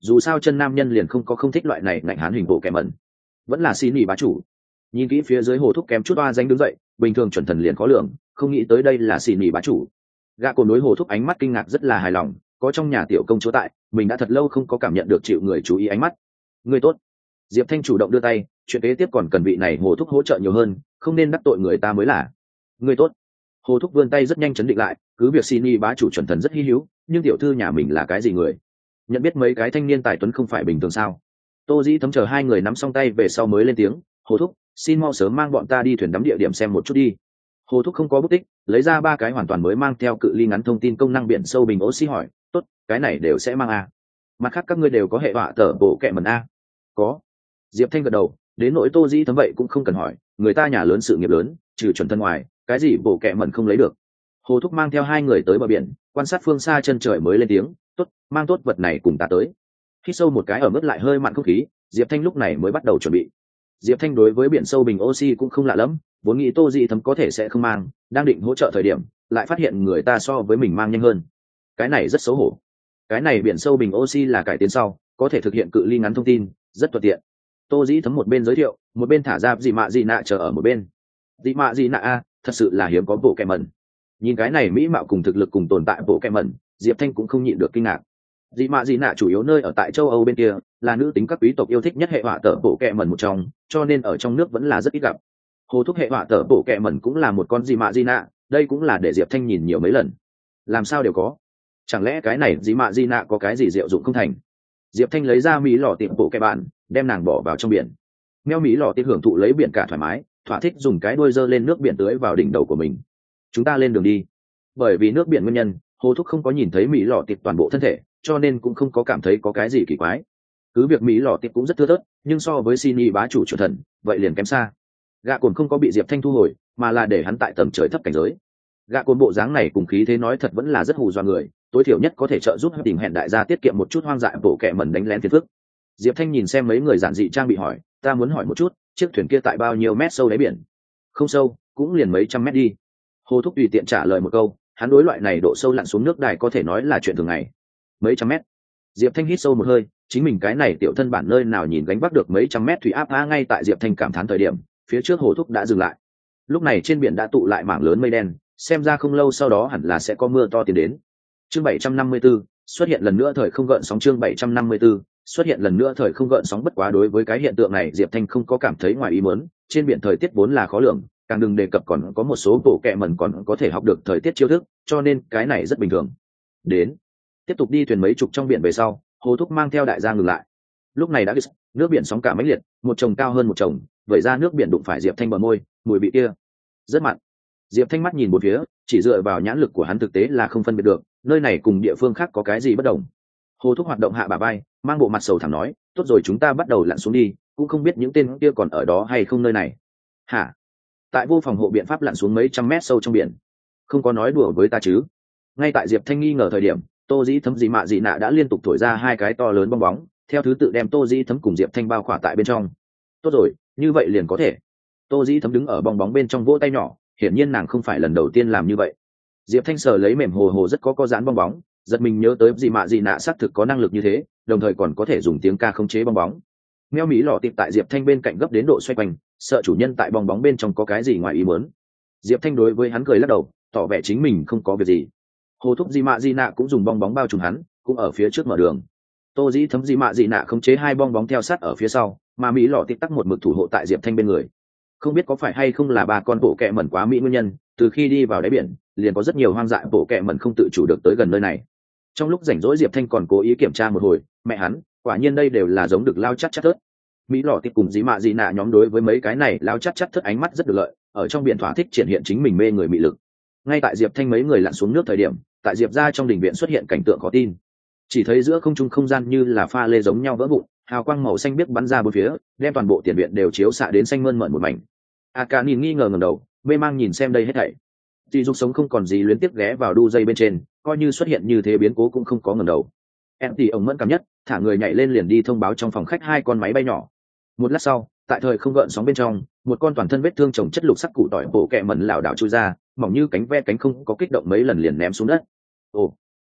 S1: dù sao chân nam nhân liền không có không thích loại này ngạnh hán hình bộ kẹ mẩn. Vẫn là xin nghỉ bá chủ. Nhìn kỹ phía dưới hồ thúc kém chút oa danh đứng dậy, bình thường chuẩn thần liền có lượng, không nghĩ tới đây là xin nghỉ bá chủ. Gã cồn đối hồ thúc ánh mắt kinh ngạc rất là hài lòng, có trong nhà tiểu công chúa tại, mình đã thật lâu không có cảm nhận được chịu người chú ý ánh mắt. Người tốt. Diệp Thanh chủ động đưa tay, chuyện kế tiếp còn cần vị này hồ thúc hỗ trợ nhiều hơn, không nên đắc tội người ta mới là. Người tốt. Hồ thúc vươn tay rất nhanh chấn định lại, cứ việc xin nghỉ bá chủ chuẩn thần rất hi hữu, nhưng tiểu thư nhà mình là cái gì người? Nhận biết mấy cái thanh niên tài tuấn không phải bình thường sao? Tô Dĩ Thấm chờ hai người nắm xong tay về sau mới lên tiếng, hồ thúc, xin mau sớm mang bọn ta đi thuyền đắm địa điểm xem một chút đi. Hồ thúc không có bút tích, lấy ra ba cái hoàn toàn mới mang theo cự ly ngắn thông tin công năng biển sâu bình oxy hỏi, tốt, cái này đều sẽ mang a. Mặt khác các ngươi đều có hệ họa tờ bộ kệ mẩn a. Có. Diệp Thanh gật đầu, đến nỗi Tô Dĩ Thấm vậy cũng không cần hỏi, người ta nhà lớn sự nghiệp lớn, trừ chuẩn thân ngoài, cái gì bộ kệ mẩn không lấy được. Hồ thúc mang theo hai người tới bờ biển, quan sát phương xa chân trời mới lên tiếng, tốt, mang tốt vật này cùng ta tới. Hít sâu một cái ở mức lại hơi mặn không khí, Diệp Thanh lúc này mới bắt đầu chuẩn bị. Diệp Thanh đối với biển sâu bình oxy cũng không lạ lắm, vốn nghĩ Tô Dĩ Thấm có thể sẽ không mang, đang định hỗ trợ thời điểm, lại phát hiện người ta so với mình mang nhanh hơn. Cái này rất xấu hổ. Cái này biển sâu bình oxy là cải tiến sau, có thể thực hiện cự ly ngắn thông tin, rất thuận tiện. Tô Dĩ Thấm một bên giới thiệu, một bên thả ra dị mạ dị nạ chờ ở một bên. Dị mạ dị nạ a, thật sự là hiếm có bộ kẹ mẩn. Nhìn cái này mỹ mạo cùng thực lực cùng tồn tại bộ kẹ mẩn, Diệp Thanh cũng không nhịn được kinh ngạc. Dị mạ dị nạ chủ yếu nơi ở tại châu Âu bên kia, là nữ tính các quý tộc yêu thích nhất hệ họa tở bộ kẹ mẩn một trong, cho nên ở trong nước vẫn là rất ít gặp. Hồ thúc hệ họa tở bộ kẹ mẩn cũng là một con dị mạ dị nạ, đây cũng là để Diệp Thanh nhìn nhiều mấy lần. Làm sao đều có? Chẳng lẽ cái này dị mạ dị nạ có cái gì diệu dụng không thành? Diệp Thanh lấy ra mỹ lọ tiệm bộ kẹ bạn, đem nàng bỏ vào trong biển. Meo mỹ lọ tiệm hưởng thụ lấy biển cả thoải mái, thỏa thích dùng cái đuôi giơ lên nước biển tưới vào đỉnh đầu của mình. Chúng ta lên đường đi. Bởi vì nước biển nguyên nhân, hồ thúc không có nhìn thấy mỹ lọ tiệp toàn bộ thân thể, cho nên cũng không có cảm thấy có cái gì kỳ quái. Cứ việc mỹ lọ tiệp cũng rất thưa thớt, nhưng so với Sini bá chủ chuẩn thần, vậy liền kém xa. Gã cồn không có bị Diệp Thanh thu hồi, mà là để hắn tại tầm trời thấp cảnh giới. Gã cồn bộ dáng này cùng khí thế nói thật vẫn là rất hù dọa người, tối thiểu nhất có thể trợ giúp tình hẹn đại gia tiết kiệm một chút hoang dại bộ kệ mẩn đánh lén phiền phức. Diệp Thanh nhìn xem mấy người giản dị trang bị hỏi, ta muốn hỏi một chút, chiếc thuyền kia tại bao nhiêu mét sâu đáy biển? Không sâu, cũng liền mấy trăm mét đi. Hồ thúc tùy tiện trả lời một câu, hắn đối loại này độ sâu lặn xuống nước đài có thể nói là chuyện thường ngày. Mấy trăm mét. Diệp Thanh hít sâu một hơi, chính mình cái này tiểu thân bản nơi nào nhìn gánh vác được mấy trăm mét thủy áp a. Ngay tại Diệp Thanh cảm thán thời điểm, phía trước hồ thúc đã dừng lại. Lúc này trên biển đã tụ lại mảng lớn mây đen, xem ra không lâu sau đó hẳn là sẽ có mưa to tiến đến. Chương 754, xuất hiện lần nữa thời không gợn sóng. Chương 754, xuất hiện lần nữa thời không gợn sóng. Bất quá đối với cái hiện tượng này Diệp Thanh không có cảm thấy ngoài ý muốn, trên biển thời tiết vốn là khó lường, càng đừng đề cập còn có một số bộ kệ mẩn còn có thể học được thời tiết chiêu thức, cho nên cái này rất bình thường. Đến, tiếp tục đi thuyền mấy chục trong biển về sau, hồ thúc mang theo đại gia ngừng lại. Lúc này đã nước biển sóng cả mãnh liệt, một chồng cao hơn một chồng, vẩy ra nước biển đụng phải Diệp Thanh bờ môi, mùi vị kia rất mặn. Diệp Thanh mắt nhìn một phía, chỉ dựa vào nhãn lực của hắn thực tế là không phân biệt được nơi này cùng địa phương khác có cái gì bất đồng. Hồ thúc hoạt động hạ bả vai, mang bộ mặt sầu thảm nói, tốt rồi chúng ta bắt đầu lặn xuống đi, cũng không biết những tên kia còn ở đó hay không nơi này. Hả? Tại vô phòng hộ biện pháp lặn xuống mấy trăm mét sâu trong biển, không có nói đùa với ta chứ? Ngay tại Diệp Thanh nghi ngờ thời điểm, Tô Dĩ Thấm dị mạ dị nạ đã liên tục thổi ra hai cái to lớn bong bóng, theo thứ tự đem Tô Dĩ Thấm cùng Diệp Thanh bao khỏa tại bên trong. Tốt rồi, như vậy liền có thể. Tô Dĩ Thấm đứng ở bong bóng bên trong vỗ tay nhỏ, hiển nhiên nàng không phải lần đầu tiên làm như vậy. Diệp Thanh sờ lấy mềm hồ hồ rất có dán bong bóng, giật mình nhớ tới dị mạ dị nạ xác thực có năng lực như thế, đồng thời còn có thể dùng tiếng ca khống chế bong bóng. Meo mỹ lọ tiệp tại Diệp Thanh bên cạnh gấp đến độ xoay quanh, sợ chủ nhân tại bong bóng bên trong có cái gì ngoài ý muốn. Diệp Thanh đối với hắn cười lắc đầu, tỏ vẻ chính mình không có việc gì. Hồ thúc dị mạ dị nạ cũng dùng bong bóng bao trùm hắn, cũng ở phía trước mở đường. Tô Dĩ Thấm dị mạ dị nạ khống chế hai bong bóng theo sát ở phía sau, mà mỹ lọ tiệp tắc một mực thủ hộ tại Diệp Thanh bên người. Không biết có phải hay không là ba con bộ kệ mẩn quá mỹ nguyên nhân, từ khi đi vào đáy biển liền có rất nhiều hoang dại bộ kệ mẩn không tự chủ được tới gần nơi này. Trong lúc rảnh rỗi Diệp Thanh còn cố ý kiểm tra một hồi, mẹ hắn, quả nhiên đây đều là giống được lao chắc thớt. Mỹ lọ tiệp cùng dĩ mạ dị nạ nhóm đối với mấy cái này lao chắc thớt ánh mắt rất được lợi, ở trong biển thỏa thích triển hiện chính mình mê người mị lực. Ngay tại Diệp Thanh mấy người lặn xuống nước thời điểm, tại Diệp gia trong đình viện xuất hiện cảnh tượng khó tin. Chỉ thấy giữa không trung không gian như là pha lê giống nhau vỡ vụn, hào quang màu xanh biếc bắn ra bốn phía, đem toàn bộ tiền viện đều chiếu xạ đến xanh mơn mởn một mảnh. Aka nhìn nghi ngờ ngẩng đầu, mê mang nhìn xem đây hết thảy. Dì Dục sống không còn gì luyến tiếc ghé vào đu dây bên trên, coi như xuất hiện như thế biến cố cũng không có ngẩng đầu. Em thì ông mẫn cảm nhất, thả người nhảy lên liền đi thông báo trong phòng khách hai con máy bay nhỏ. Một lát sau, tại thời không gợn sóng bên trong, một con toàn thân vết thương chồng chất lục sắc củ tỏi bộ kẹ mẩn lảo đảo chui ra, mỏng như cánh ve cánh không có kích động mấy lần liền ném xuống đất. Ồ,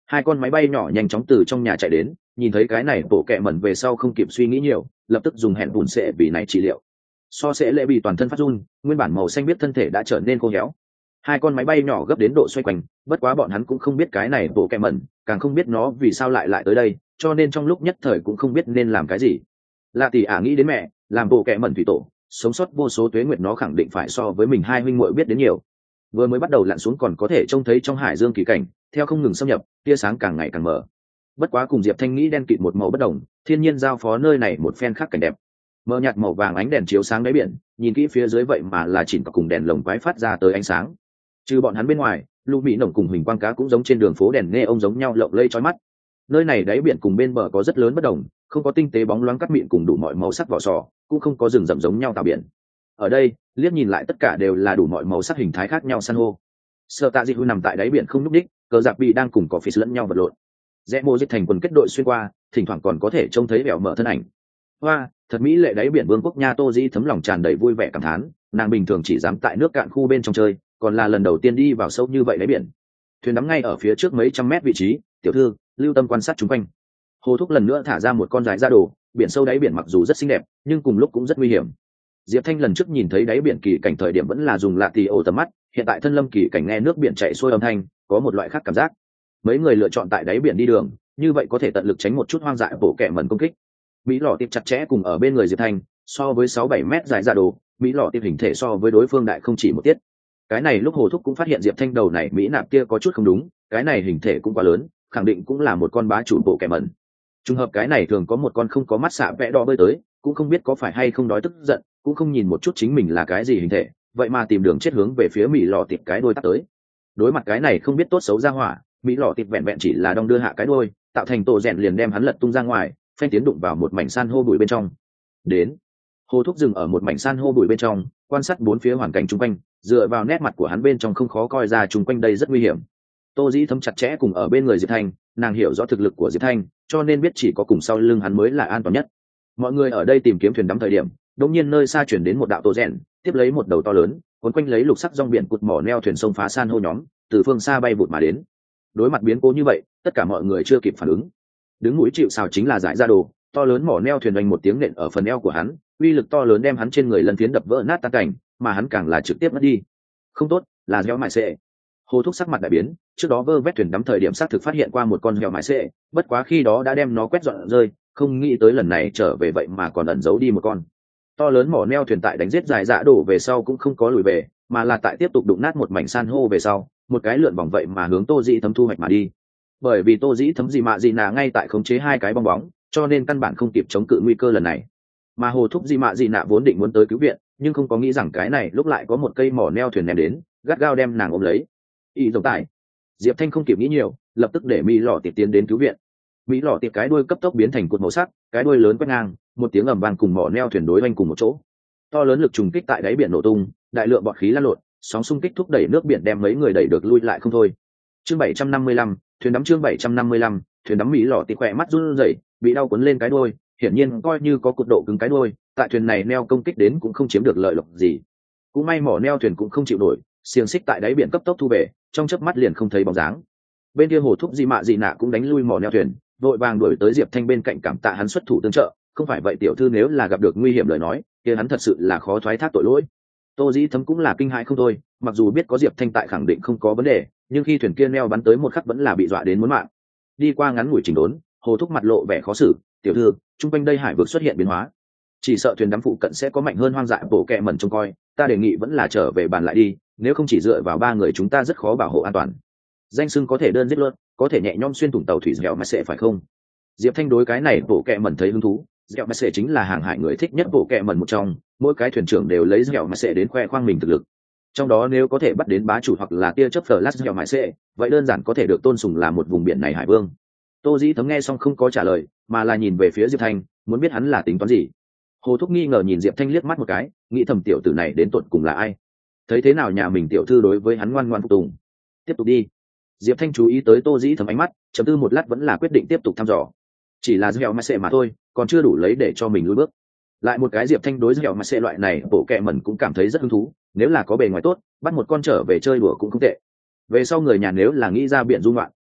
S1: Hai con máy bay nhỏ nhanh chóng từ trong nhà chạy đến, nhìn thấy cái này bộ kẹ mẩn về sau không kịp suy nghĩ nhiều, lập tức dùng hẹn bùn sệ bị này trị liệu. So sẽ lệ bị toàn thân phát run, nguyên bản màu xanh biết thân thể đã trở nên khô héo. Hai con máy bay nhỏ gấp đến độ xoay quanh, bất quá bọn hắn cũng không biết cái này bộ kẹ mẩn, càng không biết nó vì sao lại tới đây, cho nên trong lúc nhất thời cũng không biết nên làm cái gì. Lạ tỷ ả nghĩ đến mẹ, làm bộ kẹ mẩn thủy tổ, sống sót vô số tuế nguyệt nó khẳng định phải so với mình hai huynh muội biết đến nhiều. Vừa mới bắt đầu lặn xuống còn có thể trông thấy trong hải dương kỳ cảnh, theo không ngừng xâm nhập, tia sáng càng ngày càng mở. Bất quá cùng Diệp Thanh nghĩ đen kịt một màu bất đồng, thiên nhiên giao phó nơi này một phen khác cảnh đẹp. Mờ nhạt màu vàng ánh đèn chiếu sáng đáy biển, nhìn kỹ phía dưới vậy mà là chỉnh cùng đèn lồng quái phát ra tới ánh sáng. Trừ bọn hắn bên ngoài, lũ mỹ nồng cùng huỳnh quang cá cũng giống trên đường phố đèn nghe ông giống nhau lộng lẫy chói mắt. Nơi này đáy biển cùng bên bờ có rất lớn bất đồng, không có tinh tế bóng loáng cắt mịn cùng đủ mọi màu sắc vỏ sò, cũng không có rừng rậm giống nhau tàu biển. Ở đây, liếc nhìn lại tất cả đều là đủ mọi màu sắc hình thái khác nhau san hô. Sở Tạ Dị Hu nằm tại đáy biển không nhúc nhích, cờ giặc bị đang cùng có phi lẫn nhau vật lộn. Rẽ mô dịch thành quần kết đội xuyên qua, thỉnh thoảng còn có thể trông thấy bẻo mở thân ảnh. Hoa, thật mỹ lệ đáy biển vương quốc nha. Tô Dĩ thấm lòng tràn đầy vui vẻ cảm thán, nàng bình thường chỉ dám tại nước cạn khu bên trong chơi, còn là lần đầu tiên đi vào sâu như vậy đáy biển. Thuyền đắm ngay ở phía trước mấy trăm mét vị trí, tiểu thư lưu tâm quan sát chung quanh. Hồ Thúc lần nữa thả ra một con dài ra đồ, biển sâu đáy biển mặc dù rất xinh đẹp, nhưng cùng lúc cũng rất nguy hiểm. Diệp Thanh lần trước nhìn thấy đáy biển kỳ cảnh thời điểm vẫn là dùng lạ tì ổ tầm mắt, hiện tại thân lâm kỳ cảnh nghe nước biển chảy xuôi âm thanh, có một loại khác cảm giác. Mấy người lựa chọn tại đáy biển đi đường, như vậy có thể tận lực tránh một chút hoang dại bổ kẹ mẩn công kích. Mỹ lọ tiệp chặt chẽ cùng ở bên người Diệp Thanh, so với 6-7 mét dài ra đồ, Mỹ lọ tiệp hình thể so với đối phương đại không chỉ một tiết. Cái này lúc Hồ Thúc cũng phát hiện Diệp Thanh đầu này Mỹ nạp kia có chút không đúng, cái này hình thể cũng quá lớn, khẳng định cũng là một con bá chủ bộ kẹ mẩn. Trùng hợp cái này thường có một con không có mắt xạ vẽ đỏ bơi tới, cũng không biết có phải hay không đói tức giận, cũng không nhìn một chút chính mình là cái gì hình thể, vậy mà tìm đường chết hướng về phía Mỹ lọ tiệp cái đuôi tắt tới. Đối mặt cái này không biết tốt xấu ra hỏa, Mỹ lọ tiệp vẹn vẹn chỉ là đong đưa hạ cái đuôi, tạo thành tổ rèn liền đem hắn lật tung ra ngoài, phanh tiến đụng vào một mảnh san hô bụi bên trong. Đến, Hồ Thúc dừng ở một mảnh san hô bụi bên trong, quan sát bốn phía hoàn cảnh chung quanh, dựa vào nét mặt của hắn bên trong không khó coi ra chung quanh đây rất nguy hiểm. Tô Dĩ thấm chặt chẽ cùng ở bên người Diệp Thanh, nàng hiểu rõ thực lực của Diệp Thanh, cho nên biết chỉ có cùng sau lưng hắn mới là an toàn nhất. Mọi người ở đây tìm kiếm thuyền đắm thời điểm, đột nhiên nơi xa chuyển đến một đạo tổ rèn, tiếp lấy một đầu to lớn, cuốn quanh lấy lục sắc rong biển cụt mỏ neo thuyền sông phá san hô nhóm, từ phương xa bay vụt mà đến. Đối mặt biến cố như vậy, tất cả mọi người chưa kịp phản ứng. Đứng mũi chịu sào chính là Giải Ra Đồ, to lớn mỏ neo thuyền đánh một tiếng nện ở phần eo của hắn, uy lực to lớn đem hắn trên người lần phiến đập vỡ nát tan cảnh, mà hắn càng là trực tiếp mất đi. Không tốt, là heo mại xệ. Hồ Thúc sắc mặt đại biến, trước đó vơ vét thuyền đắm thời điểm xác thực phát hiện qua một con heo mại xệ, bất quá khi đó đã đem nó quét dọn rơi, không nghĩ tới lần này trở về vậy mà còn ẩn giấu đi một con. To lớn mỏ neo thuyền tại đánh giết Giải Dạ Đổ về sau cũng không có lùi về, mà là tại tiếp tục đụng nát một mảnh san hô về sau, một cái lượn vòng vậy mà hướng Tô Dĩ thấm thu hoạch mà đi. Bởi vì Tô Dĩ thấm gì mạ gì nà ngay tại khống chế hai cái bong bóng, cho nên căn bản không kịp chống cự nguy cơ lần này. Mà Hồ Thúc gì mạ gì nà vốn định muốn tới cứu viện, nhưng không có nghĩ rằng cái này lúc lại có một cây mỏ neo thuyền ném đến, gắt gao đem nàng ôm lấy. Y dòng tải. Diệp Thanh không kịp nghĩ nhiều, lập tức để Mỹ lọ tiệp tiến đến cứu viện. Mỹ lọ tiệp cái đuôi cấp tốc biến thành cột màu sắc, cái đuôi lớn quét ngang, một tiếng ầm vang cùng mỏ neo thuyền đối oanh cùng một chỗ. To lớn lực trùng kích tại đáy biển nổ tung, đại lượng bọt khí lan lộn, sóng xung kích thúc đẩy nước biển đem mấy người đẩy được lui lại không thôi. Chương 755, thuyền đắm chương 755, thuyền đắm Mỹ lọ tiệp khỏe mắt run rẩy, bị đau cuốn lên cái đuôi, hiển nhiên coi như có cột độ cứng cái đuôi, tại thuyền này neo công kích đến cũng không chiếm được lợi lộc gì. Cũng may mỏ neo thuyền cũng không chịu nổi, xiềng xích tại đáy biển cấp tốc thu về, trong chớp mắt liền không thấy bóng dáng. Bên kia Hồ Thúc gì mạ gì nạ cũng đánh lui mỏ neo thuyền, vội vàng đuổi tới Diệp Thanh bên cạnh cảm tạ hắn xuất thủ tương trợ, không phải vậy tiểu thư nếu là gặp được nguy hiểm lời nói, kia hắn thật sự là khó thoái thác tội lỗi. Tô Dĩ thấm cũng là kinh hãi không thôi, mặc dù biết có Diệp Thanh tại khẳng định không có vấn đề, nhưng khi thuyền kia neo bắn tới một khắc vẫn là bị dọa đến muốn mạng. Đi qua ngắn ngủi chỉnh đốn, Hồ Thúc mặt lộ vẻ khó xử, tiểu thư, chung quanh đây hải vực xuất hiện biến hóa, chỉ sợ thuyền đắm phụ cận sẽ có mạnh hơn hoang dại bổ kẹ mẩn trông coi, ta đề nghị vẫn là trở về bàn lại đi, nếu không chỉ dựa vào ba người chúng ta rất khó bảo hộ an toàn. Danh xưng có thể đơn giết luôn, có thể nhẹ nhõm xuyên thủng tàu thủy dẻo mà sẽ phải không? Diệp Thanh đối cái này bổ kẹ mẩn thấy hứng thú, dẻo mà sẽ chính là hàng hải người thích nhất bổ kẹ mẩn một trong, mỗi cái thuyền trưởng đều lấy dẻo mà sẽ đến khoe khoang mình thực lực. Trong đó nếu có thể bắt đến bá chủ hoặc là tia chớp flash dẻo mà sẽ, vậy đơn giản có thể được tôn sùng là một vùng biển này hải vương. Tô Dĩ thấm nghe xong không có trả lời, mà là nhìn về phía Diệp Thanh, muốn biết hắn là tính toán gì. Hồ Thúc nghi ngờ nhìn Diệp Thanh liếc mắt một cái, nghĩ thầm tiểu tử này đến tột cùng là ai? Thấy thế nào nhà mình tiểu thư đối với hắn ngoan ngoãn phục tùng. Tiếp tục đi. Diệp Thanh chú ý tới Tô Dĩ thấm ánh mắt, chấm tư một lát vẫn là quyết định tiếp tục thăm dò. Chỉ là dẻo mà sẽ mà thôi, còn chưa đủ lấy để cho mình lùi bước. Lại một cái Diệp Thanh đối dẻo mà sẽ loại này bộ kẹ mẩn cũng cảm thấy rất hứng thú, nếu là có bề ngoài tốt, bắt một con trở về chơi đùa cũng không tệ. Về sau người nhà nếu là nghĩ ra biển du ngoạn,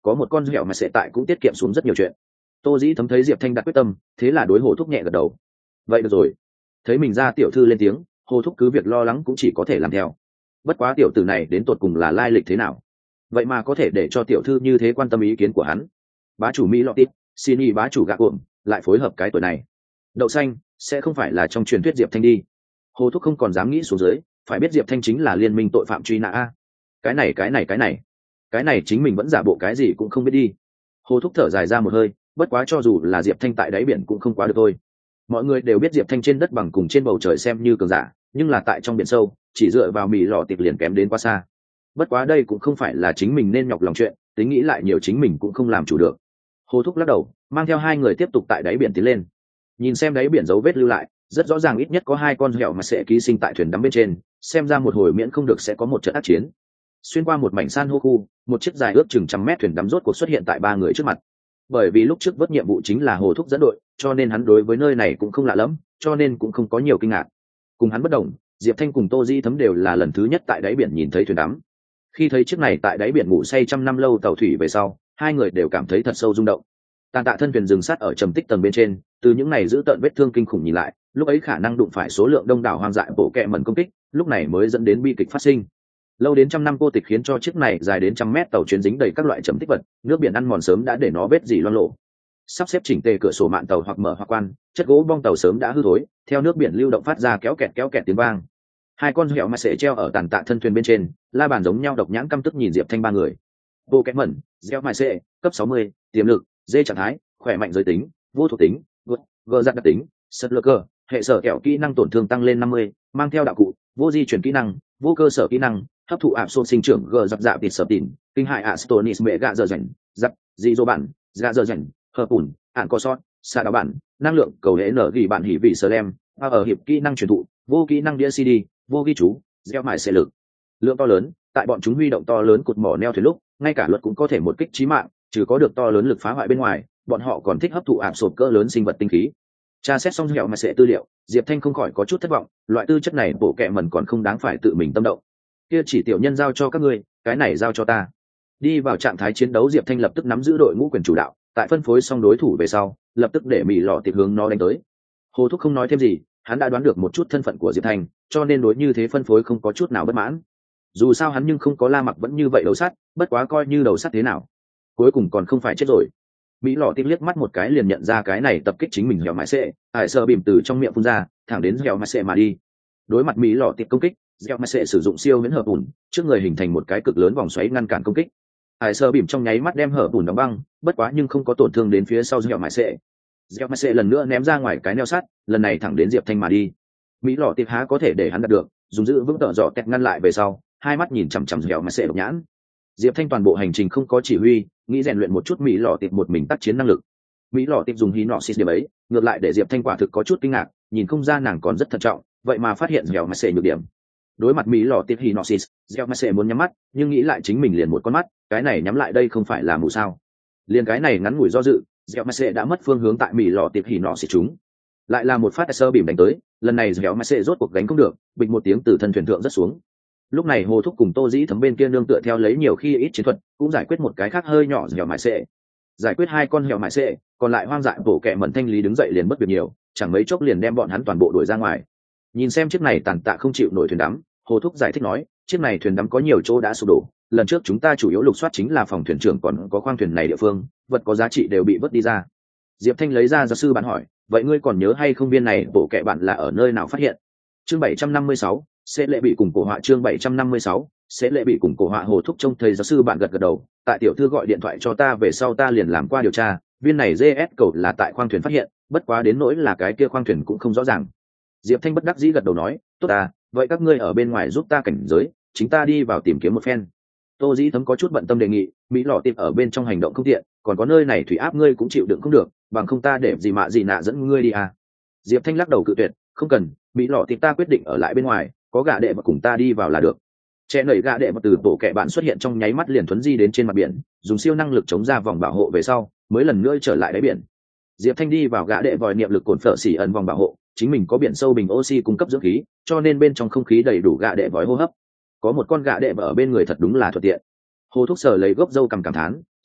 S1: có một con hẻo mà sẽ tại cũng tiết kiệm xuống rất nhiều chuyện. Tô Dĩ Thấm thấy Diệp Thanh đặt quyết tâm, thế là đối Hồ Thúc nhẹ gật đầu. Vậy được rồi. Thấy mình ra tiểu thư lên tiếng, Hồ Thúc cứ việc lo lắng cũng chỉ có thể làm theo. Bất quá tiểu tử này đến tột cùng là lai lịch thế nào, vậy mà có thể để cho tiểu thư như thế quan tâm ý kiến của hắn. Bá chủ Mỹ lọ tít, xin y bá chủ gạ cuộn lại phối hợp cái tuổi này. Đậu xanh sẽ không phải là trong truyền thuyết Diệp Thanh đi. Hồ Thúc không còn dám nghĩ xuống dưới, phải biết Diệp Thanh chính là liên minh tội phạm truy nã a. Cái này chính mình vẫn giả bộ cái gì cũng không biết đi. Hồ Thúc thở dài ra một hơi, bất quá cho dù là Diệp Thanh tại đáy biển cũng không quá được thôi. Mọi người đều biết Diệp Thanh trên đất bằng cùng trên bầu trời xem như cường giả, nhưng là tại trong biển sâu chỉ dựa vào Mỹ lọ tiệp liền kém đến quá xa. Bất quá đây cũng không phải là chính mình nên nhọc lòng chuyện, tính nghĩ lại nhiều chính mình cũng không làm chủ được. Hồ Thúc lắc đầu, mang theo hai người tiếp tục tại đáy biển tiến lên. Nhìn xem đáy biển dấu vết lưu lại, rất rõ ràng ít nhất có hai con hẻo mà sẽ ký sinh tại thuyền đắm bên trên, xem ra một hồi miễn không được sẽ có một trận ác chiến. Xuyên qua một mảnh san hô khu, một chiếc dài ước chừng 100 mét thuyền đắm rốt cuộc xuất hiện tại ba người trước mặt. Bởi vì lúc trước vớt nhiệm vụ chính là Hồ Thúc dẫn đội, cho nên hắn đối với nơi này cũng không lạ lắm, cho nên cũng không có nhiều kinh ngạc. Cùng hắn bất đồng, Diệp Thanh cùng Tô Dĩ Thấm đều là lần thứ nhất tại đáy biển nhìn thấy thuyền đắm. Khi thấy chiếc này tại đáy biển ngủ say trăm năm lâu tàu thủy về sau, hai người đều cảm thấy thật sâu rung động. Tàn tạ thân thuyền dừng sát ở trầm tích tầng bên trên, từ những này giữ tợn vết thương kinh khủng nhìn lại, lúc ấy khả năng đụng phải số lượng đông đảo hoang dại bổ kẹ mẩn công kích, lúc này mới dẫn đến bi kịch phát sinh. Lâu đến trăm năm cô tịch khiến cho chiếc này dài đến 100 mét tàu chuyến dính đầy các loại trầm tích vật, nước biển ăn mòn sớm đã để nó vết dỉ loang lổ. Sắp xếp chỉnh tề cửa sổ mạn tàu hoặc mở hoặc quan, chất gỗ bong tàu sớm đã hư thối, theo nước biển lưu động phát ra kéo kẹt tiếng vang. Hai con hẻo mà sẽ treo ở tàn tạ thân thuyền bên trên, la bàn giống nhau độc nhãn căm tức nhìn Diệp Thanh ba người. Bộ kẹt mẩn, gieo mài xệ, cấp 60, tiềm lực, dê trạng thái, khỏe mạnh giới tính, vô thuộc tính, gờ giặc đặc tính, sật lơ cơ, hệ sở kẹo kỹ năng tổn thương tăng lên 50, mang theo đạo cụ, vô di chuyển kỹ năng, vô cơ sở kỹ năng, hấp thụ ạp xôn sinh trưởng gờ giặc dạ tịt sở tỉn, kinh hại astonis mẹ gạ dở dành, giặc, dị dô bản, gạ dở dành, hợp ủn, ạn có sót, xa đáo bản, năng lượng cầu hệ nở ghi bản hỉ vị sờ lem, ở hiệp kỹ năng truyền thụ, vô kỹ năng đĩa CD, vô ghi chú, gieo mại sẽ lực. Lượng to lớn, tại bọn chúng huy động to lớn cột mỏ neo thuyền lúc, ngay cả luật cũng có thể một kích chí mạng, trừ có được to lớn lực phá hoại bên ngoài, bọn họ còn thích hấp thụ ạp sột cỡ lớn sinh vật tinh khí. Tra xét xong hẻo mà sẽ tư liệu, Diệp Thanh không khỏi có chút thất vọng, loại tư chất này bộ kệ mẩn còn không đáng phải tự mình tâm động. Kia chỉ tiểu nhân giao cho các ngươi, cái này giao cho ta. Đi vào trạng thái chiến đấu, Diệp Thanh lập tức nắm giữ đội ngũ quyền chủ đạo, tại phân phối xong đối thủ về sau, lập tức để Mỹ lọ tiệp hướng nó đánh tới. Hồ Thúc không nói thêm gì, hắn đã đoán được một chút thân phận của Diệp Thanh, cho nên đối như thế phân phối không có chút nào bất mãn. Dù sao hắn nhưng không có La Mặc vẫn như vậy đấu sắt, bất quá coi như đầu sắt thế nào, cuối cùng còn không phải chết rồi. Mỹ lọ tim liếc mắt một cái liền nhận ra cái này tập kích chính mình hẻo mãi xệ, hải sơ bìm từ trong miệng phun ra, thẳng đến hẻo mãi xệ mà đi. Đối mặt Mỹ lọ tiệp công kích, hẻo mãi xệ sử dụng siêu huyễn hợp ủn, trước người hình thành một cái cực lớn vòng xoáy ngăn cản công kích. Hải sơ bìm trong nháy mắt đem hợp ủn đóng băng, bất quá nhưng không có tổn thương đến phía sau hẻo mãi xệ. Hẻo mãi xệ lần nữa ném ra ngoài cái neo sắt, lần này thẳng đến Diệp Thanh mà đi. Mỹ lọ tiệp há có thể để hắn đạt được, dùng giữ vững tợ dọ kẹt ngăn lại về sau, hai mắt nhìn chằm chằm hẻo mãi xệ độc nhãn. Diệp Thanh toàn bộ hành trình không có chỉ huy, nghĩ rèn luyện một chút Mỹ lọ tiệp một mình tác chiến năng lực. Mỹ lọ tiệp dùng hinoxis điểm ấy, ngược lại để Diệp Thanh quả thực có chút kinh ngạc, nhìn không ra nàng còn rất thận trọng, vậy mà phát hiện hẻo mãi xệ nhược điểm. Đối mặt Mỹ lọ tiệp hinoxis, hẻo mãi xệ muốn nhắm mắt, nhưng nghĩ lại chính mình liền một con mắt, cái này nhắm lại đây không phải là mù sao? Liền cái này ngắn ngủi do dự, hẻo mãi xệ đã mất phương hướng tại Mỹ lọ tiệp hinoxis chúng. Lại là một phát sơ bìm đánh tới, lần này hẻo mãi xệ rốt cuộc gánh không được, bịch một tiếng từ thân thuyền thượng rất xuống. Lúc này Hồ Thúc cùng Tô Dĩ Thấm bên kia nương tựa theo lấy nhiều khi ít chiến thuật, cũng giải quyết một cái khác hơi nhỏ hẻo mãi xệ. Giải quyết hai con hẻo mãi xệ, còn lại hoang dại bổ kẹ mẩn thanh lý đứng dậy liền mất việc nhiều, chẳng mấy chốc liền đem bọn hắn toàn bộ đuổi ra ngoài. Nhìn xem chiếc này tàn tạ không chịu nổi thuyền đắm, Hồ Thúc giải thích nói, chiếc này thuyền đắm có nhiều chỗ đã sụp đổ, lần trước chúng ta chủ yếu lục soát chính là phòng thuyền trưởng còn có khoang thuyền này địa phương, vật có giá trị đều bị vứt đi ra. Diệp Thanh lấy ra giáo sư bạn hỏi, vậy ngươi còn nhớ hay không viên này bổ kẹ bạn là ở nơi nào phát hiện? Chương 756, sẽ lệ bị cùng cổ họa. Chương 756, sẽ lệ bị cùng cổ họa. Hồ Thúc trông thấy giáo sư bạn gật gật đầu, tại tiểu thư gọi điện thoại cho ta về sau ta liền làm qua điều tra, viên này GS cầu là tại khoang thuyền phát hiện, bất quá đến nỗi là cái kia khoang thuyền cũng không rõ ràng. Diệp Thanh bất đắc dĩ gật đầu nói, tốt à, vậy các ngươi ở bên ngoài giúp ta cảnh giới, chính ta đi vào tìm kiếm một phen. Tô Dĩ Thấm có chút bận tâm đề nghị, Mỹ lọ tiệp ở bên trong hành động không tiện, còn có nơi này thủy áp ngươi cũng chịu đựng không được, bằng không ta để gì mạ gì nạ dẫn ngươi đi à. Diệp Thanh lắc đầu cự tuyệt, không cần, Mỹ lọ tiệp ta quyết định ở lại bên ngoài, có gã đệ mà cùng ta đi vào là được. Trẻ nảy gã đệ mà từ bộ kệ bạn xuất hiện trong nháy mắt liền thuấn di đến trên mặt biển, dùng siêu năng lực chống ra vòng bảo hộ về sau, mới lần nữa trở lại đáy biển. Diệp Thanh đi vào gã đệ vòi niệm lực cồn phở xỉ ẩn vòng bảo hộ, chính mình có biển sâu bình oxy cung cấp dưỡng khí, cho nên bên trong không khí đầy đủ gã đệ vòi hô hấp. Có một con gã đệ ở bên người thật đúng là thuận tiện. Hồ Thúc sở lấy gốc dâu cảm thán,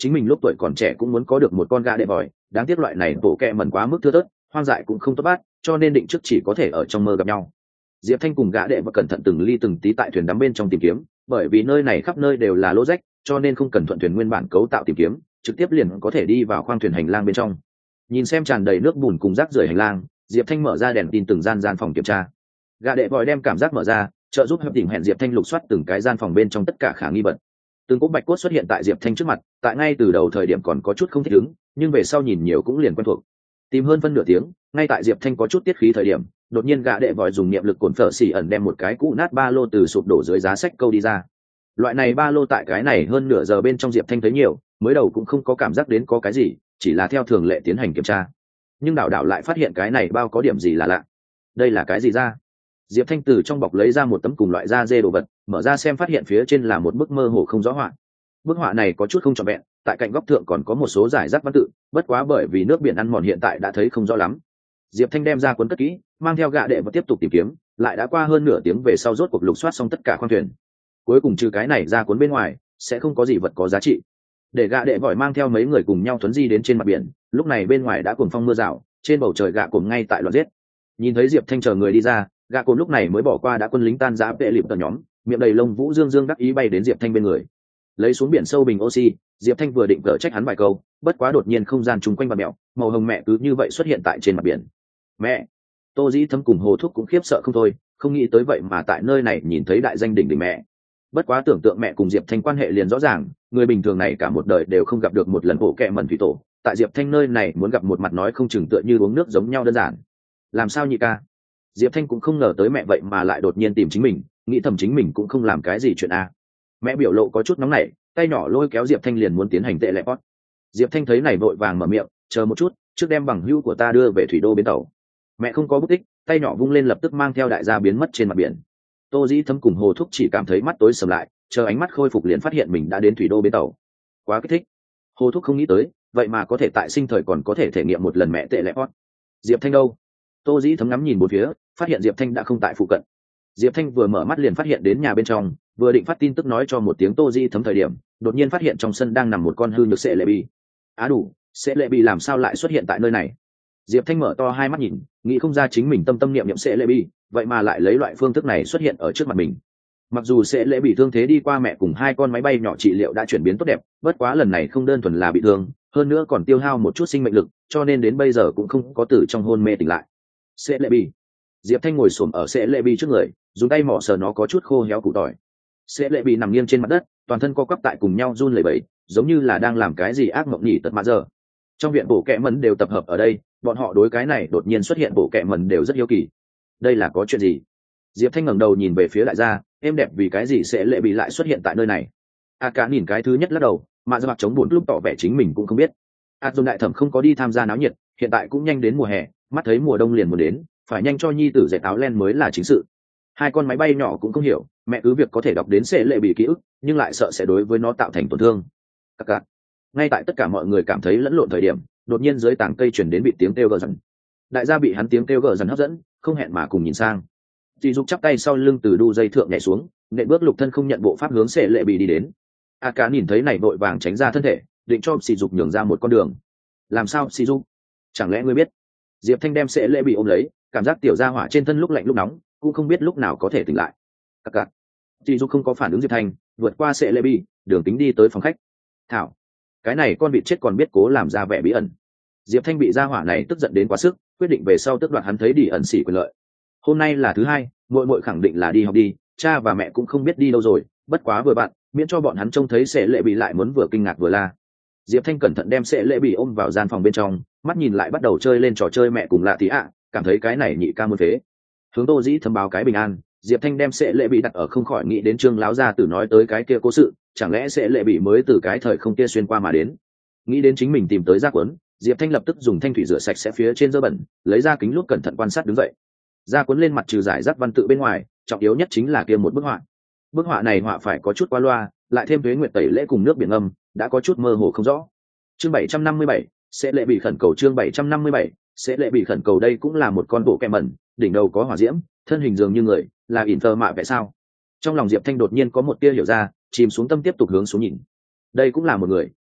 S1: chính mình lúc tuổi còn trẻ cũng muốn có được một con gà đệ vòi, đáng tiếc loại này bộ kẹ mẩn quá mức thưa thớt, hoang dại cũng không tốt bát, cho nên định trước chỉ có thể ở trong mơ gặp nhau. Diệp Thanh cùng gã đệ và cẩn thận từng ly từng tí tại thuyền đắm bên trong tìm kiếm, bởi vì nơi này khắp nơi đều là lỗ rách, cho nên không cần thuận thuyền nguyên bản cấu tạo tìm kiếm, trực tiếp liền có thể đi vào khoang thuyền hành lang bên trong. Nhìn xem tràn đầy nước bùn cùng rác rưởi hành lang, Diệp Thanh mở ra đèn tin từng gian phòng kiểm tra. Gã đệ vòi đem cảm giác mở ra, trợ giúp hợp tỉnh hẹn Diệp Thanh lục soát từng cái gian phòng bên trong tất cả khả nghi vật. Từng cỗ bạch cốt xuất hiện tại Diệp Thanh trước mặt, tại ngay từ đầu thời điểm còn có chút không thích ứng, nhưng về sau nhìn nhiều cũng liền quen thuộc. Tìm hơn phân nửa tiếng, ngay tại Diệp Thanh có chút tiết khí thời điểm, đột nhiên gã đệ vòi dùng niệm lực cồn phở xỉ ẩn đem một cái cũ nát ba lô từ sụp đổ dưới giá sách câu đi ra. Loại này ba lô tại cái này hơn nửa giờ bên trong Diệp Thanh thấy nhiều, mới đầu cũng không có cảm giác đến có cái gì, chỉ là theo thường lệ tiến hành kiểm tra. Nhưng đảo lại phát hiện cái này bao có điểm gì là lạ. Đây là cái gì ra? Diệp Thanh từ trong bọc lấy ra một tấm cùng loại da dê đồ vật, mở ra xem phát hiện phía trên là một bức mơ hồ không rõ họa. Bức họa này có chút không trọn vẹn, tại cạnh góc thượng còn có một số giải rác văn tự, bất quá bởi vì nước biển ăn mòn hiện tại đã thấy không rõ lắm. Diệp Thanh đem ra cuốn cất kỹ, mang theo gạ đệ và tiếp tục tìm kiếm, lại đã qua hơn nửa tiếng về sau rốt cuộc lục soát xong tất cả khoang thuyền. Cuối cùng trừ cái này ra cuốn bên ngoài, sẽ không có gì vật có giá trị. Để gạ đệ vội mang theo mấy người cùng nhau thuấn di đến trên mặt biển, lúc này bên ngoài đã cuồng phong mưa rào, trên bầu trời gạ cuồng ngay tại loạt giết. Nhìn thấy Diệp Thanh chờ người đi ra, gạ cuồng lúc này mới bỏ qua đã quân lính tan rã vệ lịp tờ nhóm, miệng đầy lông vũ dương đắc ý bay đến Diệp Thanh bên người. Lấy xuống biển sâu bình oxy, Diệp Thanh vừa định cở trách hắn vài câu, bất quá đột nhiên không gian chung quanh và mèo, màu hồng mẹ cứ như vậy xuất hiện tại trên mặt biển. Mẹ! Tô Dĩ Thấm cùng Hồ Thúc cũng khiếp sợ không thôi, không nghĩ tới vậy mà tại nơi này nhìn thấy đại danh đỉnh đỉnh mẹ. Bất quá tưởng tượng mẹ cùng Diệp Thanh quan hệ liền rõ ràng, người bình thường này cả một đời đều không gặp được một lần bộ kẹ mẩn thủy tổ, tại Diệp Thanh nơi này muốn gặp một mặt nói không chừng tựa như uống nước giống nhau đơn giản. Làm sao nhị ca? Diệp Thanh cũng không ngờ tới mẹ vậy mà lại đột nhiên tìm chính mình, nghĩ thầm chính mình cũng không làm cái gì chuyện a. Mẹ biểu lộ có chút nóng nảy, tay nhỏ lôi kéo Diệp Thanh liền muốn tiến hành tệ lệ pot. Diệp Thanh thấy này vội vàng mở miệng, chờ một chút, trước đem bằng hữu của ta đưa về thủy đô bến tàu. Mẹ không có bút tích, tay nhỏ vung lên lập tức mang theo đại gia biến mất trên mặt biển. Tô Dĩ Thấm cùng Hồ Thúc chỉ cảm thấy mắt tối sầm lại, chờ ánh mắt khôi phục liền phát hiện mình đã đến thủy đô bến tàu. Quá kích thích. Hồ Thúc không nghĩ tới, vậy mà có thể tại sinh thời còn có thể thể nghiệm một lần mẹ tệ lệ pot. Diệp Thanh đâu? Tô Dĩ Thấm ngắm nhìn bốn phía, phát hiện Diệp Thanh đã không tại phụ cận. Diệp Thanh vừa mở mắt liền phát hiện đến nhà bên trong, vừa định phát tin tức nói cho một tiếng Tô Dĩ Thấm thời điểm, đột nhiên phát hiện trong sân đang nằm một con hư nhược sệ lệ bi. Á đủ, sệ lệ bi làm sao lại xuất hiện tại nơi này? Diệp Thanh mở to hai mắt nhìn, nghĩ không ra chính mình tâm niệm sệ lệ bi, vậy mà lại lấy loại phương thức này xuất hiện ở trước mặt mình. Mặc dù sệ lệ bị thương thế đi qua mẹ cùng hai con máy bay nhỏ trị liệu đã chuyển biến tốt đẹp, bất quá lần này không đơn thuần là bị thương, hơn nữa còn tiêu hao một chút sinh mệnh lực, cho nên đến bây giờ cũng không có từ trong hôn mê tỉnh lại. Sệ lệ bi. Diệp Thanh ngồi xổm ở sệ lệ bi trước người, dùng tay mỏ sờ nó có chút khô héo củ tỏi. Sệ lệ bị nằm nghiêng trên mặt đất, toàn thân co quắp tại cùng nhau run lẩy bẩy, giống như là đang làm cái gì ác mộng nhỉ tật mà giờ. Trong viện bộ kệ mẩn đều tập hợp ở đây, bọn họ đối cái này đột nhiên xuất hiện bộ kệ mẩn đều rất hiếu kỳ. Đây là có chuyện gì? Diệp Thanh ngẩng đầu nhìn về phía đại gia, em đẹp vì cái gì sẽ lệ bị lại xuất hiện tại nơi này? A Cá nhìn cái thứ nhất lắc đầu, mà ra mặt chống buồn lúc tỏ vẻ chính mình cũng không biết. A Dung đại thẩm không có đi tham gia náo nhiệt, hiện tại cũng nhanh đến mùa hè, mắt thấy mùa đông liền muốn đến, phải nhanh cho nhi tử dệt áo len mới là chính sự. Hai con máy bay nhỏ cũng không hiểu, mẹ cứ việc có thể đọc đến sẽ lệ bị ký ức, nhưng lại sợ sẽ đối với nó tạo thành tổn thương. Cạc. Ngay tại tất cả mọi người cảm thấy lẫn lộn thời điểm, đột nhiên dưới tảng cây chuyển đến bị tiếng kêu gờ dần. Đại gia bị hắn tiếng kêu gờ dần hấp dẫn, không hẹn mà cùng nhìn sang. Dì Dục chắp tay sau lưng từ đu dây thượng nhảy xuống, nện bước lục thân không nhận bộ pháp hướng sẽ lệ bị đi đến. A Cá nhìn thấy này vội vàng tránh ra thân thể, định cho Dì Dục nhường ra một con đường. Làm sao Dì Dục? Chẳng lẽ ngươi biết? Diệp Thanh đem sẽ lệ bị ôm lấy, cảm giác tiểu gia hỏa trên thân lúc lạnh lúc nóng, cũng không biết lúc nào có thể tỉnh lại. Cạc. Dì Dục không có phản ứng Diệp Thanh, vượt qua sẽ lệ bị, đường tính đi tới phòng khách. Thảo, cái này con vịt chết còn biết cố làm ra vẻ bí ẩn. Diệp Thanh bị gia hỏa này tức giận đến quá sức, quyết định về sau tước đoạt hắn thấy đi ẩn xỉ quyền lợi. Hôm nay là thứ hai, muội khẳng định là đi học đi, cha và mẹ cũng không biết đi đâu rồi, bất quá vừa bạn, miễn cho bọn hắn trông thấy sẽ lệ bị lại muốn vừa kinh ngạc vừa la. Diệp Thanh cẩn thận đem sẽ lệ bị ôm vào gian phòng bên trong, mắt nhìn lại bắt đầu chơi lên trò chơi mẹ cùng lạ tí ạ, cảm thấy cái này nhị ca muốn phế. Hướng Tô Dĩ Thấm báo cái bình an, Diệp Thanh đem sẽ lệ bị đặt ở không khỏi nghĩ đến Trương láo gia tử nói tới cái kia cố sự, chẳng lẽ sẽ lệ bị mới từ cái thời không kia xuyên qua mà đến. Nghĩ đến chính mình tìm tới gia cuốn, Diệp Thanh lập tức dùng thanh thủy rửa sạch sẽ phía trên dơ bẩn, lấy ra kính lúp cẩn thận quan sát đứng dậy. Gia cuốn lên mặt trừ giải rác văn tự bên ngoài, trọng yếu nhất chính là kia một bức họa. Bức họa này họa phải có chút qua loa, lại thêm tuế nguyệt tẩy lễ cùng nước biển âm, đã có chút mơ hồ không rõ. Chương 757, sẽ lệ bị khẩn cầu. Chương 757, sẽ lệ bị khẩn cầu. Đây cũng là một con bộ kẹ mẩn, đỉnh đầu có hỏa diễm, thân hình dường như người, là ỉn thơ mạ vẽ sao? Trong lòng Diệp Thanh đột nhiên có một tia hiểu ra, chìm xuống tâm tiếp tục hướng xuống nhìn. Đây cũng là một người,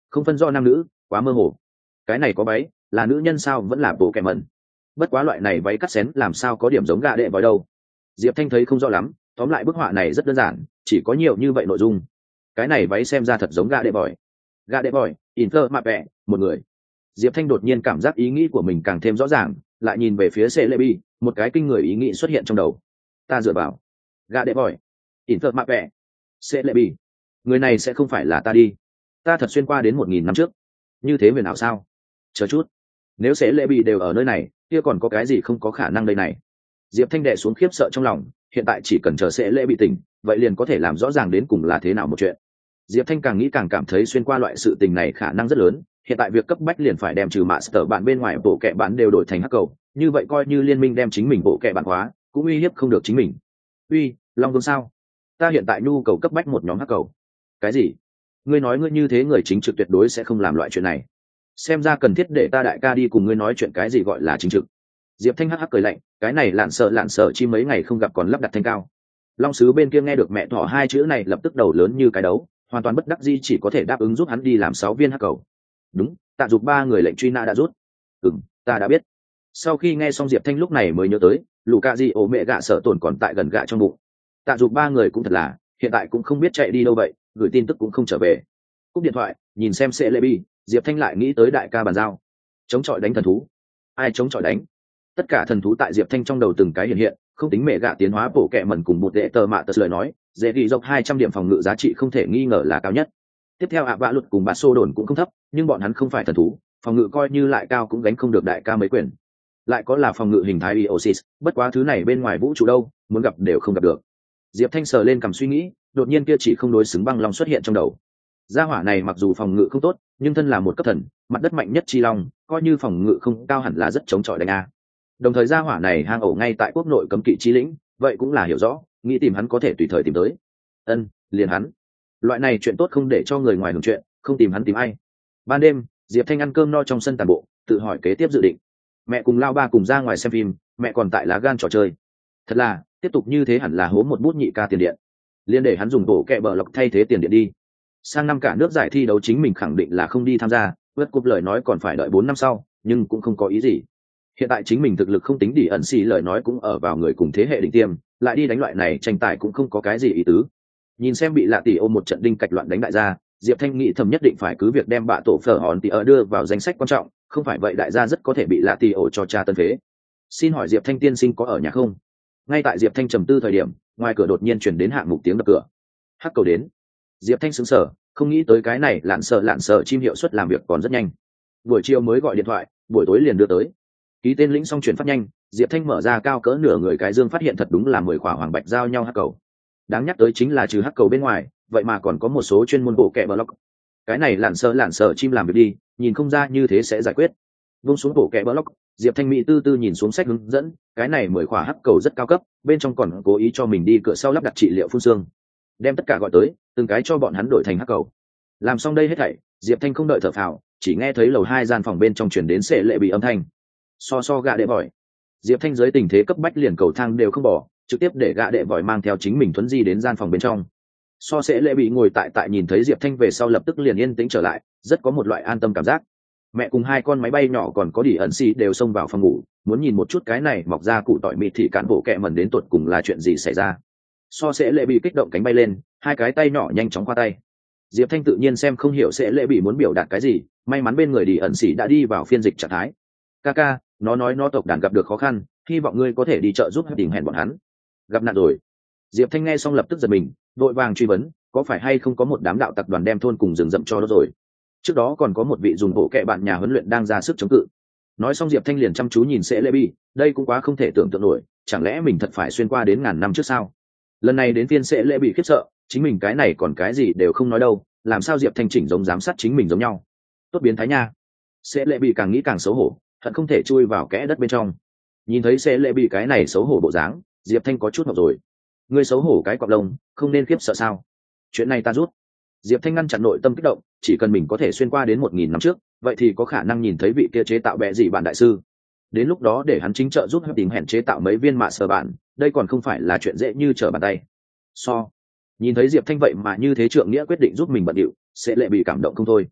S1: không phân do nam nữ, quá mơ hồ. Cái này có váy, là nữ nhân sao vẫn là bộ kẹ mẩn. Bất quá loại này váy cắt xén làm sao có điểm giống gạ đệ vòi đâu. Diệp Thanh thấy không rõ lắm, tóm lại bức họa này rất đơn giản, chỉ có nhiều như vậy nội dung. Cái này váy xem ra thật giống gạ đệ vòi. Gạ đệ vòi, Inter mạ vẹ, một người. Diệp Thanh đột nhiên cảm giác ý nghĩ của mình càng thêm rõ ràng, lại nhìn về phía Celebi, một cái kinh người ý nghĩ xuất hiện trong đầu. Ta dựa vào. Gạ đệ vòi, Inter mạ vẹ, Celebi. Người này sẽ không phải là ta đi. Ta thật xuyên qua đến 1000 năm trước. Như thế huyền ảo sao? Chờ chút. Nếu Celebi đều ở nơi này, kia còn có cái gì không có khả năng đây này? Diệp Thanh đệ xuống khiếp sợ trong lòng, hiện tại chỉ cần chờ Celebi tỉnh, vậy liền có thể làm rõ ràng đến cùng là thế nào một chuyện. Diệp Thanh càng nghĩ càng cảm thấy xuyên qua loại sự tình này khả năng rất lớn, hiện tại việc cấp bách liền phải đem trừ master bạn bên ngoài bộ kệ bạn đều đổi thành hắc cầu, như vậy coi như liên minh đem chính mình bộ kệ bạn hóa, cũng uy hiếp không được chính mình. Uy, Long Vương sao? Ta hiện tại nhu cầu cấp bách một nhóm hắc cầu. Cái gì? Ngươi nói ngươi như thế người chính trực tuyệt đối sẽ không làm loại chuyện này. Xem ra cần thiết để ta đại ca đi cùng ngươi nói chuyện cái gì gọi là chính trực. Diệp Thanh hắc hắc cười lạnh, cái này lạn sợ chi mấy ngày không gặp còn lắp đặt thanh cao. Long sứ bên kia nghe được mẹ thỏ hai chữ này lập tức đầu lớn như cái đấu, hoàn toàn bất đắc dĩ chỉ có thể đáp ứng giúp hắn đi làm 6 viên hắc cầu. Đúng, Tạ Dục 3 người lệnh truy nã đã rút. Ta đã biết. Sau khi nghe xong Diệp Thanh lúc này mới nhớ tới, lũ cạ gì ổ mẹ gạ sợ tổn còn tại gần gạ trong bụng. Tạ Dục 3 người cũng thật là, hiện tại cũng không biết chạy đi đâu vậy, gửi tin tức cũng không trở về. Cúp điện thoại, nhìn xem Celebi, Diệp Thanh lại nghĩ tới đại ca bàn giao. Chống chọi đánh thần thú. Ai chống chọi đánh? Tất cả thần thú tại Diệp Thanh trong đầu từng cái hiện hiện, không tính mẹ gạ tiến hóa bổ kẹ mẩn cùng một đệ tờ mạ tờ lời nói, dễ ghi dọc 200 điểm phòng ngự giá trị không thể nghi ngờ là cao nhất. Tiếp theo ạ vạ luật cùng bà xô đồn cũng không thấp, nhưng bọn hắn không phải thần thú, phòng ngự coi như lại cao cũng gánh không được đại ca mấy quyền. Lại có là phòng ngự hình thái Eosis, bất quá thứ này bên ngoài vũ trụ đâu, muốn gặp đều không gặp được. Diệp Thanh sờ lên cầm suy nghĩ, đột nhiên kia chỉ không đối xứng băng long xuất hiện trong đầu. Gia hỏa này mặc dù phòng ngự không tốt, nhưng thân là một cấp thần, mặt đất mạnh nhất chi long, coi như phòng ngự không cao hẳn là rất chống chọi đánh a. Đồng thời gia hỏa này hang ổ ngay tại quốc nội cấm kỵ chi lĩnh, vậy cũng là hiểu rõ, nghĩ tìm hắn có thể tùy thời tìm tới. Liền hắn. Loại này chuyện tốt không để cho người ngoài hưởng chuyện, không tìm hắn tìm ai. Ban đêm, Diệp Thanh ăn cơm no trong sân tàn bộ, tự hỏi kế tiếp dự định. Mẹ cùng Lao Ba cùng ra ngoài xem phim, mẹ còn tại lá gan trò chơi. Thật là, tiếp tục như thế hẳn là hố một bút nhị ca tiền điện. Liên để hắn dùng bộ kẹ bờ lọc thay thế tiền điện đi. Sang năm cả nước giải thi đấu chính mình khẳng định là không đi tham gia, vượt cúp lời nói còn phải đợi 4 năm sau, nhưng cũng không có ý gì. Hiện tại chính mình thực lực không tính đi ẩn xì lời nói cũng ở vào người cùng thế hệ đỉnh tiêm, lại đi đánh loại này tranh tài cũng không có cái gì ý tứ. Nhìn xem bị Lạ Tỷ ôm một trận đinh cạch loạn đánh đại gia, Diệp Thanh nghĩ thầm nhất định phải cứ việc đem bạ tổ phở hòn tỷ ở đưa vào danh sách quan trọng, không phải vậy đại gia rất có thể bị Lạ Tỷ ổ cho cha tân phế. Xin hỏi Diệp Thanh tiên sinh có ở nhà không? Ngay tại Diệp Thanh trầm tư thời điểm, ngoài cửa đột nhiên chuyển đến hạng mục tiếng đập cửa. Hắc cầu đến. Diệp Thanh sững sờ, không nghĩ tới cái này lạn sợ chim hiệu suất làm việc còn rất nhanh. Buổi chiều mới gọi điện thoại, buổi tối liền đưa tới. Ký tên lĩnh xong chuyển phát nhanh, Diệp Thanh mở ra cao cỡ nửa người cái dương phát hiện thật đúng là 10 quả hoàng bạch giao nhau hắc cầu. Đáng nhắc tới chính là trừ hắc cầu bên ngoài, vậy mà còn có một số chuyên môn bộ kẹ block. Cái này lạn sợ chim làm việc đi, nhìn không ra như thế sẽ giải quyết. Vung xuống bộ kẹ block, Diệp Thanh mỹ tư tư nhìn xuống sách hướng dẫn, cái này 10 quả hắc cầu rất cao cấp, bên trong còn cố ý cho mình đi cửa sau lắp đặt trị liệu phun xương. Đem tất cả gọi tới, từng cái cho bọn hắn đổi thành hắc cầu. Làm xong đây hết thảy, Diệp Thanh không đợi thở phào, chỉ nghe thấy lầu 2 gian phòng bên trong truyền đến sệ lệ bị âm thanh. So gạ đệ vòi. Diệp Thanh dưới tình thế cấp bách liền cầu thang đều không bỏ, trực tiếp để gạ đệ vòi mang theo chính mình thuấn di đến gian phòng bên trong. So sẽ lệ bị ngồi tại nhìn thấy Diệp Thanh về sau lập tức liền yên tĩnh trở lại, rất có một loại an tâm cảm giác. Mẹ cùng 2 con máy bay nhỏ còn có đỉ ẩn xì đều xông vào phòng ngủ, muốn nhìn một chút cái này mọc ra cụ tỏi mịt thì cán bộ kẹ mẩn đến tuột cùng là chuyện gì xảy ra. So sẽ lệ bị kích động cánh bay lên, 2 cái tay nhỏ nhanh chóng qua tay. Diệp Thanh tự nhiên xem không hiểu sẽ lệ bị muốn biểu đạt cái gì, may mắn bên người đỉ ẩn xì đã đi vào phiên dịch trạng thái. Kaka, nó nói nó tộc đàn gặp được khó khăn, hy vọng ngươi có thể đi trợ giúp tìm hẹn bọn hắn. Gặp nạn rồi. Diệp Thanh nghe xong lập tức giật mình, vội vàng truy vấn, có phải hay không có một đám đạo tặc đoàn đem thôn cùng rừng rậm cho nó rồi? Trước đó còn có một vị dùng bộ kệ bạn nhà huấn luyện đang ra sức chống cự. Nói xong Diệp Thanh liền chăm chú nhìn sẽ lệ bi, đây cũng quá không thể tưởng tượng nổi, chẳng lẽ mình thật phải xuyên qua đến ngàn năm trước sao? Lần này đến phiên sẽ lệ bị khiếp sợ, chính mình cái này còn cái gì đều không nói đâu, làm sao Diệp Thanh chỉnh giống giám sát chính mình giống nhau? Tốt biến thái nha. Sẽ lệ bị càng nghĩ càng xấu hổ, thật không thể chui vào kẽ đất bên trong. Nhìn thấy sẽ lệ bị cái này xấu hổ bộ dáng, Diệp Thanh có chút ngọc rồi. Ngươi xấu hổ cái cọp lông, không nên khiếp sợ sao? Chuyện này ta rút. Diệp Thanh ngăn chặn nội tâm kích động, chỉ cần mình có thể xuyên qua đến 1000 năm trước, vậy thì có khả năng nhìn thấy vị kia chế tạo bệ gì bạn đại sư. Đến lúc đó để hắn chính trợ giúp tìm hẹn chế tạo mấy viên mạ sờ bạn, đây còn không phải là chuyện dễ như trở bàn tay. Nhìn thấy Diệp Thanh vậy mà như thế trượng nghĩa quyết định giúp mình bận điệu, sẽ lệ bị cảm động không thôi.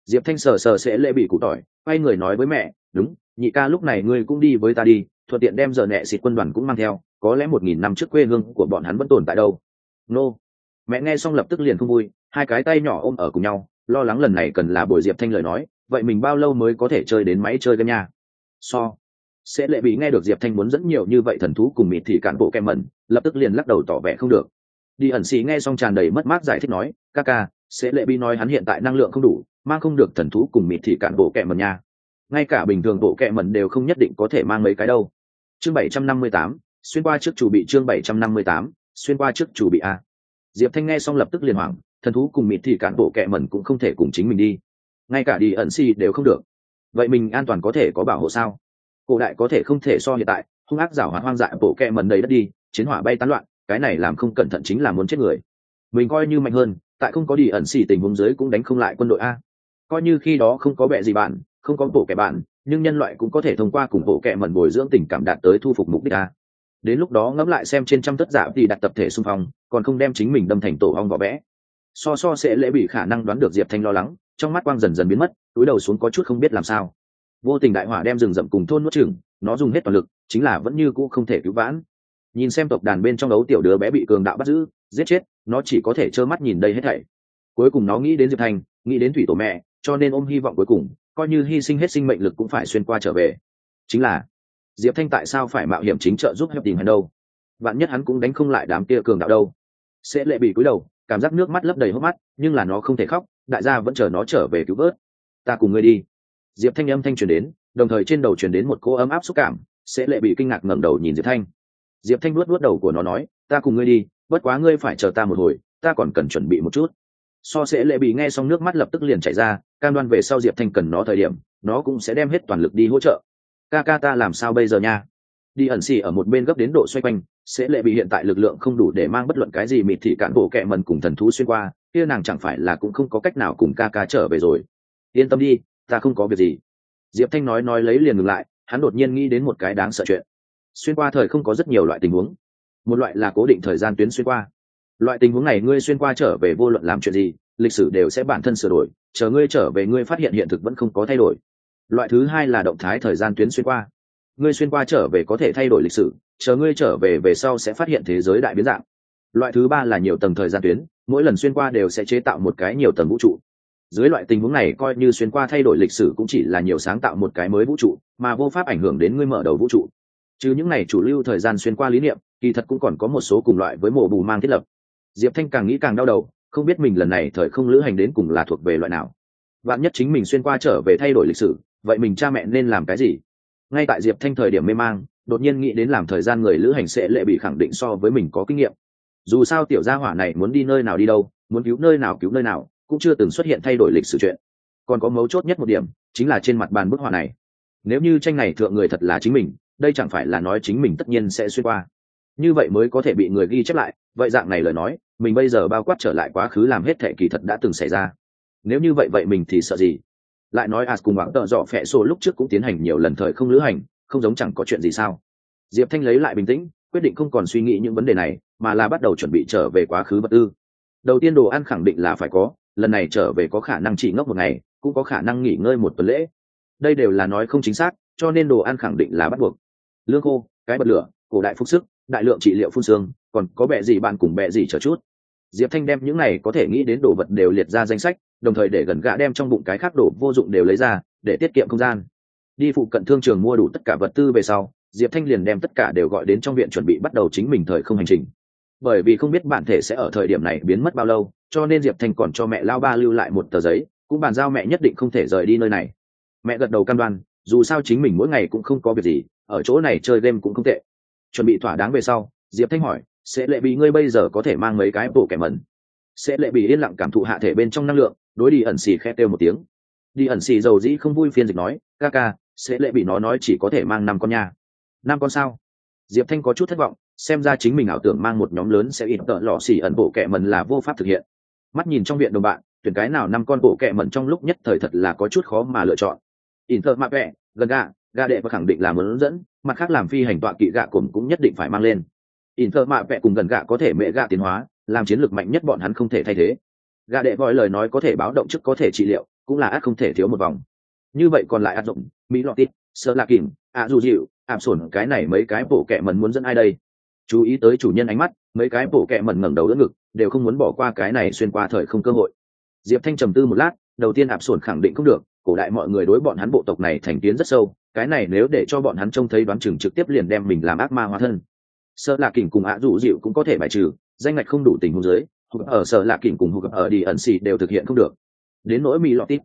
S1: Diệp Thanh sờ sờ sẽ lệ bị cụ tỏi, quay người nói với mẹ, đúng, nhị ca lúc này ngươi cũng đi với ta đi, thuận tiện đem giờ nẹ xịt quân đoàn cũng mang theo, có lẽ 1000 năm trước quê hương của bọn hắn vẫn tồn tại đâu. Nô. Mẹ nghe xong lập tức liền không vui, hai cái tay nhỏ ôm ở cùng nhau, lo lắng lần này cần là bồi Diệp Thanh lời nói, vậy mình bao lâu mới có thể chơi đến máy chơi game nha. Sẽ lệ bị nghe được Diệp Thanh muốn dẫn nhiều như vậy thần thú cùng mịt thì cản bộ kem mẩn, lập tức liền lắc đầu tỏ vẻ không được. Đi ẩn xì nghe xong tràn đầy mất mát giải thích nói, ca, sẽ lệ bị nói hắn hiện tại năng lượng không đủ, mang không được thần thú cùng mịt thì cản bộ kem mẩn nha. Ngay cả bình thường bộ kem mẩn đều không nhất định có thể mang mấy cái đâu. Chương 758, xuyên qua trước chủ bị. Chương 758, xuyên qua trước chủ bị a. Diệp Thanh nghe xong lập tức liền hoảng, thần thú cùng mịt thì cản bộ kem mẩn cũng không thể cùng chính mình đi, ngay cả đi ẩn xì đều không được, vậy mình an toàn có thể có bảo hộ sao? Cổ đại có thể không thể so hiện tại, hung ác giảo hoạt hoang dại bộ kẹ mần đầy đất đi, chiến hỏa bay tán loạn, cái này làm không cẩn thận chính là muốn chết người. Mình coi như mạnh hơn, tại không có đi ẩn xỉ tình huống dưới cũng đánh không lại quân đội a. Coi như khi đó không có bệ gì bạn, không có bộ kẹ bạn, nhưng nhân loại cũng có thể thông qua cùng bộ kẹ mần bồi dưỡng tình cảm đạt tới thu phục mục đích a. Đến lúc đó ngẫm lại xem trên trăm tất giả thì đặt tập thể xung phong, còn không đem chính mình đâm thành tổ ong vỏ vẽ. So sẽ lễ bị khả năng đoán được Diệp Thanh lo lắng, trong mắt quang dần dần biến mất, túi đầu xuống có chút không biết làm sao. Vô tình đại hỏa đem rừng rậm cùng thôn nuốt chửng, nó dùng hết toàn lực, chính là vẫn như cũ không thể cứu vãn. Nhìn xem tộc đàn bên trong ấu tiểu đứa bé bị cường đạo bắt giữ, giết chết, nó chỉ có thể trơ mắt nhìn đây hết thảy. Cuối cùng nó nghĩ đến Diệp Thanh, nghĩ đến thủy tổ mẹ, cho nên ôm hy vọng cuối cùng, coi như hy sinh hết sinh mệnh lực cũng phải xuyên qua trở về. Chính là Diệp Thanh tại sao phải mạo hiểm chính trợ giúp Hiệp Đình hắn đâu? Vạn nhất hắn cũng đánh không lại đám kia cường đạo đâu. Sẽ lệ bị cúi đầu, cảm giác nước mắt lấp đầy hốc mắt, nhưng là nó không thể khóc, đại gia vẫn chờ nó trở về cứu vớt. Ta cùng ngươi đi. Diệp Thanh âm thanh truyền đến, đồng thời trên đầu truyền đến một cỗ ấm áp xúc cảm. Sẽ lệ bị kinh ngạc ngẩng đầu nhìn Diệp Thanh. Diệp Thanh nuốt đầu của nó nói, ta cùng ngươi đi, bất quá ngươi phải chờ ta một hồi, ta còn cần chuẩn bị một chút. Sẽ lệ bị nghe xong nước mắt lập tức liền chảy ra, cam đoan về sau Diệp Thanh cần nó thời điểm, nó cũng sẽ đem hết toàn lực đi hỗ trợ. Ca ta làm sao bây giờ nha? Đi ẩn xì ở một bên gấp đến độ xoay quanh, sẽ lệ bị hiện tại lực lượng không đủ để mang bất luận cái gì mịt thị cản bộ kẹ mần cùng thần thú xuyên qua, kia nàng chẳng phải là cũng không có cách nào cùng ca trở về rồi. Yên tâm đi, ta không có việc gì. Diệp Thanh nói lấy liền ngừng lại, hắn đột nhiên nghĩ đến một cái đáng sợ chuyện. Xuyên qua thời không có rất nhiều loại tình huống, một loại là cố định thời gian tuyến xuyên qua. Loại tình huống này ngươi xuyên qua trở về vô luận làm chuyện gì, lịch sử đều sẽ bản thân sửa đổi, chờ ngươi trở về ngươi phát hiện hiện thực vẫn không có thay đổi. Loại thứ hai là động thái thời gian tuyến xuyên qua. Ngươi xuyên qua trở về có thể thay đổi lịch sử, chờ ngươi trở về về sau sẽ phát hiện thế giới đại biến dạng. Loại thứ ba là nhiều tầng thời gian tuyến, mỗi lần xuyên qua đều sẽ chế tạo một cái nhiều tầng vũ trụ. Dưới loại tình huống này coi như xuyên qua thay đổi lịch sử cũng chỉ là nhiều sáng tạo một cái mới vũ trụ, mà vô pháp ảnh hưởng đến ngươi mở đầu vũ trụ. Chứ những này chủ lưu thời gian xuyên qua lý niệm, kỳ thật cũng còn có một số cùng loại với mổ bù mang thiết lập. Diệp Thanh càng nghĩ càng đau đầu, không biết mình lần này thời không lữ hành đến cùng là thuộc về loại nào. Vạn nhất chính mình xuyên qua trở về thay đổi lịch sử, vậy mình cha mẹ nên làm cái gì? Ngay tại Diệp Thanh thời điểm mê mang, đột nhiên nghĩ đến làm thời gian người lữ hành sẽ lệ bị khẳng định so với mình có kinh nghiệm. Dù sao tiểu gia hỏa này muốn đi nơi nào đi đâu, muốn cứu nơi nào, cũng chưa từng xuất hiện thay đổi lịch sử chuyện. Còn có mấu chốt nhất một điểm, chính là trên mặt bàn bức họa này. Nếu như tranh này thượng người thật là chính mình, đây chẳng phải là nói chính mình tất nhiên sẽ xuyên qua. Như vậy mới có thể bị người ghi chép lại, vậy dạng này lời nói, mình bây giờ bao quát trở lại quá khứ làm hết thệ kỳ thật đã từng xảy ra. Nếu như vậy mình thì sợ gì? Lại nói cùng bảng tợ dọ phẹ sổ lúc trước cũng tiến hành nhiều lần thời không lữ hành, không giống chẳng có chuyện gì sao? Diệp Thanh lấy lại bình tĩnh, quyết định không còn suy nghĩ những vấn đề này, mà là bắt đầu chuẩn bị trở về quá khứ vật tư. Đầu tiên đồ ăn khẳng định là phải có, lần này trở về có khả năng chỉ ngốc một ngày, cũng có khả năng nghỉ ngơi một tuần lễ. Đây đều là nói không chính xác, cho nên đồ ăn khẳng định là bắt buộc. Lương khô, cái bật lửa, cổ đại phúc sức, đại lượng trị liệu phun xương, còn có bẹ gì bạn cùng bẹ gì chờ chút. Diệp Thanh đem những này có thể nghĩ đến đồ vật đều liệt ra danh sách, đồng thời để gần gạ đem trong bụng cái khác đồ vô dụng đều lấy ra, để tiết kiệm không gian. Đi phụ cận thương trường mua đủ tất cả vật tư về sau, Diệp Thanh liền đem tất cả đều gọi đến trong viện chuẩn bị bắt đầu chính mình thời không hành trình. Bởi vì không biết bản thể sẽ ở thời điểm này biến mất bao lâu, cho nên Diệp Thanh còn cho mẹ lao ba lưu lại một tờ giấy, cũng bàn giao mẹ nhất định không thể rời đi nơi này. Mẹ gật đầu cam đoan, dù sao chính mình mỗi ngày cũng không có việc gì, ở chỗ này chơi game cũng không tệ. Chuẩn bị thỏa đáng về sau, Diệp Thanh hỏi, sẽ lệ bị ngươi bây giờ có thể mang mấy cái bộ kẻ mẩn? Sẽ lệ bị yên lặng cảm thụ hạ thể bên trong năng lượng, đối đi ẩn xì khẽ kêu một tiếng. Đi ẩn xì dầu dĩ không vui phiên dịch nói, ca, sẽ lệ bị nó nói chỉ có thể mang 5 con nha. 5 con sao? Diệp Thanh có chút thất vọng, xem ra chính mình ảo tưởng mang một nhóm lớn sẽ ít tợ lọ xỉ ẩn bộ kẻ mẩn là vô pháp thực hiện. Mắt nhìn trong viện đồng bạn, tuyển cái nào 5 con bộ kẻ mẩn trong lúc nhất thời thật là có chút khó mà lựa chọn. Inter mạ vẹ, gần gà đệ và khẳng định là muốn dẫn, mặt khác làm phi hành tọa kỵ gạ cồn cũng nhất định phải mang lên. Inter mạ vẹ cùng gần gạ có thể mẹ gạ tiến hóa, làm chiến lược mạnh nhất bọn hắn không thể thay thế. Gà đệ gọi lời nói có thể báo động trước có thể trị liệu, cũng là ắt không thể thiếu một vòng. Như vậy còn lại áp dụng mỹ lọt tít, sơ lạc kìm, dù dịu, áp sổn cái này mấy cái bộ kẹ mần muốn dẫn ai đây? Chú ý tới chủ nhân ánh mắt, mấy cái bộ kẹ mần ngẩng đầu đỡ ngực, đều không muốn bỏ qua cái này xuyên qua thời không cơ hội. Diệp Thanh trầm tư một lát, đầu tiên áp sổn khẳng định không được, cổ đại mọi người đối bọn hắn bộ tộc này thành kiến rất sâu, cái này nếu để cho bọn hắn trông thấy đoán chừng trực tiếp liền đem mình làm ác ma hóa thân. Sơ lạc kìm cùng dù dịu cũng có thể bài trừ, danh ngạch không đủ tình huống dưới, ở sở lạc kìm cùng hụt ở đi ẩn xì đều thực hiện không được. Đến nỗi mỹ lọt tít,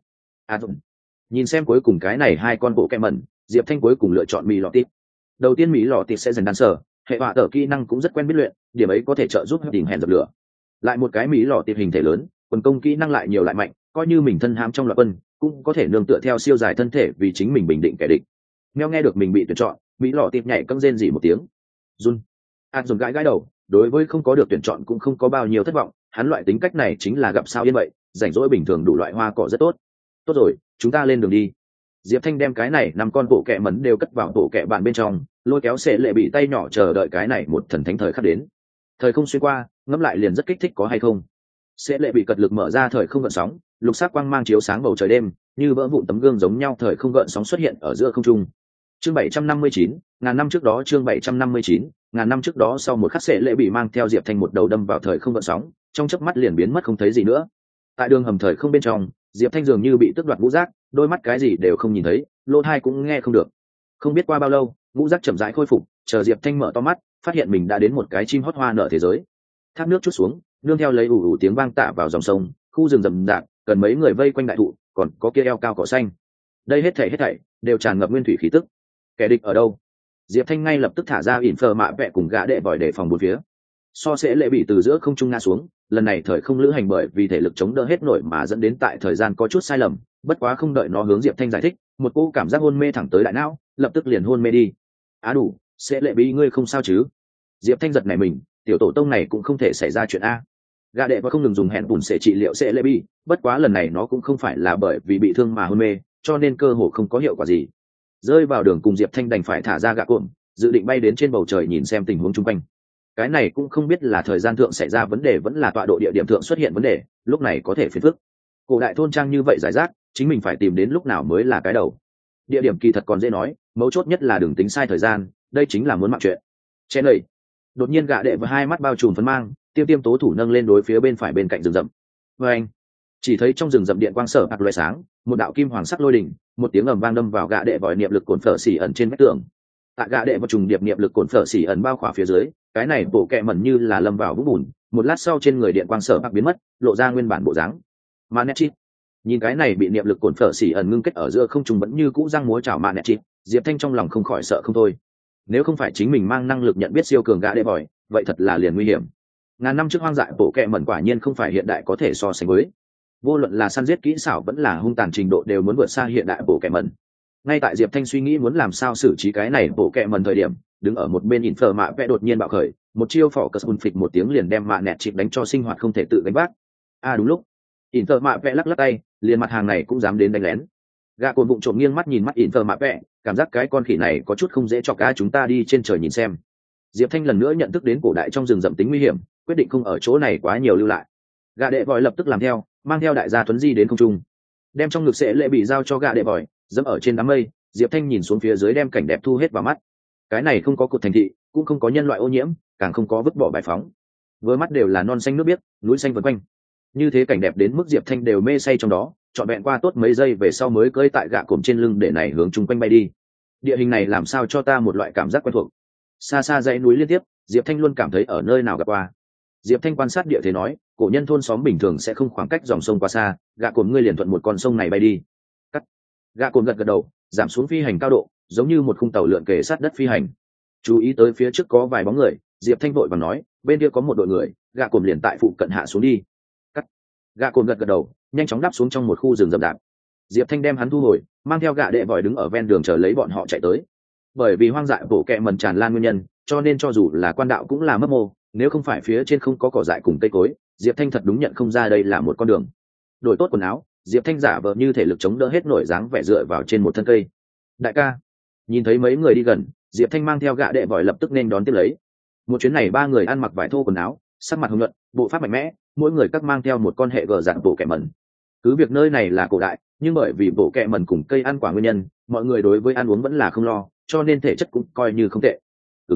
S1: nhìn xem cuối cùng cái này hai con bộ kẹ mẩn, Diệp Thanh cuối cùng lựa chọn mỹ lọt tít. Đầu tiên mỹ lọt tít sẽ dần đan sở, hệ họa tở kỹ năng cũng rất quen biết luyện, điểm ấy có thể trợ giúp tìm hẹn dập lửa. Lại một cái mỹ lọt tít hình thể lớn, quần công kỹ năng lại nhiều lại mạnh, coi như mình thân hãm trong loạt quân, cũng có thể nương tựa theo siêu dài thân thể vì chính mình bình định kẻ địch. Meo nghe được mình bị tuyển chọn, mỹ lọt tít nhảy cẫng rên rỉ một tiếng. Run. Dồn gãi gãi đầu, đối với không có được tuyển chọn cũng không có bao nhiêu thất vọng, hắn loại tính cách này chính là gặp sao yên vậy, rảnh rỗi bình thường đủ loại hoa cỏ rất tốt. Tốt rồi, chúng ta lên đường đi. Diệp Thanh đem cái này 5 con bộ kẹ mẩn đều cất vào bộ kẹ bạn bên trong, lôi kéo Sẽ Lệ bị tay nhỏ chờ đợi cái này một thần thánh thời khắc đến. Thời không xuyên qua, ngẫm lại liền rất kích thích có hay không? Sẽ Lệ bị cật lực mở ra thời không gợn sóng, lục sắc quang mang chiếu sáng bầu trời đêm, như vỡ vụn tấm gương giống nhau thời không gợn sóng xuất hiện ở giữa không trung. Chương 759, ngàn năm trước đó chương 759, ngàn năm trước đó sau một khắc Sẽ Lệ bị mang theo Diệp Thanh một đầu đâm vào thời không gợn sóng, trong chớp mắt liền biến mất không thấy gì nữa. Tại đường hầm thời không bên trong, Diệp Thanh dường như bị tước đoạt ngũ giác, đôi mắt cái gì đều không nhìn thấy, lỗ tai cũng nghe không được. Không biết qua bao lâu, ngũ giác chậm rãi khôi phục, chờ Diệp Thanh mở to mắt, phát hiện mình đã đến một cái chim hót hoa nở thế giới. Thác nước chút xuống, nương theo lấy ù ù tiếng vang tạ vào dòng sông, khu rừng rậm rạp, cần mấy người vây quanh đại thụ, còn có kia eo cao cỏ xanh. Đây hết thảy đều tràn ngập nguyên thủy khí tức. Kẻ địch ở đâu? Diệp Thanh ngay lập tức thả ra ỉn phờ mạ vẹ cùng gã đệ vòi để phòng bốn phía. So Sẽ Lệ bị từ giữa không trung ngã xuống, lần này thời không lữ hành bởi vì thể lực chống đỡ hết nổi mà dẫn đến tại thời gian có chút sai lầm, bất quá không đợi nó hướng Diệp Thanh giải thích, một cô cảm giác hôn mê thẳng tới đại não, lập tức liền hôn mê đi. Đủ, Sẽ Lệ bị ngươi không sao chứ? Diệp Thanh giật nảy mình, tiểu tổ tông này cũng không thể xảy ra chuyện a. Gã đệ và không ngừng dùng hẹn bùn sẽ trị liệu Sẽ Lệ bị, bất quá lần này nó cũng không phải là bởi vì bị thương mà hôn mê, cho nên cơ hồ không có hiệu quả gì. Rơi vào đường cùng Diệp Thanh đành phải thả ra gạ cuộn, dự định bay đến trên bầu trời nhìn xem tình huống xung quanh. Cái này cũng không biết là thời gian thượng xảy ra vấn đề vẫn là tọa độ địa điểm thượng xuất hiện vấn đề, lúc này có thể phiền phức. Cổ đại thôn trang như vậy giải rác, chính mình phải tìm đến lúc nào mới là cái đầu. Địa điểm kỳ thật còn dễ nói, mấu chốt nhất là đừng tính sai thời gian, đây chính là muốn mạng chuyện. Chen lầy. Đột nhiên gạ đệ và hai mắt bao trùm phấn mang, tiêm tố thủ nâng lên đối phía bên phải bên cạnh rừng rậm. Và anh chỉ thấy trong rừng rậm điện quang sở bạc loé sáng, một đạo kim hoàng sắc lôi đỉnh, một tiếng ầm vang đâm vào gạ đệ vòi niệm lực cồn phở xỉ ẩn trên vách tường. Tại gạ đệ và trùng điệp niệm lực cồn phở xỉ ẩn bao khỏa phía dưới, cái này bộ kẹ mẩn như là lâm vào vũng bùn, một lát sau trên người điện quang sở bạc biến mất, lộ ra nguyên bản bộ dáng. Manetchit. Nhìn cái này bị niệm lực cồn phở xỉ ẩn ngưng kết ở giữa không trung vẫn như cũ răng múa chảo Manetchit, Diệp Thanh trong lòng không khỏi sợ không thôi. Nếu không phải chính mình mang năng lực nhận biết siêu cường gạ đệ vòi, vậy thật là liền nguy hiểm. Ngàn năm trước hoang dại bộ kẹ mẩn quả nhiên không phải hiện đại có thể so sánh với. Vô luận là săn giết kỹ xảo vẫn là hung tàn trình độ đều muốn vượt xa hiện đại bộ kẹ mẩn. Ngay tại Diệp Thanh suy nghĩ muốn làm sao xử trí cái này bộ kẹ mẩn thời điểm, đứng ở một bên Infer mạ vẽ đột nhiên bạo khởi, một chiêu phỏ cờ phịch một tiếng liền đem mạ nẹt chịp đánh cho sinh hoạt không thể tự gánh vác. Đúng lúc, Infer mạ vẽ lắc lắc tay, liền mặt hàng này cũng dám đến đánh lén. Gã cồn bụng trộm nghiêng mắt nhìn mắt Infer mạ vẽ, cảm giác cái con khỉ này có chút không dễ cho cá chúng ta đi trên trời nhìn xem. Diệp Thanh lần nữa nhận thức đến cổ đại trong rừng rậm tính nguy hiểm, quyết định không ở chỗ này quá nhiều lưu lại. Gã đệ vòi lập tức làm theo, mang theo đại gia Tuấn Di đến không trung, đem trong ngực Sẽ Lệ bị giao cho gã đệ vòi, dẫm ở trên đám mây. Diệp Thanh nhìn xuống phía dưới đem cảnh đẹp thu hết vào mắt. Cái này không có cột thành thị, cũng không có nhân loại ô nhiễm, càng không có vứt bỏ bài phóng, với mắt đều là non xanh nước biếc, núi xanh vần quanh. Như thế cảnh đẹp đến mức Diệp Thanh đều mê say trong đó, trọn vẹn qua tốt mấy giây về sau mới cưỡi tại gạ cổm trên lưng để này hướng chung quanh bay đi. Địa hình này làm sao cho ta một loại cảm giác quen thuộc. Xa xa dãy núi liên tiếp, Diệp Thanh luôn cảm thấy ở nơi nào gặp qua. Diệp Thanh quan sát địa thế nói, cổ nhân thôn xóm bình thường sẽ không khoảng cách dòng sông quá xa, gạ cồn ngươi liền thuận một con sông này bay đi. Cắt. Gạ cồn gật gật đầu, giảm xuống phi hành cao độ, giống như một khung tàu lượn kề sát đất phi hành. Chú ý tới phía trước có vài bóng người, Diệp Thanh vội vàng nói, bên kia có một đội người, gạ cồn liền tại phụ cận hạ xuống đi. Cắt. Gạ cồn gật gật đầu, nhanh chóng đáp xuống trong một khu rừng rậm rạp. Diệp Thanh đem hắn thu hồi, mang theo gạ đệ vòi đứng ở ven đường chờ lấy bọn họ chạy tới. Bởi vì hoang dại bộ kẹ mần tràn lan nguyên nhân, cho nên cho dù là quan đạo cũng là mấp mô, nếu không phải phía trên không có cỏ dại cùng cây cối, Diệp Thanh thật đúng nhận không ra đây là một con đường. Đổi tốt quần áo, Diệp Thanh giả vờ như thể lực chống đỡ hết nổi dáng vẻ dựa vào trên một thân cây. Đại ca. Nhìn thấy mấy người đi gần, Diệp Thanh mang theo gạ đệ vòi lập tức nên đón tiếp lấy. Một chuyến này ba người ăn mặc vải thô quần áo, sắc mặt hồng nhuận, bộ pháp mạnh mẽ, mỗi người các mang theo một con hệ gờ dạng bộ kẻ mẩn. Cứ việc nơi này là cổ đại, nhưng bởi vì bộ kẹ mẩn cùng cây ăn quả nguyên nhân mọi người đối với ăn uống vẫn là không lo, cho nên thể chất cũng coi như không tệ.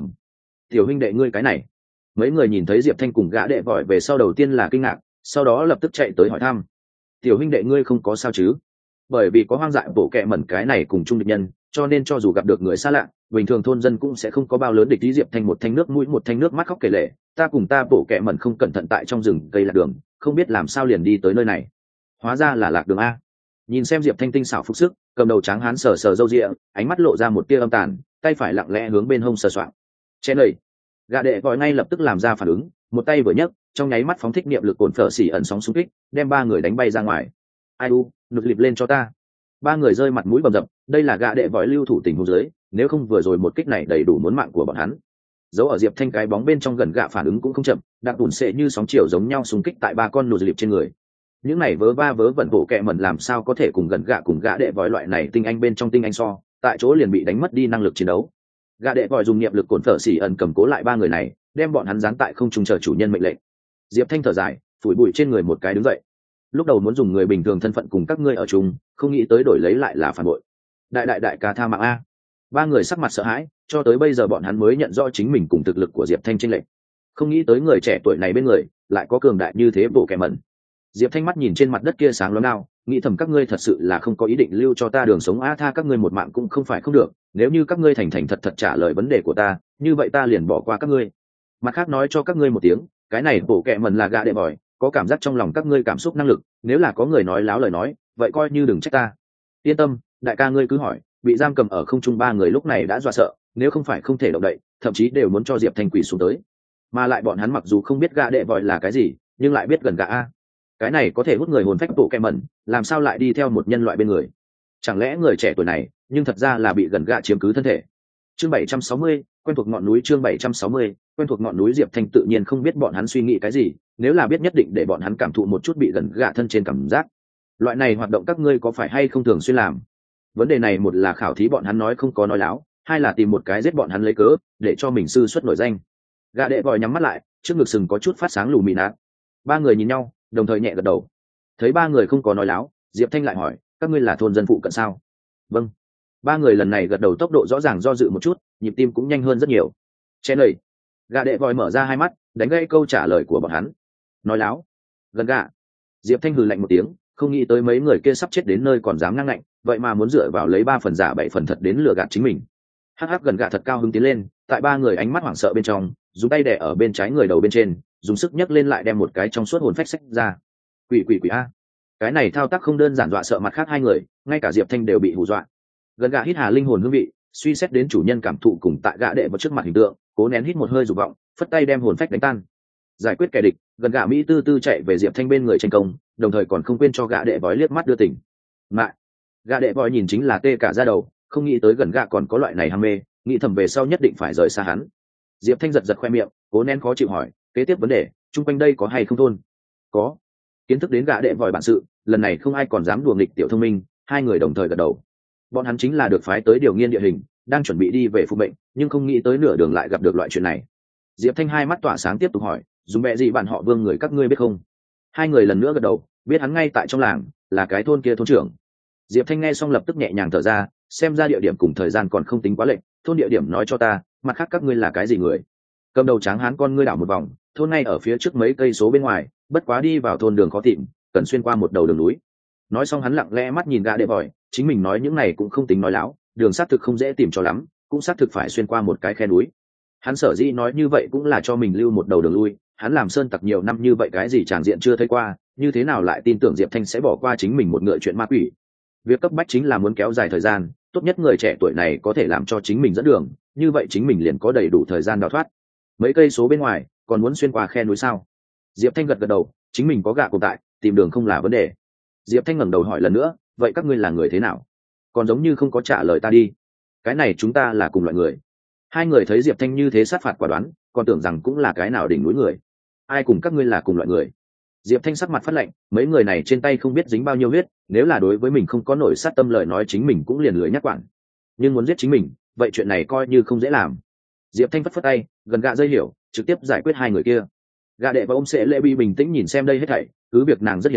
S1: Tiểu huynh đệ ngươi cái này. Mấy người nhìn thấy Diệp Thanh cùng gã đệ vòi về sau đầu tiên là kinh ngạc, sau đó lập tức chạy tới hỏi thăm. Tiểu huynh đệ ngươi không có sao chứ? Bởi vì có hoang dại bộ kẹ mẩn cái này cùng chung địch nhân, cho nên cho dù gặp được người xa lạ, bình thường thôn dân cũng sẽ không có bao lớn địch ý. Diệp Thanh một thanh nước mũi một thanh nước mắt khóc kể lể, ta cùng ta bộ kẹ mẩn không cẩn thận tại trong rừng cây lạc đường, không biết làm sao liền đi tới nơi này. Hóa ra là lạc đường a. Nhìn xem Diệp Thanh tinh xảo phục sức, cầm đầu trắng hán sờ sờ râu ria, ánh mắt lộ ra một tia âm tàn, tay phải lặng lẽ hướng bên hông sờ soạng. Chén lầy. Gã đệ vòi ngay lập tức làm ra phản ứng, một tay vừa nhấc, trong nháy mắt phóng thích niệm lực cồn phở xỉ ẩn sóng xung kích, đem ba người đánh bay ra ngoài. Ai u, nực lịp lên cho ta. Ba người rơi mặt mũi bầm dập, đây là gã đệ vòi lưu thủ tình huống dưới, nếu không vừa rồi một kích này đầy đủ muốn mạng của bọn hắn. Dấu ở Diệp Thanh cái bóng bên trong gần gạ phản ứng cũng không chậm, đạp bùn xệ như sóng chiều giống nhau xung kích tại ba con nụt lịp trên người. Những này vớ va vớ vẩn bộ kẹ mẩn làm sao có thể cùng gần gạ cùng gã đệ vòi loại này tinh anh bên trong tinh anh so, tại chỗ liền bị đánh mất đi năng lực chiến đấu. Gã đệ vòi dùng niệm lực cồn phở xỉ ẩn cầm cố lại ba người này, đem bọn hắn giáng tại không trung chờ chủ nhân mệnh lệnh. Diệp Thanh thở dài, phủi bụi trên người một cái đứng dậy. Lúc đầu muốn dùng người bình thường thân phận cùng các ngươi ở chung, không nghĩ tới đổi lấy lại là phản bội. Đại ca tha mạng a. Ba người sắc mặt sợ hãi, cho tới bây giờ bọn hắn mới nhận rõ chính mình cùng thực lực của Diệp Thanh chênh lệch. Không nghĩ tới người trẻ tuổi này bên người lại có cường đại như thế bộ kẻ mẩn. Diệp Thanh mắt nhìn trên mặt đất kia sáng loáng nào, nghĩ thầm các ngươi thật sự là không có ý định lưu cho ta đường sống a, tha các ngươi một mạng cũng không phải không được, nếu như các ngươi thành thành thật thật trả lời vấn đề của ta, như vậy ta liền bỏ qua các ngươi. Mặt khác nói cho các ngươi một tiếng, cái này bộ kẻ mẩn là gã đệ bòi, có cảm giác trong lòng các ngươi cảm xúc năng lực, nếu là có người nói láo lời nói, vậy coi như đừng trách ta. Yên tâm, đại ca ngươi cứ hỏi, bị giam cầm ở không trung ba người lúc này đã dọa sợ, nếu không phải không thể động đậy, thậm chí đều muốn cho Diệp Thanh quỳ xuống tới. Mà lại bọn hắn mặc dù không biết gã đệ vòi là cái gì, nhưng lại biết gần gã a. Cái này có thể hút người hồn phách bộ kẹ mẩn, làm sao lại đi theo một nhân loại bên người? Chẳng lẽ người trẻ tuổi này, nhưng thật ra là bị gần gã chiếm cứ thân thể? Chương 760, quen thuộc ngọn núi. Chương 760, quen thuộc ngọn núi. Diệp Thanh tự nhiên không biết bọn hắn suy nghĩ cái gì, nếu là biết nhất định để bọn hắn cảm thụ một chút bị gần gã thân trên cảm giác. Loại này hoạt động các ngươi có phải hay không thường xuyên làm? Vấn đề này một là khảo thí bọn hắn nói không có nói láo, hai là tìm một cái giết bọn hắn lấy cớ, để cho mình sư xuất nổi danh. Gã đệ vòi nhắm mắt lại, trước ngực sừng có chút phát sáng lù mị nát. Ba người nhìn nhau, đồng thời nhẹ gật đầu. Thấy ba người không có nói láo, Diệp Thanh lại hỏi, các ngươi là thôn dân phụ cận sao? Vâng. Ba người lần này gật đầu tốc độ rõ ràng do dự một chút, nhịp tim cũng nhanh hơn rất nhiều. Chén lầy. Gã đệ vòi mở ra hai mắt, đánh gãy câu trả lời của bọn hắn. Nói láo. Gần gạ. Diệp Thanh hừ lạnh một tiếng, không nghĩ tới mấy người kia sắp chết đến nơi còn dám ngang ngạnh, vậy mà muốn dựa vào lấy 3 phần giả 7 phần thật đến lừa gạt chính mình. Hắc hắc, gần gạ thật cao hứng tiến lên, tại ba người ánh mắt hoảng sợ bên trong, dùng tay đè ở bên trái người đầu bên trên, dùng sức nhấc lên lại đem một cái trong suốt hồn phách xách ra. Quỷ a. Cái này thao tác không đơn giản, dọa sợ mặt khác hai người, ngay cả Diệp Thanh đều bị hù dọa. Gần gạ hít hà linh hồn hương vị, suy xét đến chủ nhân cảm thụ cùng tại gã đệ vào trước mặt hình tượng, cố nén hít một hơi dục vọng, phất tay đem hồn phách đánh tan. Giải quyết kẻ địch, gần gạ mỹ tư tư chạy về Diệp Thanh bên người tranh công, đồng thời còn không quên cho gã đệ vói liếc mắt đưa tỉnh. Mại. Gã đệ vói nhìn chính là tê cả da đầu, không nghĩ tới gần gạ còn có loại này ham mê, nghĩ thầm về sau nhất định phải rời xa hắn. Diệp Thanh giật khoe miệng, cố nén khó chịu hỏi, kế tiếp vấn đề, chung quanh đây có hay không thôn? Có. Kiến thức đến gã đệ vòi bản sự, lần này không ai còn dám đùa nghịch tiểu thông minh, hai người đồng thời gật đầu. Bọn hắn chính là được phái tới điều nghiên địa hình, đang chuẩn bị đi về phục mệnh, nhưng không nghĩ tới nửa đường lại gặp được loại chuyện này. Diệp Thanh hai mắt tỏa sáng tiếp tục hỏi, dùng mẹ gì bạn họ Vương người các ngươi biết không? Hai người lần nữa gật đầu, biết hắn ngay tại trong làng, là cái thôn kia thôn trưởng. Diệp Thanh nghe xong lập tức nhẹ nhàng thở ra, xem ra địa điểm cùng thời gian còn không tính quá lệch, thôn địa điểm nói cho ta, mặt khác các ngươi là cái gì người? Cầm đầu tráng hán con ngươi đảo một vòng, thôn ngay ở phía trước mấy cây số bên ngoài, bất quá đi vào thôn đường khó tìm, cần xuyên qua một đầu đường núi. Nói xong hắn lặng lẽ mắt nhìn gã đệ vòi, chính mình nói những này cũng không tính nói láo, đường xác thực không dễ tìm cho lắm, cũng xác thực phải xuyên qua một cái khe núi. Hắn sở dĩ nói như vậy cũng là cho mình lưu một đầu đường lui, hắn làm sơn tặc nhiều năm như vậy cái gì tràng diện chưa thấy qua, như thế nào lại tin tưởng Diệp Thanh sẽ bỏ qua chính mình một ngựa chuyện ma quỷ. Việc cấp bách chính là muốn kéo dài thời gian, tốt nhất người trẻ tuổi này có thể làm cho chính mình dẫn đường, như vậy chính mình liền có đầy đủ thời gian đào thoát. Mấy cây số bên ngoài còn muốn xuyên qua khe núi sao? Diệp Thanh gật gật đầu, chính mình có gạ cùng tại, tìm đường không là vấn đề. Diệp Thanh ngẩng đầu hỏi lần nữa, vậy các ngươi là người thế nào? Còn giống như không có trả lời ta đi. Cái này chúng ta là cùng loại người. Hai người thấy Diệp Thanh như thế sát phạt quả đoán, còn tưởng rằng cũng là cái nào đỉnh núi người. Ai cùng các ngươi là cùng loại người? Diệp Thanh sắc mặt phát lạnh, mấy người này trên tay không biết dính bao nhiêu huyết, nếu là đối với mình không có nổi sát tâm lời nói chính mình cũng liền lười nhắc quản. Nhưng muốn giết chính mình, vậy chuyện này coi như không dễ làm. Diệp Thanh phất phất tay, gần gạ dây hiểu, trực tiếp giải quyết hai người kia. Gạ đệ và ôm sẽ lệ bi bình tĩnh nhìn xem đây hết thảy, cứ việc nàng rất hiền lành,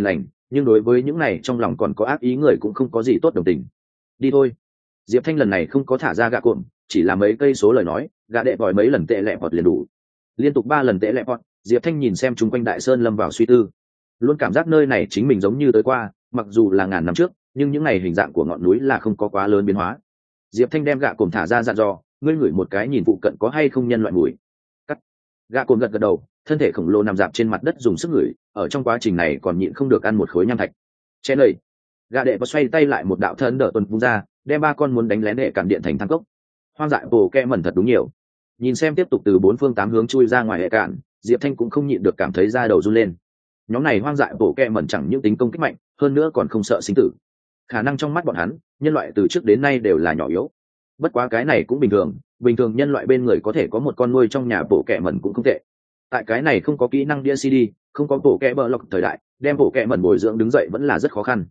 S1: nhưng đối với những này trong lòng còn có ác ý người cũng không có gì tốt đồng tình. Đi thôi. Diệp Thanh lần này không có thả ra gạ cuộn, chỉ là mấy cây số lời nói, gạ đệ vòi mấy lần tệ lẹ vọt liền đủ. Liên tục 3 lần tệ lẹ vọt, Diệp Thanh nhìn xem chung quanh đại sơn lâm vào suy tư. Luôn cảm giác nơi này chính mình giống như tới qua, mặc dù là ngàn năm trước, nhưng những này hình dạng của ngọn núi là không có quá lớn biến hóa. Diệp Thanh đem gạ cuộn thả ra dặn dò, ngươi ngửi một cái nhìn phụ cận có hay không nhân loại mùi. Cắt. Gạ cuộn gật gật đầu, thân thể khổng lồ nằm dạp trên mặt đất dùng sức ngửi, ở trong quá trình này còn nhịn không được ăn một khối nham thạch. Chén lầy. Gạ đệ và xoay tay lại một đạo thân đỡ tuần vung ra, đem 3 con muốn đánh lén đệ cản điện thành thang cốc. Hoang dại bổ kẹ mẩn thật đúng nhiều. Nhìn xem tiếp tục từ 4 phương 8 hướng chui ra ngoài hệ cạn, Diệp Thanh cũng không nhịn được cảm thấy da đầu run lên. Nhóm này hoang dại bổ kẹ mẩn chẳng những tính công kích mạnh, hơn nữa còn không sợ sinh tử. Khả năng trong mắt bọn hắn, nhân loại từ trước đến nay đều là nhỏ yếu. Bất quá cái này cũng bình thường nhân loại bên người có thể có một con nuôi trong nhà bổ kẹ mẩn cũng không tệ. Tại cái này không có kỹ năng đĩa CD, không có bổ kẹ bờ lọc thời đại, đem bổ kẹ mẩn bồi dưỡng đứng dậy vẫn là rất khó khăn.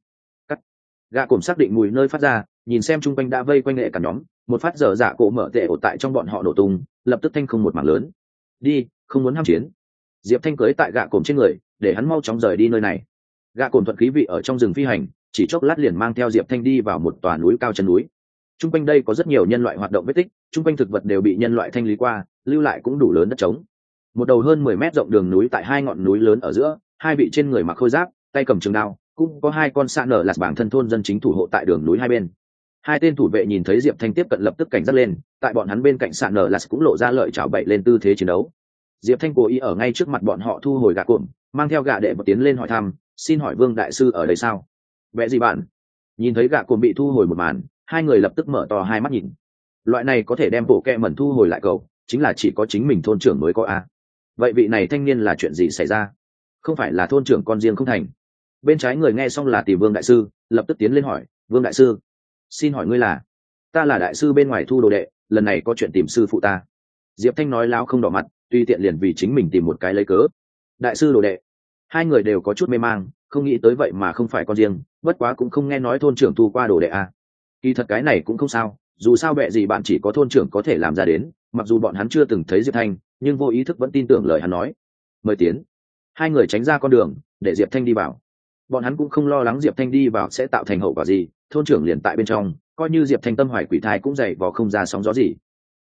S1: Gạ cổm xác định mùi nơi phát ra, nhìn xem chung quanh đã vây quanh nghệ cả nhóm, một phát dở dạ cổ mở tệ ổ tại trong bọn họ nổ tung, lập tức thanh không một mảng lớn. Đi, không muốn ham chiến. Diệp Thanh cưới tại gạ cổm trên người, để hắn mau chóng rời đi nơi này. Gạ cổm thuận khí vị ở trong rừng phi hành, chỉ chốc lát liền mang theo Diệp Thanh đi vào một tòa núi cao chân núi. Chung quanh đây có rất nhiều nhân loại hoạt động vết tích, chung quanh thực vật đều bị nhân loại thanh lý qua, lưu lại cũng đủ lớn đất trống. Một đầu hơn 10 mét rộng đường núi tại 2 ngọn núi lớn ở giữa, 2 vị trên người mặc khôi giáp, tay cầm trường đao, cũng có 2 con sạ nở lạt bảng thân thôn dân chính thủ hộ tại đường núi hai bên. 2 tên thủ vệ nhìn thấy Diệp Thanh tiếp cận lập tức cảnh giác lên, tại bọn hắn bên cạnh sạ nở lạt cũng lộ ra lợi chảo bậy lên tư thế chiến đấu. Diệp Thanh cố ý ở ngay trước mặt bọn họ thu hồi gạ cuộn, mang theo gạ đệ và tiến lên hỏi thăm, xin hỏi Vương đại sư ở đây sao? Vẽ gì bạn? Nhìn thấy gạ cuộn bị thu hồi một màn, 2 người lập tức mở to hai mắt nhìn. Loại này có thể đem bộ kẹ mẩn thu hồi lại cầu, chính là chỉ có chính mình thôn trưởng mới có a. Vậy vị này thanh niên là chuyện gì xảy ra? Không phải là thôn trưởng con riêng không thành? Bên trái người nghe xong là Tỷ Vương đại sư, lập tức tiến lên hỏi, Vương đại sư, xin hỏi ngươi là? Ta là đại sư bên ngoài thu đồ đệ, lần này có chuyện tìm sư phụ ta. Diệp Thanh nói láo không đỏ mặt, tùy tiện liền vì chính mình tìm một cái lấy cớ. Đại sư đồ đệ. 2 người đều có chút mê mang, không nghĩ tới vậy mà không phải con riêng, bất quá cũng không nghe nói thôn trưởng thu qua đồ đệ a. Kỳ thật cái này cũng không sao, dù sao bệ gì bạn chỉ có thôn trưởng có thể làm ra đến, mặc dù bọn hắn chưa từng thấy Diệp Thanh, nhưng vô ý thức vẫn tin tưởng lời hắn nói. Mời tiến. 2 người tránh ra con đường, để Diệp Thanh đi vào. Bọn hắn cũng không lo lắng Diệp Thanh đi vào sẽ tạo thành hậu quả gì, thôn trưởng liền tại bên trong, coi như Diệp Thanh tâm hoài quỷ thai cũng dày vò không ra sóng gió gì.